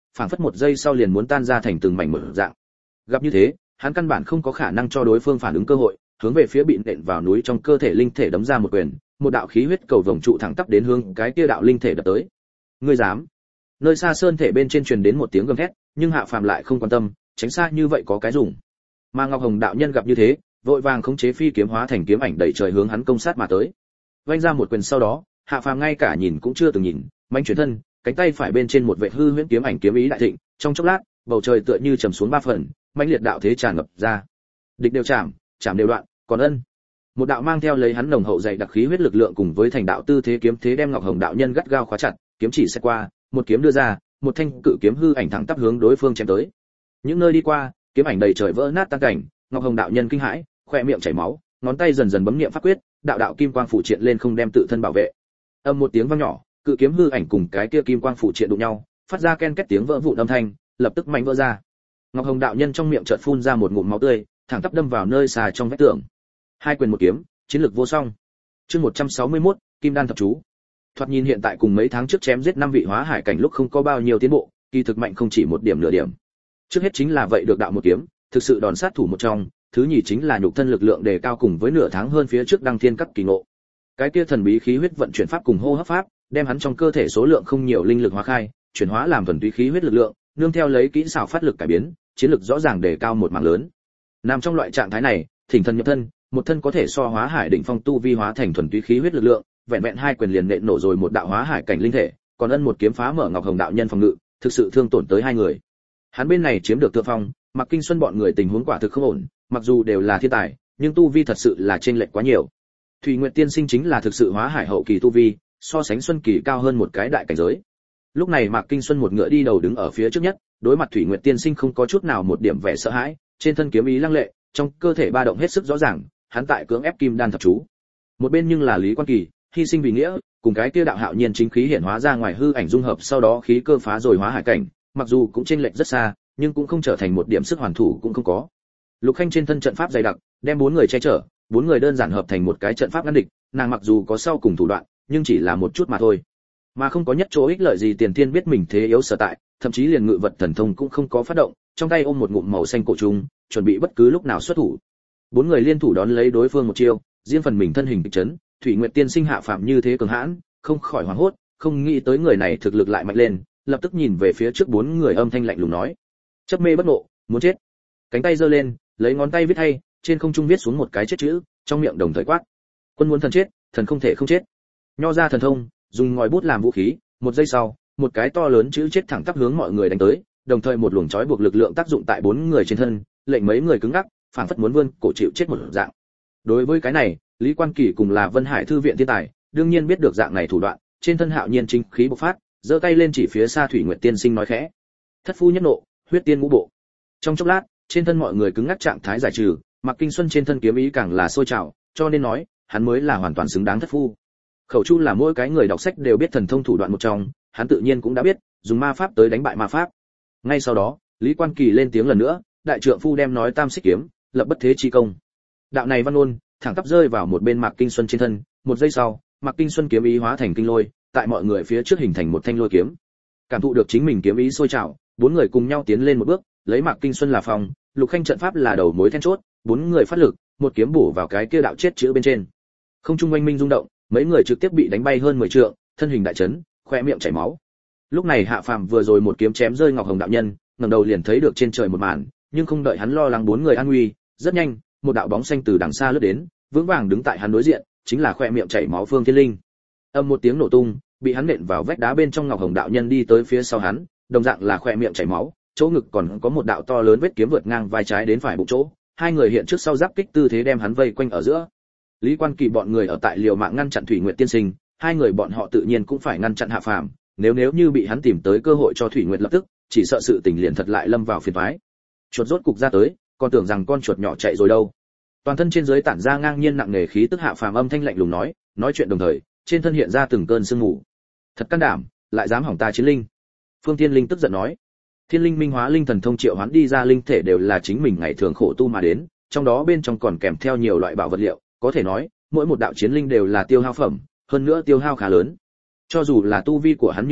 phảng phất một giây sau liền muốn tan ra thành từng mảnh mở dạng. Gặp như thế, hắn căn bản không có khả năng cho đối phương phản ứng cơ hội, hướng về phía bị nện vào núi trong cơ thể linh thể đấm ra một quyền, một đạo khí huyết cầu vồng trụ thẳng tắp đến hướng cái kia đạo linh thể đập tới. Ngươi dám? Nơi xa sơn thể bên trên truyền đến một tiếng gầm thét, nhưng Hạ Phàm lại không quan tâm, tránh xa như vậy có cái dùng. Mà Ngọc Hồng đạo nhân gặp như thế, vội vàng khống chế phi kiếm hóa thành kiếm ảnh đẩy trời hướng hắn công sát mà tới. Vung ra một quyền sau đó, Hạ Phàm ngay cả nhìn cũng chưa từng nhìn, mãnh chuyển thân, cánh tay phải bên trên một vệt hư huyễn kiếm ảnh kiếm ý đại thịnh, trong chốc lát, bầu trời tựa như trầm xuống ba phần, mãnh liệt đạo thế tràn ngập ra. Địch đều chạm, chạm đều đoạn, còn ân. Một đạo mang theo lấy hắn nồng hậu dày đặc khí huyết lực lượng cùng với thành đạo tư thế kiếm thế đem Ngọc Hồng đạo nhân gắt gao khóa chặt, kiếm chỉ sẽ qua, một kiếm đưa ra, một thanh cự kiếm hư ảnh thẳng tắp hướng đối phương chém tới. Những nơi đi qua, kiếm ảnh đầy trời vỡ nát tan cảnh, Ngọc Hồng đạo nhân kinh hãi, khóe miệng chảy máu, ngón tay dần dần bấm niệm pháp quyết, đạo đạo kim quang phủ triện lên không đem tự thân bảo vệ. Âm một tiếng vang nhỏ, cự kiếm hư ảnh cùng cái kia kim quang phủ triện đụng nhau, phát ra ken két tiếng vỡ vụn âm thanh, lập tức mạnh vỡ ra. Ngọc Hồng đạo nhân trong miệng chợt phun ra một ngụm máu tươi, thẳng tắp đâm vào nơi xà trong vách tường. Hai quyền một kiếm, chiến lực vô song. Chương một trăm sáu mươi mốt, Kim Đan thập chú. Thoạt nhìn hiện tại cùng mấy tháng trước chém giết năm vị hóa hải cảnh lúc không có bao nhiêu tiến bộ, kỳ thực mạnh không chỉ một điểm nửa điểm. Trước hết chính là vậy được đạo một kiếm, thực sự đòn sát thủ một trong, thứ nhì chính là nhục thân lực lượng đề cao cùng với nửa tháng hơn phía trước đăng thiên cấp kỳ ngộ. Cái kia thần bí khí huyết vận chuyển pháp cùng hô hấp pháp, đem hắn trong cơ thể số lượng không nhiều linh lực hóa khai, chuyển hóa làm thuần túy khí huyết lực lượng, nương theo lấy kỹ xảo phát lực cải biến, chiến lực rõ ràng đề cao một mảng lớn. Nằm trong loại trạng thái này, thỉnh thần nhập thân, một thân có thể so hóa hải đỉnh phong tu vi hóa thành thuần túy khí huyết lực lượng, vẹn vẹn hai quyền liền nện nổ rồi một đạo hóa hải cảnh linh thể, còn ân một kiếm phá mở Ngọc Hồng đạo nhân phòng ngự, thực sự thương tổn tới hai người. Hắn bên này chiếm được thượng phong, Mặc Kinh Xuân bọn người tình huống quả thực không ổn, mặc dù đều là thiên tài, nhưng tu vi thật sự là chênh lệch quá nhiều. Thủy Nguyệt tiên sinh chính là thực sự hóa hải hậu kỳ tu vi, so sánh Xuân kỳ cao hơn một cái đại cảnh giới. Lúc này Mạc Kinh Xuân một ngựa đi đầu đứng ở phía trước nhất, đối mặt Thủy Nguyệt tiên sinh không có chút nào một điểm vẻ sợ hãi, trên thân kiếm ý lăng lệ, trong cơ thể ba động hết sức rõ ràng, hắn tại cưỡng ép kim đan thập chú. Một bên nhưng là Lý Quan Kỳ, hy sinh vì nghĩa, cùng cái kia đạo hạo nhiên chính khí hiện hóa ra ngoài hư ảnh dung hợp, sau đó khí cơ phá rồi hóa hải cảnh, mặc dù cũng chênh lệch rất xa, nhưng cũng không trở thành một điểm sức hoàn thủ cũng không có. Lục Khanh trên thân trận pháp dày đặc, đem bốn người che chở, bốn người đơn giản hợp thành một cái trận pháp ngăn địch, nàng mặc dù có sau cùng thủ đoạn, nhưng chỉ là một chút mà thôi. Mà không có nhất chỗ ích lợi gì Tiền Thiên biết mình thế yếu sở tại, thậm chí liền ngự vật thần thông cũng không có phát động, trong tay ôm một ngụm màu xanh cổ trùng, chuẩn bị bất cứ lúc nào xuất thủ. Bốn người liên thủ đón lấy đối phương một chiêu, riêng phần mình thân hình kịch chấn, Thủy Nguyệt tiên sinh Hạ Phàm như thế cường hãn, không khỏi hoảng hốt, không nghĩ tới người này thực lực lại mạnh lên, lập tức nhìn về phía trước bốn người âm thanh lạnh lùng nói: "Chấp mê bất ngộ, muốn chết." Cánh tay giơ lên, lấy ngón tay viết hay, trên không trung viết xuống một cái chết chữ, trong miệng đồng thời quát: "Quân muốn thần chết, thần không thể không chết." Nho ra thần thông, dùng ngòi bút làm vũ khí, một giây sau, một cái to lớn chữ chết thẳng tắp hướng mọi người đánh tới, đồng thời một luồng chói buộc lực lượng tác dụng tại bốn người trên thân, lệnh mấy người cứng ngắc, phảng phất muốn vươn cổ chịu chết một dạng. Đối với cái này, Lý Quan Kỳ cùng là Vân Hải thư viện thiên tài, đương nhiên biết được dạng này thủ đoạn, trên thân hạo nhiên chính khí bộc phát, giơ tay lên chỉ phía xa Thủy Nguyệt tiên sinh nói khẽ: "Thất phu nhất nộ, huyết tiên ngũ bộ." Trong chốc lát, trên thân mọi người cứng ngắc trạng thái giải trừ, Mạc Kinh Xuân trên thân kiếm ý càng là sôi trào, cho nên nói, hắn mới là hoàn toàn xứng đáng thất phu. Khẩu chu là mỗi cái người đọc sách đều biết thần thông thủ đoạn một trong, hắn tự nhiên cũng đã biết, dùng ma pháp tới đánh bại ma pháp. Ngay sau đó, Lý Quan Kỳ lên tiếng lần nữa, đại trượng phu đem nói tam xích kiếm, lập bất thế chi công. Đạo này văn ngôn, thẳng tắp rơi vào một bên Mạc Kinh Xuân trên thân, một giây sau, Mạc Kinh Xuân kiếm ý hóa thành kinh lôi, tại mọi người phía trước hình thành một thanh lôi kiếm. Cảm thụ được chính mình kiếm ý sôi trào, bốn người cùng nhau tiến lên một bước, lấy Mạc Kinh Xuân là phòng, Lục Khanh trận pháp là đầu mối then chốt, bốn người phát lực, một kiếm bổ vào cái kia đạo chết chữ bên trên. Không trung oanh minh rung động, mấy người trực tiếp bị đánh bay hơn mười trượng, thân hình đại chấn, khoe miệng chảy máu. Lúc này Hạ Phàm vừa rồi một kiếm chém rơi Ngọc Hồng đạo nhân, ngẩng đầu liền thấy được trên trời một màn, nhưng không đợi hắn lo lắng bốn người an nguy, rất nhanh, một đạo bóng xanh từ đằng xa lướt đến, vững vàng đứng tại hắn đối diện, chính là khoe miệng chảy máu Phương Thiên Linh. Âm một tiếng nổ tung, bị hắn nện vào vách đá bên trong. Ngọc Hồng đạo nhân đi tới phía sau hắn, đồng dạng là khoe miệng chảy máu, chỗ ngực còn có một đạo to lớn vết kiếm vượt ngang vai trái đến phải bụng chỗ, hai người hiện trước sau giáp kích tư thế đem hắn vây quanh ở giữa. Lý Quan Kỳ bọn người ở tại liều mạng ngăn chặn Thủy Nguyệt tiên sinh, hai người bọn họ tự nhiên cũng phải ngăn chặn Hạ Phàm, nếu nếu như bị hắn tìm tới cơ hội cho Thủy Nguyệt lập tức, chỉ sợ sự tình liền thật lại lâm vào phiền toái. Chuột rốt cục ra tới, còn tưởng rằng con chuột nhỏ chạy rồi đâu. Toàn thân trên dưới tản ra ngang nhiên nặng nề khí tức. Hạ Phàm âm thanh lạnh lùng nói, nói chuyện đồng thời, trên thân hiện ra từng cơn sương mù. Thật can đảm, lại dám hỏng ta chiến linh. Phương Thiên Linh tức giận nói, Thiên Linh Minh Hóa Linh thần thông triệu hoán đi ra linh thể đều là chính mình ngày thường khổ tu mà đến, trong đó bên trong còn kèm theo nhiều loại bảo vật liệu, có thể nói, mỗi một đạo chiến linh đều là tiêu hao phẩm, hơn nữa tiêu hao khá lớn. Cho dù là tu vi của hắn như thế,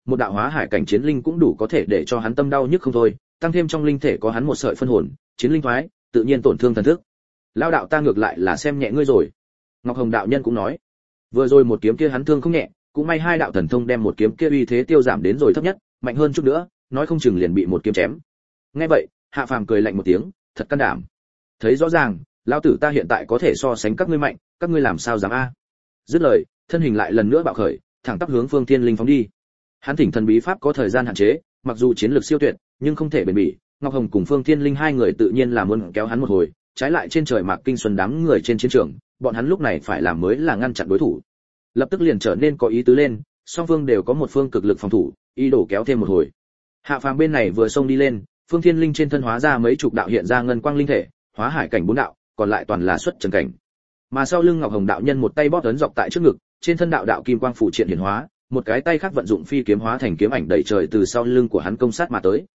một đạo hóa hải cảnh chiến linh cũng đủ có thể để cho hắn tâm đau nhức không thôi, tăng thêm trong linh thể có hắn một sợi phân hồn, chiến linh thoái, tự nhiên tổn thương thần thức. Lão đạo ta ngược lại là xem nhẹ ngươi rồi. Ngọc Hồng đạo nhân cũng nói, vừa rồi một kiếm kia hắn thương không nhẹ, cũng may hai đạo thần thông đem một kiếm kia uy thế tiêu giảm đến rồi thấp nhất, mạnh hơn chút nữa, nói không chừng liền bị một kiếm chém. Nghe vậy, Hạ Phàm cười lạnh một tiếng, thật can đảm. Thấy rõ ràng, lão tử ta hiện tại có thể so sánh các ngươi mạnh, các ngươi làm sao dám a? Dứt lời, thân hình lại lần nữa bạo khởi, thẳng tắp hướng Phương Thiên Linh phóng đi. Hắn thỉnh thần bí pháp có thời gian hạn chế, mặc dù chiến lược siêu tuyệt, nhưng không thể bền bỉ. Ngọc Hồng cùng Phương Thiên Linh hai người tự nhiên là muốn kéo hắn một hồi, trái lại trên trời Mạc Kinh Xuân đám người trên chiến trường, bọn hắn lúc này phải làm mới là ngăn chặn đối thủ. Lập tức liền trở nên có ý tứ lên, song phương đều có một phương cực lực phòng thủ, ý đồ kéo thêm một hồi. Hạ Phàm bên này vừa xông đi lên, Phương Thiên Linh trên thân hóa ra mấy chục đạo hiện ra ngân quang linh thể, hóa hải cảnh bốn đạo, còn lại toàn là xuất trần cảnh. Mà sau lưng Ngọc Hồng đạo nhân một tay bóp ấn dọc tại trước ngực, trên thân đạo đạo kim quang phủ triện hiển hóa, một cái tay khác vận dụng phi kiếm hóa thành kiếm ảnh đẩy trời từ sau lưng của hắn công sát mà tới.